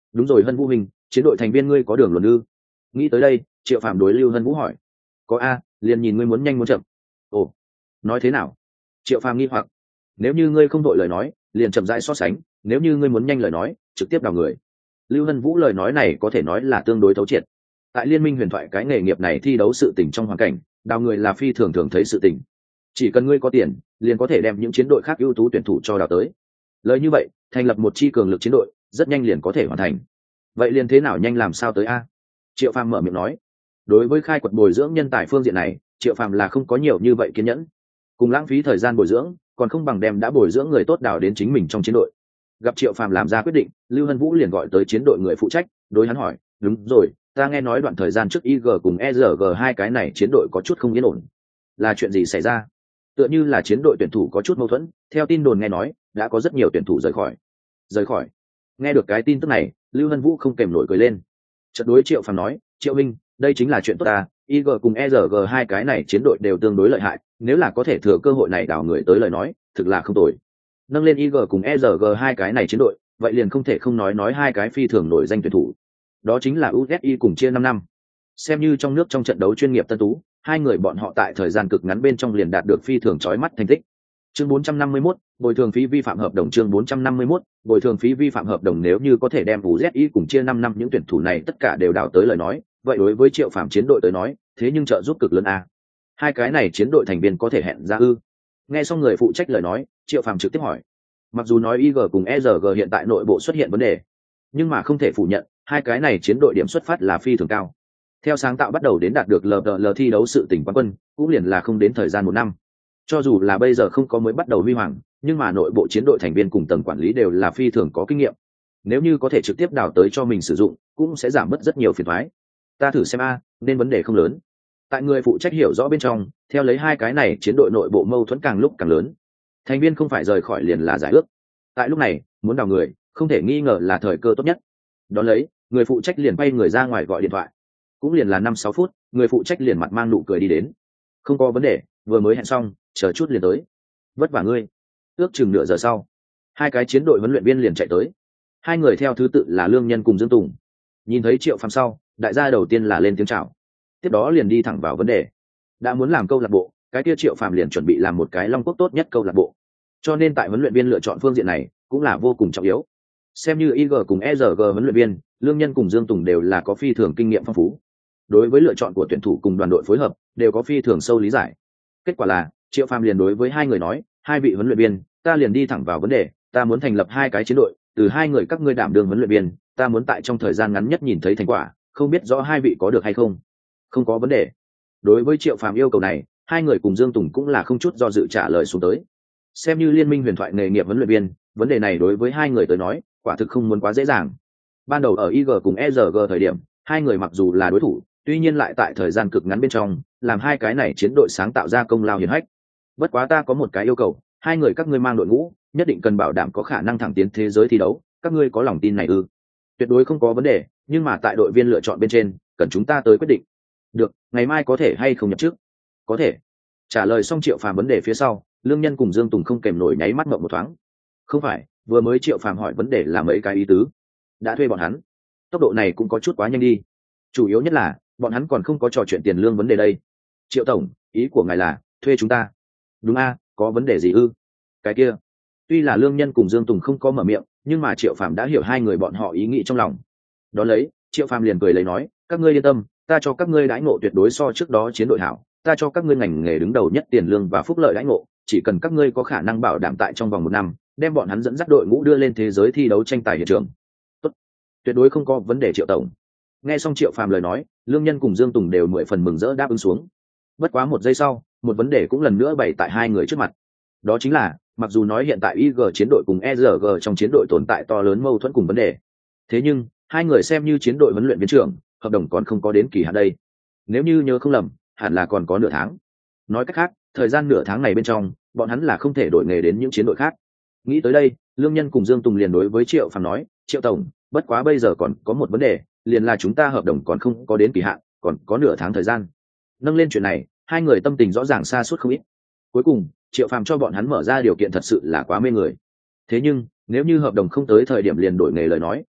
Đúng rồi Hân Vũ Minh, chiến đội thành viên ngươi có đường luận ư? Nghĩ tới đây, Triệu Phàm đối Lưu Hân Vũ hỏi. Có a, liền nhìn ngươi muốn nhanh muốn chậm. Ồ, nói thế nào? Triệu Phàm nghi hoặc. Nếu như ngươi không đội lời nói, liền chậm rãi so sánh, nếu như ngươi muốn nhanh lời nói, trực tiếp đào người. Lưu Hân Vũ lời nói này có thể nói là tương đối thấu triệt. Tại liên minh huyền thoại cái nghề nghiệp này thi đấu sự tình trong hoàn cảnh, đào người là phi thường thường thấy sự tình. Chỉ cần ngươi có tiền, liền có thể đem những chiến đội khác ưu tú tuyển thủ cho đào tới. Lời như vậy, thành lập một chi cường lực chiến đội, rất nhanh liền có thể hoàn thành. Vậy liền thế nào nhanh làm sao tới a? Triệu Phàm mở miệng nói. Đối với khai quật bồi dưỡng nhân tài phương diện này, Triệu Phàm là không có nhiều như vậy kiên nhẫn. Cùng lãng phí thời gian bồi dưỡng, còn không bằng đem đã bồi dưỡng người tốt đào đến chính mình trong chiến đội. Gặp Triệu Phàm làm ra quyết định, Lưu Hân Vũ liền gọi tới chiến đội người phụ trách, đối hắn hỏi, "Đúng rồi, ta nghe nói đoạn thời gian trước i giê cùng e rờ giê hai cái này chiến đội có chút không yên ổn. Là chuyện gì xảy ra?" Tựa như là chiến đội tuyển thủ có chút mâu thuẫn, theo tin đồn nghe nói, đã có rất nhiều tuyển thủ rời khỏi. Rời khỏi? Nghe được cái tin tức này, Lưu Hân Vũ không kèm nổi cười lên. Chợt đối Triệu Phàm nói, "Triệu minh, đây chính là chuyện tốt ta, i giê cùng e rờ giê hai cái này chiến đội đều tương đối lợi hại, nếu là có thể thừa cơ hội này đào người tới lời nói, thực là không tồi. Nâng lên i giê cùng e rờ giê hai cái này chiến đội, vậy liền không thể không nói nói hai cái phi thường nổi danh tuyển thủ. Đó chính là u ét i cùng chia năm năm. Xem như trong nước trong trận đấu chuyên nghiệp tân tú, hai người bọn họ tại thời gian cực ngắn bên trong liền đạt được phi thường chói mắt thành tích." Chương bốn trăm năm mươi mốt, bồi thường phí vi phạm hợp đồng. Chương bốn trăm năm mươi mốt, bồi thường phí vi phạm hợp đồng. Nếu như có thể đem u ét i cùng chia năm năm những tuyển thủ này tất cả đều đào tới lời nói, vậy đối với Triệu Phàm chiến đội tới nói, thế nhưng trợ giúp cực lớn a. Hai cái này chiến đội thành viên có thể hẹn ra ư? Nghe xong người phụ trách lời nói, Triệu Phàm trực tiếp hỏi. Mặc dù nói i giê cùng e rờ giê hiện tại nội bộ xuất hiện vấn đề, nhưng mà không thể phủ nhận, hai cái này chiến đội điểm xuất phát là phi thường cao. Theo sáng tạo bắt đầu đến đạt được lờ đê lờ thi đấu sự tỉnh quán quân, cũng liền là không đến thời gian một năm. Cho dù là bây giờ không có mới bắt đầu huy hoàng, nhưng mà nội bộ chiến đội thành viên cùng tầng quản lý đều là phi thường có kinh nghiệm. Nếu như có thể trực tiếp đào tới cho mình sử dụng, cũng sẽ giảm bớt rất nhiều phiền toái. Ta thử xem a, nên vấn đề không lớn. Tại người phụ trách hiểu rõ bên trong, theo lấy hai cái này chiến đội nội bộ mâu thuẫn càng lúc càng lớn. Thành viên không phải rời khỏi liền là giải ước. Tại lúc này, muốn đào người, không thể nghi ngờ là thời cơ tốt nhất. Đón lấy, người phụ trách liền bay người ra ngoài gọi điện thoại. Cũng liền là năm sáu phút, người phụ trách liền mặt mang nụ cười đi đến. Không có vấn đề, vừa mới hẹn xong, chờ chút liền tới. Vất vả ngươi. Ước chừng nửa giờ sau, hai cái chiến đội huấn luyện viên liền chạy tới. Hai người theo thứ tự là Lương Nhân cùng Dương Tùng. Nhìn thấy Triệu Phàm sau, đại gia đầu tiên là lên tiếng chào. Tiếp đó liền đi thẳng vào vấn đề. Đã muốn làm câu lạc bộ, cái kia Triệu Phàm liền chuẩn bị làm một cái Long Quốc tốt nhất câu lạc bộ. Cho nên tại huấn luyện viên lựa chọn phương diện này cũng là vô cùng trọng yếu. Xem như i giê cùng e rờ giê huấn luyện viên, Lương Nhân cùng Dương Tùng đều là có phi thường kinh nghiệm phong phú. Đối với lựa chọn của tuyển thủ cùng đoàn đội phối hợp, đều có phi thường sâu lý giải. Kết quả là, Triệu Phàm liền đối với hai người nói, hai vị huấn luyện viên, ta liền đi thẳng vào vấn đề, ta muốn thành lập hai cái chiến đội, từ hai người các ngươi đảm đương huấn luyện viên, ta muốn tại trong thời gian ngắn nhất nhìn thấy thành quả, không biết rõ hai vị có được hay không? Không có vấn đề. Đối với Triệu Phàm yêu cầu này, hai người cùng Dương Tùng cũng là không chút do dự trả lời xuống tới. Xem như liên minh huyền thoại nghề nghiệp huấn luyện viên, vấn đề này đối với hai người tới nói, quả thực không muốn quá dễ dàng. Ban đầu ở i giê cùng e rờ giê thời điểm, hai người mặc dù là đối thủ, tuy nhiên lại tại thời gian cực ngắn bên trong, làm hai cái này chiến đội sáng tạo ra công lao hiển hách. Bất quá ta có một cái yêu cầu, hai người các ngươi mang đội ngũ, nhất định cần bảo đảm có khả năng thẳng tiến thế giới thi đấu, các ngươi có lòng tin này ư? Tuyệt đối không có vấn đề, nhưng mà tại đội viên lựa chọn bên trên, cần chúng ta tới quyết định. Được, ngày mai có thể hay không nhập trước? Có thể. Trả lời xong Triệu Phàm vấn đề phía sau, Lương Nhân cùng Dương Tùng không kèm nổi nháy mắt ngậm một thoáng. Không phải, vừa mới Triệu Phàm hỏi vấn đề là mấy cái ý tứ. Đã thuê bọn hắn. Tốc độ này cũng có chút quá nhanh đi. Chủ yếu nhất là, bọn hắn còn không có trò chuyện tiền lương vấn đề đây. Triệu tổng, ý của ngài là thuê chúng ta? Đúng a, có vấn đề gì ư? Cái kia, tuy là Lương Nhân cùng Dương Tùng không có mở miệng, nhưng mà Triệu Phàm đã hiểu hai người bọn họ ý nghĩ trong lòng. Đó lấy, Triệu Phàm liền cười lấy nói, các ngươi yên tâm, ta cho các ngươi đãi ngộ tuyệt đối so trước đó chiến đội hảo, ta cho các ngươi ngành nghề đứng đầu nhất tiền lương và phúc lợi đãi ngộ, chỉ cần các ngươi có khả năng bảo đảm tại trong vòng một năm, đem bọn hắn dẫn dắt đội ngũ đưa lên thế giới thi đấu tranh tài hiện trường. Tốt, tuyệt đối không có vấn đề Triệu tổng. Nghe xong Triệu Phàm lời nói, Lương Nhân cùng Dương Tùng đều mười phần mừng rỡ đáp ứng xuống. Bất quá một giây sau, một vấn đề cũng lần nữa bày tại hai người trước mặt. Đó chính là, mặc dù nói hiện tại i giê chiến đội cùng e rờ giê trong chiến đội tồn tại to lớn mâu thuẫn cùng vấn đề, thế nhưng hai người xem như chiến đội huấn luyện viên trưởng, hợp đồng còn không có đến kỳ hạn đây. Nếu như nhớ không lầm, hẳn là còn có nửa tháng. Nói cách khác, thời gian nửa tháng này bên trong, bọn hắn là không thể đổi nghề đến những chiến đội khác. Nghĩ tới đây, Lương Nhân cùng Dương Tùng liền đối với Triệu Phàm nói, Triệu tổng, bất quá bây giờ còn có một vấn đề, liền là chúng ta hợp đồng còn không có đến kỳ hạn, còn có nửa tháng thời gian. Nâng lên chuyện này, hai người tâm tình rõ ràng xa suốt không ít. Cuối cùng, Triệu Phàm cho bọn hắn mở ra điều kiện thật sự là quá mê người. Thế nhưng, nếu như hợp đồng không tới thời điểm liền đổi nghề lời nói,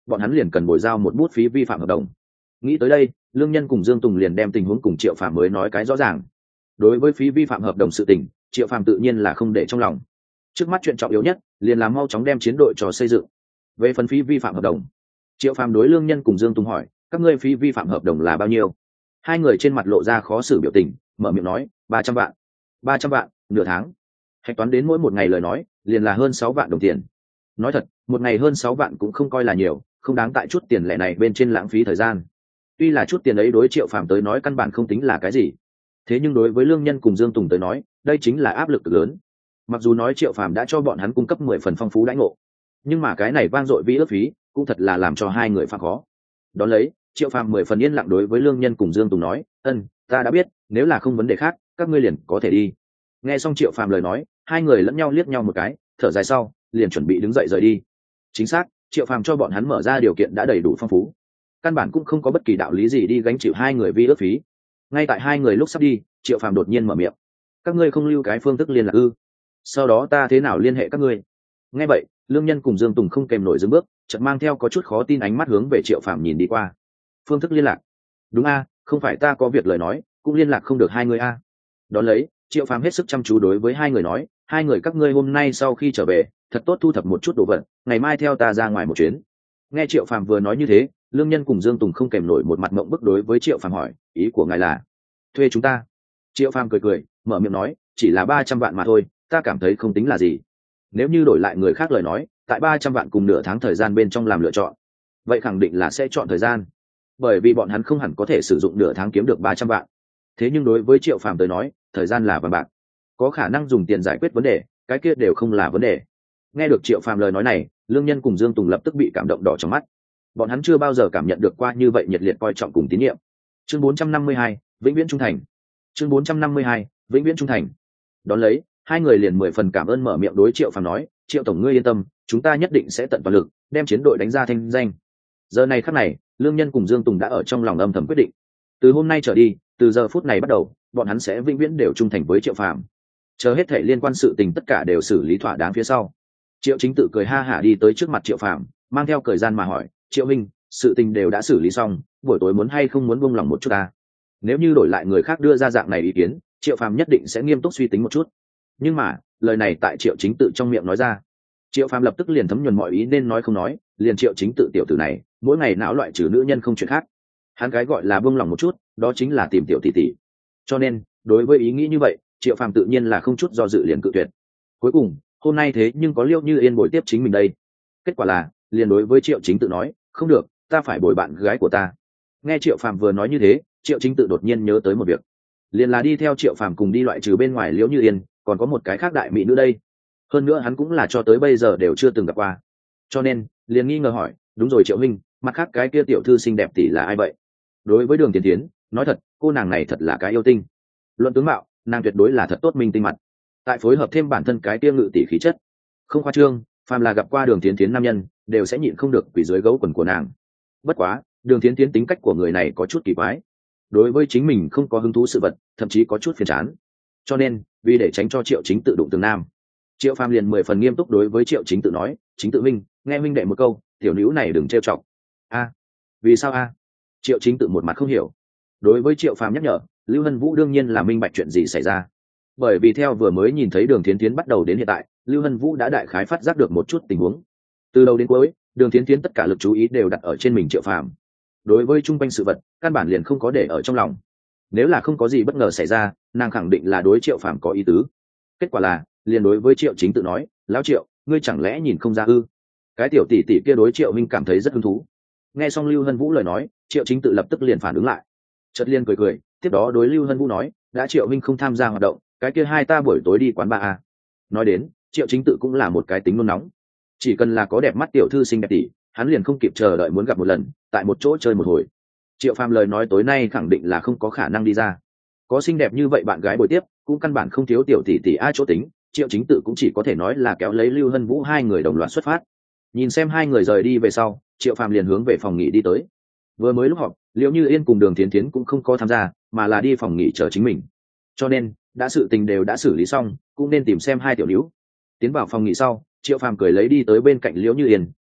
bọn hắn liền cần bồi giao một bút phí vi phạm hợp đồng. Nghĩ tới đây, Lương Nhân cùng Dương Tùng liền đem tình huống cùng Triệu Phàm mới nói cái rõ ràng. Đối với phí vi phạm hợp đồng sự tình, Triệu Phàm tự nhiên là không để trong lòng. Trước mắt chuyện trọng yếu nhất liền là mau chóng đem chiến đội cho xây dựng. Về phần phí vi phạm hợp đồng, Triệu Phàm đối Lương Nhân cùng Dương Tùng hỏi, các ngươi phí vi phạm hợp đồng là bao nhiêu? Hai người trên mặt lộ ra khó xử biểu tình, mở miệng nói, ba trăm vạn. Ba trăm vạn, nửa tháng. Hạch toán đến mỗi một ngày lời nói, liền là hơn sáu vạn đồng tiền. Nói thật, một ngày hơn sáu vạn cũng không coi là nhiều, không đáng tại chút tiền lẻ này bên trên lãng phí thời gian. Tuy là chút tiền ấy đối Triệu Phàm tới nói căn bản không tính là cái gì, thế nhưng đối với Lương Nhân cùng Dương Tùng tới nói, đây chính là áp lực cực lớn. Mặc dù nói Triệu Phàm đã cho bọn hắn cung cấp mười phần phong phú đãi ngộ, nhưng mà cái này vang dội vi ước phí cũng thật là làm cho hai người phạm khó. Đón lấy, Triệu Phàm mười phần yên lặng đối với Lương Nhân cùng Dương Tùng nói, ân, ta đã biết, nếu là không vấn đề khác, các ngươi liền có thể đi. Nghe xong Triệu Phàm lời nói, hai người lẫn nhau liếc nhau một cái, thở dài sau, liền chuẩn bị đứng dậy rời đi. Chính xác, Triệu Phàm cho bọn hắn mở ra điều kiện đã đầy đủ phong phú, căn bản cũng không có bất kỳ đạo lý gì đi gánh chịu hai người vi ước phí. Ngay tại hai người lúc sắp đi, Triệu Phàm đột nhiên mở miệng, các ngươi không lưu cái phương thức liên lạc ư? Sau đó ta thế nào liên hệ các ngươi? Nghe vậy, Lương Nhân cùng Dương Tùng không kèm nổi dừng bước, chợt mang theo có chút khó tin ánh mắt hướng về Triệu Phàm nhìn đi qua. Phương thức liên lạc? Đúng a, không phải ta có việc lời nói, cũng liên lạc không được hai người a. Đón lấy, Triệu Phàm hết sức chăm chú đối với hai người nói, hai người các ngươi hôm nay sau khi trở về, thật tốt thu thập một chút đồ vật, ngày mai theo ta ra ngoài một chuyến. Nghe Triệu Phàm vừa nói như thế, Lương Nhân cùng Dương Tùng không kèm nổi một mặt mộng bức đối với Triệu Phàm hỏi, ý của ngài là thuê chúng ta? Triệu Phàm cười cười, mở miệng nói, chỉ là ba trăm vạn mà thôi, ta cảm thấy không tính là gì. Nếu như đổi lại người khác lời nói, tại ba trăm vạn cùng nửa tháng thời gian bên trong làm lựa chọn, vậy khẳng định là sẽ chọn thời gian, bởi vì bọn hắn không hẳn có thể sử dụng nửa tháng kiếm được ba trăm vạn. Thế nhưng đối với Triệu Phàm tới nói, thời gian là vàng bạc, có khả năng dùng tiền giải quyết vấn đề, cái kia đều không là vấn đề. Nghe được Triệu Phàm lời nói này, Lương Nhân cùng Dương Tùng lập tức bị cảm động đỏ trong mắt. Bọn hắn chưa bao giờ cảm nhận được qua như vậy nhiệt liệt coi trọng cùng tín nhiệm. Chương bốn trăm năm mươi hai, vĩnh viễn trung thành. Chương bốn trăm năm mươi hai, vĩnh viễn trung thành. Đón lấy, hai người liền mười phần cảm ơn mở miệng đối Triệu Phàm nói, Triệu tổng ngươi yên tâm, chúng ta nhất định sẽ tận toàn lực đem chiến đội đánh ra thanh danh. Giờ này khắc này, Lương Nhân cùng Dương Tùng đã ở trong lòng âm thầm quyết định, từ hôm nay trở đi, từ giờ phút này bắt đầu, bọn hắn sẽ vĩnh viễn đều trung thành với Triệu Phàm. Chờ hết thể liên quan sự tình tất cả đều xử lý thỏa đáng phía sau, Triệu Chính tự cười ha hả đi tới trước mặt Triệu Phàm, mang theo cười gian mà hỏi, Triệu minh, sự tình đều đã xử lý xong, buổi tối muốn hay không muốn buông lòng một chút ta? Nếu như đổi lại người khác đưa ra dạng này ý kiến, Triệu Phàm nhất định sẽ nghiêm túc suy tính một chút. Nhưng mà, lời này tại Triệu Chính tự trong miệng nói ra, Triệu Phàm lập tức liền thấm nhuần mọi ý nên nói không nói, liền Triệu Chính tự tiểu tử này, mỗi ngày não loại trừ nữ nhân không chuyện khác. Hắn cái gọi là buông lòng một chút, đó chính là tìm tiểu tỷ tỷ. Cho nên, đối với ý nghĩ như vậy, Triệu Phàm tự nhiên là không chút do dự liền cự tuyệt. Cuối cùng, hôm nay thế nhưng có Liêu Như Yên bồi tiếp chính mình đây. Kết quả là, liền đối với Triệu Chính tự nói, không được, ta phải bồi bạn gái của ta. Nghe Triệu Phàm vừa nói như thế, Triệu Chính tự đột nhiên nhớ tới một việc, liền là đi theo Triệu Phàm cùng đi loại trừ bên ngoài Liễu Như Yên, còn có một cái khác đại mỹ nữ đây. Hơn nữa hắn cũng là cho tới bây giờ đều chưa từng gặp qua, cho nên liền nghi ngờ hỏi, đúng rồi Triệu Minh, mặt khác cái kia tiểu thư xinh đẹp tỷ là ai vậy? Đối với Đường Tiến Tiến, nói thật, cô nàng này thật là cái yêu tinh. Luận tướng mạo, nàng tuyệt đối là thật tốt minh tinh mặt, tại phối hợp thêm bản thân cái tiêu ngự tỷ khí chất, không khoa trương, phàm là gặp qua Đường Tiến Tiến nam nhân đều sẽ nhịn không được quỳ dưới gấu quần của nàng. Bất quá, Đường Tiến Tiến tính cách của người này có chút kỳ quái, đối với chính mình không có hứng thú sự vật, thậm chí có chút phiền chán. Cho nên, vì để tránh cho Triệu Chính tự đụng tường nam, Triệu Phàm liền mười phần nghiêm túc đối với Triệu Chính tự nói, Chính tự minh, nghe minh đệ một câu, tiểu nữ này đừng trêu chọc. A, vì sao a? Triệu Chính tự một mặt không hiểu. Đối với Triệu Phàm nhắc nhở, Lưu Hân Vũ đương nhiên là minh bạch chuyện gì xảy ra, bởi vì theo vừa mới nhìn thấy Đường Thiến Thiến bắt đầu đến hiện tại, Lưu Hân Vũ đã đại khái phát giác được một chút tình huống. Từ đầu đến cuối, Đường Thiến Thiến tất cả lực chú ý đều đặt ở trên mình Triệu Phàm, đối với chung quanh sự vật căn bản liền không có để ở trong lòng. Nếu là không có gì bất ngờ xảy ra, nàng khẳng định là đối Triệu Phàm có ý tứ. Kết quả là, liền đối với Triệu Chính tự nói, lão Triệu, ngươi chẳng lẽ nhìn không ra ư? Cái tiểu tỷ tỷ kia đối Triệu Minh cảm thấy rất hứng thú. Nghe xong Lưu Hân Vũ lời nói, Triệu Chính tự lập tức liền phản ứng lại, chợt liền cười cười, tiếp đó đối Lưu Hân Vũ nói, đã Triệu Minh không tham gia hoạt động, cái kia hai ta buổi tối đi quán bar a. Nói đến, Triệu Chính tự cũng là một cái tính nôn nóng, chỉ cần là có đẹp mắt tiểu thư xinh đẹp tỷ, hắn liền không kịp chờ đợi muốn gặp một lần, tại một chỗ chơi một hồi. Triệu Phàm lời nói tối nay khẳng định là không có khả năng đi ra, có xinh đẹp như vậy bạn gái bồi tiếp, cũng căn bản không thiếu tiểu tỷ tỷ ai chỗ tính. Triệu Chính tự cũng chỉ có thể nói là kéo lấy Lưu Hân Vũ hai người đồng loạt xuất phát. Nhìn xem hai người rời đi về sau, Triệu Phàm liền hướng về phòng nghỉ đi tới. Vừa mới lúc họp, Liễu Như Yên cùng Đường Thiến Thiến cũng không có tham gia, mà là đi phòng nghỉ chờ chính mình. Cho nên, đã sự tình đều đã xử lý xong, cũng nên tìm xem hai tiểu nữ. Tiến vào phòng nghỉ sau, Triệu Phàm cười lấy đi tới bên cạnh Liễu Như Yên,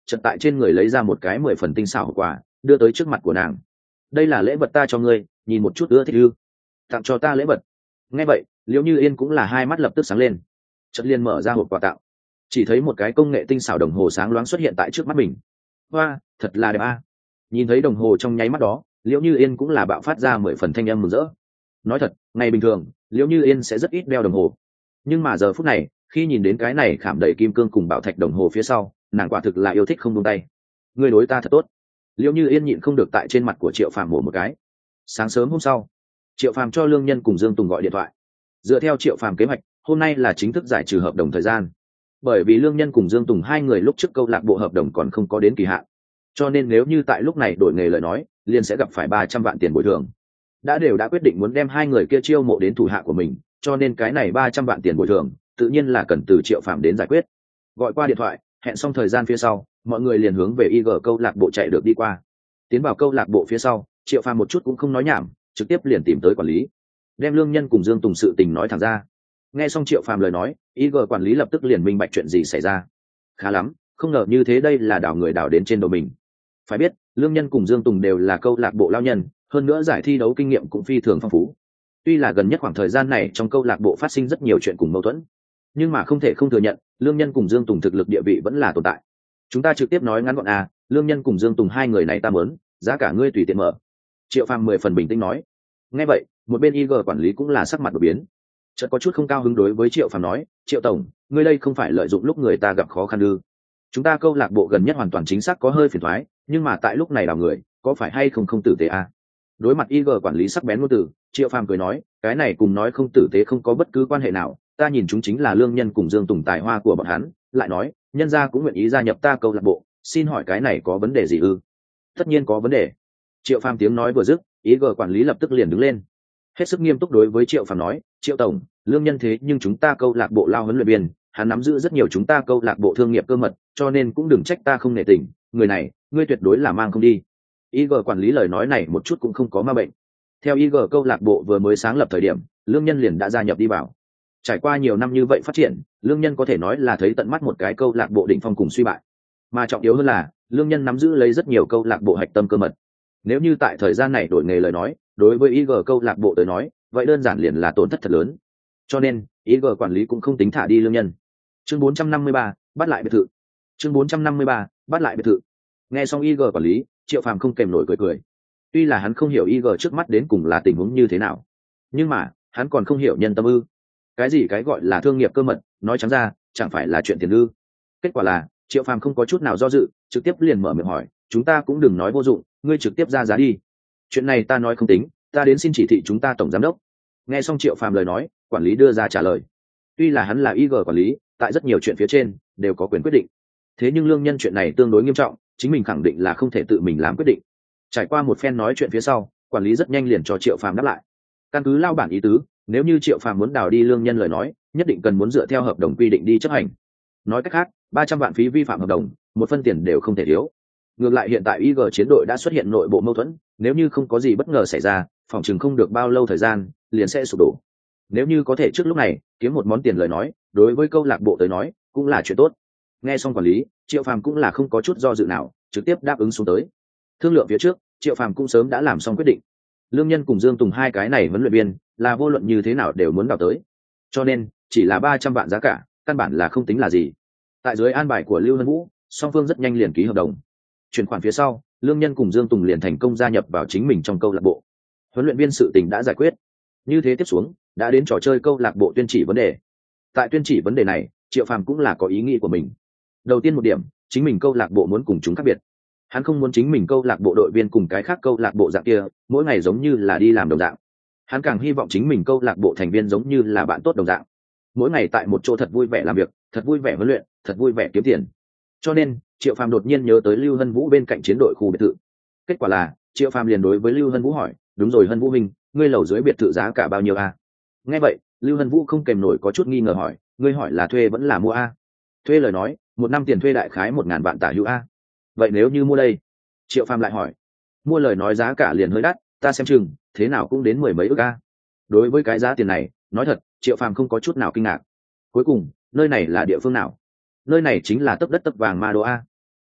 chợt tại trên người lấy ra một cái mười phần tinh xảo hộp quà đưa tới trước mặt của nàng. Đây là lễ vật ta cho ngươi, nhìn một chút ưa thích ư? Tặng cho ta lễ vật. Nghe vậy Liễu Như Yên cũng là hai mắt lập tức sáng lên, chợt liền mở ra hộp quà tặng, chỉ thấy một cái công nghệ tinh xảo đồng hồ sáng loáng xuất hiện tại trước mắt mình. Hoa, thật là đẹp a! Nhìn thấy đồng hồ trong nháy mắt đó, Liễu Như Yên cũng là bạo phát ra mười phần thanh âm mừng rỡ. Nói thật, ngày bình thường Liễu Như Yên sẽ rất ít đeo đồng hồ, nhưng mà giờ phút này khi nhìn đến cái này khảm đầy kim cương cùng bảo thạch đồng hồ phía sau, nàng quả thực là yêu thích không buông tay. Ngươi đối ta thật tốt. Liễu Như Yên nhịn không được tại trên mặt của Triệu Phàm mổ một cái. Sáng sớm hôm sau, Triệu Phàm cho Lương Nhân cùng Dương Tùng gọi điện thoại. Dựa theo Triệu Phàm kế hoạch, hôm nay là chính thức giải trừ hợp đồng thời gian. Bởi vì Lương Nhân cùng Dương Tùng hai người lúc trước câu lạc bộ hợp đồng còn không có đến kỳ hạn, cho nên nếu như tại lúc này đổi nghề lời nói, liền sẽ gặp phải ba trăm vạn tiền bồi thường. Đã đều đã quyết định muốn đem hai người kia chiêu mộ đến thủ hạ của mình, cho nên cái này ba trăm vạn tiền bồi thường, tự nhiên là cần từ Triệu Phàm đến giải quyết. Gọi qua điện thoại, hẹn xong thời gian phía sau, mọi người liền hướng về i giê câu lạc bộ chạy được đi qua. Tiến vào câu lạc bộ phía sau, Triệu Phàm một chút cũng không nói nhảm, trực tiếp liền tìm tới quản lý, đem Lương Nhân cùng Dương Tùng sự tình nói thẳng ra. Nghe xong Triệu Phàm lời nói, i giê quản lý lập tức liền minh bạch chuyện gì xảy ra. Khá lắm, không ngờ như thế đây là đảo người đảo đến trên đầu mình. Phải biết, Lương Nhân cùng Dương Tùng đều là câu lạc bộ lao nhân, hơn nữa giải thi đấu kinh nghiệm cũng phi thường phong phú. Tuy là gần nhất khoảng thời gian này trong câu lạc bộ phát sinh rất nhiều chuyện cùng mâu thuẫn, nhưng mà không thể không thừa nhận, Lương Nhân cùng Dương Tùng thực lực địa vị vẫn là tồn tại. Chúng ta trực tiếp nói ngắn gọn à, Lương Nhân cùng Dương Tùng hai người này ta muốn, giá cả ngươi tùy tiện mở. Triệu Phàm mười phần bình tĩnh nói. Nghe vậy, một bên i giê quản lý cũng là sắc mặt đổi biến, chợt có chút không cao hứng đối với Triệu Phàm nói, Triệu tổng, ngươi đây không phải lợi dụng lúc người ta gặp khó khăn ư? Chúng ta câu lạc bộ gần nhất hoàn toàn chính xác có hơi phiền toái, nhưng mà tại lúc này đào người, có phải hay không không tử tế à? Đối mặt i giê quản lý sắc bén ngôn từ, Triệu Phàm cười nói, cái này cùng nói không tử tế không có bất cứ quan hệ nào, ta nhìn chúng chính là Lương Nhân cùng Dương Tùng tài hoa của bọn hắn, lại nói, nhân gia cũng nguyện ý gia nhập ta câu lạc bộ, xin hỏi cái này có vấn đề gì ư? Tất nhiên có vấn đề. Triệu Phàm tiếng nói vừa dứt, i giê quản lý lập tức liền đứng lên, hết sức nghiêm túc đối với Triệu Phàm nói, Triệu tổng, Lương Nhân thế nhưng chúng ta câu lạc bộ lao huấn luyện viên, hắn nắm giữ rất nhiều chúng ta câu lạc bộ thương nghiệp cơ mật, cho nên cũng đừng trách ta không nể tình, người này, ngươi tuyệt đối là mang không đi. i giê quản lý lời nói này một chút cũng không có ma bệnh. Theo i giê câu lạc bộ vừa mới sáng lập thời điểm, Lương Nhân liền đã gia nhập đi vào. Trải qua nhiều năm như vậy phát triển, Lương Nhân có thể nói là thấy tận mắt một cái câu lạc bộ đỉnh phong cùng suy bại. Mà trọng yếu hơn là, Lương Nhân nắm giữ lấy rất nhiều câu lạc bộ hạch tâm cơ mật. Nếu như tại thời gian này đổi nghề lời nói, đối với i giê câu lạc bộ tới nói, vậy đơn giản liền là tổn thất thật lớn. Cho nên, i giê quản lý cũng không tính thả đi Lương Nhân. Chương bốn trăm năm mươi ba, bắt lại biệt thự. Chương bốn trăm năm mươi ba, bắt lại biệt thự. Nghe xong i giê quản lý, Triệu Phàm không kèm nổi cười cười. Tuy là hắn không hiểu i giê trước mắt đến cùng là tình huống như thế nào, nhưng mà, hắn còn không hiểu nhân tâm ư? Cái gì cái gọi là thương nghiệp cơ mật, nói trắng ra, chẳng phải là chuyện tiền ư? Kết quả là, Triệu Phàm không có chút nào do dự, trực tiếp liền mở miệng hỏi, chúng ta cũng đừng nói vô dụng, ngươi trực tiếp ra giá đi. Chuyện này ta nói không tính, ta đến xin chỉ thị chúng ta tổng giám đốc. Nghe xong Triệu Phàm lời nói, quản lý đưa ra trả lời. Tuy là hắn là i giê quản lý, tại rất nhiều chuyện phía trên đều có quyền quyết định, thế nhưng Lương Nhân chuyện này tương đối nghiêm trọng, chính mình khẳng định là không thể tự mình làm quyết định. Trải qua một phen nói chuyện phía sau, quản lý rất nhanh liền cho Triệu Phàm đáp lại. Căn cứ lao bản ý tứ, nếu như Triệu Phàm muốn đào đi Lương Nhân lời nói, nhất định cần muốn dựa theo hợp đồng quy định đi chấp hành. Nói cách khác, ba trăm vạn phí vi phạm hợp đồng, một phân tiền đều không thể thiếu. Ngược lại hiện tại i giê chiến đội đã xuất hiện nội bộ mâu thuẫn, nếu như không có gì bất ngờ xảy ra, phòng chừng không được bao lâu thời gian liền sẽ sụp đổ. Nếu như có thể trước lúc này kiếm một món tiền lời nói, đối với câu lạc bộ tới nói cũng là chuyện tốt. Nghe xong quản lý, Triệu Phàm cũng là không có chút do dự nào, trực tiếp đáp ứng xuống tới. Thương lượng phía trước, Triệu Phàm cũng sớm đã làm xong quyết định. Lương Nhân cùng Dương Tùng hai cái này huấn luyện viên là vô luận như thế nào đều muốn đào tới, cho nên chỉ là ba trăm vạn giá cả, căn bản là không tính là gì. Tại dưới an bài của Lưu Hân Vũ, song phương rất nhanh liền ký hợp đồng. Chuyển khoản phía sau, Lương Nhân cùng Dương Tùng liền thành công gia nhập vào chính mình trong câu lạc bộ. Huấn luyện viên sự tình đã giải quyết, như thế tiếp xuống đã đến trò chơi câu lạc bộ tuyên chỉ vấn đề. Tại tuyên chỉ vấn đề này, Triệu Phàm cũng là có ý nghĩ của mình. Đầu tiên một điểm, chính mình câu lạc bộ muốn cùng chúng khác biệt. Hắn không muốn chính mình câu lạc bộ đội viên cùng cái khác câu lạc bộ dạng kia mỗi ngày giống như là đi làm đồng dạng. Hắn càng hy vọng chính mình câu lạc bộ thành viên giống như là bạn tốt đồng dạng, mỗi ngày tại một chỗ thật vui vẻ làm việc, thật vui vẻ huấn luyện, thật vui vẻ kiếm tiền. Cho nên Triệu Phàm đột nhiên nhớ tới Lưu Hân Vũ bên cạnh chiến đội khu biệt thự. Kết quả là Triệu Phàm liền đối với Lưu Hân Vũ hỏi, đúng rồi Hân Vũ minh, ngươi lầu dưới biệt thự giá cả bao nhiêu a? Nghe vậy Lưu Hân Vũ không kèm nổi có chút nghi ngờ hỏi, ngươi hỏi là thuê vẫn là mua a? Thuê lời nói, một năm tiền thuê đại khái một ngàn vạn tả hữu a. Vậy nếu như mua đây? Triệu Phàm lại hỏi. Mua lời nói giá cả liền hơi đắt, ta xem chừng thế nào cũng đến mười mấy ức a. Đối với cái giá tiền này, nói thật, Triệu Phàm không có chút nào kinh ngạc. Cuối cùng, nơi này là địa phương nào? Nơi này chính là tấc đất tấc vàng Ma Đô a.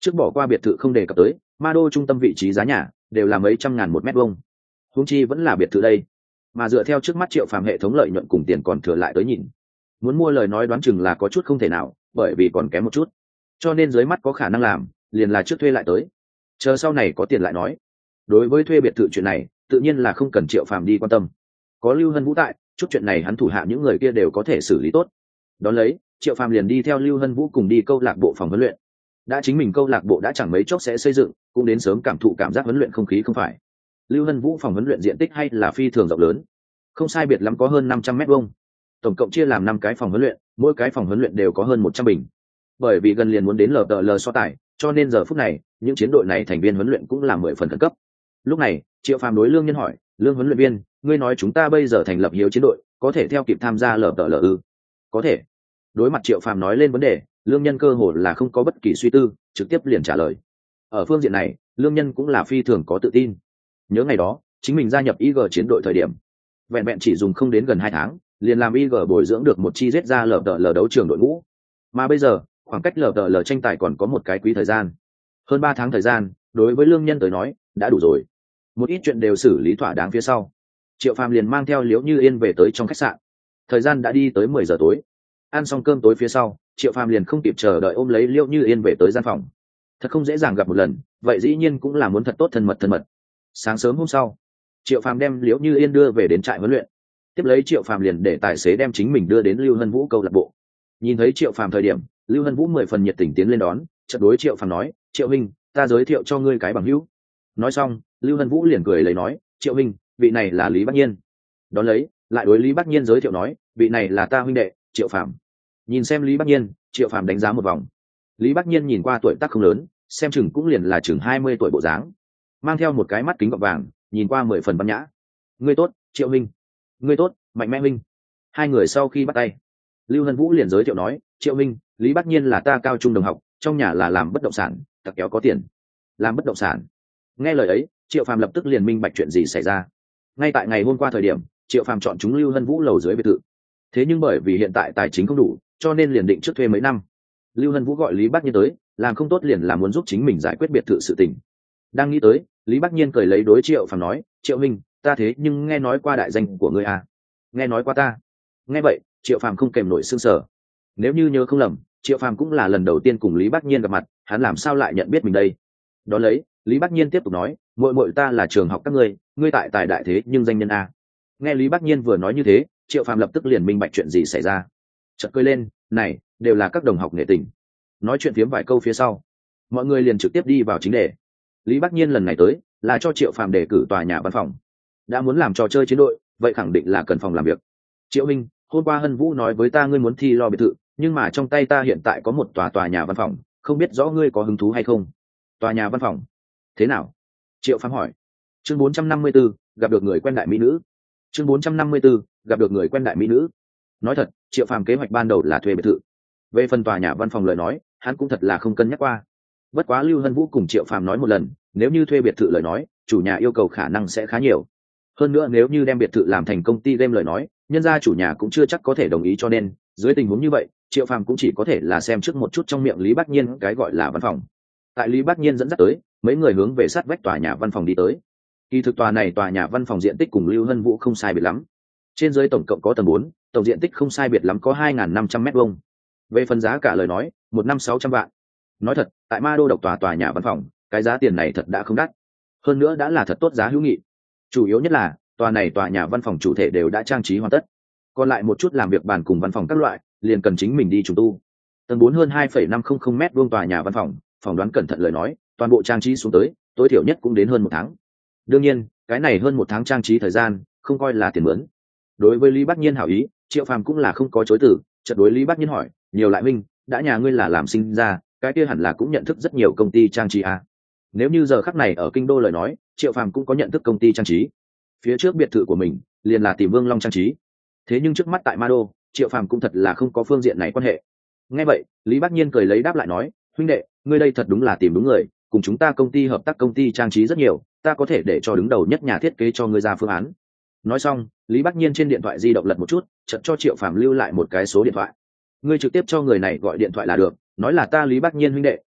trước bỏ qua biệt thự không đề cập tới, ma đô trung tâm vị trí giá nhà đều là mấy trăm ngàn một mét vuông, huống chi vẫn là biệt thự đây. Mà dựa theo trước mắt Triệu Phàm hệ thống lợi nhuận cùng tiền còn thừa lại tới nhìn, muốn mua lời nói đoán chừng là có chút không thể nào, bởi vì còn kém một chút, cho nên dưới mắt có khả năng làm liền là trước thuê lại tới, chờ sau này có tiền lại nói. Đối với thuê biệt thự chuyện này tự nhiên là không cần Triệu Phàm đi quan tâm, có Lưu Hân Vũ tại, chút chuyện này hắn thủ hạ những người kia đều có thể xử lý tốt. Đón lấy Triệu Phàm liền đi theo Lưu Hân Vũ cùng đi câu lạc bộ phòng huấn luyện. Đã chính mình câu lạc bộ đã chẳng mấy chốc sẽ xây dựng, cũng đến sớm cảm thụ cảm giác huấn luyện không khí không phải. Lưu Hân Vũ phòng huấn luyện diện tích hay là phi thường rộng lớn, không sai biệt lắm có hơn năm trăm mét vuông, tổng cộng chia làm năm cái phòng huấn luyện, mỗi cái phòng huấn luyện đều có hơn một trăm bình. Bởi vì gần liền muốn đến lờ tờ lờ so tài, cho nên giờ phút này những chiến đội này thành viên huấn luyện cũng là mười phần khẩn cấp. Lúc này Triệu Phàm đối Lương Nhân hỏi, Lương huấn luyện viên, ngươi nói chúng ta bây giờ thành lập hiếu chiến đội, có thể theo kịp tham gia lờ tờ lờ ư? Có thể. Đối mặt Triệu Phàm nói lên vấn đề, Lương Nhân cơ hồ là không có bất kỳ suy tư, trực tiếp liền trả lời. Ở phương diện này Lương Nhân cũng là phi thường có tự tin. Nhớ ngày đó chính mình gia nhập i giê chiến đội thời điểm, vẹn vẹn chỉ dùng không đến gần hai tháng liền làm i giê bồi dưỡng được một chi giết ra lờ tờ lờ đấu trường đội ngũ. Mà bây giờ khoảng cách lờ tờ lờ tranh tài còn có một cái quý thời gian, hơn ba tháng thời gian, đối với Lương Nhân tới nói đã đủ rồi. Một ít chuyện đều xử lý thỏa đáng phía sau, Triệu Phàm liền mang theo Liễu Như Yên về tới trong khách sạn. Thời gian đã đi tới mười giờ tối. Ăn xong cơm tối phía sau, Triệu Phàm liền không kịp chờ đợi ôm lấy Liễu Như Yên về tới gian phòng. Thật không dễ dàng gặp một lần, vậy dĩ nhiên cũng là muốn thật tốt thân mật thân mật. Sáng sớm hôm sau, Triệu Phàm đem Liễu Như Yên đưa về đến trại huấn luyện. Tiếp lấy Triệu Phàm liền để tài xế đem chính mình đưa đến Lưu Hân Vũ câu lạc bộ. Nhìn thấy Triệu Phàm thời điểm, Lưu Hân Vũ mười phần nhiệt tình tiến lên đón, chợt đối Triệu Phàm nói, "Triệu huynh, ta giới thiệu cho ngươi cái bằng hữu." Nói xong, Lưu Hân Vũ liền cười lấy nói, "Triệu huynh, vị này là Lý Bắc Nhiên." Đón lấy, lại đối Lý Bắc Nhiên giới thiệu nói, "Vị này là ta huynh đệ, Triệu Phàm." Nhìn xem Lý Bắc Nhiên, Triệu Phàm đánh giá một vòng. Lý Bắc Nhiên nhìn qua tuổi tác không lớn, xem chừng cũng liền là chừng hai mươi tuổi bộ dáng, mang theo một cái mắt kính gọng vàng, nhìn qua mười phần văn nhã. "Ngươi tốt, Triệu huynh." "Ngươi tốt, Mạnh Mẽ huynh." Hai người sau khi bắt tay, Lưu Hân Vũ liền giới thiệu nói, "Triệu huynh, Lý Bắc Nhiên là ta cao trung đồng học, trong nhà là làm bất động sản, tặc kéo có tiền." Làm bất động sản? Nghe lời ấy, Triệu Phàm lập tức liền minh bạch chuyện gì xảy ra. Ngay tại ngày hôm qua thời điểm, Triệu Phàm chọn chúng Lưu Hân Vũ lầu dưới biệt thự. Thế nhưng bởi vì hiện tại tài chính không đủ, cho nên liền định trước thuê mấy năm. Lưu Hân Vũ gọi Lý Bắc Nhiên tới, làm không tốt liền là muốn giúp chính mình giải quyết biệt thự sự tình. Đang nghĩ tới, Lý Bắc Nhiên cười lấy đối Triệu Phàm nói, "Triệu huynh, ta thế nhưng nghe nói qua đại danh của ngươi à?" "Nghe nói qua ta?" Nghe vậy, Triệu Phàm không kèm nổi sương sờ. Nếu như nhớ không lầm, Triệu Phàm cũng là lần đầu tiên cùng Lý Bắc Nhiên gặp mặt, hắn làm sao lại nhận biết mình đây? Đó lấy, Lý Bắc Nhiên tiếp tục nói, "Muội muội ta là trường học các ngươi, ngươi tại tài đại thế nhưng danh nhân a." Nghe Lý Bắc Nhiên vừa nói như thế, Triệu Phàm lập tức liền minh bạch chuyện gì xảy ra. Chợt cười lên, "Này, đều là các đồng học nghệ tình." Nói chuyện phiếm vài câu phía sau, mọi người liền trực tiếp đi vào chính đề. Lý Bắc Nhiên lần này tới là cho Triệu Phàm đề cử tòa nhà văn phòng. Đã muốn làm trò chơi chiến đội, vậy khẳng định là cần phòng làm việc. "Triệu minh, hôm qua Hân Vũ nói với ta ngươi muốn thi lo biệt thự, nhưng mà trong tay ta hiện tại có một tòa tòa nhà văn phòng, không biết rõ ngươi có hứng thú hay không?" "Tòa nhà văn phòng? Thế nào?" Triệu Phàm hỏi. Chương bốn trăm năm mươi 4, gặp được người quen đại mỹ nữ. Chương bốn trăm năm mươi 4, gặp được người quen đại mỹ nữ. Nói thật, Triệu Phàm kế hoạch ban đầu là thuê biệt thự. Về phần tòa nhà văn phòng lời nói, hắn cũng thật là không cân nhắc qua. Bất quá Lưu Hân Vũ cùng Triệu Phàm nói một lần, nếu như thuê biệt thự lời nói, chủ nhà yêu cầu khả năng sẽ khá nhiều. Hơn nữa nếu như đem biệt thự làm thành công ty game lời nói, nhân gia chủ nhà cũng chưa chắc có thể đồng ý, cho nên dưới tình huống như vậy, Triệu Phàm cũng chỉ có thể là xem trước một chút trong miệng Lý Bắc Nhiên cái gọi là văn phòng. Tại Lý Bắc Nhiên dẫn dắt tới, mấy người hướng về sát vách tòa nhà văn phòng đi tới. Kỳ thực tòa này tòa nhà văn phòng diện tích cùng Lưu Hân Vũ không sai biệt lắm. Trên dưới tổng cộng có tầng bốn, tổng diện tích không sai biệt lắm có hai nghìn năm trăm mét vuông. Về phần giá cả lời nói, một năm sáu trăm vạn. Nói thật, tại Ma Đô độc tòa tòa nhà văn phòng, cái giá tiền này thật đã không đắt. Hơn nữa đã là thật tốt giá hữu nghị. Chủ yếu nhất là, tòa này tòa nhà văn phòng chủ thể đều đã trang trí hoàn tất. Còn lại một chút làm việc bàn cùng văn phòng các loại, liền cần chính mình đi trùng tu. Tầng bốn hơn hai phẩy năm không không mét vuông tòa nhà văn phòng, phỏng đoán cẩn thận lời nói, toàn bộ trang trí xuống tới, tối thiểu nhất cũng đến hơn một tháng. Đương nhiên, cái này hơn một tháng trang trí thời gian, không coi là tiền mướn. Đối với Lý Bắc Nhiên hảo ý, Triệu Phàm cũng là không có chối từ, chợt đối Lý Bắc Nhiên hỏi, "Nhiều lại huynh, đã nhà ngươi là làm sinh ra, cái kia hẳn là cũng nhận thức rất nhiều công ty trang trí à?" Nếu như giờ khắc này ở kinh đô lời nói, Triệu Phàm cũng có nhận thức công ty trang trí. Phía trước biệt thự của mình, liền là tìm Vương Long trang trí. Thế nhưng trước mắt tại Ma Đô, Triệu Phàm cũng thật là không có phương diện này quan hệ. Nghe vậy, Lý Bắc Nhiên cười lấy đáp lại nói, "Huynh đệ, ngươi đây thật đúng là tìm đúng người, cùng chúng ta công ty hợp tác công ty trang trí rất nhiều, ta có thể để cho đứng đầu nhất nhà thiết kế cho ngươi ra phương án." Nói xong, Lý Bắc Nhiên trên điện thoại di động lật một chút, chợt cho Triệu Phàm lưu lại một cái số điện thoại. "Ngươi trực tiếp cho người này gọi điện thoại là được, nói là ta Lý Bắc Nhiên huynh đệ,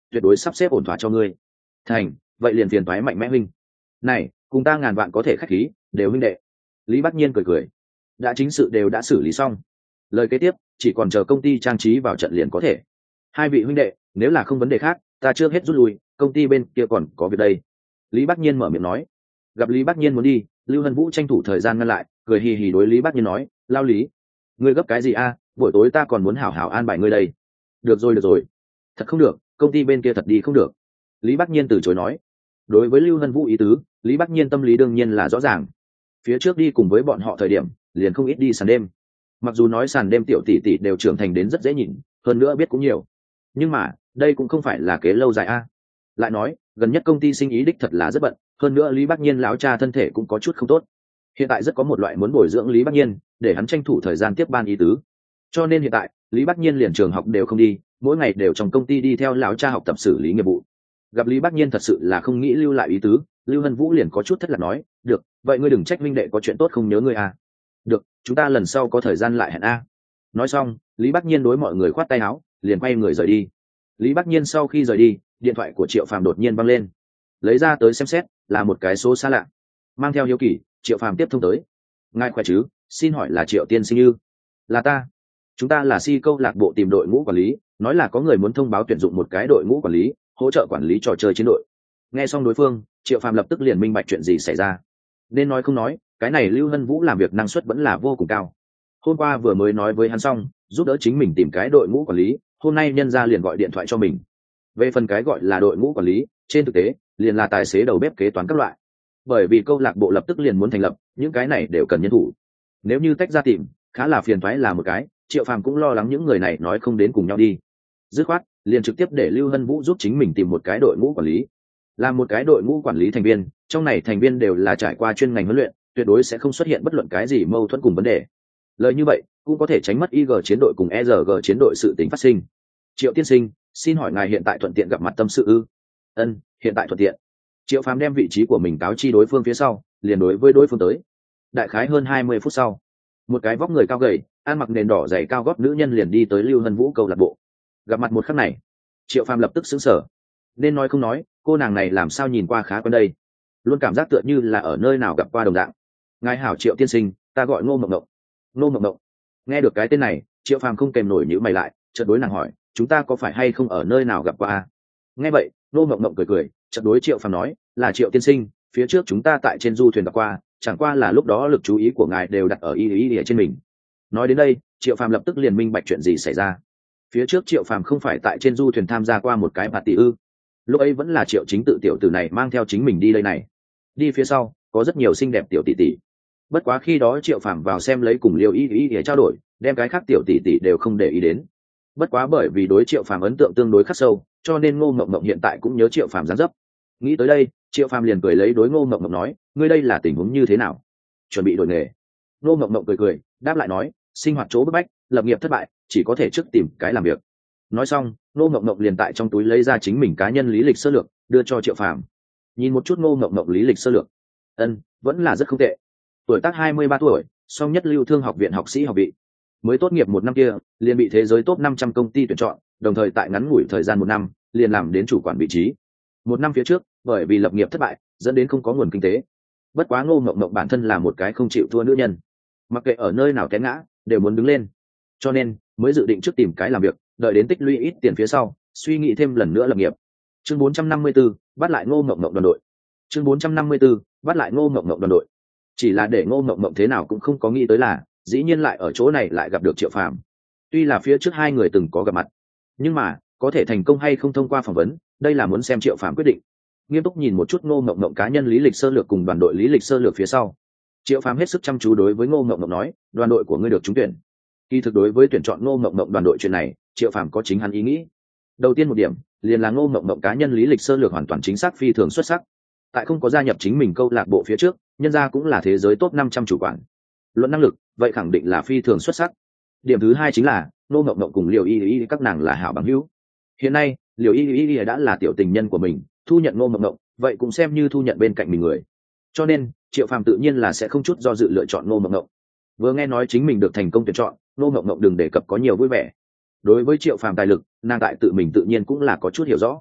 tuyệt đối sắp xếp ổn thỏa cho ngươi. Thành, vậy liền phiền toái Mạnh Mẽ huynh. Này, cùng ta ngàn vạn có thể khách khí, đều huynh đệ. Lý Bắc Nhiên cười cười. Đã chính sự đều đã xử lý xong, lời kế tiếp chỉ còn chờ công ty trang trí vào trận liền có thể. Hai vị huynh đệ, nếu là không vấn đề khác, ta chưa hết rút lui, công ty bên kia còn có việc đây. Lý Bắc Nhiên mở miệng nói. Gặp Lý Bắc Nhiên muốn đi, Lưu Hân Vũ tranh thủ thời gian ngăn lại, cười hì hì đối Lý Bắc Nhiên nói, lao Lý, ngươi gấp cái gì a? Buổi tối ta còn muốn hảo hảo an bài ngươi đây. Được rồi được rồi, thật không được, công ty bên kia thật đi không được. Lý Bắc Nhiên từ chối nói. Đối với Lưu Hân Vũ ý tứ, Lý Bắc Nhiên tâm lý đương nhiên là rõ ràng. Phía trước đi cùng với bọn họ thời điểm, liền không ít đi sàn đêm. Mặc dù nói sàn đêm tiểu tỷ tỷ đều trưởng thành đến rất dễ nhìn, hơn nữa biết cũng nhiều, nhưng mà đây cũng không phải là kế lâu dài a. Lại nói gần nhất công ty sinh ý đích thật là rất bận, hơn nữa Lý Bắc Nhiên lão cha thân thể cũng có chút không tốt. Hiện tại rất có một loại muốn bồi dưỡng Lý Bắc Nhiên để hắn tranh thủ thời gian tiếp ban ý tứ, cho nên hiện tại Lý Bắc Nhiên liền trường học đều không đi, mỗi ngày đều trong công ty đi theo lão cha học tập xử lý nghiệp vụ. Gặp Lý Bắc Nhiên thật sự là không nghĩ lưu lại ý tứ, Lưu Hân Vũ liền có chút thất lạc nói, được, vậy ngươi đừng trách minh đệ có chuyện tốt không nhớ ngươi à. Được, chúng ta lần sau có thời gian lại hẹn a. Nói xong Lý Bắc Nhiên đối mọi người khoát tay áo, liền quay người rời đi. Lý Bắc Nhiên sau khi rời đi, điện thoại của Triệu Phàm đột nhiên vang lên, lấy ra tới xem xét, là một cái số xa lạ. Mang theo hiếu kỳ, Triệu Phàm tiếp thông tới. Ngài khỏe chứ, xin hỏi là Triệu tiên sinh ư? Là ta. Chúng ta là si câu lạc bộ tìm đội ngũ quản lý, nói là có người muốn thông báo tuyển dụng một cái đội ngũ quản lý, hỗ trợ quản lý trò chơi chiến đội. Nghe xong đối phương, Triệu Phàm lập tức liền minh bạch chuyện gì xảy ra. Nên nói không nói, cái này Lưu Hân Vũ làm việc năng suất vẫn là vô cùng cao. Hôm qua vừa mới nói với hắn xong, giúp đỡ chính mình tìm cái đội ngũ quản lý, hôm nay nhân ra liền gọi điện thoại cho mình. Về phần cái gọi là đội ngũ quản lý, trên thực tế liền là tài xế đầu bếp kế toán các loại. Bởi vì câu lạc bộ lập tức liền muốn thành lập, những cái này đều cần nhân thủ. Nếu như tách ra tìm, khá là phiền toái là một cái, Triệu Phàm cũng lo lắng những người này nói không đến cùng nhau đi. Dứt khoát, liền trực tiếp để Lưu Hân Vũ giúp chính mình tìm một cái đội ngũ quản lý. Làm một cái đội ngũ quản lý thành viên, trong này thành viên đều là trải qua chuyên ngành huấn luyện, tuyệt đối sẽ không xuất hiện bất luận cái gì mâu thuẫn cùng vấn đề. Lời như vậy cũng có thể tránh mất i giê chiến đội cùng e rờ giê chiến đội sự tình phát sinh. Triệu tiên sinh, xin hỏi ngài hiện tại thuận tiện gặp mặt tâm sự ư? Ân, hiện tại thuận tiện. Triệu Phàm đem vị trí của mình cáo chi đối phương phía sau, liền đối với đối phương tới. Đại khái hơn hai mươi phút sau, một cái vóc người cao gầy, ăn mặc nền đỏ giày cao gót nữ nhân liền đi tới Lưu Hân Vũ câu lạc bộ. Gặp mặt một khắc này, Triệu Phàm lập tức sững sờ. Nên nói không nói, cô nàng này làm sao nhìn qua khá quen đây, luôn cảm giác tựa như là ở nơi nào gặp qua đồng dạng. Ngài hảo Triệu tiên sinh, ta gọi Ngô Mộng Mộng. Ngô Mộng Mộng. Nghe được cái tên này, Triệu Phàm không kèm nổi nhíu mày lại, chợt đối nàng hỏi, chúng ta có phải hay không ở nơi nào gặp qua? Nghe vậy, Ngô Mộng Mộng cười cười, chợt đối Triệu Phàm nói, là Triệu tiên sinh, phía trước chúng ta tại trên du thuyền gặp qua, chẳng qua là lúc đó lực chú ý của ngài đều đặt ở y y y trên mình. Nói đến đây, Triệu Phàm lập tức liền minh bạch chuyện gì xảy ra. Phía trước Triệu Phàm không phải tại trên du thuyền tham gia qua một cái party ư? Lúc ấy vẫn là Triệu Chính tự tiểu tử này mang theo chính mình đi đây này. Đi phía sau có rất nhiều xinh đẹp tiểu tỷ tỷ. Bất quá khi đó Triệu Phàm vào xem lấy cùng Liêu Y Y để trao đổi, đem cái khác tiểu tỷ tỷ đều không để ý đến. Bất quá bởi vì đối Triệu Phàm ấn tượng tương đối khắc sâu, cho nên Ngô Mộng Mộng hiện tại cũng nhớ Triệu Phàm dáng dấp. Nghĩ tới đây, Triệu Phàm liền cười lấy đối Ngô Mộng Mộng nói, ngươi đây là tình huống như thế nào? Chuẩn bị đổi nghề. Ngô Mộng Mộng cười cười, đáp lại nói, sinh hoạt chỗ bức bách, lập nghiệp thất bại, chỉ có thể trước tìm cái làm việc. Nói xong, Ngô Mộng Mộng liền tại trong túi lấy ra chính mình cá nhân lý lịch sơ lược, đưa cho Triệu Phàm. Nhìn một chút Ngô Mộng Mộng lý lịch sơ lược, ân, vẫn là rất không tệ. Tuổi tác hai mươi ba tuổi, song nhất lưu thương học viện học sĩ học vị. Mới tốt nghiệp một năm kia, liền bị thế giới top năm trăm công ty tuyển chọn, đồng thời tại ngắn ngủi thời gian một năm, liền làm đến chủ quản vị trí. Một năm phía trước, bởi vì lập nghiệp thất bại, dẫn đến không có nguồn kinh tế. Bất quá Ngô Mộng Mộng bản thân là một cái không chịu thua nữ nhân, mặc kệ ở nơi nào té ngã, đều muốn đứng lên. Cho nên, mới dự định trước tìm cái làm việc, đợi đến tích lũy ít tiền phía sau, suy nghĩ thêm lần nữa lập nghiệp. Chương bốn trăm năm mươi tư, bắt lại Ngô Mộng Mộng đoàn đội. Chương bốn trăm năm mươi tư, bắt lại Ngô Mộng Mộng đoàn đội. Chỉ là để Ngô Mộng Mộng thế nào cũng không có nghĩ tới là, dĩ nhiên lại ở chỗ này lại gặp được Triệu Phàm. Tuy là phía trước hai người từng có gặp mặt, nhưng mà có thể thành công hay không thông qua phỏng vấn, đây là muốn xem Triệu Phàm quyết định. Nghiêm túc nhìn một chút Ngô Mộng Mộng cá nhân lý lịch sơ lược cùng đoàn đội lý lịch sơ lược phía sau, Triệu Phàm hết sức chăm chú đối với Ngô Mộng Mộng nói, đoàn đội của ngươi được trúng tuyển. Kỳ thực đối với tuyển chọn Ngô Mộng Mộng đoàn đội chuyện này, Triệu Phàm có chính hắn ý nghĩ. Đầu tiên một điểm, liền là Ngô Mộng Mộng cá nhân lý lịch sơ lược hoàn toàn chính xác, phi thường xuất sắc. Tại không có gia nhập chính mình câu lạc bộ phía trước, nhân gia cũng là thế giới top năm trăm chủ quản. Luận năng lực, vậy khẳng định là phi thường xuất sắc. Điểm thứ hai chính là, Ngô Mộng Mộng cùng Liều Y Y các nàng là hảo bằng hữu. Hiện nay, Liều Y Y đã là tiểu tình nhân của mình, thu nhận Ngô Mộng Mộng, vậy cũng xem như thu nhận bên cạnh mình người. Cho nên, Triệu Phàm tự nhiên là sẽ không chút do dự lựa chọn Ngô Mộng Mộng. Vừa nghe nói chính mình được thành công tuyển chọn, Ngô Mộng Mộng đừng đề cập có nhiều vui vẻ. Đối với Triệu Phàm tài lực, nàng tại tự mình tự nhiên cũng là có chút hiểu rõ.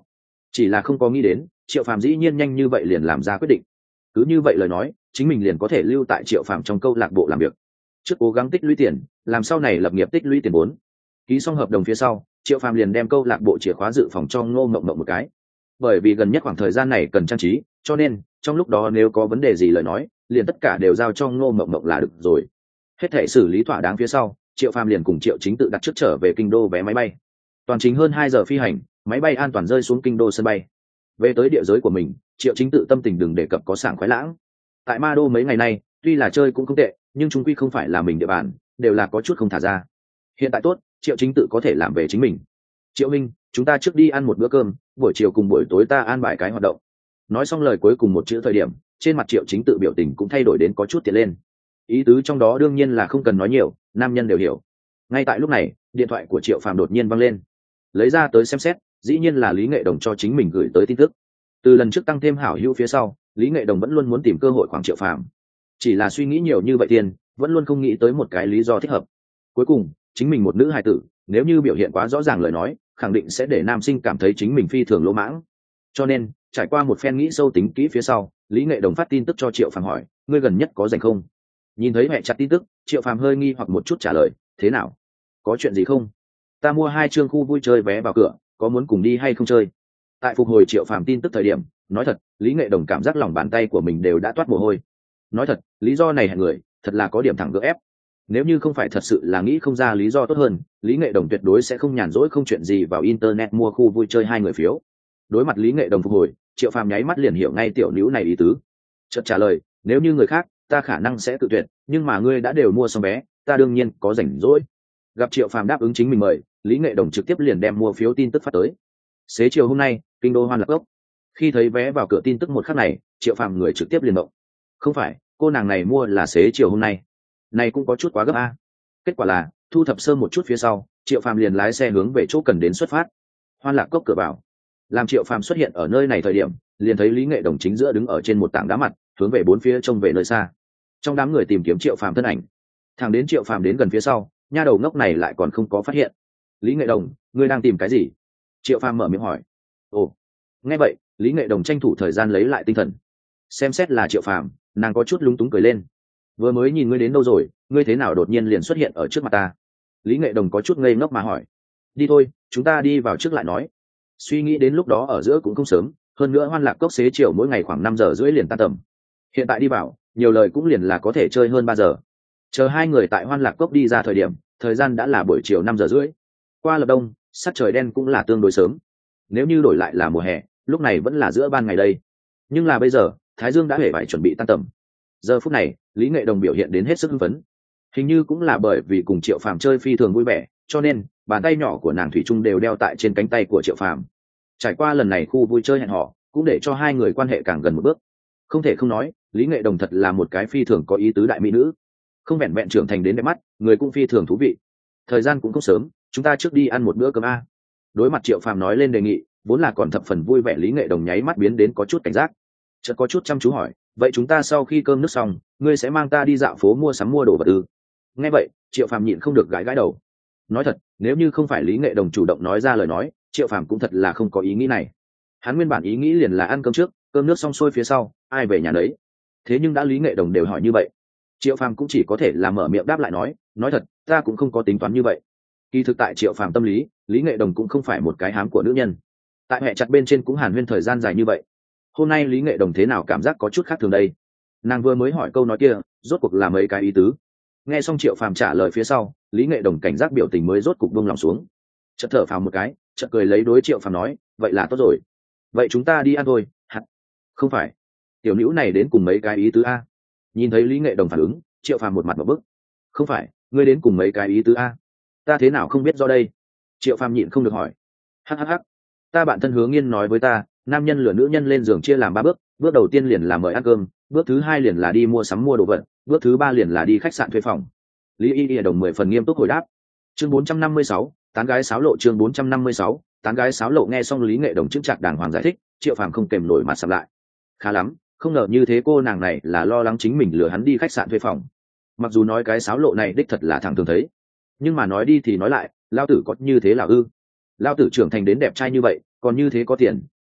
chỉ là không có nghĩ đến Triệu Phàm dĩ nhiên nhanh như vậy liền làm ra quyết định. Cứ như vậy lời nói, chính mình liền có thể lưu tại Triệu Phàm trong câu lạc bộ làm việc, trước cố gắng tích lũy tiền, làm sau này lập nghiệp tích lũy tiền vốn. Ký xong hợp đồng phía sau, Triệu Phàm liền đem câu lạc bộ chìa khóa dự phòng cho Ngô Mộng Mộng một cái. Bởi vì gần nhất khoảng thời gian này cần trang trí, cho nên trong lúc đó nếu có vấn đề gì lời nói, liền tất cả đều giao cho Ngô Mộng Mộng là được rồi. Hết thể xử lý thỏa đáng phía sau, Triệu Phàm liền cùng Triệu Chính tự đặt trước trở về kinh đô vé máy bay. Toàn trình hơn hai giờ phi hành, máy bay an toàn rơi xuống kinh đô sân bay. Về tới địa giới của mình, Triệu Chính tự tâm tình đừng đề cập có sảng khoái lãng. Tại Ma Đô mấy ngày nay, tuy là chơi cũng không tệ, nhưng chúng quy không phải là mình địa bàn, đều là có chút không thả ra. Hiện tại tốt, Triệu Chính tự có thể làm về chính mình. Triệu Minh, chúng ta trước đi ăn một bữa cơm, buổi chiều cùng buổi tối ta an bài cái hoạt động. Nói xong lời cuối cùng một chữ thời điểm, trên mặt Triệu Chính tự biểu tình cũng thay đổi đến có chút tiện lên. Ý tứ trong đó đương nhiên là không cần nói nhiều, nam nhân đều hiểu. Ngay tại lúc này, điện thoại của Triệu Phàm đột nhiên vang lên. Lấy ra tới xem xét, dĩ nhiên là Lý Nghệ Đồng cho chính mình gửi tới tin tức. Từ lần trước tăng thêm hảo hữu phía sau, Lý Nghệ Đồng vẫn luôn muốn tìm cơ hội khoảng Triệu Phàm. Chỉ là suy nghĩ nhiều như vậy tiền, vẫn luôn không nghĩ tới một cái lý do thích hợp. Cuối cùng, chính mình một nữ hài tử, nếu như biểu hiện quá rõ ràng lời nói, khẳng định sẽ để nam sinh cảm thấy chính mình phi thường lỗ mãng. Cho nên, trải qua một phen nghĩ sâu tính kỹ phía sau, Lý Nghệ Đồng phát tin tức cho Triệu Phàm hỏi, ngươi gần nhất có rảnh không? Nhìn thấy mẹ chặt tin tức, Triệu Phàm hơi nghi hoặc một chút trả lời, thế nào? Có chuyện gì không? Ta mua hai chương khu vui chơi vé vào cửa, có muốn cùng đi hay không chơi? Tại phục hồi Triệu Phàm tin tức thời điểm, nói thật, Lý Nghệ Đồng cảm giác lòng bàn tay của mình đều đã toát mồ hôi. Nói thật, lý do này hẹn người, thật là có điểm thẳng gỡ ép. Nếu như không phải thật sự là nghĩ không ra lý do tốt hơn, Lý Nghệ Đồng tuyệt đối sẽ không nhàn rỗi không chuyện gì vào internet mua khu vui chơi hai người phiếu. Đối mặt Lý Nghệ Đồng phục hồi, Triệu Phàm nháy mắt liền hiểu ngay tiểu nữ này ý tứ. Chợt trả lời, nếu như người khác, ta khả năng sẽ tự tuyệt, nhưng mà ngươi đã đều mua xong vé, ta đương nhiên có rảnh rỗi. Gặp Triệu Phàm đáp ứng chính mình mời, Lý Nghệ Đồng trực tiếp liền đem mua phiếu tin tức phát tới. Xế chiều hôm nay, kinh đô Hoan Lạc Cốc. Khi thấy vé vào cửa tin tức một khắc này, Triệu Phàm người trực tiếp liền động. Không phải, cô nàng này mua là xế chiều hôm nay. Này cũng có chút quá gấp a. Kết quả là, thu thập sơ một chút phía sau, Triệu Phàm liền lái xe hướng về chỗ cần đến xuất phát. Hoan Lạc Cốc cửa vào. Làm Triệu Phàm xuất hiện ở nơi này thời điểm, liền thấy Lý Nghệ Đồng chính giữa đứng ở trên một tảng đá mặt, hướng về bốn phía trông về nơi xa. Trong đám người tìm kiếm Triệu Phàm thân ảnh. Thẳng đến Triệu Phàm đến gần phía sau, nha đầu ngốc này lại còn không có phát hiện. Lý Nghệ Đồng, ngươi đang tìm cái gì? Triệu Phàm mở miệng hỏi. Ồ. Nghe vậy, Lý Nghệ Đồng tranh thủ thời gian lấy lại tinh thần. Xem xét là Triệu Phàm, nàng có chút lúng túng cười lên. Vừa mới nhìn ngươi đến đâu rồi, ngươi thế nào đột nhiên liền xuất hiện ở trước mặt ta? Lý Nghệ Đồng có chút ngây ngốc mà hỏi. Đi thôi, chúng ta đi vào trước lại nói. Suy nghĩ đến lúc đó ở giữa cũng không sớm, hơn nữa Hoan Lạc Cốc xế chiều mỗi ngày khoảng năm giờ rưỡi liền tan tầm. Hiện tại đi vào, nhiều lời cũng liền là có thể chơi hơn ba giờ. Chờ hai người tại Hoan Lạc Cốc đi ra thời điểm, thời gian đã là buổi chiều năm giờ rưỡi. Qua lập đông, sắc trời đen cũng là tương đối sớm. Nếu như đổi lại là mùa hè, lúc này vẫn là giữa ban ngày đây. Nhưng là bây giờ, Thái Dương đã hề phải chuẩn bị tan tầm. Giờ phút này, Lý Nghệ Đồng biểu hiện đến hết sức hưng phấn. Hình như cũng là bởi vì cùng Triệu Phàm chơi phi thường vui vẻ, cho nên bàn tay nhỏ của nàng thủy chung đều đeo tại trên cánh tay của Triệu Phàm. Trải qua lần này khu vui chơi hẹn hò, cũng để cho hai người quan hệ càng gần một bước. Không thể không nói, Lý Nghệ Đồng thật là một cái phi thường có ý tứ đại mỹ nữ. Không vẹn vẹn trưởng thành đến đẹp mắt, người cũng phi thường thú vị. Thời gian cũng không sớm, chúng ta trước đi ăn một bữa cơm a. Đối mặt Triệu Phàm nói lên đề nghị, vốn là còn thập phần vui vẻ Lý Nghệ Đồng nháy mắt biến đến có chút cảnh giác. Chợt có chút chăm chú hỏi, vậy chúng ta sau khi cơm nước xong, ngươi sẽ mang ta đi dạo phố mua sắm mua đồ vật ư? Nghe vậy, Triệu Phàm nhịn không được gãi gãi đầu. Nói thật, nếu như không phải Lý Nghệ Đồng chủ động nói ra lời nói, Triệu Phàm cũng thật là không có ý nghĩ này. Hắn nguyên bản ý nghĩ liền là ăn cơm trước, cơm nước xong xuôi phía sau, ai về nhà đấy. Thế nhưng đã Lý Nghệ Đồng đều hỏi như vậy, Triệu Phàm cũng chỉ có thể là mở miệng đáp lại nói, nói thật, ta cũng không có tính toán như vậy. Kỳ thực tại Triệu Phàm tâm lý, Lý Nghệ Đồng cũng không phải một cái hám của nữ nhân. Tại hệ chặt bên trên cũng hàn huyên thời gian dài như vậy, hôm nay Lý Nghệ Đồng thế nào cảm giác có chút khác thường đây? Nàng vừa mới hỏi câu nói kia, rốt cuộc là mấy cái ý tứ? Nghe xong Triệu Phàm trả lời phía sau, Lý Nghệ Đồng cảnh giác biểu tình mới rốt cục buông lòng xuống. Chợt thở phào một cái, chợt cười lấy đối Triệu Phàm nói, vậy là tốt rồi. Vậy chúng ta đi ăn thôi. Hả? Không phải. Tiểu nữ này đến cùng mấy cái ý tứ a? Nhìn thấy Lý Nghệ Đồng phản ứng, Triệu Phàm một mặt một bức. Không phải, ngươi đến cùng mấy cái ý tứ a? Ta thế nào không biết do đây? Triệu Phàm nhịn không được hỏi. Hắc hắc hắc. Ta bạn thân Hướng Nghiên nói với ta, nam nhân lừa nữ nhân lên giường chia làm ba bước, bước đầu tiên liền là mời ăn cơm, bước thứ hai liền là đi mua sắm mua đồ vật, bước thứ ba liền là đi khách sạn thuê phòng. Lý Y Y đồng mười phần nghiêm túc hồi đáp. Chương bốn trăm năm mươi sáu, tán gái sáo lộ. Chương bốn trăm năm mươi sáu, tán gái sáo lộ. Nghe xong Lý Nghệ Đồng chững chạc đàng hoàng giải thích, Triệu Phàm không kèm nổi mặt sầm lại. Khá lắm, không ngờ như thế cô nàng này là lo lắng chính mình lừa hắn đi khách sạn thuê phòng. Mặc dù nói cái sáo lộ này đích thật là thẳng thường thấy, nhưng mà nói đi thì nói lại, lao tử có như thế là ư? Lao tử trưởng thành đến đẹp trai như vậy, còn như thế có tiền,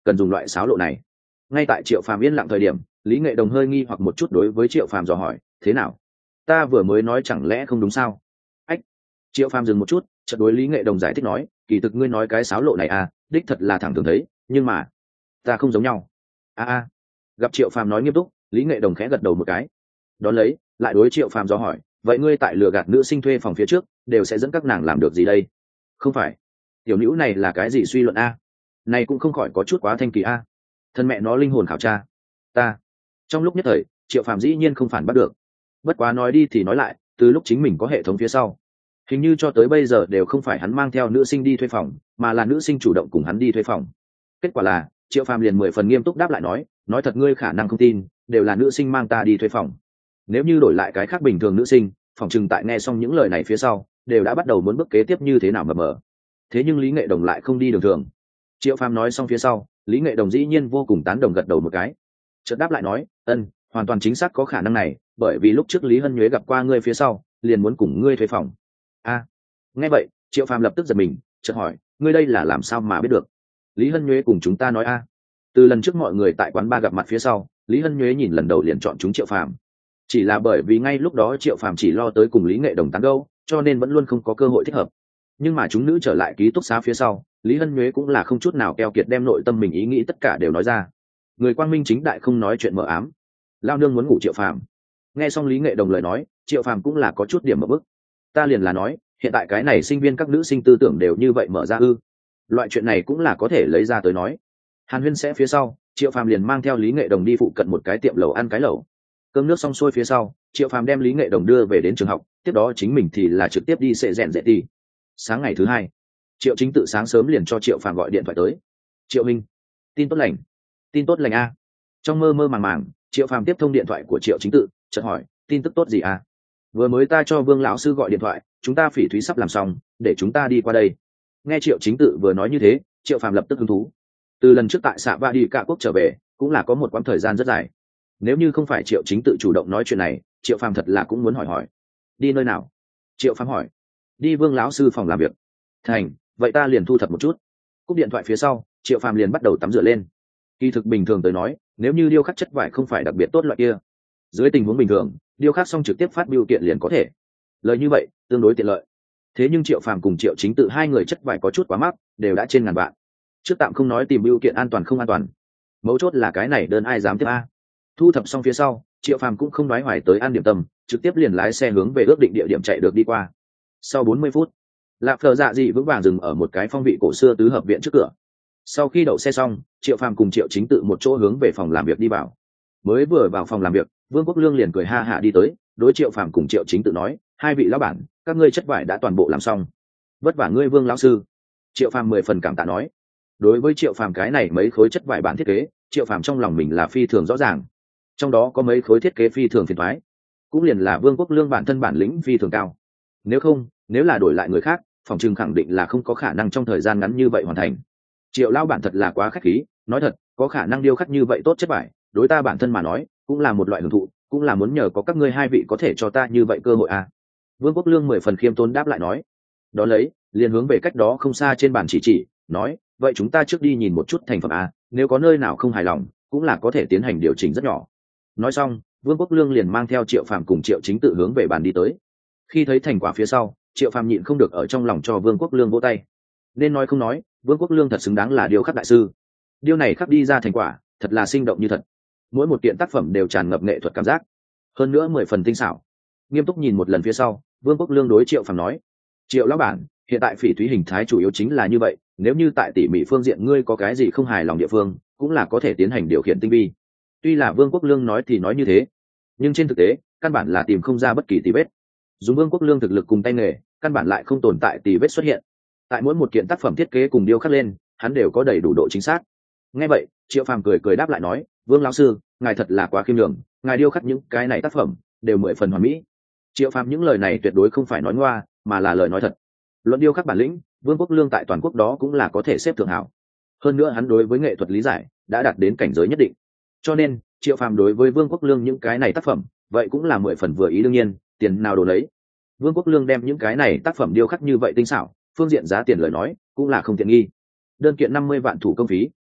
cần dùng loại sáo lộ này. Ngay tại Triệu Phàm yên lặng thời điểm, Lý Nghệ Đồng hơi nghi hoặc một chút đối với Triệu Phàm dò hỏi, thế nào, ta vừa mới nói chẳng lẽ không đúng sao? Ách. Triệu Phàm dừng một chút, chợt đối Lý Nghệ Đồng giải thích nói, kỳ thực ngươi nói cái sáo lộ này à, đích thật là thẳng thường thấy, nhưng mà ta không giống nhau. A a. Gặp Triệu Phàm nói nghiêm túc, Lý Nghệ Đồng khẽ gật đầu một cái. Đón lấy, lại đối Triệu Phàm dò hỏi, vậy ngươi tại lừa gạt nữ sinh thuê phòng phía trước, đều sẽ dẫn các nàng làm được gì đây? Không phải, tiểu nữ này là cái gì suy luận a? Này cũng không khỏi có chút quá thanh kỳ a. Thân mẹ nó linh hồn khảo tra. Ta. Trong lúc nhất thời, Triệu Phàm dĩ nhiên không phản bắt được. Bất quá nói đi thì nói lại, từ lúc chính mình có hệ thống phía sau, hình như cho tới bây giờ đều không phải hắn mang theo nữ sinh đi thuê phòng, mà là nữ sinh chủ động cùng hắn đi thuê phòng. Kết quả là Triệu Phàm liền mười phần nghiêm túc đáp lại nói, nói thật ngươi khả năng không tin, đều là nữ sinh mang ta đi thuê phòng. Nếu như đổi lại cái khác bình thường nữ sinh, phòng chừng tại nghe xong những lời này phía sau, đều đã bắt đầu muốn bước kế tiếp như thế nào mờ mờ. Thế nhưng Lý Nghệ Đồng lại không đi đường thường. Triệu Phàm nói xong phía sau, Lý Nghệ Đồng dĩ nhiên vô cùng tán đồng gật đầu một cái. Chợt đáp lại nói, ân, hoàn toàn chính xác có khả năng này, bởi vì lúc trước Lý Hân Nhuế gặp qua ngươi phía sau, liền muốn cùng ngươi thuê phòng. A. Nghe vậy, Triệu Phàm lập tức giật mình, chợt hỏi, ngươi đây là làm sao mà biết được? Lý Hân Nhuế cùng chúng ta nói a. Từ lần trước mọi người tại quán bar gặp mặt phía sau, Lý Hân Nhuế nhìn lần đầu liền chọn chúng Triệu Phàm. Chỉ là bởi vì ngay lúc đó Triệu Phàm chỉ lo tới cùng Lý Nghệ Đồng tán gẫu, cho nên vẫn luôn không có cơ hội thích hợp. Nhưng mà chúng nữ trở lại ký túc xá phía sau, Lý Hân Nhuế cũng là không chút nào keo kiệt đem nội tâm mình ý nghĩ tất cả đều nói ra. Người quang minh chính đại không nói chuyện mờ ám. Lao nương muốn ngủ Triệu Phàm. Nghe xong Lý Nghệ Đồng lời nói, Triệu Phàm cũng là có chút điểm mở bức. Ta liền là nói, hiện tại cái này sinh viên các nữ sinh tư tưởng đều như vậy mở ra ư? Loại chuyện này cũng là có thể lấy ra tới nói. Hàn Huyên sẽ phía sau, Triệu Phàm liền mang theo Lý Nghệ Đồng đi phụ cận một cái tiệm lẩu ăn cái lẩu. Cơm nước xong xuôi phía sau, Triệu Phàm đem Lý Nghệ Đồng đưa về đến trường học, tiếp đó chính mình thì là trực tiếp đi xệ rèn rệ đi. Sáng ngày thứ hai, Triệu Chính Tự sáng sớm liền cho Triệu Phàm gọi điện thoại tới. Triệu Minh, tin tốt lành. Tin tốt lành a. Trong mơ mơ màng màng, Triệu Phàm tiếp thông điện thoại của Triệu Chính Tự, chợt hỏi, tin tức tốt gì a? Vừa mới ta cho Vương lão sư gọi điện thoại, chúng ta phỉ thúy sắp làm xong, để chúng ta đi qua đây. Nghe Triệu Chính Tự vừa nói như thế, Triệu Phàm lập tức hứng thú. Từ lần trước tại xạ va đi cả quốc trở về, cũng là có một quãng thời gian rất dài. Nếu như không phải Triệu Chính Tự chủ động nói chuyện này, Triệu Phàm thật là cũng muốn hỏi hỏi. Đi nơi nào? Triệu Phàm hỏi. Đi Vương lão sư phòng làm việc. Thành, vậy ta liền thu thập một chút. Cúp điện thoại phía sau, Triệu Phàm liền bắt đầu tắm rửa lên. Kỳ thực bình thường tới nói, nếu như điêu khắc chất vải không phải đặc biệt tốt loại kia, dưới tình huống bình thường, điêu khắc xong trực tiếp phát bưu kiện liền có thể. Lời như vậy, tương đối tiện lợi. Thế nhưng Triệu Phàm cùng Triệu Chính Tự hai người chất vải có chút quá mắc, đều đã trên ngàn vạn. Trước tạm không nói tìm bưu kiện an toàn không an toàn, mấu chốt là cái này đơn ai dám tiếp a. Thu thập xong phía sau, Triệu Phàm cũng không nói hoài tới ăn điểm tâm, trực tiếp liền lái xe hướng về ước định địa điểm chạy được đi qua. Sau bốn mươi phút, Lạc Phở Dạ Dị vững vàng dừng ở một cái phong vị cổ xưa tứ hợp viện trước cửa. Sau khi đậu xe xong, Triệu Phàm cùng Triệu Chính Tự một chỗ hướng về phòng làm việc đi vào. Mới vừa vào phòng làm việc, Vương Quốc Lương liền cười ha hả đi tới, đối Triệu Phàm cùng Triệu Chính Tự nói, hai vị lão bản, các ngươi chất vải đã toàn bộ làm xong. Vất vả ngươi Vương lão sư. Triệu Phàm mười phần cảm tạ nói. Đối với Triệu Phàm cái này mấy khối chất vải bản thiết kế, Triệu Phàm trong lòng mình là phi thường rõ ràng. Trong đó có mấy khối thiết kế phi thường phiền toái, cũng liền là Vương Quốc Lương bản thân bản lĩnh phi thường cao. Nếu không, nếu là đổi lại người khác, phòng trừng khẳng định là không có khả năng trong thời gian ngắn như vậy hoàn thành. Triệu lão bản thật là quá khách khí, nói thật, có khả năng điêu khắc như vậy tốt chất vải, đối ta bản thân mà nói, cũng là một loại hưởng thụ, cũng là muốn nhờ có các ngươi hai vị có thể cho ta như vậy cơ hội à. Vương Quốc Lương mười phần khiêm tốn đáp lại nói. Đó lấy, liền hướng về cách đó không xa trên bàn chỉ chỉ, nói, vậy chúng ta trước đi nhìn một chút thành phẩm à, nếu có nơi nào không hài lòng, cũng là có thể tiến hành điều chỉnh rất nhỏ. Nói xong, Vương Quốc Lương liền mang theo Triệu Phàm cùng Triệu Chính Tự hướng về bàn đi tới. Khi thấy thành quả phía sau, Triệu Phàm nhịn không được ở trong lòng cho Vương Quốc Lương vỗ tay. Nên nói không nói, Vương Quốc Lương thật xứng đáng là điêu khắc đại sư. Điêu này khắc đi ra thành quả, thật là sinh động như thật. Mỗi một kiện tác phẩm đều tràn ngập nghệ thuật cảm giác, hơn nữa mười phần tinh xảo. Nghiêm túc nhìn một lần phía sau, Vương Quốc Lương đối Triệu Phàm nói: "Triệu lão bản, hiện tại phỉ thúy hình thái chủ yếu chính là như vậy, nếu như tại tỉ mỉ phương diện ngươi có cái gì không hài lòng địa phương, cũng là có thể tiến hành điều khiển tinh vi." Tuy là Vương Quốc Lương nói thì nói như thế, nhưng trên thực tế, căn bản là tìm không ra bất kỳ tì vết. Dùng Vương Quốc Lương thực lực cùng tay nghề, căn bản lại không tồn tại tì vết xuất hiện. Tại mỗi một kiện tác phẩm thiết kế cùng điêu khắc lên, hắn đều có đầy đủ độ chính xác. Nghe vậy, Triệu Phàm cười cười đáp lại nói: "Vương lão sư, ngài thật là quá khiêm nhường, ngài điêu khắc những cái này tác phẩm đều mười phần hoàn mỹ." Triệu Phàm những lời này tuyệt đối không phải nói ngoa, mà là lời nói thật. Luận điêu khắc bản lĩnh, Vương Quốc Lương tại toàn quốc đó cũng là có thể xếp thượng hảo. Hơn nữa hắn đối với nghệ thuật lý giải đã đạt đến cảnh giới nhất định. Cho nên, Triệu Phàm đối với Vương Quốc Lương những cái này tác phẩm, vậy cũng là mười phần vừa ý đương nhiên, tiền nào đồ lấy. Vương Quốc Lương đem những cái này tác phẩm điêu khắc như vậy tinh xảo, phương diện giá tiền lời nói, cũng là không tiện nghi. Đơn kiện năm mươi vạn thủ công phí.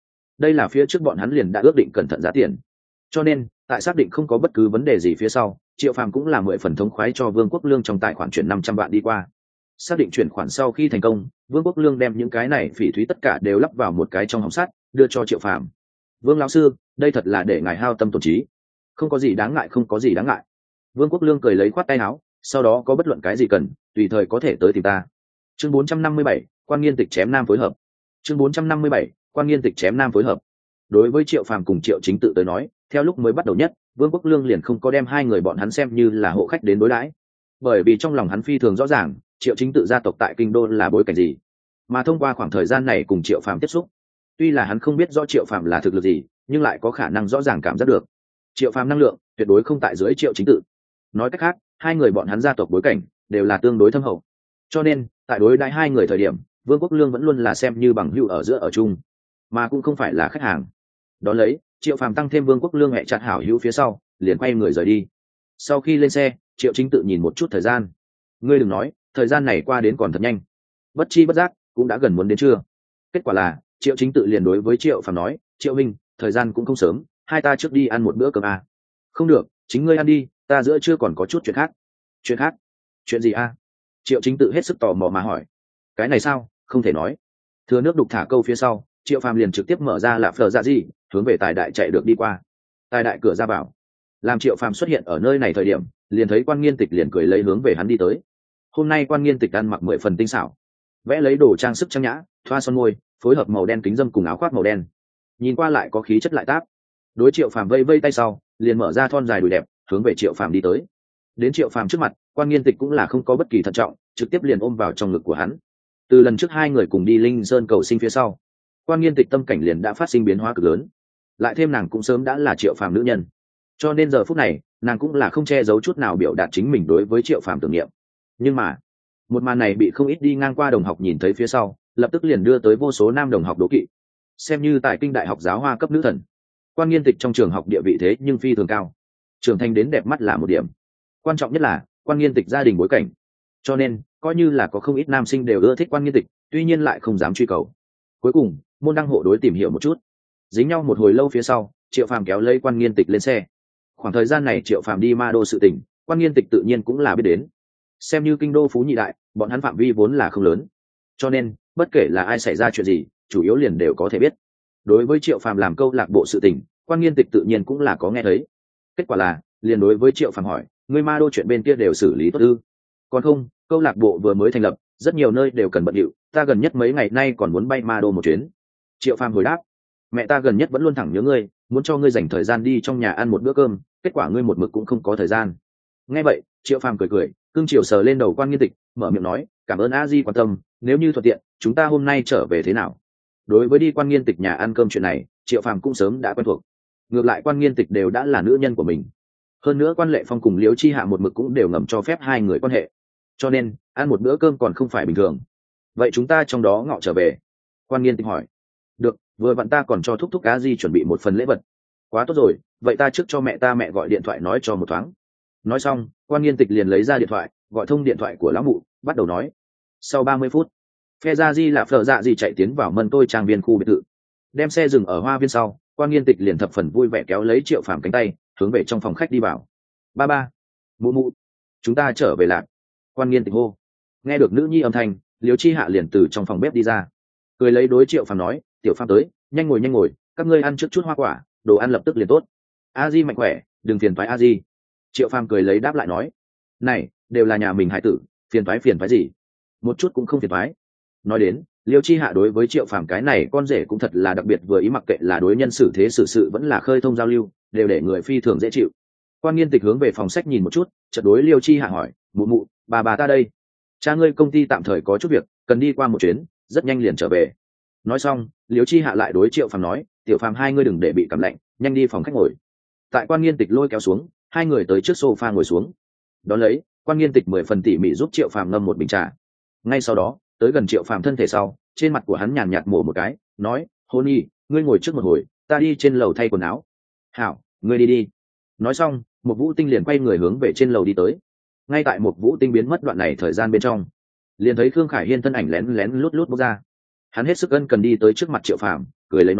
đây là phía trước bọn hắn liền đã ước định cẩn thận giá tiền, cho nên tại xác định không có bất cứ vấn đề gì phía sau, Triệu Phàm cũng là mười phần thống khoái cho Vương Quốc Lương trong tài khoản chuyển năm trăm vạn đi qua. Xác định chuyển khoản sau khi thành công, Vương Quốc Lương đem những cái này phỉ thúy tất cả đều lắp vào một cái trong hòm sắt, đưa cho Triệu Phàm. Vương lão sư, đây thật là để ngài hao tâm tổn trí. Không có gì đáng ngại, không có gì đáng ngại. Vương Quốc Lương cười lấy khoát tay áo, sau đó có bất luận cái gì cần, tùy thời có thể tới tìm ta. Chương bốn trăm năm mươi bảy, Quan Nghiên Tịch chém nam phối hợp. Chương bốn trăm năm mươi bảy, Quan Nghiên Tịch chém nam phối hợp. Đối với Triệu Phàm cùng Triệu Chính Tự tới nói, theo lúc mới bắt đầu nhất, Vương Quốc Lương liền không có đem hai người bọn hắn xem như là hộ khách đến đối đãi, bởi vì trong lòng hắn phi thường rõ ràng, Triệu Chính Tự gia tộc tại kinh đô là bối cảnh gì, mà thông qua khoảng thời gian này cùng Triệu Phàm tiếp xúc, tuy là hắn không biết rõ Triệu Phàm là thực lực gì, nhưng lại có khả năng rõ ràng cảm giác được Triệu Phàm năng lượng tuyệt đối không tại dưới Triệu Chính Tự. Nói cách khác, hai người bọn hắn gia tộc bối cảnh đều là tương đối thâm hậu, cho nên tại đối đãi hai người thời điểm, Vương Quốc Lương vẫn luôn là xem như bằng hữu ở giữa ở chung, mà cũng không phải là khách hàng. Đó lấy, Triệu Phàm tăng thêm Vương Quốc Lương hẹ chặt hảo hữu phía sau, liền quay người rời đi. Sau khi lên xe, Triệu Chính Tự nhìn một chút thời gian. Ngươi đừng nói, thời gian này qua đến còn thật nhanh. Bất chi bất giác, cũng đã gần muốn đến trưa. Kết quả là, Triệu Chính Tự liền đối với Triệu Phàm nói, Triệu Minh, thời gian cũng không sớm, hai ta trước đi ăn một bữa cơm à. Không được, chính ngươi ăn đi, ta giữa trưa còn có chút chuyện khác. Chuyện khác? Chuyện gì à? Triệu Chính Tự hết sức tò mò mà hỏi. Cái này sao, không thể nói. Thừa nước đục thả câu phía sau, Triệu Phàm liền trực tiếp mở ra lạp phở dạ gì, hướng về Tài Đại chạy được đi qua. Tài Đại cửa ra vào, làm Triệu Phàm xuất hiện ở nơi này thời điểm, liền thấy Quan Nghiên Tịch liền cười lấy hướng về hắn đi tới. Hôm nay Quan Nghiên Tịch ăn mặc mười phần tinh xảo, vẽ lấy đồ trang sức trang nhã, thoa son môi, phối hợp màu đen kính dâm cùng áo khoác màu đen, nhìn qua lại có khí chất lại táp. Đối Triệu Phàm vây vây tay sau, liền mở ra thon dài đùi đẹp, hướng về Triệu Phàm đi tới. Đến Triệu Phàm trước mặt, Quan Nghiên Tịch cũng là không có bất kỳ thận trọng, trực tiếp liền ôm vào trong ngực của hắn. Từ lần trước hai người cùng đi Linh Sơn cầu sinh phía sau, Quan Nghiên Tịch tâm cảnh liền đã phát sinh biến hóa cực lớn, lại thêm nàng cũng sớm đã là Triệu Phàm nữ nhân, cho nên giờ phút này nàng cũng là không che giấu chút nào biểu đạt chính mình đối với Triệu Phàm tưởng niệm. Nhưng mà một màn này bị không ít đi ngang qua đồng học nhìn thấy phía sau, lập tức liền đưa tới vô số nam đồng học đố kỵ. Xem như tại kinh đại học giáo hoa cấp nữ thần, Quan Nghiên Tịch trong trường học địa vị thế nhưng phi thường cao, trưởng thành đến đẹp mắt là một điểm, quan trọng nhất là Quan Nghiên Tịch gia đình bối cảnh, cho nên coi như là có không ít nam sinh đều ưa thích Quan Nghiên Tịch, tuy nhiên lại không dám truy cầu. Cuối cùng môn đăng hộ đối tìm hiểu một chút, dính nhau một hồi lâu phía sau, Triệu Phàm kéo lấy Quan Nghiên Tịch lên xe. Khoảng thời gian này Triệu Phàm đi ma đô sự tình, Quan Nghiên Tịch tự nhiên cũng là biết đến. Xem như kinh đô phú nhị đại, bọn hắn phạm vi vốn là không lớn, cho nên bất kể là ai xảy ra chuyện gì, chủ yếu liền đều có thể biết. Đối với Triệu Phàm làm câu lạc bộ sự tình, Quan Nghiên Tịch tự nhiên cũng là có nghe thấy. Kết quả là, liền đối với Triệu Phàm hỏi, người ma đô chuyện bên kia đều xử lý tốt ư? Còn không, câu lạc bộ vừa mới thành lập, rất nhiều nơi đều cần bận rộn, ta gần nhất mấy ngày nay còn muốn bay ma đô một chuyến. Triệu Phàm hồi đáp, mẹ ta gần nhất vẫn luôn thẳng nhớ ngươi, muốn cho ngươi dành thời gian đi trong nhà ăn một bữa cơm, kết quả ngươi một mực cũng không có thời gian. Nghe vậy, Triệu Phàm cười cười, cương chiều sờ lên đầu Quan Nghiên Tịch, mở miệng nói, cảm ơn a di quan tâm, nếu như thuận tiện, chúng ta hôm nay trở về thế nào? Đối với đi Quan Nghiên Tịch nhà ăn cơm chuyện này, Triệu Phàm cũng sớm đã quen thuộc. Ngược lại Quan Nghiên Tịch đều đã là nữ nhân của mình, hơn nữa Quan Lệ Phong cùng Liễu Chi Hạ một mực cũng đều ngầm cho phép hai người quan hệ, cho nên ăn một bữa cơm còn không phải bình thường. Vậy chúng ta trong đó ngọ trở về? Quan Nghiên Tịch hỏi. Được, vừa vặn ta còn cho thúc thúc a di chuẩn bị một phần lễ vật. Quá tốt rồi, vậy ta trước cho mẹ ta mẹ gọi điện thoại nói cho một thoáng. Nói xong, Quan Nghiên Tịch liền lấy ra điện thoại, gọi thông điện thoại của lão mụ, bắt đầu nói. Sau ba mươi phút, phe gia di là phở dạ gì chạy tiến vào Mân Tôi trang viên khu biệt thự, đem xe dừng ở hoa viên sau, Quan Nghiên Tịch liền thập phần vui vẻ kéo lấy Triệu Phàm cánh tay, hướng về trong phòng khách đi vào. Ba ba, mụ mụ, chúng ta trở về lạc. Quan Nghiên Tịch hô. Nghe được nữ nhi âm thanh, Liễu Chi Hạ liền từ trong phòng bếp đi ra, cười lấy đối Triệu Phàm nói, tiểu Phàm tới, nhanh ngồi nhanh ngồi, các ngươi ăn trước chút hoa quả, đồ ăn lập tức liền tốt. A di mạnh khỏe, đừng phiền toái a di. Triệu Phàm cười lấy đáp lại nói, này đều là nhà mình hải tử, phiền toái phiền toái gì, một chút cũng không phiền toái. Nói đến, Liêu Chi Hạ đối với Triệu Phàm cái này con rể cũng thật là đặc biệt vừa ý, mặc kệ là đối nhân xử thế xử sự vẫn là khơi thông giao lưu, đều để người phi thường dễ chịu. Quan Nghiên Tịch hướng về phòng sách nhìn một chút, chợt đối Liêu Chi Hạ hỏi, mụ mụ, bà bà ta đây, cha ngươi công ty tạm thời có chút việc, cần đi qua một chuyến, rất nhanh liền trở về. Nói xong, Liêu Chi Hạ lại đối Triệu Phàm nói, tiểu Phàm hai ngươi đừng để bị cảm lạnh, nhanh đi phòng khách ngồi. Tại Quan Nghiên Tịch lôi kéo xuống, hai người tới trước sofa ngồi xuống. Đón lấy, Quan Nghiên Tịch mười phần tỉ mỉ giúp Triệu Phàm ngâm một bình trà. Ngay sau đó, tới gần Triệu Phàm thân thể sau, trên mặt của hắn nhàn nhạt mổ một cái, nói, hôn y, ngươi ngồi trước một hồi, ta đi trên lầu thay quần áo. Hảo, ngươi đi đi. Nói xong, một Vũ Tinh liền quay người hướng về trên lầu đi tới. Ngay tại một Vũ Tinh biến mất đoạn này thời gian bên trong, liền thấy Khương Khải Hiên thân ảnh lén lén lút lút bước ra. Hắn hết sức ân cần đi tới trước mặt Triệu Phàm, cười lấy nói,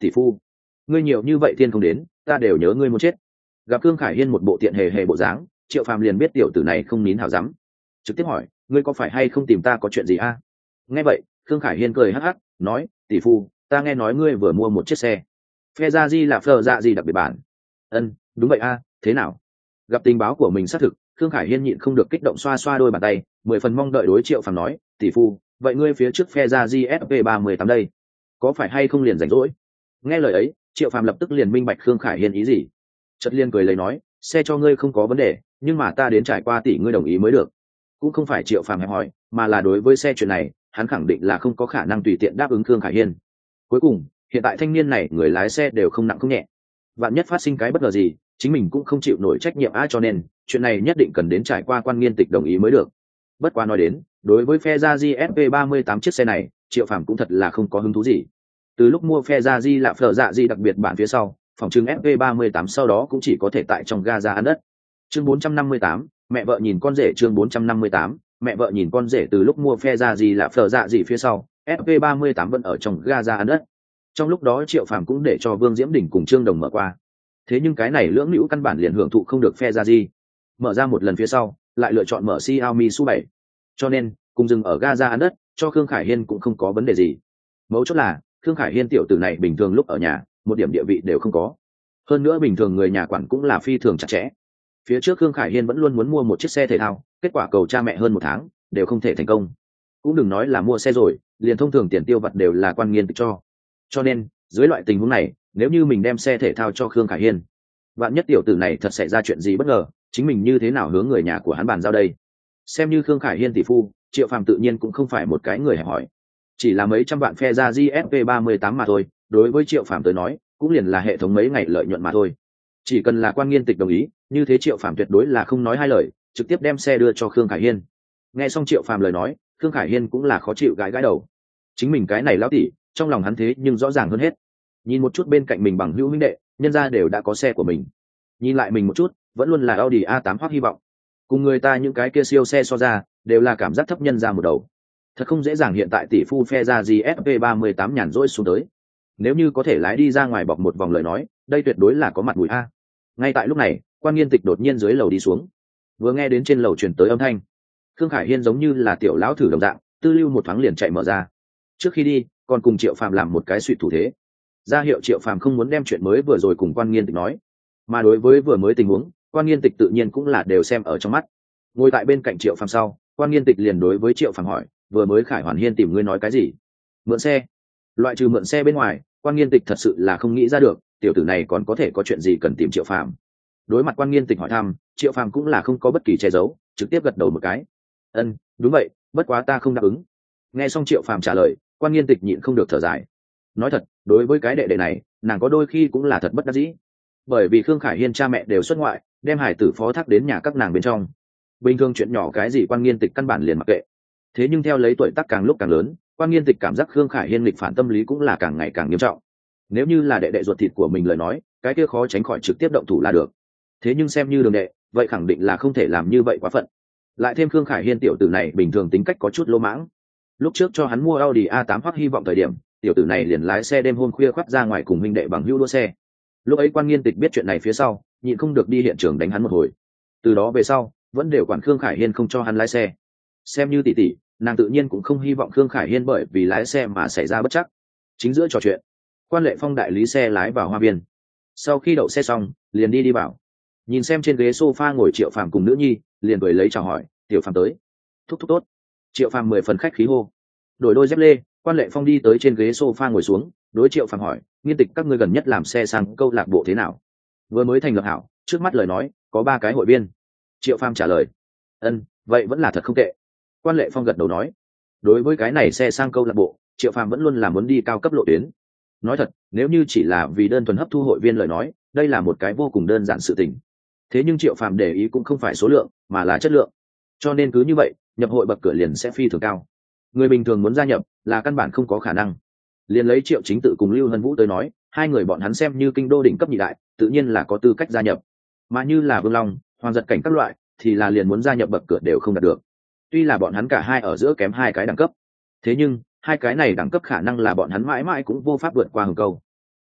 tỷ phu, ngươi nhiều như vậy thiên không đến, ta đều nhớ ngươi muốn chết. Gặp Khương Khải Hiên một bộ tiện hề hề bộ dáng, Triệu Phàm liền biết tiểu tử này không nín hảo dám, trực tiếp hỏi, ngươi có phải hay không tìm ta có chuyện gì a? Nghe vậy, Khương Khải Hiên cười hắc hắc, nói, tỷ phu, ta nghe nói ngươi vừa mua một chiếc xe phe ra di là phờ dạ gì đặc biệt bản. Ân, đúng vậy a, thế nào? Gặp tình báo của mình xác thực, Khương Khải Hiên nhịn không được kích động xoa xoa đôi bàn tay, mười phần mong đợi đối Triệu Phàm nói, tỷ phu, vậy ngươi phía trước phe ra di ép vê ba mươi tám đây, có phải hay không liền rảnh rỗi? Nghe lời ấy, Triệu Phàm lập tức liền minh bạch Khương Khải Hiên ý gì, chợt liên cười lấy nói, xe cho ngươi không có vấn đề, nhưng mà ta đến trải qua tỷ ngươi đồng ý mới được. Cũng không phải Triệu Phàm hẹp hỏi, mà là đối với xe chuyện này, hắn khẳng định là không có khả năng tùy tiện đáp ứng Khương Khải Hiên. Cuối cùng, hiện tại thanh niên này người lái xe đều không nặng không nhẹ, vạn nhất phát sinh cái bất ngờ gì, chính mình cũng không chịu nổi trách nhiệm á, cho nên chuyện này nhất định cần đến trải qua quan nghiên tịch đồng ý mới được. Bất quá nói đến, đối với phe gia di ép vê ba mươi tám chiếc xe này, Triệu Phàm cũng thật là không có hứng thú gì. Từ lúc mua phe gia di là phở dạ di đặc biệt bản phía sau, phòng trưng ép vê ba mươi tám sau đó cũng chỉ có thể tại trong ga ra ăn đất. Chương bốn trăm năm mươi tám, mẹ vợ nhìn con rể. Chương bốn trăm năm mươi tám, mẹ vợ nhìn con rể. Từ lúc mua phe gia di là phở dạ di phía sau, ép vê ba mươi tám vẫn ở trong ga ra ăn đất. Trong lúc đó Triệu Phàm cũng để cho Vương Diễm Đình cùng Trương Đồng mở qua. Thế nhưng cái này lưỡng nữ căn bản liền hưởng thụ không được phe gia di. Mở ra một lần phía sau, lại lựa chọn mở Xiaomi Su bảy. Cho nên, cùng dừng ở ga ra ăn đất, cho Khương Khải Hiên cũng không có vấn đề gì. Mấu chốt là, Khương Khải Hiên tiểu tử này bình thường lúc ở nhà, một điểm địa vị đều không có. Hơn nữa bình thường người nhà quản cũng là phi thường chặt chẽ. Phía trước Khương Khải Hiên vẫn luôn muốn mua một chiếc xe thể thao, kết quả cầu cha mẹ hơn một tháng, đều không thể thành công. Cũng đừng nói là mua xe rồi, liền thông thường tiền tiêu vặt đều là quan nghiên tịch cho. Cho nên, dưới loại tình huống này, nếu như mình đem xe thể thao cho Khương Khải Hiên, vạn nhất tiểu tử này thật xảy ra chuyện gì bất ngờ, chính mình như thế nào hướng người nhà của hắn bàn giao đây? Xem như Khương Khải Hiên tỷ phu, Triệu Phàm tự nhiên cũng không phải một cái người hẹp hỏi, chỉ là mấy trăm vạn phe ra giê ép vê ba mươi tám mà thôi, đối với Triệu Phàm tới nói, cũng liền là hệ thống mấy ngày lợi nhuận mà thôi. Chỉ cần là quan nghiên tịch đồng ý, như thế Triệu Phàm tuyệt đối là không nói hai lời, trực tiếp đem xe đưa cho Khương Khải Hiên. Nghe xong Triệu Phàm lời nói, Khương Khải Hiên cũng là khó chịu gãi gãi đầu. Chính mình cái này lão tỷ, trong lòng hắn thế nhưng rõ ràng hơn hết. Nhìn một chút bên cạnh mình bằng hữu huynh đệ, nhân ra đều đã có xe của mình. Nhìn lại mình một chút, vẫn luôn là Audi a tám hoặc hy vọng. Cùng người ta những cái kia siêu xe so ra, đều là cảm giác thấp nhân ra một đầu. Thật không dễ dàng hiện tại tỷ phu phe ra giê ép vê ba mươi tám nhàn rỗi xuống tới. Nếu như có thể lái đi ra ngoài bọc một vòng lời nói, đây tuyệt đối là có mặt mũi a. Ngay tại lúc này, quan nghiên tịch đột nhiên dưới lầu đi xuống. Vừa nghe đến trên lầu truyền tới âm thanh, Khương Khải Hiên giống như là tiểu lão thử đồng dạng, tư lưu một thoáng liền chạy mở ra. Trước khi đi, còn cùng Triệu Phàm làm một cái suy thủ thế, ra hiệu Triệu Phàm không muốn đem chuyện mới vừa rồi cùng quan nghiên tịch nói. Mà đối với vừa mới tình huống, quan nghiên tịch tự nhiên cũng là đều xem ở trong mắt. Ngồi tại bên cạnh Triệu Phàm sau, quan nghiên tịch liền đối với Triệu Phàm hỏi, vừa mới Khải Hoàn Hiên tìm ngươi nói cái gì? Mượn xe? Loại trừ mượn xe bên ngoài, quan nghiên tịch thật sự là không nghĩ ra được, tiểu tử này còn có thể có chuyện gì cần tìm Triệu Phàm. Đối mặt quan nghiên tịch hỏi thăm, Triệu Phàm cũng là không có bất kỳ che giấu, trực tiếp gật đầu một cái. Ân, đúng vậy, bất quá ta không đáp ứng. Nghe xong Triệu Phàm trả lời, quan nghiên tịch nhịn không được thở dài. Nói thật, đối với cái đệ đệ này, nàng có đôi khi cũng là thật bất đắc dĩ. Bởi vì Khương Khải Hiên cha mẹ đều xuất ngoại, đem hải tử phó thác đến nhà các nàng bên trong. Bình thường chuyện nhỏ cái gì quan nghiên tịch căn bản liền mặc kệ. Thế nhưng theo lấy tuổi tác càng lúc càng lớn, quan nghiên tịch cảm giác Khương Khải Hiên lịch phản tâm lý cũng là càng ngày càng nghiêm trọng. Nếu như là đệ đệ ruột thịt của mình lời nói, cái kia khó tránh khỏi trực tiếp động thủ là được. Thế nhưng xem như đường đệ, vậy khẳng định là không thể làm như vậy quá phận. Lại thêm Khương Khải Hiên tiểu tử này bình thường tính cách có chút lỗ mãng. Lúc trước cho hắn mua Audi a tám hoặc hy vọng thời điểm, tiểu tử này liền lái xe đêm hôm khuya khoắt ra ngoài cùng huynh đệ bằng hữu đua xe. Lúc ấy quan nghiên tịch biết chuyện này phía sau, nhịn không được đi hiện trường đánh hắn một hồi. Từ đó về sau, vẫn đều quản Khương Khải Hiên không cho hắn lái xe. Xem như tỷ tỷ, nàng tự nhiên cũng không hy vọng Khương Khải Hiên bởi vì lái xe mà xảy ra bất trắc. Chính giữa trò chuyện, Quan Lệ Phong đại lý xe lái vào hoa viên. Sau khi đậu xe xong, liền đi đi vào. Nhìn xem trên ghế sofa ngồi Triệu Phàm cùng nữ nhi, liền cười lấy chào hỏi, "Tiểu Phàm tới." "Thúc thúc tốt." Triệu Phàm mười phần khách khí hô. Đổi đôi dép lê, Quan Lệ Phong đi tới trên ghế sofa ngồi xuống, đối Triệu Phàm hỏi, "Nghiên tịch các ngươi gần nhất làm xe sang câu lạc bộ thế nào?" Vừa mới thành lập hảo, trước mắt lời nói, có ba cái hội viên. Triệu Phàm trả lời. "Ân, vậy vẫn là thật không tệ." Quan Lệ Phong gật đầu nói. Đối với cái này xe sang câu lạc bộ, Triệu Phàm vẫn luôn là muốn đi cao cấp lộ tuyến. Nói thật, nếu như chỉ là vì đơn thuần hấp thu hội viên lời nói, đây là một cái vô cùng đơn giản sự tình. Thế nhưng Triệu Phàm để ý cũng không phải số lượng, mà là chất lượng. Cho nên cứ như vậy, nhập hội bậc cửa liền sẽ phi thường cao. Người bình thường muốn gia nhập là căn bản không có khả năng. Liền lấy Triệu Chính Tự cùng Lưu Hân Vũ tới nói, hai người bọn hắn xem như kinh đô đỉnh cấp nhị đại, tự nhiên là có tư cách gia nhập. Mà như là Vương Long, Hoàng Giật Cảnh các loại, thì là liền muốn gia nhập bậc cửa đều không đạt được. Tuy là bọn hắn cả hai ở giữa kém hai cái đẳng cấp, thế nhưng hai cái này đẳng cấp khả năng là bọn hắn mãi mãi cũng vô pháp vượt qua hừng câu.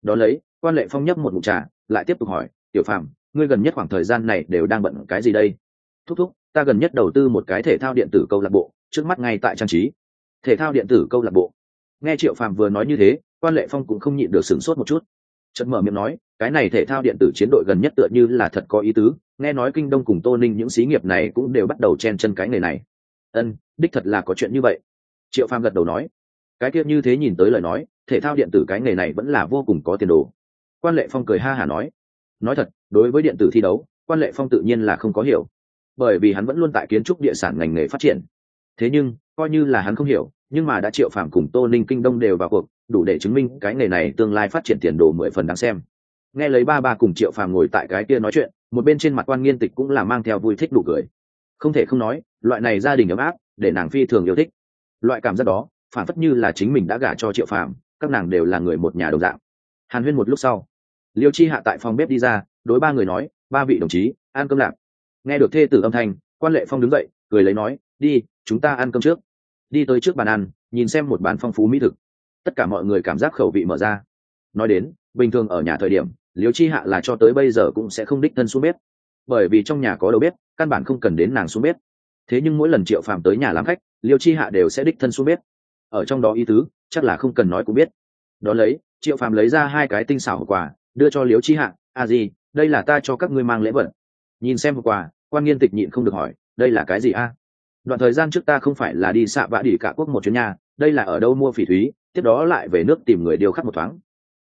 Đó lấy quan lệ phong nhấp một ngụm trà, lại tiếp tục hỏi, tiểu phàm, ngươi gần nhất khoảng thời gian này đều đang bận cái gì đây? Thúc thúc, ta gần nhất đầu tư một cái thể thao điện tử câu lạc bộ, trước mắt ngay tại trang trí. Thể thao điện tử câu lạc bộ? Nghe Triệu Phàm vừa nói như thế, quan lệ phong cũng không nhịn được sửng sốt một chút. Chợt mở miệng nói, cái này thể thao điện tử chiến đội gần nhất tựa như là thật có ý tứ, nghe nói Kinh Đông cùng Tô Ninh những xí nghiệp này cũng đều bắt đầu chen chân cái nghề này. Ân, đích thật là có chuyện như vậy. Triệu Phàm gật đầu nói, cái kia như thế nhìn tới lời nói, thể thao điện tử cái nghề này vẫn là vô cùng có tiền đồ. Quan lệ phong cười ha hả nói, nói thật, đối với điện tử thi đấu, quan lệ phong tự nhiên là không có hiểu, bởi vì hắn vẫn luôn tại kiến trúc địa sản ngành nghề phát triển. Thế nhưng coi như là hắn không hiểu, nhưng mà đã Triệu Phàm cùng Tô Ninh Kinh Đông đều vào cuộc, đủ để chứng minh cái nghề này tương lai phát triển tiền đồ mười phần đáng xem. Nghe lấy ba ba cùng Triệu Phàm ngồi tại cái kia nói chuyện, một bên trên mặt Quan Nghiên Tịch cũng là mang theo vui thích đủ cười. Không thể không nói, loại này gia đình ấm áp, để nàng phi thường yêu thích. Loại cảm giác đó, phản phất như là chính mình đã gả cho Triệu Phàm, các nàng đều là người một nhà đồng dạng. Hàn huyên một lúc sau, Liêu Chi Hạ tại phòng bếp đi ra, đối ba người nói, ba vị đồng chí, ăn cơm lạc. Nghe được thê tử âm thanh, Quan Lệ Phong đứng dậy, cười lấy nói, đi, chúng ta ăn cơm trước. Đi tới trước bàn ăn, nhìn xem một bàn phong phú mỹ thực. Tất cả mọi người cảm giác khẩu vị mở ra. Nói đến, bình thường ở nhà thời điểm, Liêu Chi Hạ là cho tới bây giờ cũng sẽ không đích thân xuống bếp, bởi vì trong nhà có đầu bếp, căn bản không cần đến nàng xuống bếp. Thế nhưng mỗi lần Triệu Phàm tới nhà làm khách, Liêu Chi Hạ đều sẽ đích thân xuống bếp. Ở trong đó ý tứ, chắc là không cần nói cũng biết. Đó lấy, Triệu Phàm lấy ra hai cái tinh xảo hộp quà, đưa cho Liêu Chi Hạ, "À gì, đây là ta cho các ngươi mang lễ vật." Nhìn xem hộp quà, Quan Nghiên Tịch nhịn không được hỏi, "Đây là cái gì a?" Đoạn thời gian trước ta không phải là đi xạ vạ đỉ cả quốc một chuyến nhà, đây là ở đâu mua phỉ thúy, tiếp đó lại về nước tìm người điều khắc một thoáng,